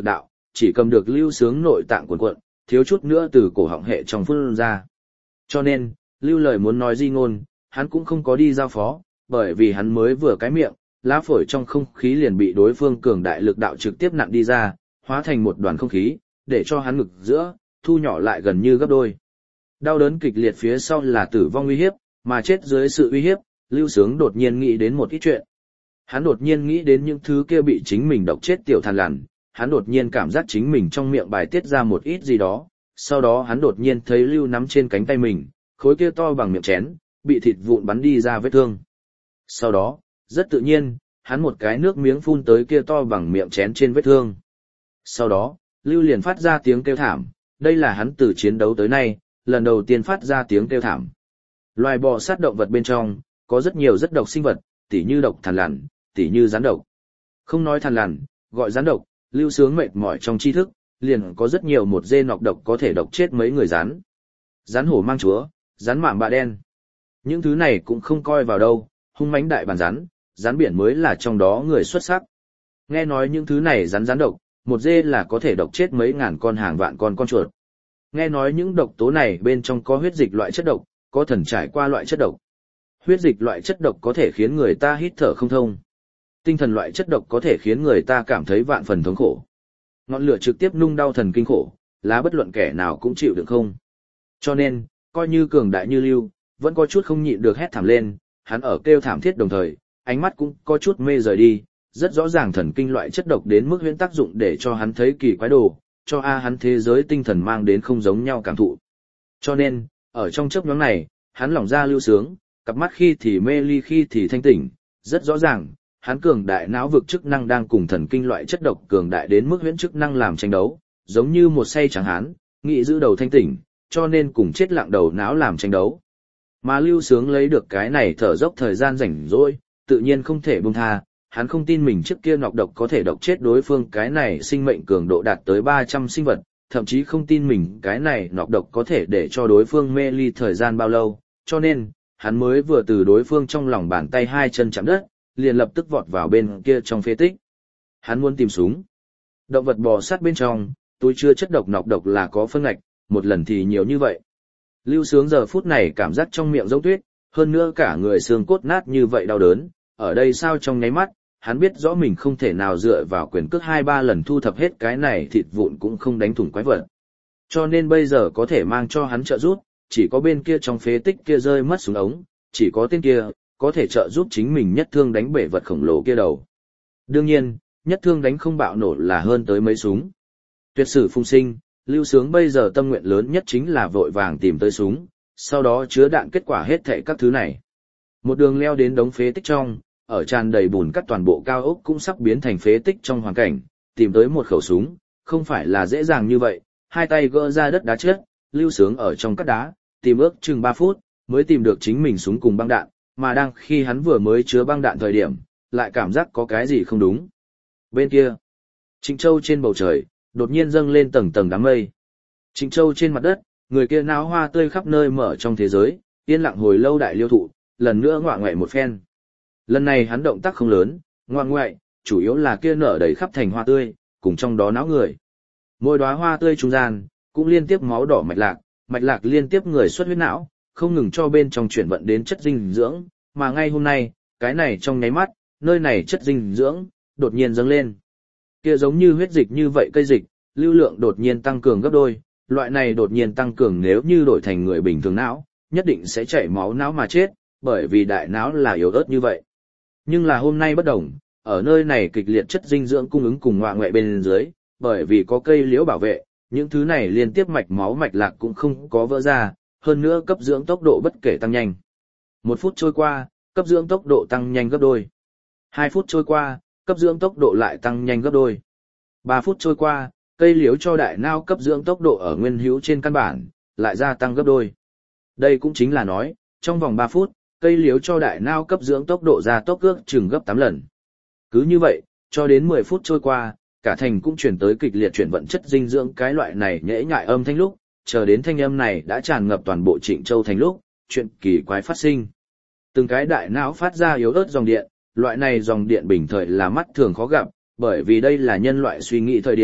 chỉ cầm được Lưu Sướng nội tạng cuộn cuộn, thiếu chút nữa từ cổ họng hệ trong phun ra. Cho nên, Lưu lời muốn nói di ngôn, hắn cũng không có đi giao phó, bởi vì hắn mới vừa cái miệng, lá phổi trong không khí liền bị đối phương cường đại lực đạo trực tiếp nặn đi ra, hóa thành một đoàn không khí, để cho hắn ngực giữa, thu nhỏ lại gần như gấp đôi. Đau đớn kịch liệt phía sau là tử vong uy hiếp, mà chết dưới sự uy hiếp, Lưu Sướng đột nhiên nghĩ đến một ít chuyện. Hắn đột nhiên nghĩ đến những thứ kia bị chính mình độc chết tiểu thằn lằn, hắn đột nhiên cảm giác chính mình trong miệng bài tiết ra một ít gì đó, sau đó hắn đột nhiên thấy Lưu nắm trên cánh tay mình, khối kia to bằng miệng chén, bị thịt vụn bắn đi ra vết thương. Sau đó, rất tự nhiên, hắn một cái nước miếng phun tới kia to bằng miệng chén trên vết thương. Sau đó, Lưu liền phát ra tiếng kêu thảm, đây là hắn từ chiến đấu tới nay, lần đầu tiên phát ra tiếng kêu thảm. Loài bò sát động vật bên trong, có rất nhiều rất độc sinh vật, tỉ như độc thằn lằn, tỉ như rắn độc. Không nói thằn lằn, gọi rắn độc, Lưu Sướng mệt mỏi trong tri thức, liền có rất nhiều một dê nọc độc có thể độc chết mấy người rắn. Rắn hổ mang chúa, rắn mạm bạ đen. Những thứ này cũng không coi vào đâu, hung mãnh đại bản rắn, rắn biển mới là trong đó người xuất sắc. Nghe nói những thứ này rắn rắn độc, một dê là có thể độc chết mấy ngàn con hàng vạn con con chuột. Nghe nói những độc tố này bên trong có huyết dịch loại chất độc, có thần trải qua loại chất độc. Huyết dịch loại chất độc có thể khiến người ta hít thở không thông. Tinh thần loại chất độc có thể khiến người ta cảm thấy vạn phần thống khổ. Ngọn lửa trực tiếp nung đau thần kinh khổ, là bất luận kẻ nào cũng chịu được không. Cho nên, coi như cường đại như Lưu, vẫn có chút không nhịn được hét thảm lên, hắn ở kêu thảm thiết đồng thời, ánh mắt cũng có chút mê rời đi, rất rõ ràng thần kinh loại chất độc đến mức huyễn tác dụng để cho hắn thấy kỳ quái đồ, cho a hắn thế giới tinh thần mang đến không giống nhau cảm thụ. Cho nên, ở trong chớp nhoáng này, hắn lỏng ra Lưu Sướng, cặp mắt khi thì mê ly khi thì thanh tỉnh, rất rõ ràng, hắn cường đại não vực chức năng đang cùng thần kinh loại chất độc cường đại đến mức huyễn chức năng làm tranh đấu, giống như một say trắng hán, nghĩ giữ đầu thanh tỉnh, cho nên cùng chết lặng đầu não làm tranh đấu. Mà Lưu Sướng lấy được cái này thở dốc thời gian rảnh rỗi, tự nhiên không thể buông tha, hắn không tin mình trước kia nọc độc có thể độc chết đối phương cái này sinh mệnh cường độ đạt tới ba trăm sinh vật, thậm chí không tin mình cái này nọc độc có thể để cho đối phương mê ly thời gian bao lâu, cho nên, hắn mới vừa từ đối phương trong lòng bàn tay hai chân chạm đất, liền lập tức vọt vào bên kia trong phế tích. Hắn muốn tìm súng. Động vật bò sát bên trong, túi chứa chất độc nọc độc là có phân ngạch, một lần thì nhiều như vậy. Lưu Sướng giờ phút này cảm giác trong miệng giống tuyết, hơn nữa cả người xương cốt nát như vậy đau đớn, ở đây sao trong nháy mắt, hắn biết rõ mình không thể nào dựa vào quyền cước hai ba lần thu thập hết cái này thịt vụn cũng không đánh thủng quái vật. Cho nên bây giờ có thể mang cho hắn trợ giúp, chỉ có bên kia trong phế tích kia rơi mất súng ống, chỉ có tên kia, có thể trợ giúp chính mình nhất thương đánh bể vật khổng lồ kia đầu. Đương nhiên, nhất thương đánh không bạo nổ là hơn tới mấy súng. Tuyệt sử phung sinh, Lưu Sướng bây giờ tâm nguyện lớn nhất chính là vội vàng tìm tới súng, sau đó chứa đạn kết quả hết thảy các thứ này. Một đường leo đến đống phế tích trong, ở tràn đầy bùn cắt toàn bộ cao ốc cũng sắp biến thành phế tích trong hoàn cảnh, tìm tới một khẩu súng, không phải là dễ dàng như vậy, hai tay gỡ ra đất đá chết, Lưu Sướng ở trong cát đá, tìm ước chừng ba phút, mới tìm được chính mình súng cùng băng đạn, mà đang khi hắn vừa mới chứa băng đạn thời điểm, lại cảm giác có cái gì không đúng. Bên kia, Trịnh Châu trên bầu trời, đột nhiên dâng lên tầng tầng đám mây. Trịnh Châu trên mặt đất, người kia náo hoa tươi khắp nơi mở trong thế giới, yên lặng hồi lâu đại liêu thụ, lần nữa ngoạ ngoại một phen. Lần này hắn động tác không lớn, ngoạ ngoại, chủ yếu là kia nở đầy khắp thành hoa tươi, cùng trong đó náo người. Mỗi đóa hoa tươi trung gian, cũng liên tiếp máu đỏ mạch lạc, mạch lạc liên tiếp người xuất huyết não, không ngừng cho bên trong chuyển vận đến chất dinh dưỡng, mà ngay hôm nay, cái này trong nháy mắt, nơi này chất dinh dưỡng, đột nhiên dâng lên. Kia giống như huyết dịch như vậy cây dịch, lưu lượng đột nhiên tăng cường gấp đôi, loại này đột nhiên tăng cường nếu như đổi thành người bình thường não, nhất định sẽ chảy máu não mà chết, bởi vì đại não là yếu ớt như vậy. Nhưng là hôm nay bất đồng, ở nơi này kịch liệt chất dinh dưỡng cung ứng cùng ngoại ngoại bên dưới, bởi vì có cây liễu bảo vệ, những thứ này liên tiếp mạch máu mạch lạc cũng không có vỡ ra, hơn nữa cấp dưỡng tốc độ bất kể tăng nhanh. Một phút trôi qua, cấp dưỡng tốc độ tăng nhanh gấp đôi. Hai phút trôi qua, cấp dưỡng tốc độ lại tăng nhanh gấp đôi. Ba phút trôi qua, cây liễu cho đại não cấp dưỡng tốc độ ở nguyên hữu trên căn bản, lại gia tăng gấp đôi. Đây cũng chính là nói, trong vòng ba phút, cây liễu cho đại não cấp dưỡng tốc độ gia tốc ước chừng gấp tám lần. Cứ như vậy, cho đến mười phút trôi qua, cả thành cũng chuyển tới kịch liệt chuyển vận chất dinh dưỡng cái loại này nhễ nhại âm thanh lúc, chờ đến thanh âm này đã tràn ngập toàn bộ Trịnh Châu thành lúc, chuyện kỳ quái phát sinh. Từng cái đại não phát ra yếu ớt dòng điện, loại này dòng điện bình thời là mắt thường khó gặp, bởi vì đây là nhân loại suy nghĩ thời điểm,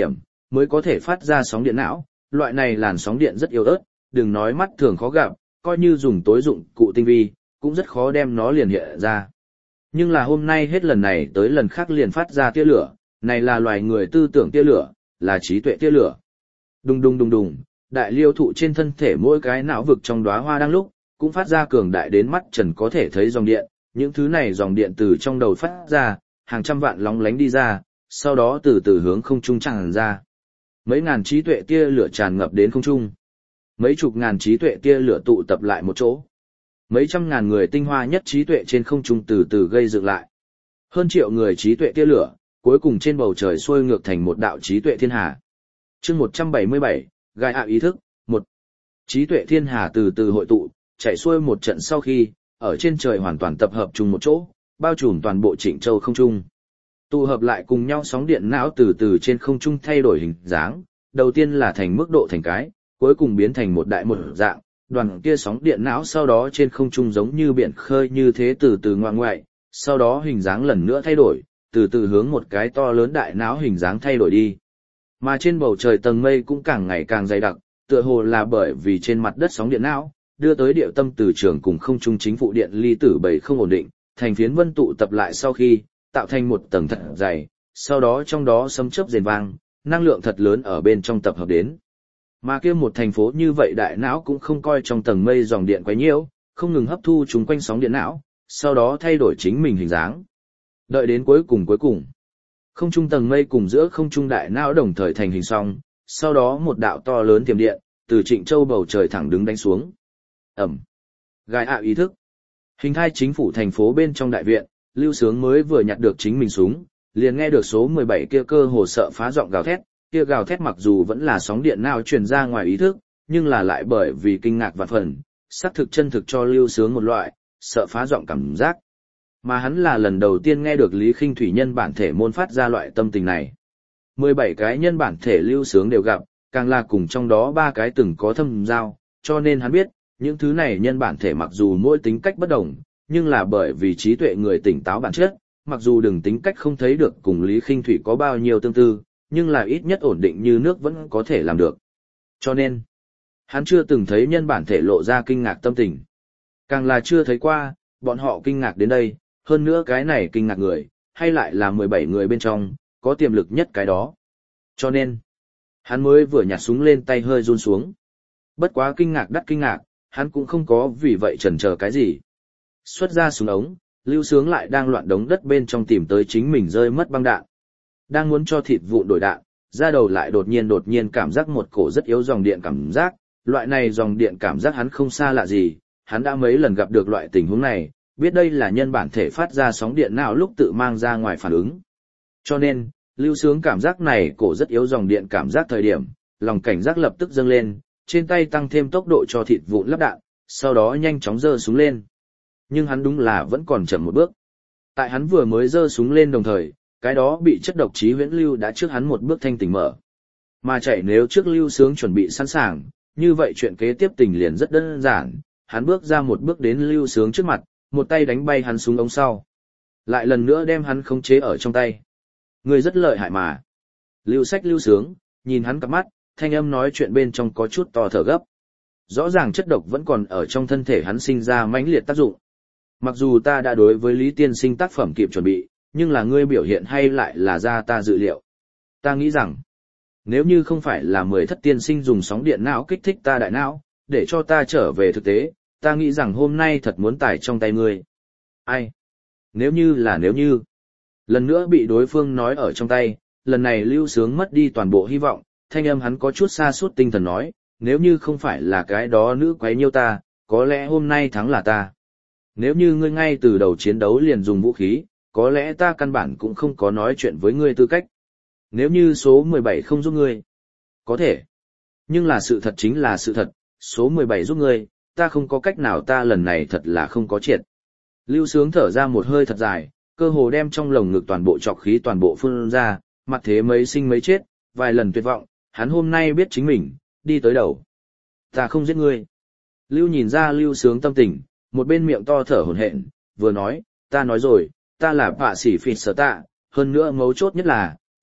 mới có thể phát ra sóng điện não, loại này làn sóng điện rất yếu ớt, đừng nói mắt thường khó gặp, coi như dùng tối dụng cụ tinh vi, cũng rất khó đem nó liền hiện ra. Nhưng là hôm nay hết lần này tới lần khác liền phát ra tia lửa, này là loài người tư tưởng tia lửa, là trí tuệ tia lửa. Đùng đùng đùng đùng, đại liêu thụ trên thân thể mỗi cái não vực trong đóa hoa đang lúc, cũng phát ra cường đại đến mắt trần có thể thấy dòng điện, những thứ này dòng điện từ trong đầu phát ra, hàng trăm vạn lóng lánh đi ra, sau đó từ từ hướng không trung tràn ra. Mấy ngàn trí tuệ tia lửa tràn ngập đến không trung. Mấy chục ngàn trí tuệ tia lửa tụ tập lại một chỗ. Mấy trăm ngàn người tinh hoa nhất trí tuệ trên không trung từ từ gây dựng lại. Hơn triệu người trí tuệ tia lửa, cuối cùng trên bầu trời xuôi ngược thành một đạo trí tuệ thiên hà. Chương một trăm bảy mươi bảy, gai ạ ý thức, một. Trí tuệ thiên hà từ từ hội tụ, chạy xuôi một trận sau khi, ở trên trời hoàn toàn tập hợp chung một chỗ, bao trùm toàn bộ Trịnh Châu không trung. Tụ hợp lại cùng nhau sóng điện não từ từ trên không trung thay đổi hình dáng, đầu tiên là thành mức độ thành cái, cuối cùng biến thành một đại một dạng, đoàn kia sóng điện não sau đó trên không trung giống như biển khơi như thế từ từ ngoại ngoại, sau đó hình dáng lần nữa thay đổi, từ từ hướng một cái to lớn đại não hình dáng thay đổi đi. Mà trên bầu trời tầng mây cũng càng ngày càng dày đặc, tựa hồ là bởi vì trên mặt đất sóng điện não, đưa tới điệu tâm từ trường cùng không trung chính phụ điện ly tử bảy không ổn định, thành phiến vân tụ tập lại sau khi, tạo thành một tầng thật dày, sau đó trong đó sấm chớp rền vang, năng lượng thật lớn ở bên trong tập hợp đến. Mà kia một thành phố như vậy đại não cũng không coi trong tầng mây dòng điện quấy nhiễu, không ngừng hấp thu chúng quanh sóng điện não, sau đó thay đổi chính mình hình dáng. Đợi đến cuối cùng cuối cùng, không trung tầng mây cùng giữa không trung đại não đồng thời thành hình song, sau đó một đạo to lớn tiềm điện, từ Trịnh Châu bầu trời thẳng đứng đánh xuống. Ẩm. Gai ạ ý thức. Hình thai chính phủ thành phố bên trong đại viện, Lưu Sướng mới vừa nhặt được chính mình súng, liền nghe được số mười bảy kia cơ hồ sợ phá giọng gào thét, kia gào thét mặc dù vẫn là sóng điện não truyền ra ngoài ý thức, nhưng là lại bởi vì kinh ngạc vạn phần, xác thực chân thực cho Lưu Sướng một loại sợ phá giọng cảm giác. Mà hắn là lần đầu tiên nghe được Lý Khinh Thủy nhân bản thể môn phát ra loại tâm tình này. mười bảy cái nhân bản thể Lưu Sướng đều gặp, càng là cùng trong đó ba cái từng có thâm giao, cho nên hắn biết, những thứ này nhân bản thể mặc dù mỗi tính cách bất đồng, nhưng là bởi vì trí tuệ người tỉnh táo bản chất, mặc dù đừng tính cách không thấy được cùng Lý Khinh Thủy có bao nhiêu tương tư, nhưng là ít nhất ổn định như nước vẫn có thể làm được. Cho nên, hắn chưa từng thấy nhân bản thể lộ ra kinh ngạc tâm tình. Càng là chưa thấy qua, bọn họ kinh ngạc đến đây, hơn nữa cái này kinh ngạc người, hay lại là mười bảy người bên trong, có tiềm lực nhất cái đó. Cho nên, hắn mới vừa nhặt súng lên tay hơi run xuống. Bất quá kinh ngạc đắt kinh ngạc, hắn cũng không có vì vậy chần chờ cái gì. Xuất ra súng ống, Lưu Sướng lại đang loạn đống đất bên trong tìm tới chính mình rơi mất băng đạn. Đang muốn cho thịt vụn đổi đạn, ra đầu lại đột nhiên đột nhiên cảm giác một cổ rất yếu dòng điện cảm giác, loại này dòng điện cảm giác hắn không xa lạ gì, hắn đã mấy lần gặp được loại tình huống này, biết đây là nhân bản thể phát ra sóng điện nào lúc tự mang ra ngoài phản ứng. Cho nên, Lưu Sướng cảm giác này cổ rất yếu dòng điện cảm giác thời điểm, lòng cảnh giác lập tức dâng lên, trên tay tăng thêm tốc độ cho thịt vụn lắp đạn, sau đó nhanh chóng giơ súng lên. Nhưng hắn đúng là vẫn còn chậm một bước. Tại hắn vừa mới giơ súng lên đồng thời, cái đó bị chất độc chí huyễn lưu đã trước hắn một bước thanh tỉnh mở. Mà chạy nếu trước Lưu Sướng chuẩn bị sẵn sàng, như vậy chuyện kế tiếp tình liền rất đơn giản, hắn bước ra một bước đến Lưu Sướng trước mặt, một tay đánh bay hắn súng ống sau. Lại lần nữa đem hắn khống chế ở trong tay. Người rất lợi hại mà. Lưu Sách Lưu Sướng, nhìn hắn cặp mắt, thanh âm nói chuyện bên trong có chút to thở gấp. Rõ ràng chất độc vẫn còn ở trong thân thể hắn sinh ra mãnh liệt tác dụng. Mặc dù ta đã đối với Lý Tiên Sinh tác phẩm kịp chuẩn bị, nhưng là ngươi biểu hiện hay lại là ra ta dự liệu. Ta nghĩ rằng, nếu như không phải là mười thất tiên sinh dùng sóng điện não kích thích ta đại não, để cho ta trở về thực tế, ta nghĩ rằng hôm nay thật muốn tải trong tay ngươi. Ai? Nếu như là nếu như. Lần nữa bị đối phương nói ở trong tay, lần này Lưu Sướng mất đi toàn bộ hy vọng, thanh âm hắn có chút xa suốt tinh thần nói, nếu như không phải là cái đó nữ quấy nhiêu ta, có lẽ hôm nay thắng là ta. Nếu như ngươi ngay từ đầu chiến đấu liền dùng vũ khí, có lẽ ta căn bản cũng không có nói chuyện với ngươi tư cách. Nếu như số mười bảy không giúp ngươi, có thể. Nhưng là sự thật chính là sự thật, số mười bảy giúp ngươi, ta không có cách nào, ta lần này thật là không có triệt. Lưu Sướng thở ra một hơi thật dài, cơ hồ đem trong lồng ngực toàn bộ trọc khí toàn bộ phun ra, mặt thế mấy sinh mấy chết, vài lần tuyệt vọng, hắn hôm nay biết chính mình, đi tới đầu. Ta không giết ngươi. Lưu nhìn ra Lưu Sướng tâm tình, một bên miệng to thở hổn hển, vừa nói, ta nói rồi, ta là bạ sĩ phịt sở tạ, hơn nữa mấu chốt nhất là,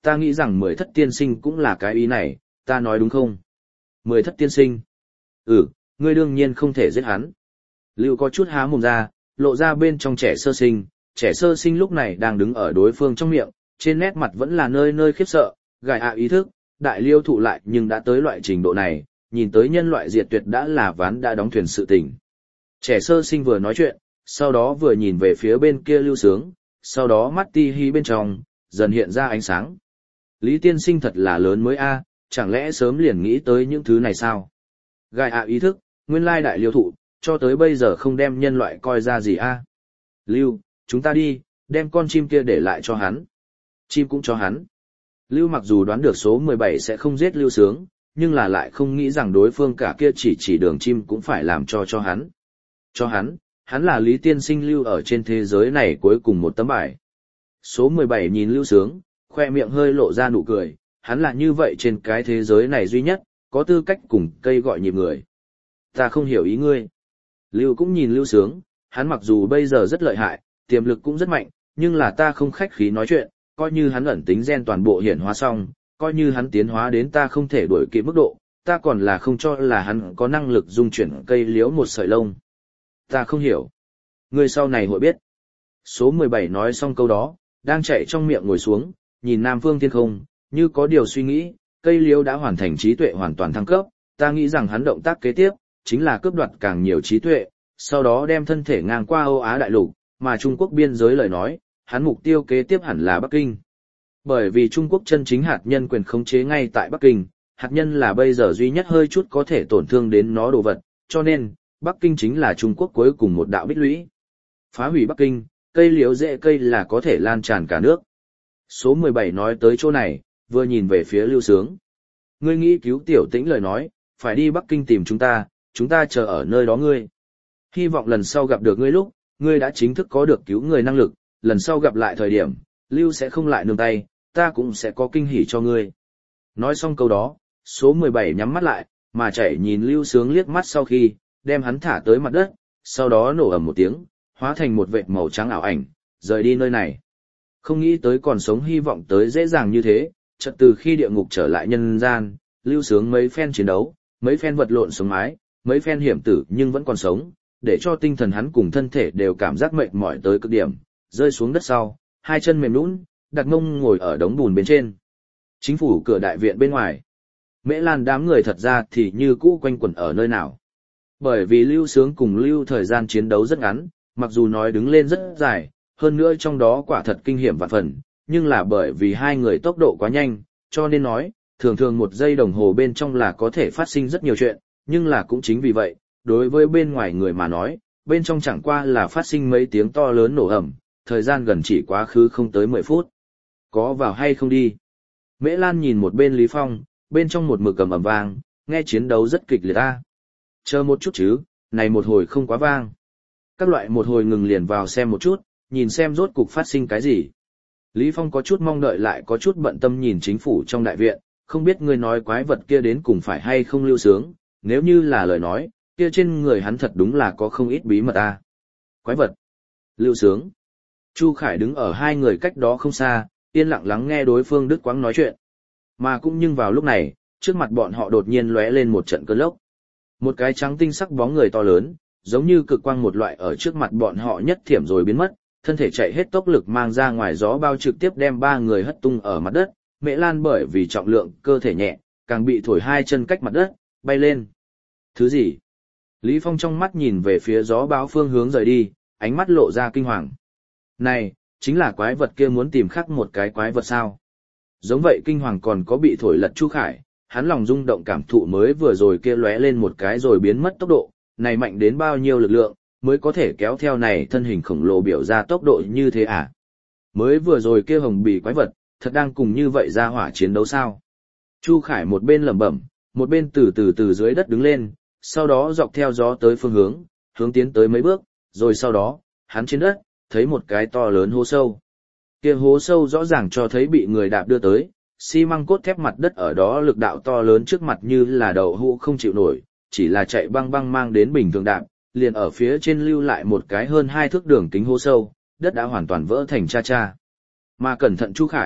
ta nghĩ rằng mười thất tiên sinh cũng là cái ý này, ta nói đúng không? Mười thất tiên sinh. Ừ, ngươi đương nhiên không thể giết hắn. Lưu có chút há mồm ra, lộ ra bên trong trẻ sơ sinh, trẻ sơ sinh lúc này đang đứng ở đối phương trong miệng, trên nét mặt vẫn là nơi nơi khiếp sợ, gài ạ ý thức, đại liêu thụ lại nhưng đã tới loại trình độ này, nhìn tới nhân loại diệt tuyệt đã là ván đã đóng thuyền sự tình. Trẻ sơ sinh vừa nói chuyện, sau đó vừa nhìn về phía bên kia Lưu Sướng, sau đó mắt ti hi bên trong, dần hiện ra ánh sáng. Lý tiên sinh thật là lớn mới a, chẳng lẽ sớm liền nghĩ tới những thứ này sao? Gai ạ ý thức, nguyên lai đại liêu thụ, cho tới bây giờ không đem nhân loại coi ra gì a. Lưu, chúng ta đi, đem con chim kia để lại cho hắn. Chim cũng cho hắn. Lưu mặc dù đoán được số mười bảy sẽ không giết Lưu Sướng, nhưng là lại không nghĩ rằng đối phương cả kia chỉ chỉ đường chim cũng phải làm cho cho hắn. Cho hắn, hắn là Lý tiên sinh Lưu ở trên thế giới này cuối cùng một tấm bài. Số mười bảy nhìn Lưu Sướng, khoe miệng hơi lộ ra nụ cười, hắn là như vậy trên cái thế giới này duy nhất, có tư cách cùng cây gọi nhịp người. Ta không hiểu ý ngươi. Lưu cũng nhìn Lưu Sướng, hắn mặc dù bây giờ rất lợi hại, tiềm lực cũng rất mạnh, nhưng là ta không khách khí nói chuyện, coi như hắn ẩn tính gen toàn bộ hiển hóa xong, coi như hắn tiến hóa đến ta không thể đuổi kịp mức độ, ta còn là không cho là hắn có năng lực dung chuyển cây liễu một sợi lông. Ta không hiểu. Ngươi sau này hội biết. Số mười bảy nói xong câu đó, đang chạy trong miệng ngồi xuống, nhìn nam phương thiên không, như có điều suy nghĩ, cây liễu đã hoàn thành trí tuệ hoàn toàn thăng cấp, ta nghĩ rằng hắn động tác kế tiếp, chính là cướp đoạt càng nhiều trí tuệ, sau đó đem thân thể ngang qua Âu Á đại lục, mà Trung Quốc biên giới lời nói, hắn mục tiêu kế tiếp hẳn là Bắc Kinh. Bởi vì Trung Quốc chân chính hạt nhân quyền khống chế ngay tại Bắc Kinh, hạt nhân là bây giờ duy nhất hơi chút có thể tổn thương đến nó đồ vật, cho nên, Bắc Kinh chính là Trung Quốc cuối cùng một đạo bích lũy. Phá hủy Bắc Kinh, cây liễu rễ cây là có thể lan tràn cả nước. Số mười bảy nói tới chỗ này, vừa nhìn về phía Lưu Sướng. Ngươi nghĩ cứu Tiểu Tĩnh lời nói, phải đi Bắc Kinh tìm chúng ta, chúng ta chờ ở nơi đó ngươi. Hy vọng lần sau gặp được ngươi lúc, ngươi đã chính thức có được cứu người năng lực, lần sau gặp lại thời điểm, Lưu sẽ không lại nương tay, ta cũng sẽ có kinh hỉ cho ngươi. Nói xong câu đó, số mười bảy nhắm mắt lại, mà chạy nhìn Lưu Sướng liếc mắt sau khi, đem hắn thả tới mặt đất, sau đó nổ ầm một tiếng, hóa thành một vệt màu trắng ảo ảnh, rời đi nơi này. Không nghĩ tới còn sống hy vọng tới dễ dàng như thế, chợt từ khi địa ngục trở lại nhân gian, Lưu Sướng mấy phen chiến đấu, mấy phen vật lộn sống mái, mấy phen hiểm tử nhưng vẫn còn sống, để cho tinh thần hắn cùng thân thể đều cảm giác mệt mỏi tới cực điểm, rơi xuống đất sau, hai chân mềm nhũn, đặt mông ngồi ở đống bùn bên trên. Chính phủ cửa đại viện bên ngoài. Mễ Lan đám người thật ra thì như cũ quanh quẩn ở nơi nào. Bởi vì Lưu Sướng cùng Lưu thời gian chiến đấu rất ngắn, mặc dù nói đứng lên rất dài, hơn nữa trong đó quả thật kinh hiểm vạn phần, nhưng là bởi vì hai người tốc độ quá nhanh, cho nên nói, thường thường một giây đồng hồ bên trong là có thể phát sinh rất nhiều chuyện, nhưng là cũng chính vì vậy, đối với bên ngoài người mà nói, bên trong chẳng qua là phát sinh mấy tiếng to lớn nổ ầm, thời gian gần chỉ quá khứ không tới mười phút. Có vào hay không đi? Mễ Lan nhìn một bên Lý Phong, bên trong một mực cầm ầm vang, nghe chiến đấu rất kịch liệt ta. Chờ một chút chứ, này một hồi không quá vang. Các loại một hồi ngừng liền vào xem một chút, nhìn xem rốt cục phát sinh cái gì. Lý Phong có chút mong đợi lại có chút bận tâm nhìn chính phủ trong đại viện, không biết người nói quái vật kia đến cùng phải hay không Lưu Sướng, nếu như là lời nói, kia trên người hắn thật đúng là có không ít bí mật a. Quái vật. Lưu Sướng. Chu Khải đứng ở hai người cách đó không xa, yên lặng lắng nghe đối phương đứt quãng nói chuyện. Mà cũng nhưng vào lúc này, trước mặt bọn họ đột nhiên lóe lên một trận cơn lốc. Một cái trắng tinh sắc bóng người to lớn, giống như cực quang một loại ở trước mặt bọn họ nhất thiểm rồi biến mất, thân thể chạy hết tốc lực mang ra ngoài gió bao trực tiếp đem ba người hất tung ở mặt đất. Mễ Lan bởi vì trọng lượng cơ thể nhẹ, càng bị thổi hai chân cách mặt đất, bay lên. Thứ gì? Lý Phong trong mắt nhìn về phía gió báo phương hướng rời đi, ánh mắt lộ ra kinh hoàng. Này, chính là quái vật kia muốn tìm khắc một cái quái vật sao? Giống vậy kinh hoàng còn có bị thổi lật Chu Khải, hắn lòng rung động cảm thụ mới vừa rồi kia lóe lên một cái rồi biến mất tốc độ, này mạnh đến bao nhiêu lực lượng, mới có thể kéo theo này thân hình khổng lồ biểu ra tốc độ như thế à? Mới vừa rồi kia hồng bì quái vật, thật đang cùng như vậy ra hỏa chiến đấu sao? Chu Khải một bên lẩm bẩm, một bên từ từ từ dưới đất đứng lên, sau đó dọc theo gió tới phương hướng, hướng tiến tới mấy bước, rồi sau đó, hắn trên đất, thấy một cái to lớn hố sâu. Kia hố sâu rõ ràng cho thấy bị người đạp đưa tới, xi măng cốt thép mặt đất ở đó lực đạo to lớn trước mặt như là đậu hũ không chịu nổi, chỉ là chạy băng băng mang đến bình thường đạp, liền ở phía trên lưu lại một cái hơn hai thước đường kính hố sâu, đất đã hoàn toàn vỡ thành cha cha. Mà cẩn thận Chu Khải,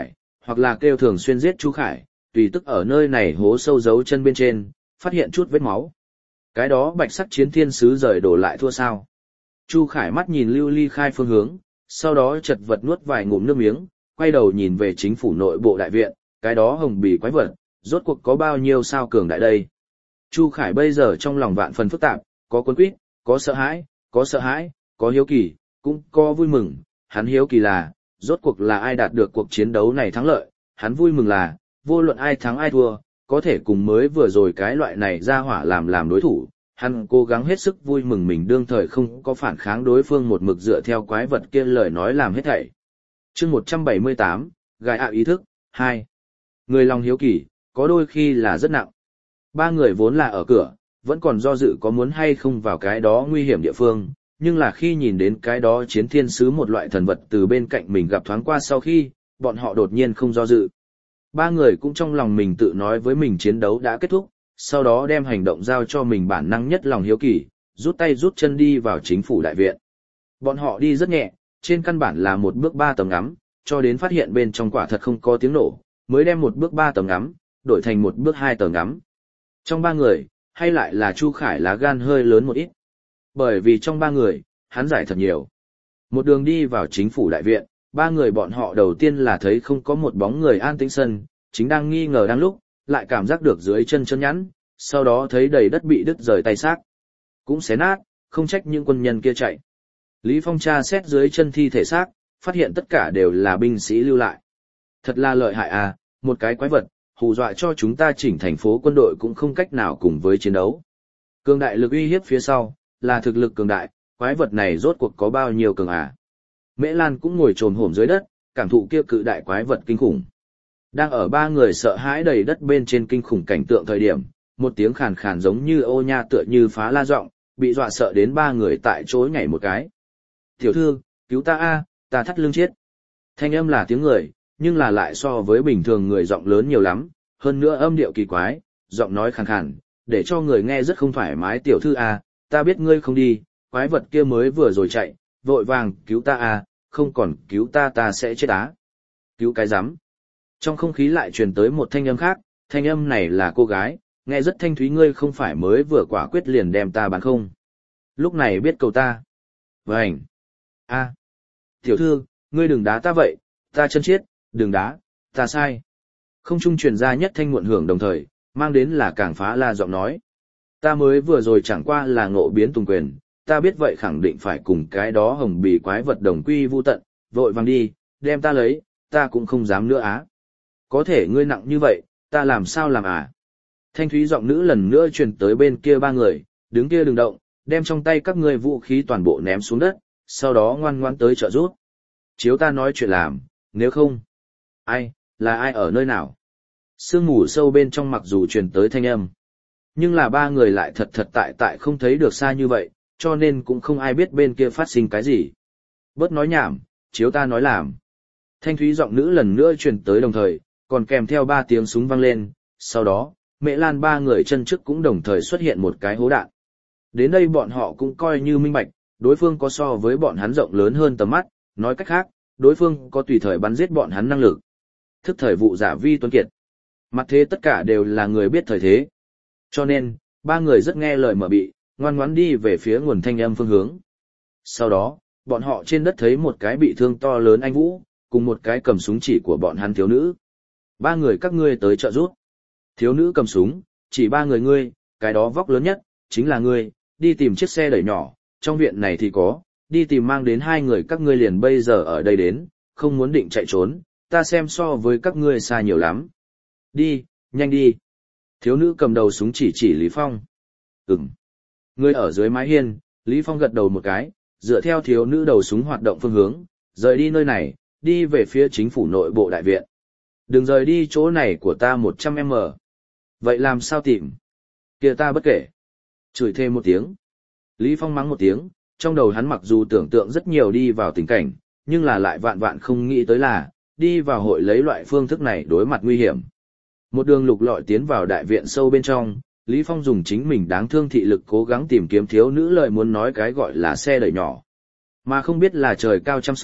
hoặc là kêu thường xuyên giết Chu Khải, tùy tức ở nơi này hố sâu giấu chân bên trên, phát hiện chút vết máu. Cái đó bạch sắc chiến thiên sứ rời đổ lại thua sao? Chu Khải mắt nhìn Lưu Ly Khai phương hướng, sau đó chật vật nuốt vài ngụm nước miếng, quay đầu nhìn về chính phủ nội bộ đại viện, cái đó hồng bì quái vật, rốt cuộc có bao nhiêu sao cường đại đây? Chu Khải bây giờ trong lòng vạn phần phức tạp, có cuốn quýt, có sợ hãi, có sợ hãi, có hiếu kỳ, cũng có vui mừng. Hắn hiếu kỳ là, rốt cuộc là ai đạt được cuộc chiến đấu này thắng lợi, hắn vui mừng là, vô luận ai thắng ai thua, có thể cùng mới vừa rồi cái loại này ra hỏa làm làm đối thủ, hắn cố gắng hết sức vui mừng mình đương thời không có phản kháng đối phương một mực dựa theo quái vật kia lời nói làm hết thảy. Chương một trăm bảy mươi tám, gài ạ ý thức, hai. Người lòng hiếu kỳ, có đôi khi là rất nặng. Ba người vốn là ở cửa, vẫn còn do dự có muốn hay không vào cái đó nguy hiểm địa phương, nhưng là khi nhìn đến cái đó chiến thiên sứ một loại thần vật từ bên cạnh mình gặp thoáng qua sau khi, bọn họ đột nhiên không do dự. Ba người cũng trong lòng mình tự nói với mình chiến đấu đã kết thúc, sau đó đem hành động giao cho mình bản năng nhất lòng hiếu kỳ, rút tay rút chân đi vào chính phủ đại viện. Bọn họ đi rất nhẹ, trên căn bản là một bước ba tầm ngắm, cho đến phát hiện bên trong quả thật không có tiếng nổ, mới đem một bước ba tầm ngắm, đổi thành một bước hai tầm ngắm. Trong ba người, hay lại là Chu Khải lá gan hơi lớn một ít. Bởi vì trong ba người, hắn giải thật nhiều. Một đường đi vào chính phủ đại viện, ba người bọn họ đầu tiên là thấy không có một bóng người an tĩnh sân, chính đang nghi ngờ đang lúc, lại cảm giác được dưới chân chân nhẵn, sau đó thấy đầy đất bị đứt rời tay xác. Cũng xé nát, không trách những quân nhân kia chạy. Lý Phong tra xét dưới chân thi thể xác, phát hiện tất cả đều là binh sĩ lưu lại. Thật là lợi hại à, một cái quái vật, hù dọa cho chúng ta chỉnh thành phố quân đội cũng không cách nào cùng với chiến đấu. Cường đại lực uy hiếp phía sau, là thực lực cường đại, quái vật này rốt cuộc có bao nhiêu cường à. Mễ Lan cũng ngồi trồm hổm dưới đất, cảm thụ kia cự đại quái vật kinh khủng. Đang ở ba người sợ hãi đầy đất bên trên kinh khủng cảnh tượng thời điểm, một tiếng khàn khàn giống như ô nha tựa như phá la giọng, bị dọa sợ đến ba người tại chỗ nhảy một cái. Tiểu thư, cứu ta a, ta thắt lưng chết. Thanh âm là tiếng người, nhưng là lại so với bình thường người giọng lớn nhiều lắm, hơn nữa âm điệu kỳ quái, giọng nói khàn khàn, để cho người nghe rất không thoải mái. Tiểu thư a, ta biết ngươi không đi, quái vật kia mới vừa rồi chạy, vội vàng cứu ta a, không còn cứu ta ta sẽ chết á. Cứu cái rắm. Trong không khí lại truyền tới một thanh âm khác, thanh âm này là cô gái, nghe rất thanh thúy. Ngươi không phải mới vừa quả quyết liền đem ta bán không? Lúc này biết cầu ta. Vânh. A. Tiểu thư, ngươi đừng đá ta vậy, ta chân chết, đừng đá, ta sai. Không trung truyền ra nhất thanh muộn hưởng đồng thời, mang đến là càng phá la giọng nói. Ta mới vừa rồi chẳng qua là ngộ biến tùng quyền, ta biết vậy khẳng định phải cùng cái đó hồng bì quái vật đồng quy vu tận, vội vàng đi, đem ta lấy, ta cũng không dám nữa á. Có thể ngươi nặng như vậy, ta làm sao làm à? Thanh thúy giọng nữ lần nữa truyền tới bên kia ba người, đứng kia đừng động, đem trong tay các ngươi vũ khí toàn bộ ném xuống đất, sau đó ngoan ngoãn tới trợ giúp. Chiếu ta nói chuyện làm, nếu không. Ai, là ai ở nơi nào? Sương mù sâu bên trong mặc dù truyền tới thanh âm, nhưng là ba người lại thật thật tại tại không thấy được xa như vậy, cho nên cũng không ai biết bên kia phát sinh cái gì. Bớt nói nhảm, chiếu ta nói làm. Thanh thúy giọng nữ lần nữa truyền tới đồng thời, còn kèm theo ba tiếng súng vang lên, sau đó, Mễ Lan ba người chân trước cũng đồng thời xuất hiện một cái hố đạn. Đến đây bọn họ cũng coi như minh bạch, đối phương có so với bọn hắn rộng lớn hơn tầm mắt, nói cách khác, đối phương có tùy thời bắn giết bọn hắn năng lực. Thức thời vụ giả vi tuấn kiệt. Mặt thế tất cả đều là người biết thời thế. Cho nên, ba người rất nghe lời mở bị, ngoan ngoãn đi về phía nguồn thanh âm phương hướng. Sau đó, bọn họ trên đất thấy một cái bị thương to lớn anh Vũ, cùng một cái cầm súng chỉ của bọn hắn thiếu nữ. Ba người các ngươi tới trợ giúp. Thiếu nữ cầm súng, chỉ ba người ngươi, cái đó vóc lớn nhất, chính là ngươi, đi tìm chiếc xe đẩy nhỏ, trong viện này thì có, đi tìm mang đến hai người các ngươi liền bây giờ ở đây đến, không muốn định chạy trốn, ta xem so với các ngươi xa nhiều lắm. Đi, nhanh đi. Thiếu nữ cầm đầu súng chỉ chỉ Lý Phong. Ừm. Ngươi ở dưới mái hiên, Lý Phong gật đầu một cái, dựa theo thiếu nữ đầu súng hoạt động phương hướng, rời đi nơi này, đi về phía chính phủ nội bộ đại viện. Đừng rời đi chỗ này của ta một trăm mét. Vậy làm sao tìm? Kìa ta bất kể. Chửi thêm một tiếng. Lý Phong mắng một tiếng, trong đầu hắn mặc dù tưởng tượng rất nhiều đi vào tình cảnh, nhưng là lại vạn vạn không nghĩ tới là, đi vào hội lấy loại phương thức này đối mặt nguy hiểm. Một đường lục lọi tiến vào đại viện sâu bên trong, Lý Phong dùng chính mình đáng thương thị lực cố gắng tìm kiếm thiếu nữ lời muốn nói cái gọi là xe đẩy nhỏ. Mà không biết là trời cao chăm sóc,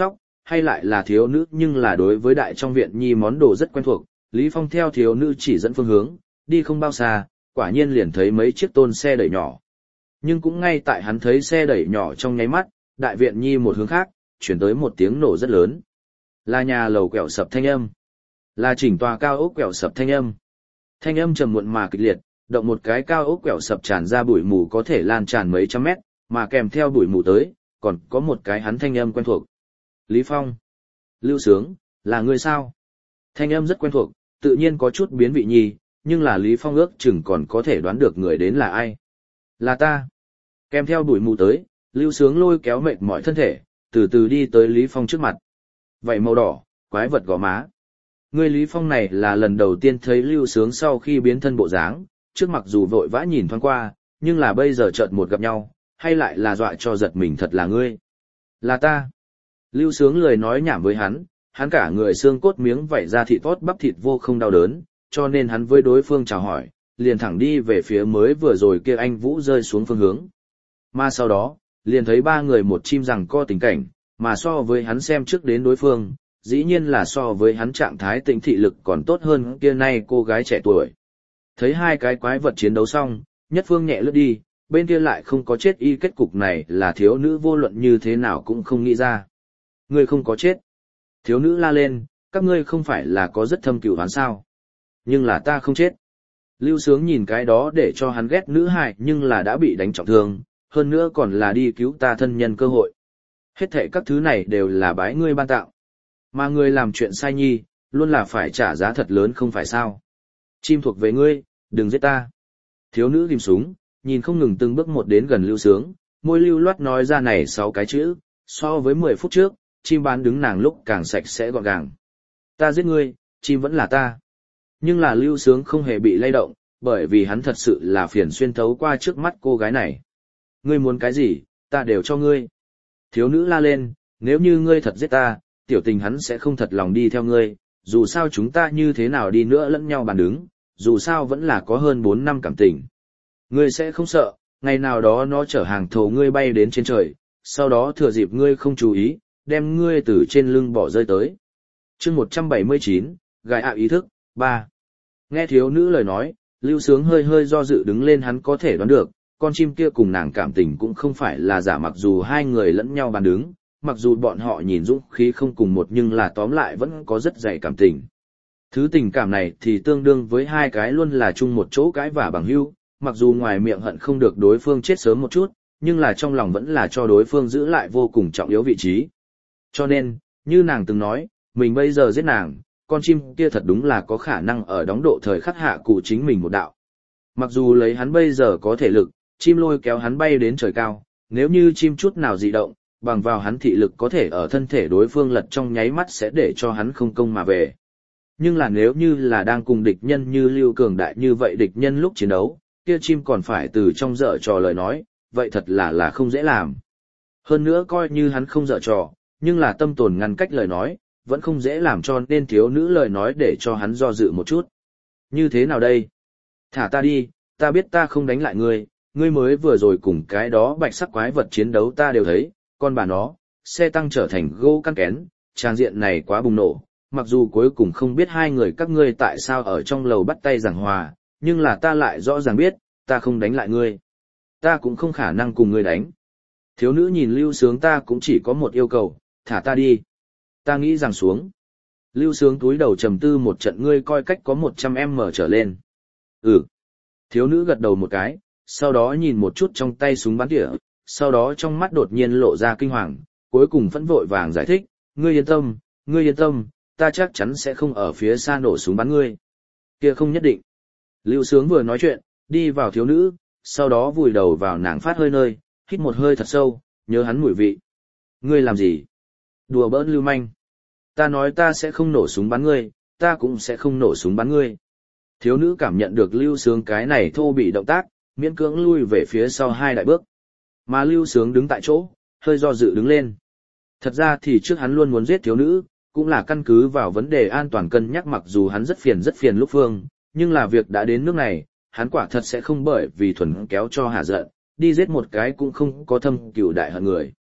hay lại là thiếu nữ nhưng là đối với đại trong viện nhi món đồ rất quen thuộc, Lý Phong theo thiếu nữ chỉ dẫn phương hướng, đi không bao xa, quả nhiên liền thấy mấy chiếc tôn xe đẩy nhỏ. Nhưng cũng ngay tại hắn thấy xe đẩy nhỏ trong nháy mắt, đại viện nhi một hướng khác, chuyển tới một tiếng nổ rất lớn. Là nhà lầu quẹo sập thanh âm. Là chỉnh tòa cao ốc quẹo sập thanh âm. Thanh âm trầm muộn mà kịch liệt, động một cái cao ốc quẹo sập tràn ra bụi mù có thể lan tràn mấy trăm mét, mà kèm theo bụi mù tới, còn có một cái hắn thanh âm quen thuộc. Lý Phong. Lưu Sướng, là ngươi sao? Thanh âm rất quen thuộc, tự nhiên có chút biến vị nhi, nhưng là Lý Phong ước chừng còn có thể đoán được người đến là ai. Là ta. Kèm theo bụi mù tới, Lưu Sướng lôi kéo mệt mỏi thân thể, từ từ đi tới Lý Phong trước mặt. Vậy màu đỏ, quái vật gò má. Người Lý Phong này là lần đầu tiên thấy Lưu Sướng sau khi biến thân bộ dáng, trước mặc dù vội vã nhìn thoáng qua, nhưng là bây giờ chợt một gặp nhau, hay lại là dọa cho giật mình thật là ngươi. Là ta. Lưu Sướng lười nói nhảm với hắn, hắn cả người xương cốt miếng vảy ra thịt tốt bắp thịt vô không đau đớn, cho nên hắn với đối phương chào hỏi, liền thẳng đi về phía mới vừa rồi kia anh Vũ rơi xuống phương hướng. Mà sau đó, liền thấy ba người một chim rằng co tình cảnh, mà so với hắn xem trước đến đối phương, dĩ nhiên là so với hắn trạng thái tĩnh thị lực còn tốt hơn kia nay cô gái trẻ tuổi. Thấy hai cái quái vật chiến đấu xong, nhất phương nhẹ lướt đi, bên kia lại không có chết y kết cục này là thiếu nữ vô luận như thế nào cũng không nghĩ ra. Ngươi không có chết. Thiếu nữ la lên, các ngươi không phải là có rất thâm cửu hắn sao. Nhưng là ta không chết. Lưu Sướng nhìn cái đó để cho hắn ghét nữ hài nhưng là đã bị đánh trọng thương, hơn nữa còn là đi cứu ta thân nhân cơ hội. Hết thệ các thứ này đều là bái ngươi ban tạo. Mà ngươi làm chuyện sai nhi, luôn là phải trả giá thật lớn không phải sao. Chim thuộc về ngươi, đừng giết ta. Thiếu nữ ghim súng, nhìn không ngừng từng bước một đến gần Lưu Sướng, môi lưu loát nói ra này sáu cái chữ, so với mười phút trước, chim bán đứng nàng lúc càng sạch sẽ gọn gàng. Ta giết ngươi, chim vẫn là ta. Nhưng là Lưu Sướng không hề bị lay động, bởi vì hắn thật sự là phiền xuyên thấu qua trước mắt cô gái này. Ngươi muốn cái gì, ta đều cho ngươi. Thiếu nữ la lên, nếu như ngươi thật giết ta, tiểu tình hắn sẽ không thật lòng đi theo ngươi, dù sao chúng ta như thế nào đi nữa lẫn nhau bàn đứng, dù sao vẫn là có hơn bốn năm cảm tình. Ngươi sẽ không sợ, ngày nào đó nó chở hàng thổ ngươi bay đến trên trời, sau đó thừa dịp ngươi không chú ý, đem ngươi từ trên lưng bỏ rơi tới. Chương một trăm bảy mươi chín, gài ạ ý thức, ba. Nghe thiếu nữ lời nói, Lưu Sướng hơi hơi do dự đứng lên hắn có thể đoán được, con chim kia cùng nàng cảm tình cũng không phải là giả mặc dù hai người lẫn nhau bàn đứng, mặc dù bọn họ nhìn dũng khí không cùng một nhưng là tóm lại vẫn có rất dày cảm tình. Thứ tình cảm này thì tương đương với hai cái luôn là chung một chỗ cái và bằng hữu, mặc dù ngoài miệng hận không được đối phương chết sớm một chút, nhưng là trong lòng vẫn là cho đối phương giữ lại vô cùng trọng yếu vị trí. Cho nên, như nàng từng nói, mình bây giờ giết nàng, con chim kia thật đúng là có khả năng ở đóng độ thời khắc hạ cụ chính mình một đạo. Mặc dù lấy hắn bây giờ có thể lực, chim lôi kéo hắn bay đến trời cao, nếu như chim chút nào dị động, bằng vào hắn thị lực có thể ở thân thể đối phương lật trong nháy mắt sẽ để cho hắn không công mà về. Nhưng là nếu như là đang cùng địch nhân như Lưu cường đại như vậy địch nhân lúc chiến đấu, kia chim còn phải từ trong dở trò lời nói, vậy thật là là không dễ làm. Hơn nữa coi như hắn không dở trò, nhưng là tâm tồn ngăn cách lời nói, vẫn không dễ làm cho nên thiếu nữ lời nói để cho hắn do dự một chút. Như thế nào đây? Thả ta đi, ta biết ta không đánh lại ngươi, ngươi mới vừa rồi cùng cái đó bạch sắc quái vật chiến đấu ta đều thấy, con bà nó, xe tăng trở thành gỗ căn kén, trang diện này quá bùng nổ, mặc dù cuối cùng không biết hai người các ngươi tại sao ở trong lầu bắt tay giảng hòa, nhưng là ta lại rõ ràng biết, ta không đánh lại ngươi. Ta cũng không khả năng cùng ngươi đánh. Thiếu nữ nhìn Lưu Sướng ta cũng chỉ có một yêu cầu, thả ta đi. Ta nghĩ rằng xuống. Lưu Sướng túi đầu trầm tư một trận ngươi coi cách có một trăm em mở trở lên. Ừ. Thiếu nữ gật đầu một cái, sau đó nhìn một chút trong tay súng bắn tỉa, sau đó trong mắt đột nhiên lộ ra kinh hoàng, cuối cùng phẫn vội vàng giải thích, ngươi yên tâm, ngươi yên tâm, ta chắc chắn sẽ không ở phía xa nổ súng bắn ngươi. Kia không nhất định. Lưu Sướng vừa nói chuyện, đi vào thiếu nữ, sau đó vùi đầu vào nàng phát hơi nơi, hít một hơi thật sâu, nhớ hắn mùi vị. Ngươi làm gì? Đùa bỡn lưu manh. Ta nói ta sẽ không nổ súng bắn ngươi, ta cũng sẽ không nổ súng bắn ngươi. Thiếu nữ cảm nhận được Lưu Sướng cái này thô bị động tác, miễn cưỡng lui về phía sau hai đại bước. Mà Lưu Sướng đứng tại chỗ, hơi do dự đứng lên. Thật ra thì trước hắn luôn muốn giết thiếu nữ, cũng là căn cứ vào vấn đề an toàn cân nhắc mặc dù hắn rất phiền rất phiền lúc phương, nhưng là việc đã đến nước này, hắn quả thật sẽ không bởi vì thuần kéo cho hả giận, đi giết một cái cũng không có thâm cừu đại hận người.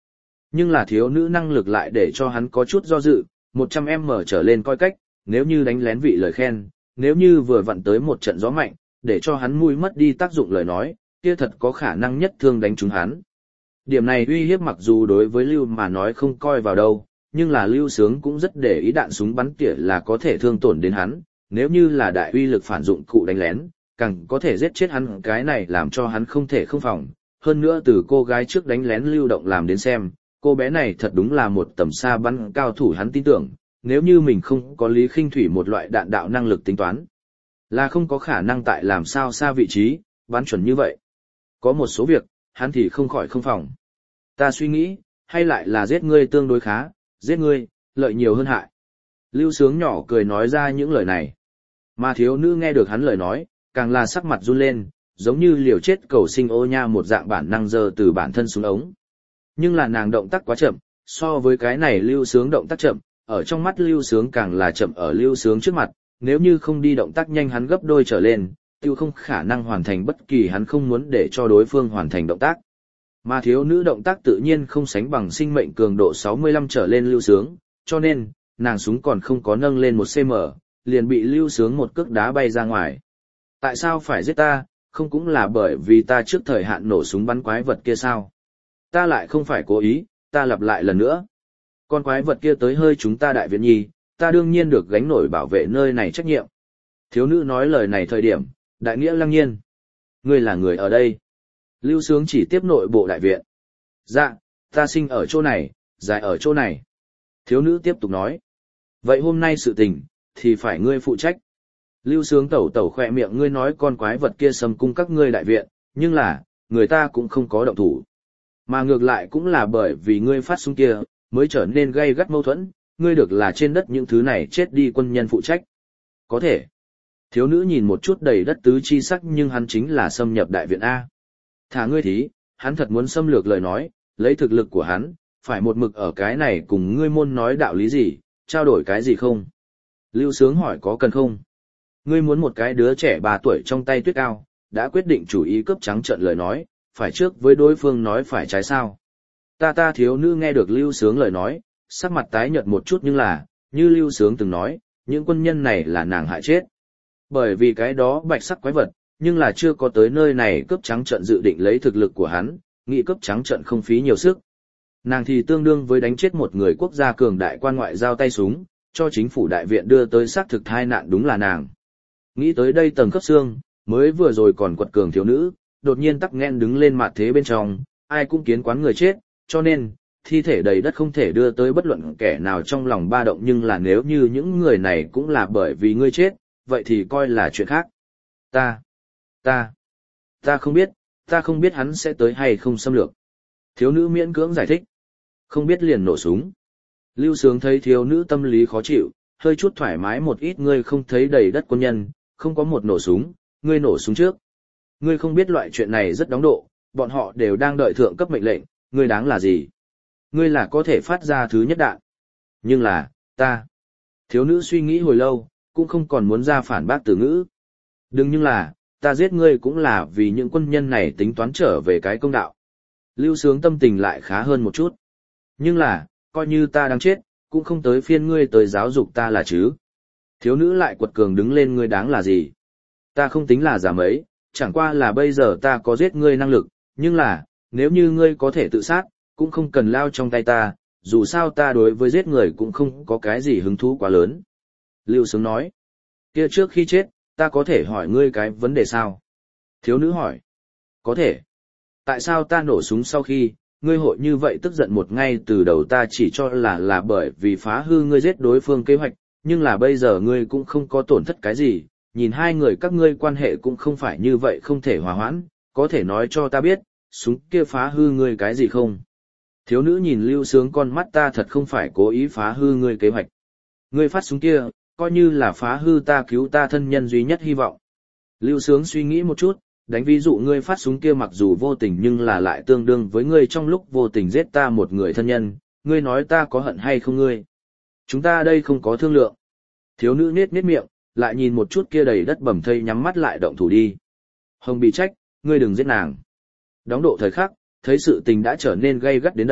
Nhưng là thiếu nữ năng lực lại để cho hắn có chút do dự, một trăm em mở trở lên coi cách, nếu như đánh lén vị lời khen, nếu như vừa vặn tới một trận gió mạnh, để cho hắn mùi mất đi tác dụng lời nói, kia thật có khả năng nhất thương đánh trúng hắn. Điểm này uy hiếp mặc dù đối với Lưu mà nói không coi vào đâu, nhưng là Lưu Sướng cũng rất để ý đạn súng bắn tỉa là có thể thương tổn đến hắn, nếu như là đại uy lực phản dụng cụ đánh lén, càng có thể giết chết hắn, cái này làm cho hắn không thể không phòng. Hơn nữa từ cô gái trước đánh lén lưu động làm đến xem, cô bé này thật đúng là một tầm xa bắn cao thủ, hắn tin tưởng, nếu như mình không có Lý Khinh Thủy một loại đạn đạo năng lực tính toán, là không có khả năng tại làm sao xa vị trí, bắn chuẩn như vậy. Có một số việc, hắn thì không khỏi không phòng. Ta suy nghĩ, hay lại là giết ngươi tương đối khá, giết ngươi, lợi nhiều hơn hại. Lưu Sướng nhỏ cười nói ra những lời này. Mà thiếu nữ nghe được hắn lời nói, càng là sắc mặt run lên, giống như liều chết cầu sinh ô nha một dạng bản năng giơ từ bản thân xuống ống. Nhưng là nàng động tác quá chậm, so với cái này Lưu Sướng động tác chậm, ở trong mắt Lưu Sướng càng là chậm ở Lưu Sướng trước mặt, nếu như không đi động tác nhanh hắn gấp đôi trở lên, tiêu không khả năng hoàn thành bất kỳ hắn không muốn để cho đối phương hoàn thành động tác. Mà thiếu nữ động tác tự nhiên không sánh bằng sinh mệnh cường độ sáu mươi lăm trở lên Lưu Sướng, cho nên, nàng súng còn không có nâng lên một xăng, liền bị Lưu Sướng một cước đá bay ra ngoài. Tại sao phải giết ta, không cũng là bởi vì ta trước thời hạn nổ súng bắn quái vật kia sao? Ta lại không phải cố ý, ta lặp lại lần nữa. Con quái vật kia tới hơi chúng ta đại viện nhi, ta đương nhiên được gánh nổi bảo vệ nơi này trách nhiệm. Thiếu nữ nói lời này thời điểm, đại nghĩa lăng nhiên. Ngươi là người ở đây. Lưu Sướng chỉ tiếp nội bộ đại viện. Dạ, ta sinh ở chỗ này, dài ở chỗ này. Thiếu nữ tiếp tục nói. Vậy hôm nay sự tình, thì phải ngươi phụ trách. Lưu Sướng tẩu tẩu khỏe miệng, ngươi nói con quái vật kia xâm cung các ngươi đại viện, nhưng là, người ta cũng không có động thủ. Mà ngược lại cũng là bởi vì ngươi phát súng kia, mới trở nên gây gắt mâu thuẫn, ngươi được là trên đất những thứ này chết đi quân nhân phụ trách. Có thể. Thiếu nữ nhìn một chút đầy đất tứ chi sắc, nhưng hắn chính là xâm nhập đại viện A. Thả ngươi thí, hắn thật muốn xâm lược lời nói, lấy thực lực của hắn, phải một mực ở cái này cùng ngươi môn nói đạo lý gì, trao đổi cái gì không? Lưu Sướng hỏi có cần không? Ngươi muốn một cái đứa trẻ ba tuổi trong tay tuyết cao, đã quyết định chủ ý cướp trắng trợn lời nói, phải trước với đối phương nói phải trái sao? Ta ta thiếu nữ nghe được Lưu Sướng lời nói, sắc mặt tái nhợt một chút, nhưng là, như Lưu Sướng từng nói, những quân nhân này là nàng hại chết. Bởi vì cái đó bạch sắc quái vật, nhưng là chưa có tới nơi này cướp trắng trợn dự định lấy thực lực của hắn, nghĩ cướp trắng trợn không phí nhiều sức. Nàng thì tương đương với đánh chết một người quốc gia cường đại quan ngoại giao tay súng, cho chính phủ đại viện đưa tới xác thực tai nạn đúng là nàng. Nghĩ tới đây tầng khớp xương, mới vừa rồi còn quật cường thiếu nữ, đột nhiên tắc nghẹn đứng lên mặt thế bên trong, ai cũng kiến quán người chết, cho nên, thi thể đầy đất không thể đưa tới bất luận kẻ nào trong lòng ba động, nhưng là nếu như những người này cũng là bởi vì ngươi chết, vậy thì coi là chuyện khác. Ta, ta, ta không biết, ta không biết hắn sẽ tới hay không xâm lược. Thiếu nữ miễn cưỡng giải thích. Không biết liền nổ súng. Lưu Sướng thấy thiếu nữ tâm lý khó chịu, hơi chút thoải mái một ít, ngươi không thấy đầy đất quân nhân, không có một nổ súng, ngươi nổ súng trước. Ngươi không biết loại chuyện này rất đóng độ, bọn họ đều đang đợi thượng cấp mệnh lệnh, ngươi đáng là gì? Ngươi là có thể phát ra thứ nhất đạn. Nhưng là, ta. Thiếu nữ suy nghĩ hồi lâu, cũng không còn muốn ra phản bác từ ngữ. Đừng, nhưng là, ta giết ngươi cũng là vì những quân nhân này tính toán trở về cái công đạo. Lưu Sướng tâm tình lại khá hơn một chút. Nhưng là, coi như ta đang chết, cũng không tới phiên ngươi tới giáo dục ta là chứ. Thiếu nữ lại quật cường đứng lên, ngươi đáng là gì? Ta không tính là giả mấy, chẳng qua là bây giờ ta có giết ngươi năng lực, nhưng là, nếu như ngươi có thể tự sát, cũng không cần lao trong tay ta, dù sao ta đối với giết người cũng không có cái gì hứng thú quá lớn. Lưu Sướng nói, kia trước khi chết, ta có thể hỏi ngươi cái vấn đề sao? Thiếu nữ hỏi, có thể. Tại sao ta nổ súng sau khi, ngươi hội như vậy tức giận một ngay từ đầu ta chỉ cho là là bởi vì phá hư ngươi giết đối phương kế hoạch, nhưng là bây giờ ngươi cũng không có tổn thất cái gì, nhìn hai người các ngươi quan hệ cũng không phải như vậy không thể hòa hoãn, có thể nói cho ta biết, súng kia phá hư ngươi cái gì không? Thiếu nữ nhìn Lưu Sướng con mắt, ta thật không phải cố ý phá hư ngươi kế hoạch. Ngươi phát súng kia, coi như là phá hư ta cứu ta thân nhân duy nhất hy vọng. Lưu Sướng suy nghĩ một chút, đánh ví dụ ngươi phát súng kia mặc dù vô tình nhưng là lại tương đương với ngươi trong lúc vô tình giết ta một người thân nhân, ngươi nói ta có hận hay không ngươi? Chúng ta đây không có thương lượng. Thiếu nữ nết nết miệng, lại nhìn một chút kia đầy đất bầm thây, nhắm mắt lại động thủ đi. Hồng bị trách, ngươi đừng giết nàng. Đóng độ thời khắc, thấy sự tình đã trở nên gay gắt đến đây,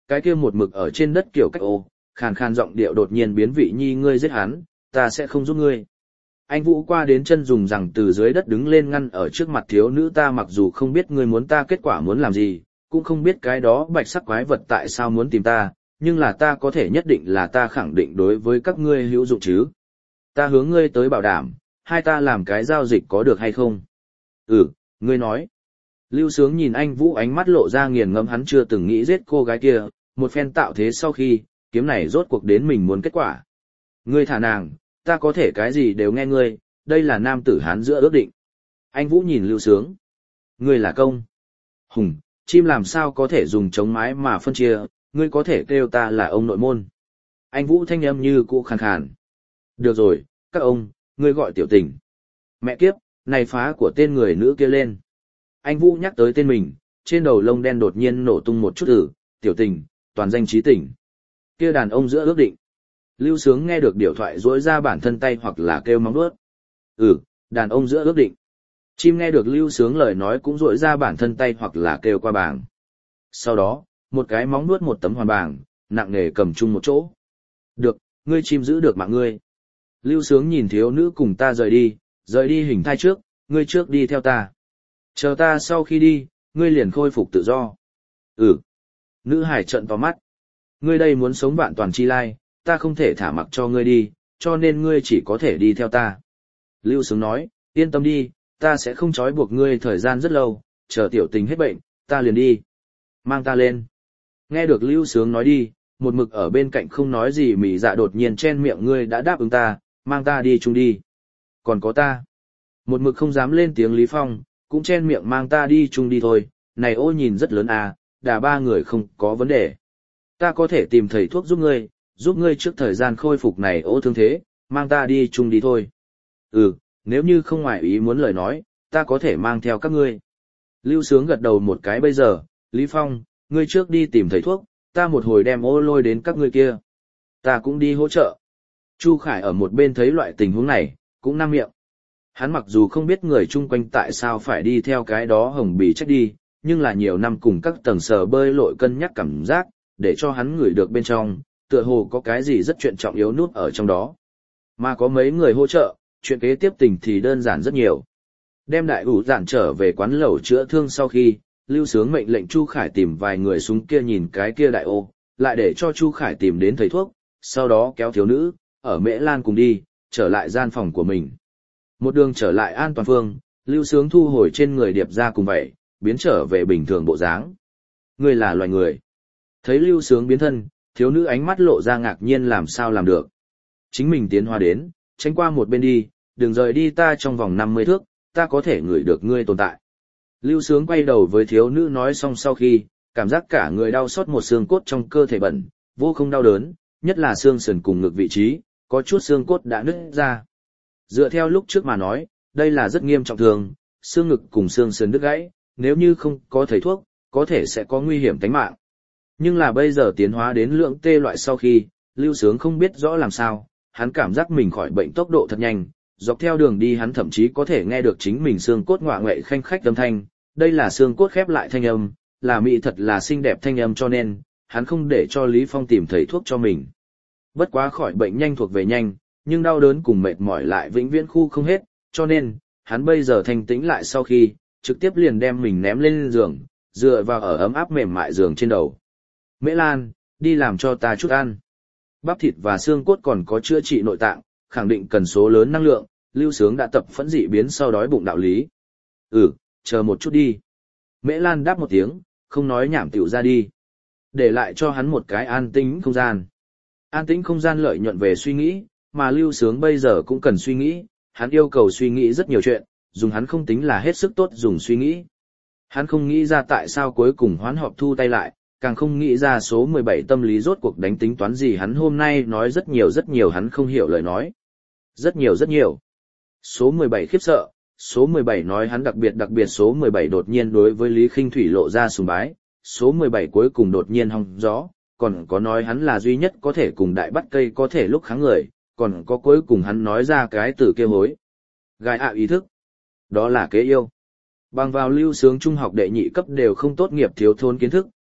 cái kia một mực ở trên đất kiểu cách ô, khàn khàn giọng điệu đột nhiên biến vị nhi ngươi giết hắn, ta sẽ không giúp ngươi. Anh Vũ qua đến chân dùng rằng từ dưới đất đứng lên ngăn ở trước mặt thiếu nữ ta mặc dù không biết ngươi muốn ta kết quả muốn làm gì, cũng không biết cái đó bạch sắc quái vật tại sao muốn tìm ta, nhưng là ta có thể nhất định là ta khẳng định đối với các ngươi hữu dụng chứ. Ta hướng ngươi tới bảo đảm, hai ta làm cái giao dịch có được hay không? Ừ, ngươi nói. Lưu Sướng nhìn anh Vũ ánh mắt lộ ra nghiền ngẫm hắn chưa từng nghĩ giết cô gái kia, một phen tạo thế sau khi, kiếm này rốt cuộc đến mình muốn kết quả. Ngươi thả nàng, ta có thể cái gì đều nghe ngươi, đây là nam tử hán giữa ước định. Anh Vũ nhìn Lưu Sướng. Ngươi là công. Hùng, chim làm sao có thể dùng chống mái mà phân chia, ngươi có thể kêu ta là ông nội môn. Anh Vũ thanh âm như cũ khàn khàn. Được rồi, các ông, ngươi gọi tiểu tình. Mẹ kiếp, này phá của tên người nữ kia lên. Anh Vũ nhắc tới tên mình, trên đầu lông đen đột nhiên nổ tung một chút ử, tiểu tình, toàn danh trí tình. Kia đàn ông giữa ước định. Lưu Sướng nghe được điều thoại rỗi ra bản thân tay hoặc là kêu móng đuốt. Ừ, đàn ông giữa ước định. Chim nghe được Lưu Sướng lời nói cũng rỗi ra bản thân tay hoặc là kêu qua bảng. Sau đó, một cái móng nuốt một tấm hoàn bảng, nặng nề cầm chung một chỗ. Được, ngươi chim giữ được mạng ngươi. Lưu Sướng nhìn thiếu nữ cùng ta rời đi, rời đi hình thai trước, ngươi trước đi theo ta. Chờ ta sau khi đi, ngươi liền khôi phục tự do. Ừ. Nữ hải trợn to mắt. Ngươi đây muốn sống vạn toàn chi lai, ta không thể thả mặc cho ngươi đi, cho nên ngươi chỉ có thể đi theo ta. Lưu Sướng nói, yên tâm đi, ta sẽ không trói buộc ngươi thời gian rất lâu, chờ tiểu tình hết bệnh, ta liền đi. Mang ta lên. Nghe được Lưu Sướng nói đi, một mực ở bên cạnh không nói gì mỉ dạ đột nhiên chen miệng ngươi đã đáp ứng ta, mang ta đi chung đi. Còn có ta. Một mực không dám lên tiếng Lý Phong, cũng chen miệng mang ta đi chung đi thôi, này ô nhìn rất lớn à, đà ba người không có vấn đề. Ta có thể tìm thầy thuốc giúp ngươi, giúp ngươi trước thời gian khôi phục này ô thương thế, mang ta đi chung đi thôi. Ừ, nếu như không ngoại ý muốn lời nói, ta có thể mang theo các ngươi. Lưu Sướng gật đầu một cái bây giờ, Lý Phong, ngươi trước đi tìm thầy thuốc, ta một hồi đem ô lôi đến các ngươi kia. Ta cũng đi hỗ trợ. Chu Khải ở một bên thấy loại tình huống này, cũng năm miệng. Hắn mặc dù không biết người chung quanh tại sao phải đi theo cái đó hồng bì trách đi, nhưng là nhiều năm cùng các tầng sở bơi lội cân nhắc cảm giác, để cho hắn ngửi được bên trong, tựa hồ có cái gì rất chuyện trọng yếu nút ở trong đó. Mà có mấy người hỗ trợ, chuyện kế tiếp tình thì đơn giản rất nhiều. Đem đại ủ giản trở về quán lẩu chữa thương sau khi, Lưu Sướng mệnh lệnh Chu Khải tìm vài người xuống kia nhìn cái kia đại ô, lại để cho Chu Khải tìm đến thầy thuốc, sau đó kéo thiếu nữ, ở Mễ Lan cùng đi, trở lại gian phòng của mình. Một đường trở lại an toàn phương, Lưu Sướng thu hồi trên người điệp ra cùng vậy, biến trở về bình thường bộ dáng. Ngươi là loài người. Thấy Lưu Sướng biến thân, thiếu nữ ánh mắt lộ ra ngạc nhiên làm sao làm được. Chính mình tiến hóa đến, tránh qua một bên đi, đừng rời đi ta trong vòng năm mươi thước, ta có thể ngửi được ngươi tồn tại. Lưu Sướng quay đầu với thiếu nữ nói xong sau khi, cảm giác cả người đau xót một xương cốt trong cơ thể bẩn, vô không đau đớn, nhất là xương sườn cùng ngực vị trí, có chút xương cốt đã nứt ra. Dựa theo lúc trước mà nói, đây là rất nghiêm trọng thường, xương ngực cùng xương sườn đứt gãy, nếu như không có thầy thuốc, có thể sẽ có nguy hiểm tính mạng. Nhưng là bây giờ tiến hóa đến lượng tê loại sau khi, Lưu Sướng không biết rõ làm sao, hắn cảm giác mình khỏi bệnh tốc độ thật nhanh, dọc theo đường đi hắn thậm chí có thể nghe được chính mình xương cốt ngoạ ngoậy khanh khách âm thanh, đây là xương cốt khép lại thanh âm, là mỹ thật là xinh đẹp thanh âm cho nên, hắn không để cho Lý Phong tìm thầy thuốc cho mình. Bất quá khỏi bệnh nhanh thuộc về nhanh, nhưng đau đớn cùng mệt mỏi lại vĩnh viễn khu không hết, cho nên, hắn bây giờ thanh tĩnh lại sau khi, trực tiếp liền đem mình ném lên giường, dựa vào ở ấm áp mềm mại giường trên đầu. Mễ Lan, đi làm cho ta chút ăn. Bắp thịt và xương cốt còn có chữa trị nội tạng, khẳng định cần số lớn năng lượng, Lưu Sướng đã tập phẫn dị biến sau đói bụng đạo lý. Ừ, chờ một chút đi. Mễ Lan đáp một tiếng, không nói nhảm tiểu ra đi. Để lại cho hắn một cái an tĩnh không gian. An tĩnh không gian lợi nhuận về suy nghĩ, mà Lưu Sướng bây giờ cũng cần suy nghĩ, hắn yêu cầu suy nghĩ rất nhiều chuyện, dùng hắn không tính là hết sức tốt dùng suy nghĩ. Hắn không nghĩ ra tại sao cuối cùng hoán họp thu tay lại, càng không nghĩ ra số mười bảy tâm lý rốt cuộc đánh tính toán gì hắn hôm nay nói rất nhiều rất nhiều hắn không hiểu lời nói. Rất nhiều rất nhiều. Số mười bảy khiếp sợ, số mười bảy nói hắn đặc biệt đặc biệt số mười bảy đột nhiên đối với Lý Khinh Thủy lộ ra sùng bái, số mười bảy cuối cùng đột nhiên hong gió, còn có nói hắn là duy nhất có thể cùng đại bắt cây có thể lúc kháng người, còn có cuối cùng hắn nói ra cái từ kia hối. Gai ạ ý thức. Đó là kế yêu. Bằng vào Lưu Sướng trung học đệ nhị cấp đều không tốt nghiệp thiếu thốn kiến thức,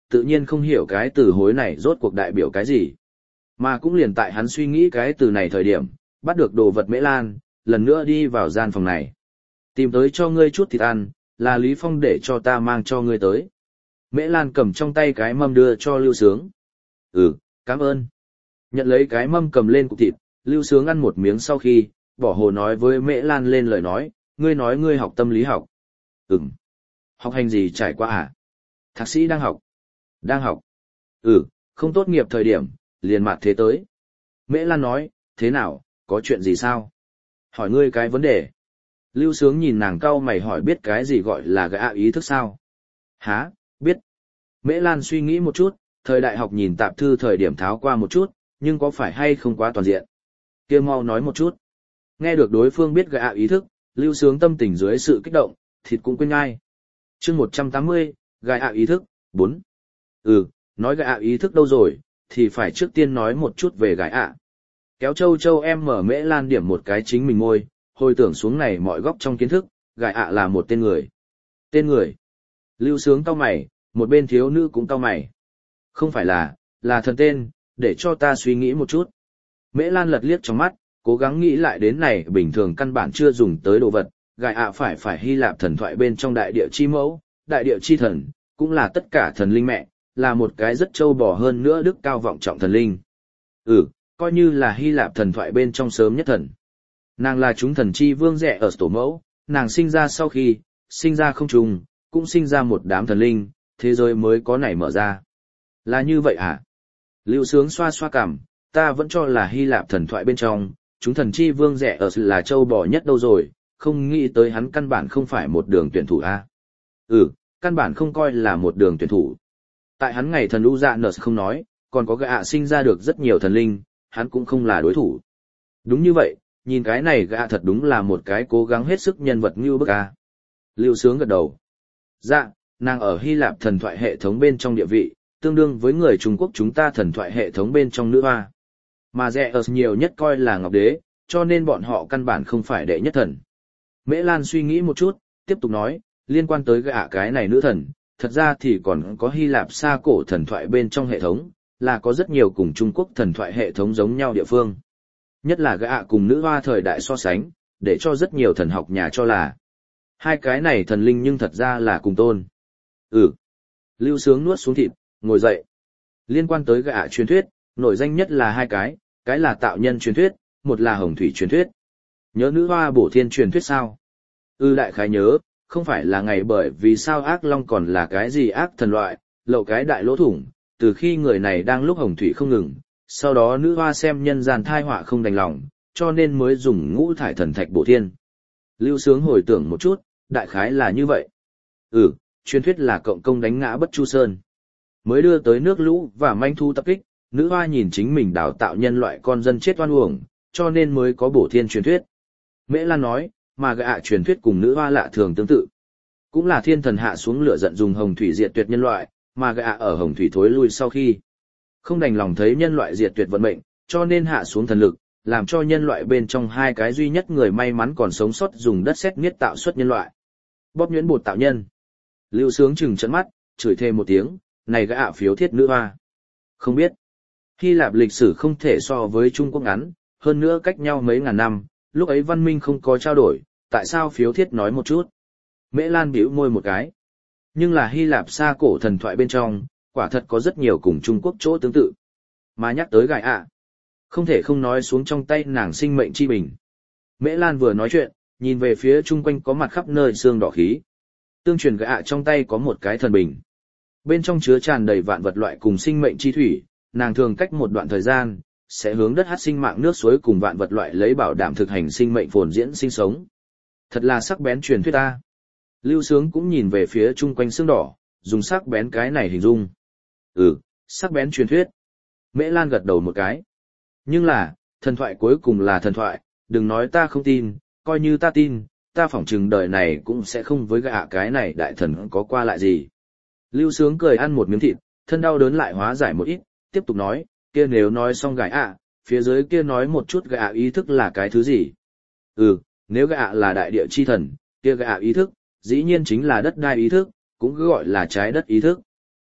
tự nhiên không hiểu cái từ hối này rốt cuộc đại biểu cái gì. Mà cũng liền tại hắn suy nghĩ cái từ này thời điểm, bắt được đồ vật Mễ Lan, lần nữa đi vào gian phòng này. Tìm tới cho ngươi chút thịt ăn, là Lý Phong để cho ta mang cho ngươi tới. Mễ Lan cầm trong tay cái mâm đưa cho Lưu Sướng. Ừ, cảm ơn. Nhận lấy cái mâm cầm lên cục thịt, Lưu Sướng ăn một miếng sau khi, bỏ hồ nói với Mễ Lan lên lời nói, ngươi nói ngươi học tâm lý học. Ừm. Học hành gì trải qua à? Thạc sĩ đang học. Đang học. Ừ, không tốt nghiệp thời điểm, liền mặt thế tới. Mễ Lan nói, thế nào, có chuyện gì sao? Hỏi ngươi cái vấn đề. Lưu Sướng nhìn nàng cau mày hỏi biết cái gì gọi là gã ý thức sao? Hả, biết. Mễ Lan suy nghĩ một chút, thời đại học nhìn tạp thư thời điểm tháo qua một chút, nhưng có phải hay không quá toàn diện? Kia mau nói một chút. Nghe được đối phương biết gã ý thức, Lưu Sướng tâm tình dưới sự kích động, thịt cũng quên ngay. Chương một trăm tám mươi, gã ý thức, bốn. Ừ, nói gã ý thức đâu rồi, thì phải trước tiên nói một chút về gã ạ. Kéo Châu Châu em mở Mễ Lan điểm một cái chính mình ngôi, hồi tưởng xuống này mọi góc trong kiến thức, gã ạ là một tên người. Tên người. Lưu Sướng cau mày, một bên thiếu nữ cũng cau mày. Không phải là, là thần tên, để cho ta suy nghĩ một chút. Mễ Lan lật liếc trong mắt, cố gắng nghĩ lại đến này bình thường căn bản chưa dùng tới đồ vật, gài ạ phải phải Hy Lạp thần thoại bên trong đại địa chi mẫu, đại địa chi thần, cũng là tất cả thần linh mẹ, là một cái rất trâu bò hơn nữa đức cao vọng trọng thần linh. Ừ, coi như là Hy Lạp thần thoại bên trong sớm nhất thần. Nàng là chúng thần chi vương rẻ ở tổ mẫu, nàng sinh ra sau khi, sinh ra không trùng, cũng sinh ra một đám thần linh, thế giới mới có nảy mở ra. Là như vậy à? Lưu Sướng xoa xoa cằm, ta vẫn cho là Hy Lạp thần thoại bên trong, chúng thần chi vương rẻ ở là châu bò nhất đâu rồi, không nghĩ tới hắn căn bản không phải một đường tuyển thủ a. Ừ, căn bản không coi là một đường tuyển thủ. Tại hắn ngày thần U Dạ Nợ không nói, còn có gã sinh ra được rất nhiều thần linh, hắn cũng không là đối thủ. Đúng như vậy, nhìn cái này gã thật đúng là một cái cố gắng hết sức nhân vật như bức a. Lưu Sướng gật đầu. Dạ, nàng ở Hy Lạp thần thoại hệ thống bên trong địa vị, tương đương với người Trung Quốc chúng ta thần thoại hệ thống bên trong nữ hoa. Mà rẻ ở nhiều nhất coi là ngọc đế, cho nên bọn họ căn bản không phải đệ nhất thần. Mễ Lan suy nghĩ một chút, tiếp tục nói, liên quan tới gã cái này nữ thần, thật ra thì còn có Hy Lạp xa cổ thần thoại bên trong hệ thống, là có rất nhiều cùng Trung Quốc thần thoại hệ thống giống nhau địa phương. Nhất là gã cùng nữ hoa thời đại so sánh, để cho rất nhiều thần học nhà cho là hai cái này thần linh nhưng thật ra là cùng tôn. Ừ. Lưu Sướng nuốt xuống thịt, ngồi dậy. Liên quan tới gã truyền thuyết, nổi danh nhất là hai cái, cái là tạo nhân truyền thuyết, một là hồng thủy truyền thuyết. Nhớ nữ hoa bổ thiên truyền thuyết sao? Ư đại khái nhớ, không phải là ngày bởi vì sao ác long còn là cái gì ác thần loại, lậu cái đại lỗ thủng, từ khi người này đang lúc hồng thủy không ngừng, sau đó nữ hoa xem nhân gian thai họa không đành lòng, cho nên mới dùng ngũ thải thần thạch bổ thiên. Lưu Sướng hồi tưởng một chút, đại khái là như vậy. Ừ, truyền thuyết là cộng công đánh ngã Bất Chu Sơn. Mới đưa tới nước lũ và manh thu tập kích, nữ hoa nhìn chính mình đào tạo nhân loại con dân chết oan uổng, cho nên mới có bổ thiên truyền thuyết. Mễ Lan nói, mà gã truyền thuyết cùng nữ hoa lạ thường tương tự. Cũng là thiên thần hạ xuống lửa giận dùng hồng thủy diệt tuyệt nhân loại, mà gã ở hồng thủy thối lui sau khi không đành lòng thấy nhân loại diệt tuyệt vận mệnh, cho nên hạ xuống thần lực, làm cho nhân loại bên trong hai cái duy nhất người may mắn còn sống sót dùng đất sét miết tạo xuất nhân loại. Bóp nhuyễn bột tạo nhân. Lưu Sướng chừng trận mắt, chửi thêm một tiếng, này gã phiếu thiết nữ hoa. Không biết. Hy Lạp lịch sử không thể so với Trung Quốc ngắn, hơn nữa cách nhau mấy ngàn năm, lúc ấy văn minh không có trao đổi, tại sao phiếu thiết nói một chút. Mễ Lan bĩu môi một cái. Nhưng là Hy Lạp xa cổ thần thoại bên trong, quả thật có rất nhiều cùng Trung Quốc chỗ tương tự. Mà nhắc tới gài ạ, không thể không nói xuống trong tay nàng sinh mệnh chi bình. Mễ Lan vừa nói chuyện, nhìn về phía chung quanh có mặt khắp nơi xương đỏ khí. Tương truyền gài ạ trong tay có một cái thần bình. Bên trong chứa tràn đầy vạn vật loại cùng sinh mệnh chi thủy, nàng thường cách một đoạn thời gian, sẽ hướng đất hát sinh mạng nước suối cùng vạn vật loại lấy bảo đảm thực hành sinh mệnh phồn diễn sinh sống. Thật là sắc bén truyền thuyết ta. Lưu Sướng cũng nhìn về phía chung quanh xương đỏ, dùng sắc bén cái này hình dung. Ừ, sắc bén truyền thuyết. Mễ Lan gật đầu một cái. Nhưng là, thần thoại cuối cùng là thần thoại, đừng nói ta không tin, coi như ta tin, ta phỏng chừng đời này cũng sẽ không với gã cái này đại thần có qua lại gì. Lưu Sướng cười ăn một miếng thịt, thân đau đớn lại hóa giải một ít, tiếp tục nói, kia nếu nói xong gái ạ, phía dưới kia nói một chút gã ý thức là cái thứ gì. Ừ, nếu gã là đại địa chi thần, kia gã ý thức, dĩ nhiên chính là đất đai ý thức, cũng cứ gọi là trái đất ý thức.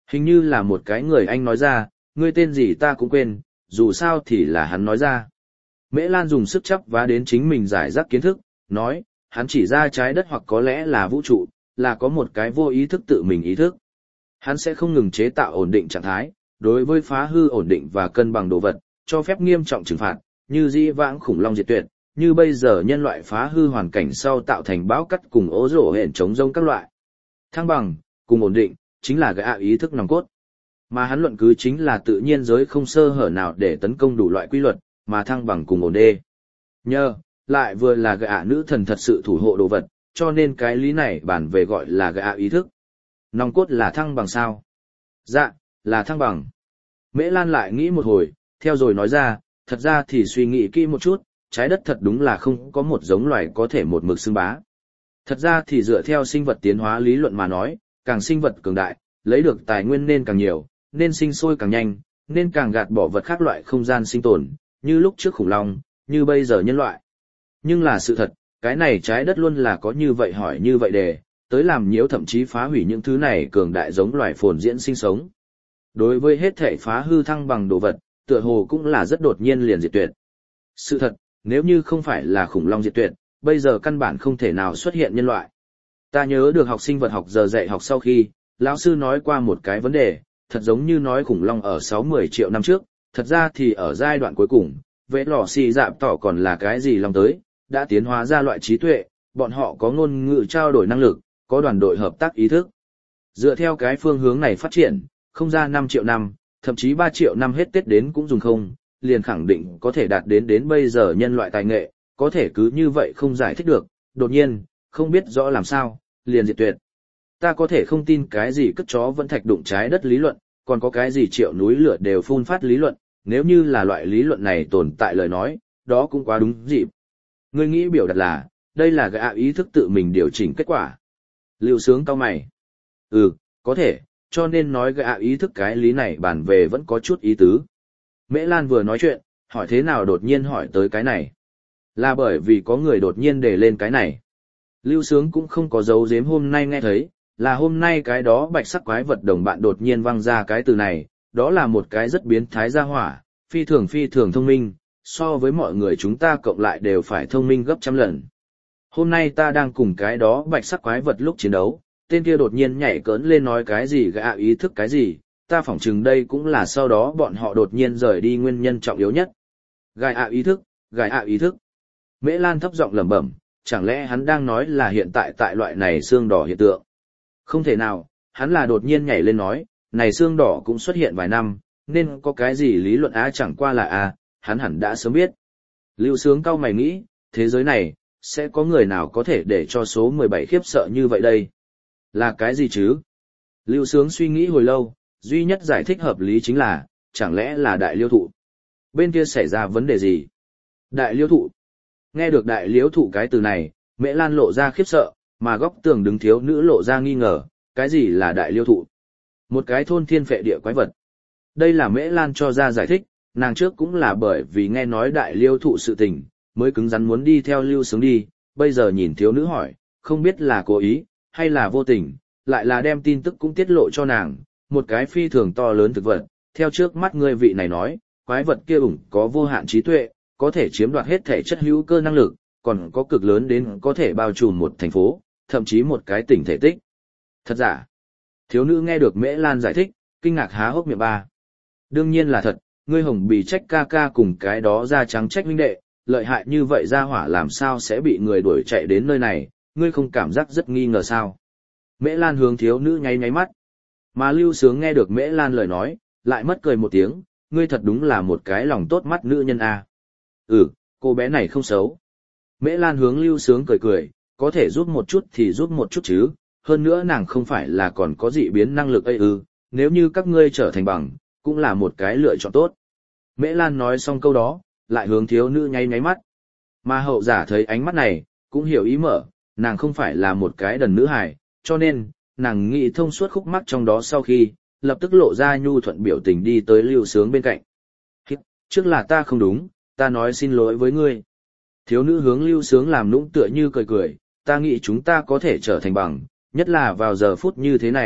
Hình như là một cái người anh nói ra, ngươi tên gì ta cũng quên, dù sao thì là hắn nói ra. Mễ Lan dùng sức chấp vá đến chính mình giải rác kiến thức, nói, hắn chỉ ra trái đất hoặc có lẽ là vũ trụ, là có một cái vô ý thức tự mình ý thức. Hắn sẽ không ngừng chế tạo ổn định trạng thái, đối với phá hư ổn định và cân bằng đồ vật, cho phép nghiêm trọng trừng phạt, như dĩ vãng khủng long diệt tuyệt, như bây giờ nhân loại phá hư hoàn cảnh sau tạo thành bão cắt cùng ố rổ hển chống rông các loại. Thăng bằng, cùng ổn định, chính là gã ý thức nòng cốt. Mà hắn luận cứ chính là tự nhiên giới không sơ hở nào để tấn công đủ loại quy luật, mà thăng bằng cùng ổn đê. Nhờ, lại vừa là gã nữ thần thật sự thủ hộ đồ vật, cho nên cái lý này bản về gọi là gã ý thức. Nòng cốt là thăng bằng sao? Dạ, là thăng bằng. Mễ Lan lại nghĩ một hồi, theo rồi nói ra, thật ra thì suy nghĩ kỹ một chút, trái đất thật đúng là không có một giống loài có thể một mực xưng bá. Thật ra thì dựa theo sinh vật tiến hóa lý luận mà nói, càng sinh vật cường đại, lấy được tài nguyên nên càng nhiều, nên sinh sôi càng nhanh, nên càng gạt bỏ vật khác loại không gian sinh tồn, như lúc trước khủng long, như bây giờ nhân loại. Nhưng là sự thật, cái này trái đất luôn là có như vậy hỏi như vậy đề, tới làm nhiễu thậm chí phá hủy những thứ này cường đại giống loài phồn diễn sinh sống. Đối với hết thể phá hư thăng bằng đồ vật, tựa hồ cũng là rất đột nhiên liền diệt tuyệt. Sự thật, nếu như không phải là khủng long diệt tuyệt, bây giờ căn bản không thể nào xuất hiện nhân loại. Ta nhớ được học sinh vật học giờ dạy học sau khi, lão sư nói qua một cái vấn đề, thật giống như nói khủng long ở sáu mươi triệu năm trước, thật ra thì ở giai đoạn cuối cùng, vẽ lò xì dạp tỏ còn là cái gì long tới, đã tiến hóa ra loại trí tuệ, bọn họ có ngôn ngữ trao đổi năng lực, có đoàn đội hợp tác ý thức. Dựa theo cái phương hướng này phát triển, không ra năm triệu năm, thậm chí ba triệu năm hết Tết đến cũng dùng không, liền khẳng định có thể đạt đến đến bây giờ nhân loại tài nghệ, có thể cứ như vậy không giải thích được, đột nhiên, không biết rõ làm sao, liền diệt tuyệt. Ta có thể không tin cái gì cất chó vẫn thạch đụng trái đất lý luận, còn có cái gì triệu núi lửa đều phun phát lý luận, nếu như là loại lý luận này tồn tại lời nói, đó cũng quá đúng dịp. Ngươi nghĩ biểu đạt là, đây là gã ý thức tự mình điều chỉnh kết quả. Lưu Sướng cau mày. Ừ, có thể, cho nên nói gã ý thức cái lý này bàn về vẫn có chút ý tứ. Mễ Lan vừa nói chuyện, hỏi thế nào đột nhiên hỏi tới cái này. Là bởi vì có người đột nhiên đề lên cái này. Lưu Sướng cũng không có dấu giếm hôm nay nghe thấy, là hôm nay cái đó bạch sắc quái vật đồng bạn đột nhiên văng ra cái từ này, đó là một cái rất biến thái gia hỏa, phi thường phi thường thông minh, so với mọi người chúng ta cộng lại đều phải thông minh gấp trăm lần. Hôm nay ta đang cùng cái đó bạch sắc quái vật lúc chiến đấu, tên kia đột nhiên nhảy cỡn lên nói cái gì gã ý thức cái gì, ta phỏng chừng đây cũng là sau đó bọn họ đột nhiên rời đi nguyên nhân trọng yếu nhất. Gai ạ ý thức, gai ạ ý thức. Mễ Lan thấp giọng lẩm bẩm, chẳng lẽ hắn đang nói là hiện tại tại loại này xương đỏ hiện tượng? Không thể nào, hắn là đột nhiên nhảy lên nói, này xương đỏ cũng xuất hiện vài năm, nên có cái gì lý luận á chẳng qua là a, hắn hẳn đã sớm biết. Lưu Sướng cau mày nghĩ, thế giới này, sẽ có người nào có thể để cho số mười bảy khiếp sợ như vậy đây? Là cái gì chứ? Lưu Sướng suy nghĩ hồi lâu, duy nhất giải thích hợp lý chính là, chẳng lẽ là đại liêu thụ? Bên kia xảy ra vấn đề gì? Đại liêu thụ. Nghe được đại liêu thụ cái từ này, Mễ Lan lộ ra khiếp sợ, mà góc tường đứng thiếu nữ lộ ra nghi ngờ, cái gì là đại liêu thụ? Một cái thôn thiên phệ địa quái vật. Đây là Mễ Lan cho ra giải thích, nàng trước cũng là bởi vì nghe nói đại liêu thụ sự tình, mới cứng rắn muốn đi theo Lưu Sướng đi, bây giờ nhìn thiếu nữ hỏi, không biết là cố ý, hay là vô tình, lại là đem tin tức cũng tiết lộ cho nàng, một cái phi thường to lớn thực vật, theo trước mắt ngươi vị này nói, quái vật kia ủng có vô hạn trí tuệ, có thể chiếm đoạt hết thể chất hữu cơ năng lực, còn có cực lớn đến có thể bao trùm một thành phố, thậm chí một cái tỉnh thể tích. Thật giả? Thiếu nữ nghe được Mễ Lan giải thích, kinh ngạc há hốc miệng ba. Đương nhiên là thật, ngươi hồng bì trách ca ca cùng cái đó da trắng trách huynh đệ, lợi hại như vậy ra hỏa làm sao sẽ bị người đuổi chạy đến nơi này, ngươi không cảm giác rất nghi ngờ sao? Mễ Lan hướng thiếu nữ nháy nháy mắt. Mà Lưu Sướng nghe được Mễ Lan lời nói, lại mất cười một tiếng, ngươi thật đúng là một cái lòng tốt mắt nữ nhân a. Ừ, cô bé này không xấu. Mễ Lan hướng Lưu Sướng cười cười, có thể giúp một chút thì giúp một chút chứ, hơn nữa nàng không phải là còn có dị biến năng lực ấy ư, nếu như các ngươi trở thành bằng, cũng là một cái lựa chọn tốt. Mễ Lan nói xong câu đó, lại hướng thiếu nữ nháy nháy mắt. Mà hậu giả thấy ánh mắt này, cũng hiểu ý mở, nàng không phải là một cái đần nữ hài, cho nên, nàng nghĩ thông suốt khúc mắc trong đó sau khi, lập tức lộ ra nhu thuận biểu tình đi tới Lưu Sướng bên cạnh. Trước là ta không đúng, ta nói xin lỗi với ngươi. Thiếu nữ hướng Lưu Sướng làm nũng tựa như cười cười, ta nghĩ chúng ta có thể trở thành bằng, nhất là vào giờ phút như thế này,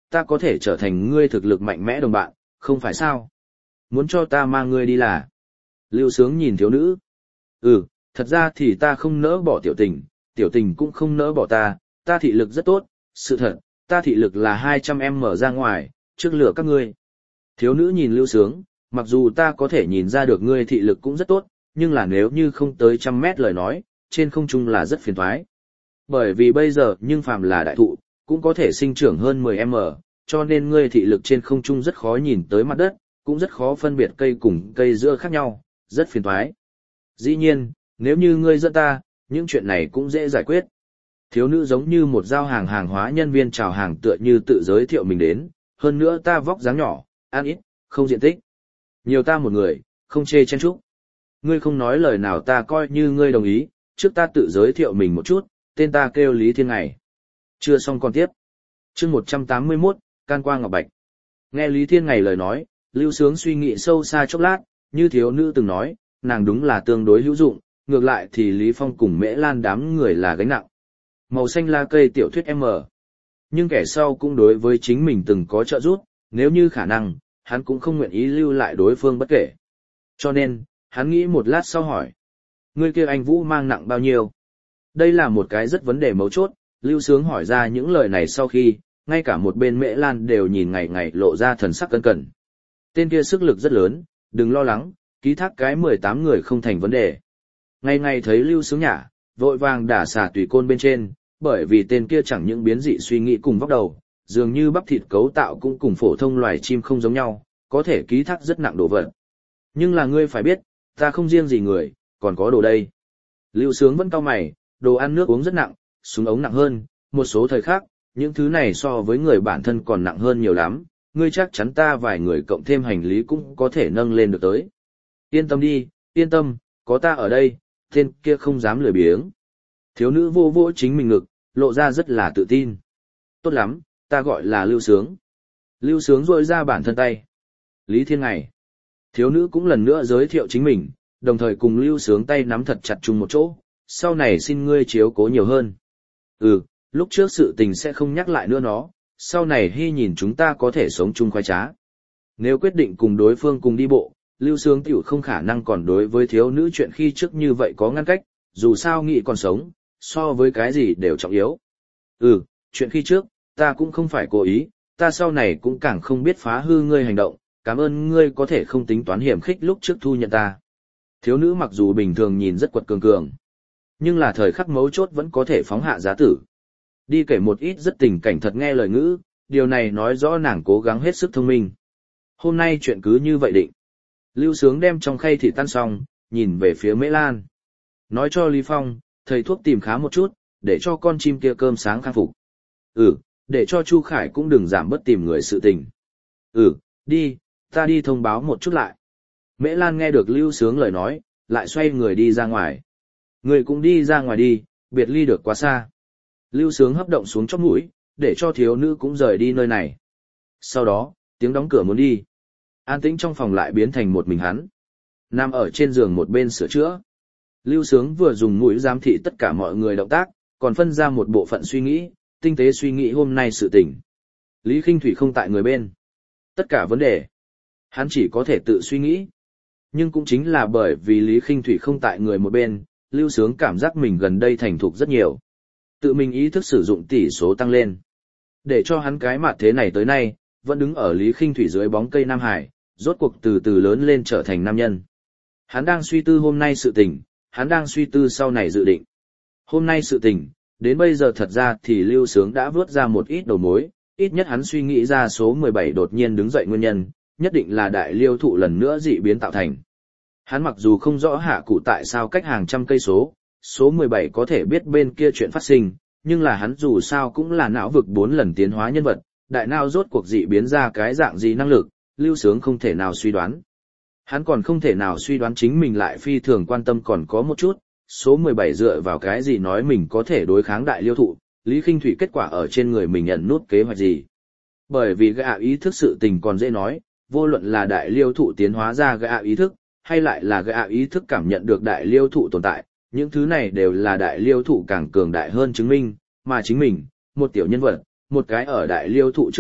ta có thể trở thành ngươi thực lực mạnh mẽ đồng bạn, không phải sao? Muốn cho ta mang ngươi đi là? Lưu Sướng nhìn thiếu nữ. Ừ, thật ra thì ta không nỡ bỏ tiểu tình, tiểu tình cũng không nỡ bỏ ta, ta thị lực rất tốt, sự thật, ta thị lực là hai trăm em mở ra ngoài, trước lửa các ngươi. Thiếu nữ nhìn Lưu Sướng, mặc dù ta có thể nhìn ra được ngươi thị lực cũng rất tốt, nhưng là nếu như không tới trăm mét lời nói, trên không trung là rất phiền toái. Bởi vì bây giờ nhưng phàm là đại thụ, cũng có thể sinh trưởng hơn mười em mở, cho nên ngươi thị lực trên không trung rất khó nhìn tới mặt đất, cũng rất khó phân biệt cây cùng cây giữa khác nhau, rất phiền toái. Dĩ nhiên, nếu như ngươi dẫn ta, những chuyện này cũng dễ giải quyết. Thiếu nữ giống như một giao hàng hàng hóa nhân viên chào hàng tựa như tự giới thiệu mình đến, hơn nữa ta vóc dáng nhỏ, ăn ít, không diện tích. Nhiều ta một người, không chê chen chúc. Ngươi không nói lời nào ta coi như ngươi đồng ý, trước ta tự giới thiệu mình một chút, tên ta kêu Lý Thiên Ngày. Chưa xong còn tiếp. Chương một trăm tám mươi mốt, Can Qua Ngọc Bạch. Nghe Lý Thiên Ngày lời nói, Lưu Sướng suy nghĩ sâu xa chốc lát, như thiếu nữ từng nói, nàng đúng là tương đối hữu dụng, ngược lại thì Lý Phong cùng Mễ Lan đám người là gánh nặng. Màu xanh lá cây tiểu thuyết M. Nhưng kẻ sau cũng đối với chính mình từng có trợ giúp, nếu như khả năng, hắn cũng không nguyện ý lưu lại đối phương bất kể. Cho nên, hắn nghĩ một lát sau hỏi. Người kia anh Vũ mang nặng bao nhiêu? Đây là một cái rất vấn đề mấu chốt, Lưu Sướng hỏi ra những lời này sau khi, ngay cả một bên Mễ Lan đều nhìn ngày ngày lộ ra thần sắc cẩn cẩn. Tên kia sức lực rất lớn, đừng lo lắng, ký thác cái mười tám người không thành vấn đề. Ngày ngày thấy Lưu Sướng nhả, vội vàng đả xả tùy côn bên trên, bởi vì tên kia chẳng những biến dị suy nghĩ cùng vóc đầu, dường như bắp thịt cấu tạo cũng cùng phổ thông loài chim không giống nhau, có thể ký thác rất nặng đồ vật. Nhưng là ngươi phải biết, ta không riêng gì người, còn có đồ đây. Lưu Sướng vẫn cau mày, đồ ăn nước uống rất nặng, súng ống nặng hơn, một số thời khác, những thứ này so với người bản thân còn nặng hơn nhiều lắm, ngươi chắc chắn ta vài người cộng thêm hành lý cũng có thể nâng lên được tới. Yên tâm đi, yên tâm, có ta ở đây, tên kia không dám lười biếng. Thiếu nữ vô vô chính mình ngực, lộ ra rất là tự tin. Tốt lắm, ta gọi là Lưu Sướng. Lưu Sướng rôi ra bản thân tay. Lý Thiên Ngày. Thiếu nữ cũng lần nữa giới thiệu chính mình, đồng thời cùng Lưu Sướng tay nắm thật chặt chung một chỗ, sau này xin ngươi chiếu cố nhiều hơn. Ừ, lúc trước sự tình sẽ không nhắc lại nữa nó, sau này hy nhìn chúng ta có thể sống chung khoái trá. Nếu quyết định cùng đối phương cùng đi bộ, Lưu Sướng tiểu không khả năng còn đối với thiếu nữ chuyện khi trước như vậy có ngăn cách, dù sao nghĩ còn sống, so với cái gì đều trọng yếu. Ừ, chuyện khi trước, ta cũng không phải cố ý, ta sau này cũng càng không biết phá hư ngươi hành động, cảm ơn ngươi có thể không tính toán hiểm khích lúc trước thu nhận ta. Thiếu nữ mặc dù bình thường nhìn rất quật cường cường, nhưng là thời khắc mấu chốt vẫn có thể phóng hạ giá tử. Đi kể một ít rất tình cảnh thật nghe lời ngữ, điều này nói rõ nàng cố gắng hết sức thông minh. Hôm nay chuyện cứ như vậy định. Lưu Sướng đem trong khay thịt tan xong, nhìn về phía Mễ Lan. Nói cho Lý Phong, thầy thuốc tìm khá một chút, để cho con chim kia cơm sáng khang phục. Ừ, để cho Chu Khải cũng đừng giảm bớt tìm người sự tình. Ừ, đi, ta đi thông báo một chút lại. Mễ Lan nghe được Lưu Sướng lời nói, lại xoay người đi ra ngoài. Người cũng đi ra ngoài đi, biệt ly được quá xa. Lưu Sướng hấp động xuống chóp mũi, để cho thiếu nữ cũng rời đi nơi này. Sau đó, tiếng đóng cửa muốn đi. An tĩnh trong phòng lại biến thành một mình hắn. Nằm ở trên giường một bên sửa chữa. Lưu Sướng vừa dùng mũi giám thị tất cả mọi người động tác, còn phân ra một bộ phận suy nghĩ, tinh tế suy nghĩ hôm nay sự tình. Lý Khinh Thủy không tại người bên. Tất cả vấn đề, hắn chỉ có thể tự suy nghĩ. Nhưng cũng chính là bởi vì Lý Khinh Thủy không tại người một bên, Lưu Sướng cảm giác mình gần đây thành thục rất nhiều. Tự mình ý thức sử dụng tỷ số tăng lên. Để cho hắn cái mặt thế này tới nay, vẫn đứng ở Lý Khinh Thủy dưới bóng cây Nam Hải, rốt cuộc từ từ lớn lên trở thành nam nhân. Hắn đang suy tư hôm nay sự tình, hắn đang suy tư sau này dự định. Hôm nay sự tình, đến bây giờ thật ra thì Lưu Sướng đã vớt ra một ít đầu mối, ít nhất hắn suy nghĩ ra số mười bảy đột nhiên đứng dậy nguyên nhân, nhất định là đại liêu thụ lần nữa dị biến tạo thành. Hắn mặc dù không rõ hạ cụ tại sao cách hàng trăm cây số, số mười bảy có thể biết bên kia chuyện phát sinh, nhưng là hắn dù sao cũng là não vực bốn lần tiến hóa nhân vật, đại não rốt cuộc dị biến ra cái dạng gì năng lực, Lưu Sướng không thể nào suy đoán. Hắn còn không thể nào suy đoán chính mình lại phi thường quan tâm còn có một chút, số mười bảy dựa vào cái gì nói mình có thể đối kháng đại liêu thụ, Lý Khinh Thủy kết quả ở trên người mình nhận nút kế hoạch gì. Bởi vì gã ý thức sự tình còn dễ nói, vô luận là đại liêu thụ tiến hóa ra gã ý thức, hay lại là gã ý thức cảm nhận được đại liêu thụ tồn tại, những thứ này đều là đại liêu thụ càng cường đại hơn chứng minh, mà chính mình, một tiểu nhân vật, một cái ở đại liêu thụ trước mặt,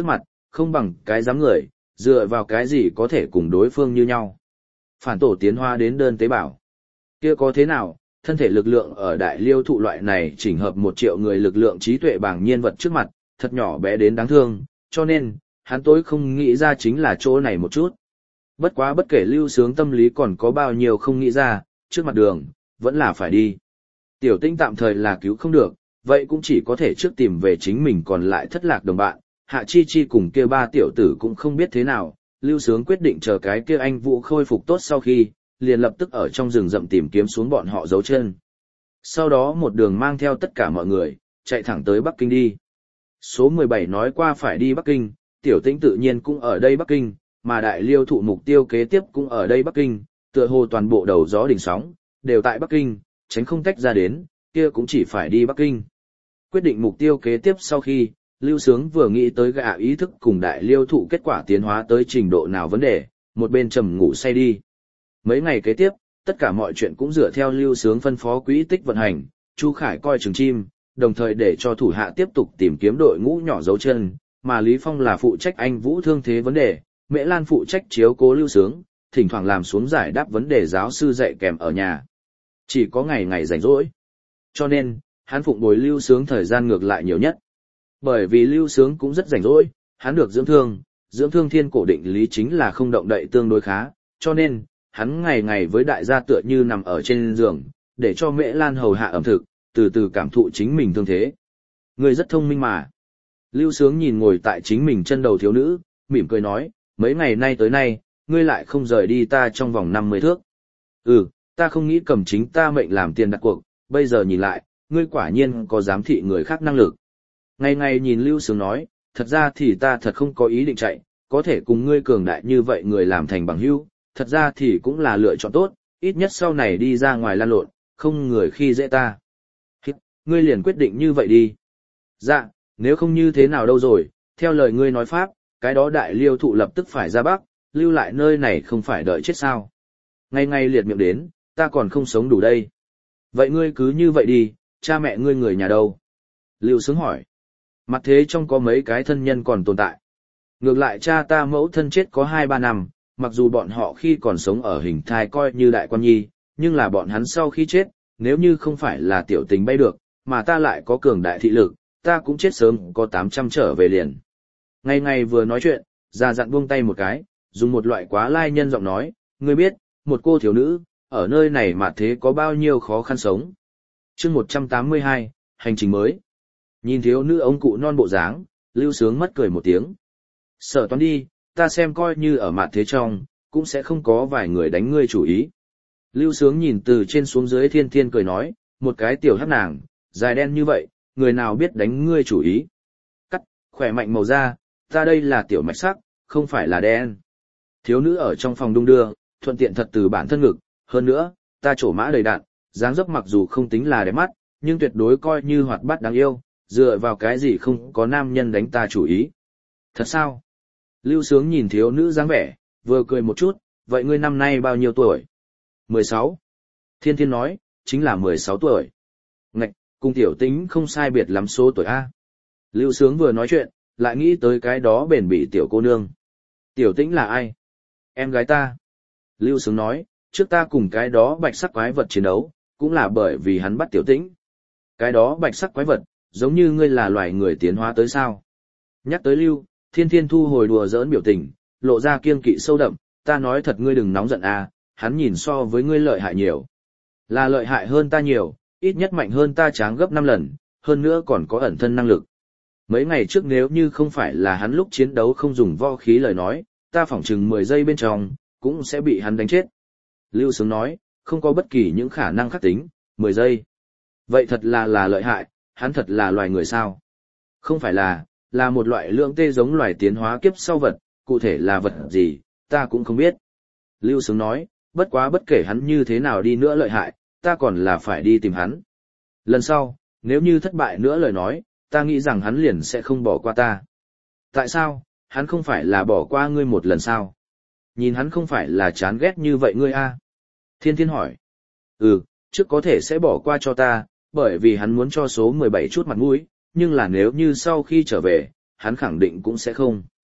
không bằng cái dám người, dựa vào cái gì có thể cùng đối phương như nhau. Phản tổ tiến hóa đến đơn tế bào. Kia có thế nào, thân thể lực lượng ở đại liêu thụ loại này chỉnh hợp một triệu người lực lượng trí tuệ bảng nhiên vật trước mặt, thật nhỏ bé đến đáng thương, cho nên, hắn tối không nghĩ ra chính là chỗ này một chút. Bất quá bất kể Lưu Sướng tâm lý còn có bao nhiêu không nghĩ ra, trước mặt đường, vẫn là phải đi. Tiểu Tinh tạm thời là cứu không được, vậy cũng chỉ có thể trước tìm về chính mình còn lại thất lạc đồng bạn. Hạ Chi Chi cùng kia ba tiểu tử cũng không biết thế nào, Lưu Sướng quyết định chờ cái kia anh Vũ khôi phục tốt sau khi, liền lập tức ở trong rừng rậm tìm kiếm xuống bọn họ dấu chân. Sau đó một đường mang theo tất cả mọi người, chạy thẳng tới Bắc Kinh đi. Số mười bảy nói qua phải đi Bắc Kinh, Tiểu Tĩnh tự nhiên cũng ở đây Bắc Kinh, mà đại liêu thụ mục tiêu kế tiếp cũng ở đây Bắc Kinh, tựa hồ toàn bộ đầu gió đỉnh sóng, đều tại Bắc Kinh, tránh không tách ra đến, kia cũng chỉ phải đi Bắc Kinh. Quyết định mục tiêu kế tiếp sau khi, Lưu Sướng vừa nghĩ tới gã ý thức cùng đại liêu thụ kết quả tiến hóa tới trình độ nào vấn đề, một bên trầm ngủ say đi. Mấy ngày kế tiếp, tất cả mọi chuyện cũng dựa theo Lưu Sướng phân phó quỹ tích vận hành, Chu Khải coi chừng chim, đồng thời để cho thủ hạ tiếp tục tìm kiếm đội ngũ nhỏ dấu chân, mà Lý Phong là phụ trách anh Vũ thương thế vấn đề, Mễ Lan phụ trách chiếu cố Lưu Sướng, thỉnh thoảng làm xuống giải đáp vấn đề giáo sư dạy kèm ở nhà. Chỉ có ngày ngày rảnh rỗi. Cho nên, hắn phụng bồi Lưu Sướng thời gian ngược lại nhiều nhất. Bởi vì Lưu Sướng cũng rất rảnh rỗi, hắn được dưỡng thương, dưỡng thương thiên cổ định lý chính là không động đậy tương đối khá, cho nên, hắn ngày ngày với đại gia tựa như nằm ở trên giường, để cho Mễ Lan hầu hạ ẩm thực, từ từ cảm thụ chính mình thương thế. Người rất thông minh mà. Lưu Sướng nhìn ngồi tại chính mình chân đầu thiếu nữ, mỉm cười nói, mấy ngày nay tới nay, ngươi lại không rời đi ta trong vòng năm mươi thước. Ừ, ta không nghĩ cầm chính ta mệnh làm tiền đặt cuộc, bây giờ nhìn lại, ngươi quả nhiên có giám thị người khác năng lực. Ngày ngày nhìn Lưu Sướng nói, thật ra thì ta thật không có ý định chạy, có thể cùng ngươi cường đại như vậy người làm thành bằng hữu, thật ra thì cũng là lựa chọn tốt, ít nhất sau này đi ra ngoài lan lộn, không người khi dễ ta. Hít, ngươi liền quyết định như vậy đi. Dạ, nếu không như thế nào đâu rồi, theo lời ngươi nói pháp, cái đó đại liêu thụ lập tức phải ra Bắc, lưu lại nơi này không phải đợi chết sao. Ngày ngày liệt miệng đến, ta còn không sống đủ đây. Vậy ngươi cứ như vậy đi, cha mẹ ngươi người nhà đâu? Lưu Sướng hỏi. Mặt thế trong có mấy cái thân nhân còn tồn tại. Ngược lại cha ta mẫu thân chết có hai ba năm, mặc dù bọn họ khi còn sống ở hình thai coi như đại quan nhi, nhưng là bọn hắn sau khi chết, nếu như không phải là tiểu tình bay được, mà ta lại có cường đại thị lực, ta cũng chết sớm có tám trăm trở về liền. Ngày ngày vừa nói chuyện, già dặn buông tay một cái, dùng một loại quá lai nhân giọng nói, ngươi biết, một cô thiếu nữ, ở nơi này mà thế có bao nhiêu khó khăn sống. chương một trăm tám mươi hai, hành trình mới. Nhìn thiếu nữ ông cụ non bộ dáng, Lưu Sướng mất cười một tiếng. Sở toán đi, ta xem coi như ở mặt thế trong, cũng sẽ không có vài người đánh ngươi chủ ý. Lưu Sướng nhìn từ trên xuống dưới thiên thiên cười nói, một cái tiểu hắc nàng, dài đen như vậy, người nào biết đánh ngươi chủ ý. Cắt, khỏe mạnh màu da, ta đây là tiểu mạch sắc, không phải là đen. Thiếu nữ ở trong phòng đung đưa, thuận tiện thật từ bản thân ngực, hơn nữa, ta trổ mã đầy đạn, dáng dấp mặc dù không tính là đẹp mắt, nhưng tuyệt đối coi như hoạt bát đáng yêu, dựa vào cái gì không có nam nhân đánh ta chủ ý. Thật sao? Lưu Sướng nhìn thiếu nữ dáng vẻ, vừa cười một chút, vậy ngươi năm nay bao nhiêu tuổi? mười sáu. Thiên Thiên nói, chính là mười sáu tuổi. Ngạch, cùng tiểu tính không sai biệt lắm số tuổi A. Lưu Sướng vừa nói chuyện, lại nghĩ tới cái đó bền bỉ tiểu cô nương. Tiểu tĩnh là ai? Em gái ta. Lưu Sướng nói, trước ta cùng cái đó bạch sắc quái vật chiến đấu, cũng là bởi vì hắn bắt tiểu tĩnh. Cái đó bạch sắc quái vật, giống như ngươi là loài người tiến hóa tới sao? Nhắc tới Lưu, Thiên Thiên thu hồi đùa giỡn biểu tình, lộ ra kiêng kỵ sâu đậm, ta nói thật ngươi đừng nóng giận a, hắn nhìn so với ngươi lợi hại nhiều. Là lợi hại hơn ta nhiều, ít nhất mạnh hơn ta tráng gấp năm lần, hơn nữa còn có ẩn thân năng lực. Mấy ngày trước nếu như không phải là hắn lúc chiến đấu không dùng võ khí lời nói, ta phỏng chừng mười giây bên trong, cũng sẽ bị hắn đánh chết. Lưu Sướng nói, không có bất kỳ những khả năng khắc tính, mười giây. Vậy thật là là lợi hại, hắn thật là loài người sao? Không phải là, là một loại lượng tê giống loài tiến hóa kiếp sau vật, cụ thể là vật gì, ta cũng không biết. Lưu Sướng nói, bất quá bất kể hắn như thế nào đi nữa lợi hại, ta còn là phải đi tìm hắn. Lần sau, nếu như thất bại nữa lời nói, ta nghĩ rằng hắn liền sẽ không bỏ qua ta. Tại sao, hắn không phải là bỏ qua ngươi một lần sao? Nhìn hắn không phải là chán ghét như vậy ngươi a? Thiên Thiên hỏi. Ừ, trước có thể sẽ bỏ qua cho ta, bởi vì hắn muốn cho số mười bảy chút mặt mũi, nhưng là nếu như sau khi trở về, hắn khẳng định cũng sẽ không.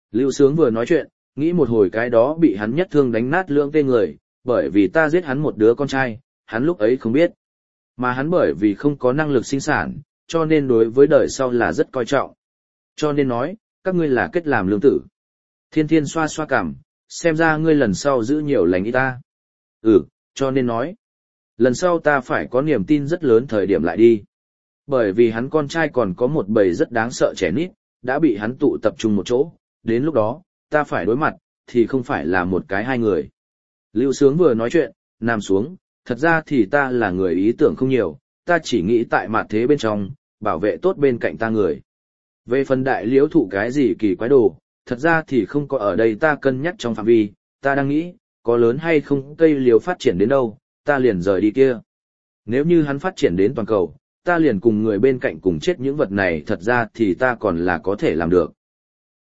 Lưu Sướng vừa nói chuyện, nghĩ một hồi cái đó bị hắn nhất thương đánh nát lưỡng tên người, bởi vì ta giết hắn một đứa con trai, hắn lúc ấy không biết. Mà hắn bởi vì không có năng lực sinh sản, cho nên đối với đời sau là rất coi trọng. Cho nên nói, các ngươi là kết làm lương tử. Thiên Thiên xoa xoa cằm, xem ra ngươi lần sau giữ nhiều lành ít ta. Ừ, cho nên nói, lần sau ta phải có niềm tin rất lớn thời điểm lại đi. Bởi vì hắn con trai còn có một bầy rất đáng sợ trẻ nít, đã bị hắn tụ tập trung một chỗ, đến lúc đó, ta phải đối mặt, thì không phải là một cái hai người. Lưu Sướng vừa nói chuyện, nằm xuống, thật ra thì ta là người ý tưởng không nhiều, ta chỉ nghĩ tại mặt thế bên trong, bảo vệ tốt bên cạnh ta người. Về phần đại liễu thụ cái gì kỳ quái đồ, thật ra thì không có ở đây ta cân nhắc trong phạm vi, ta đang nghĩ, có lớn hay không cây liễu phát triển đến đâu, ta liền rời đi kia. Nếu như hắn phát triển đến toàn cầu, ta liền cùng người bên cạnh cùng chết những vật này thật ra thì ta còn là có thể làm được.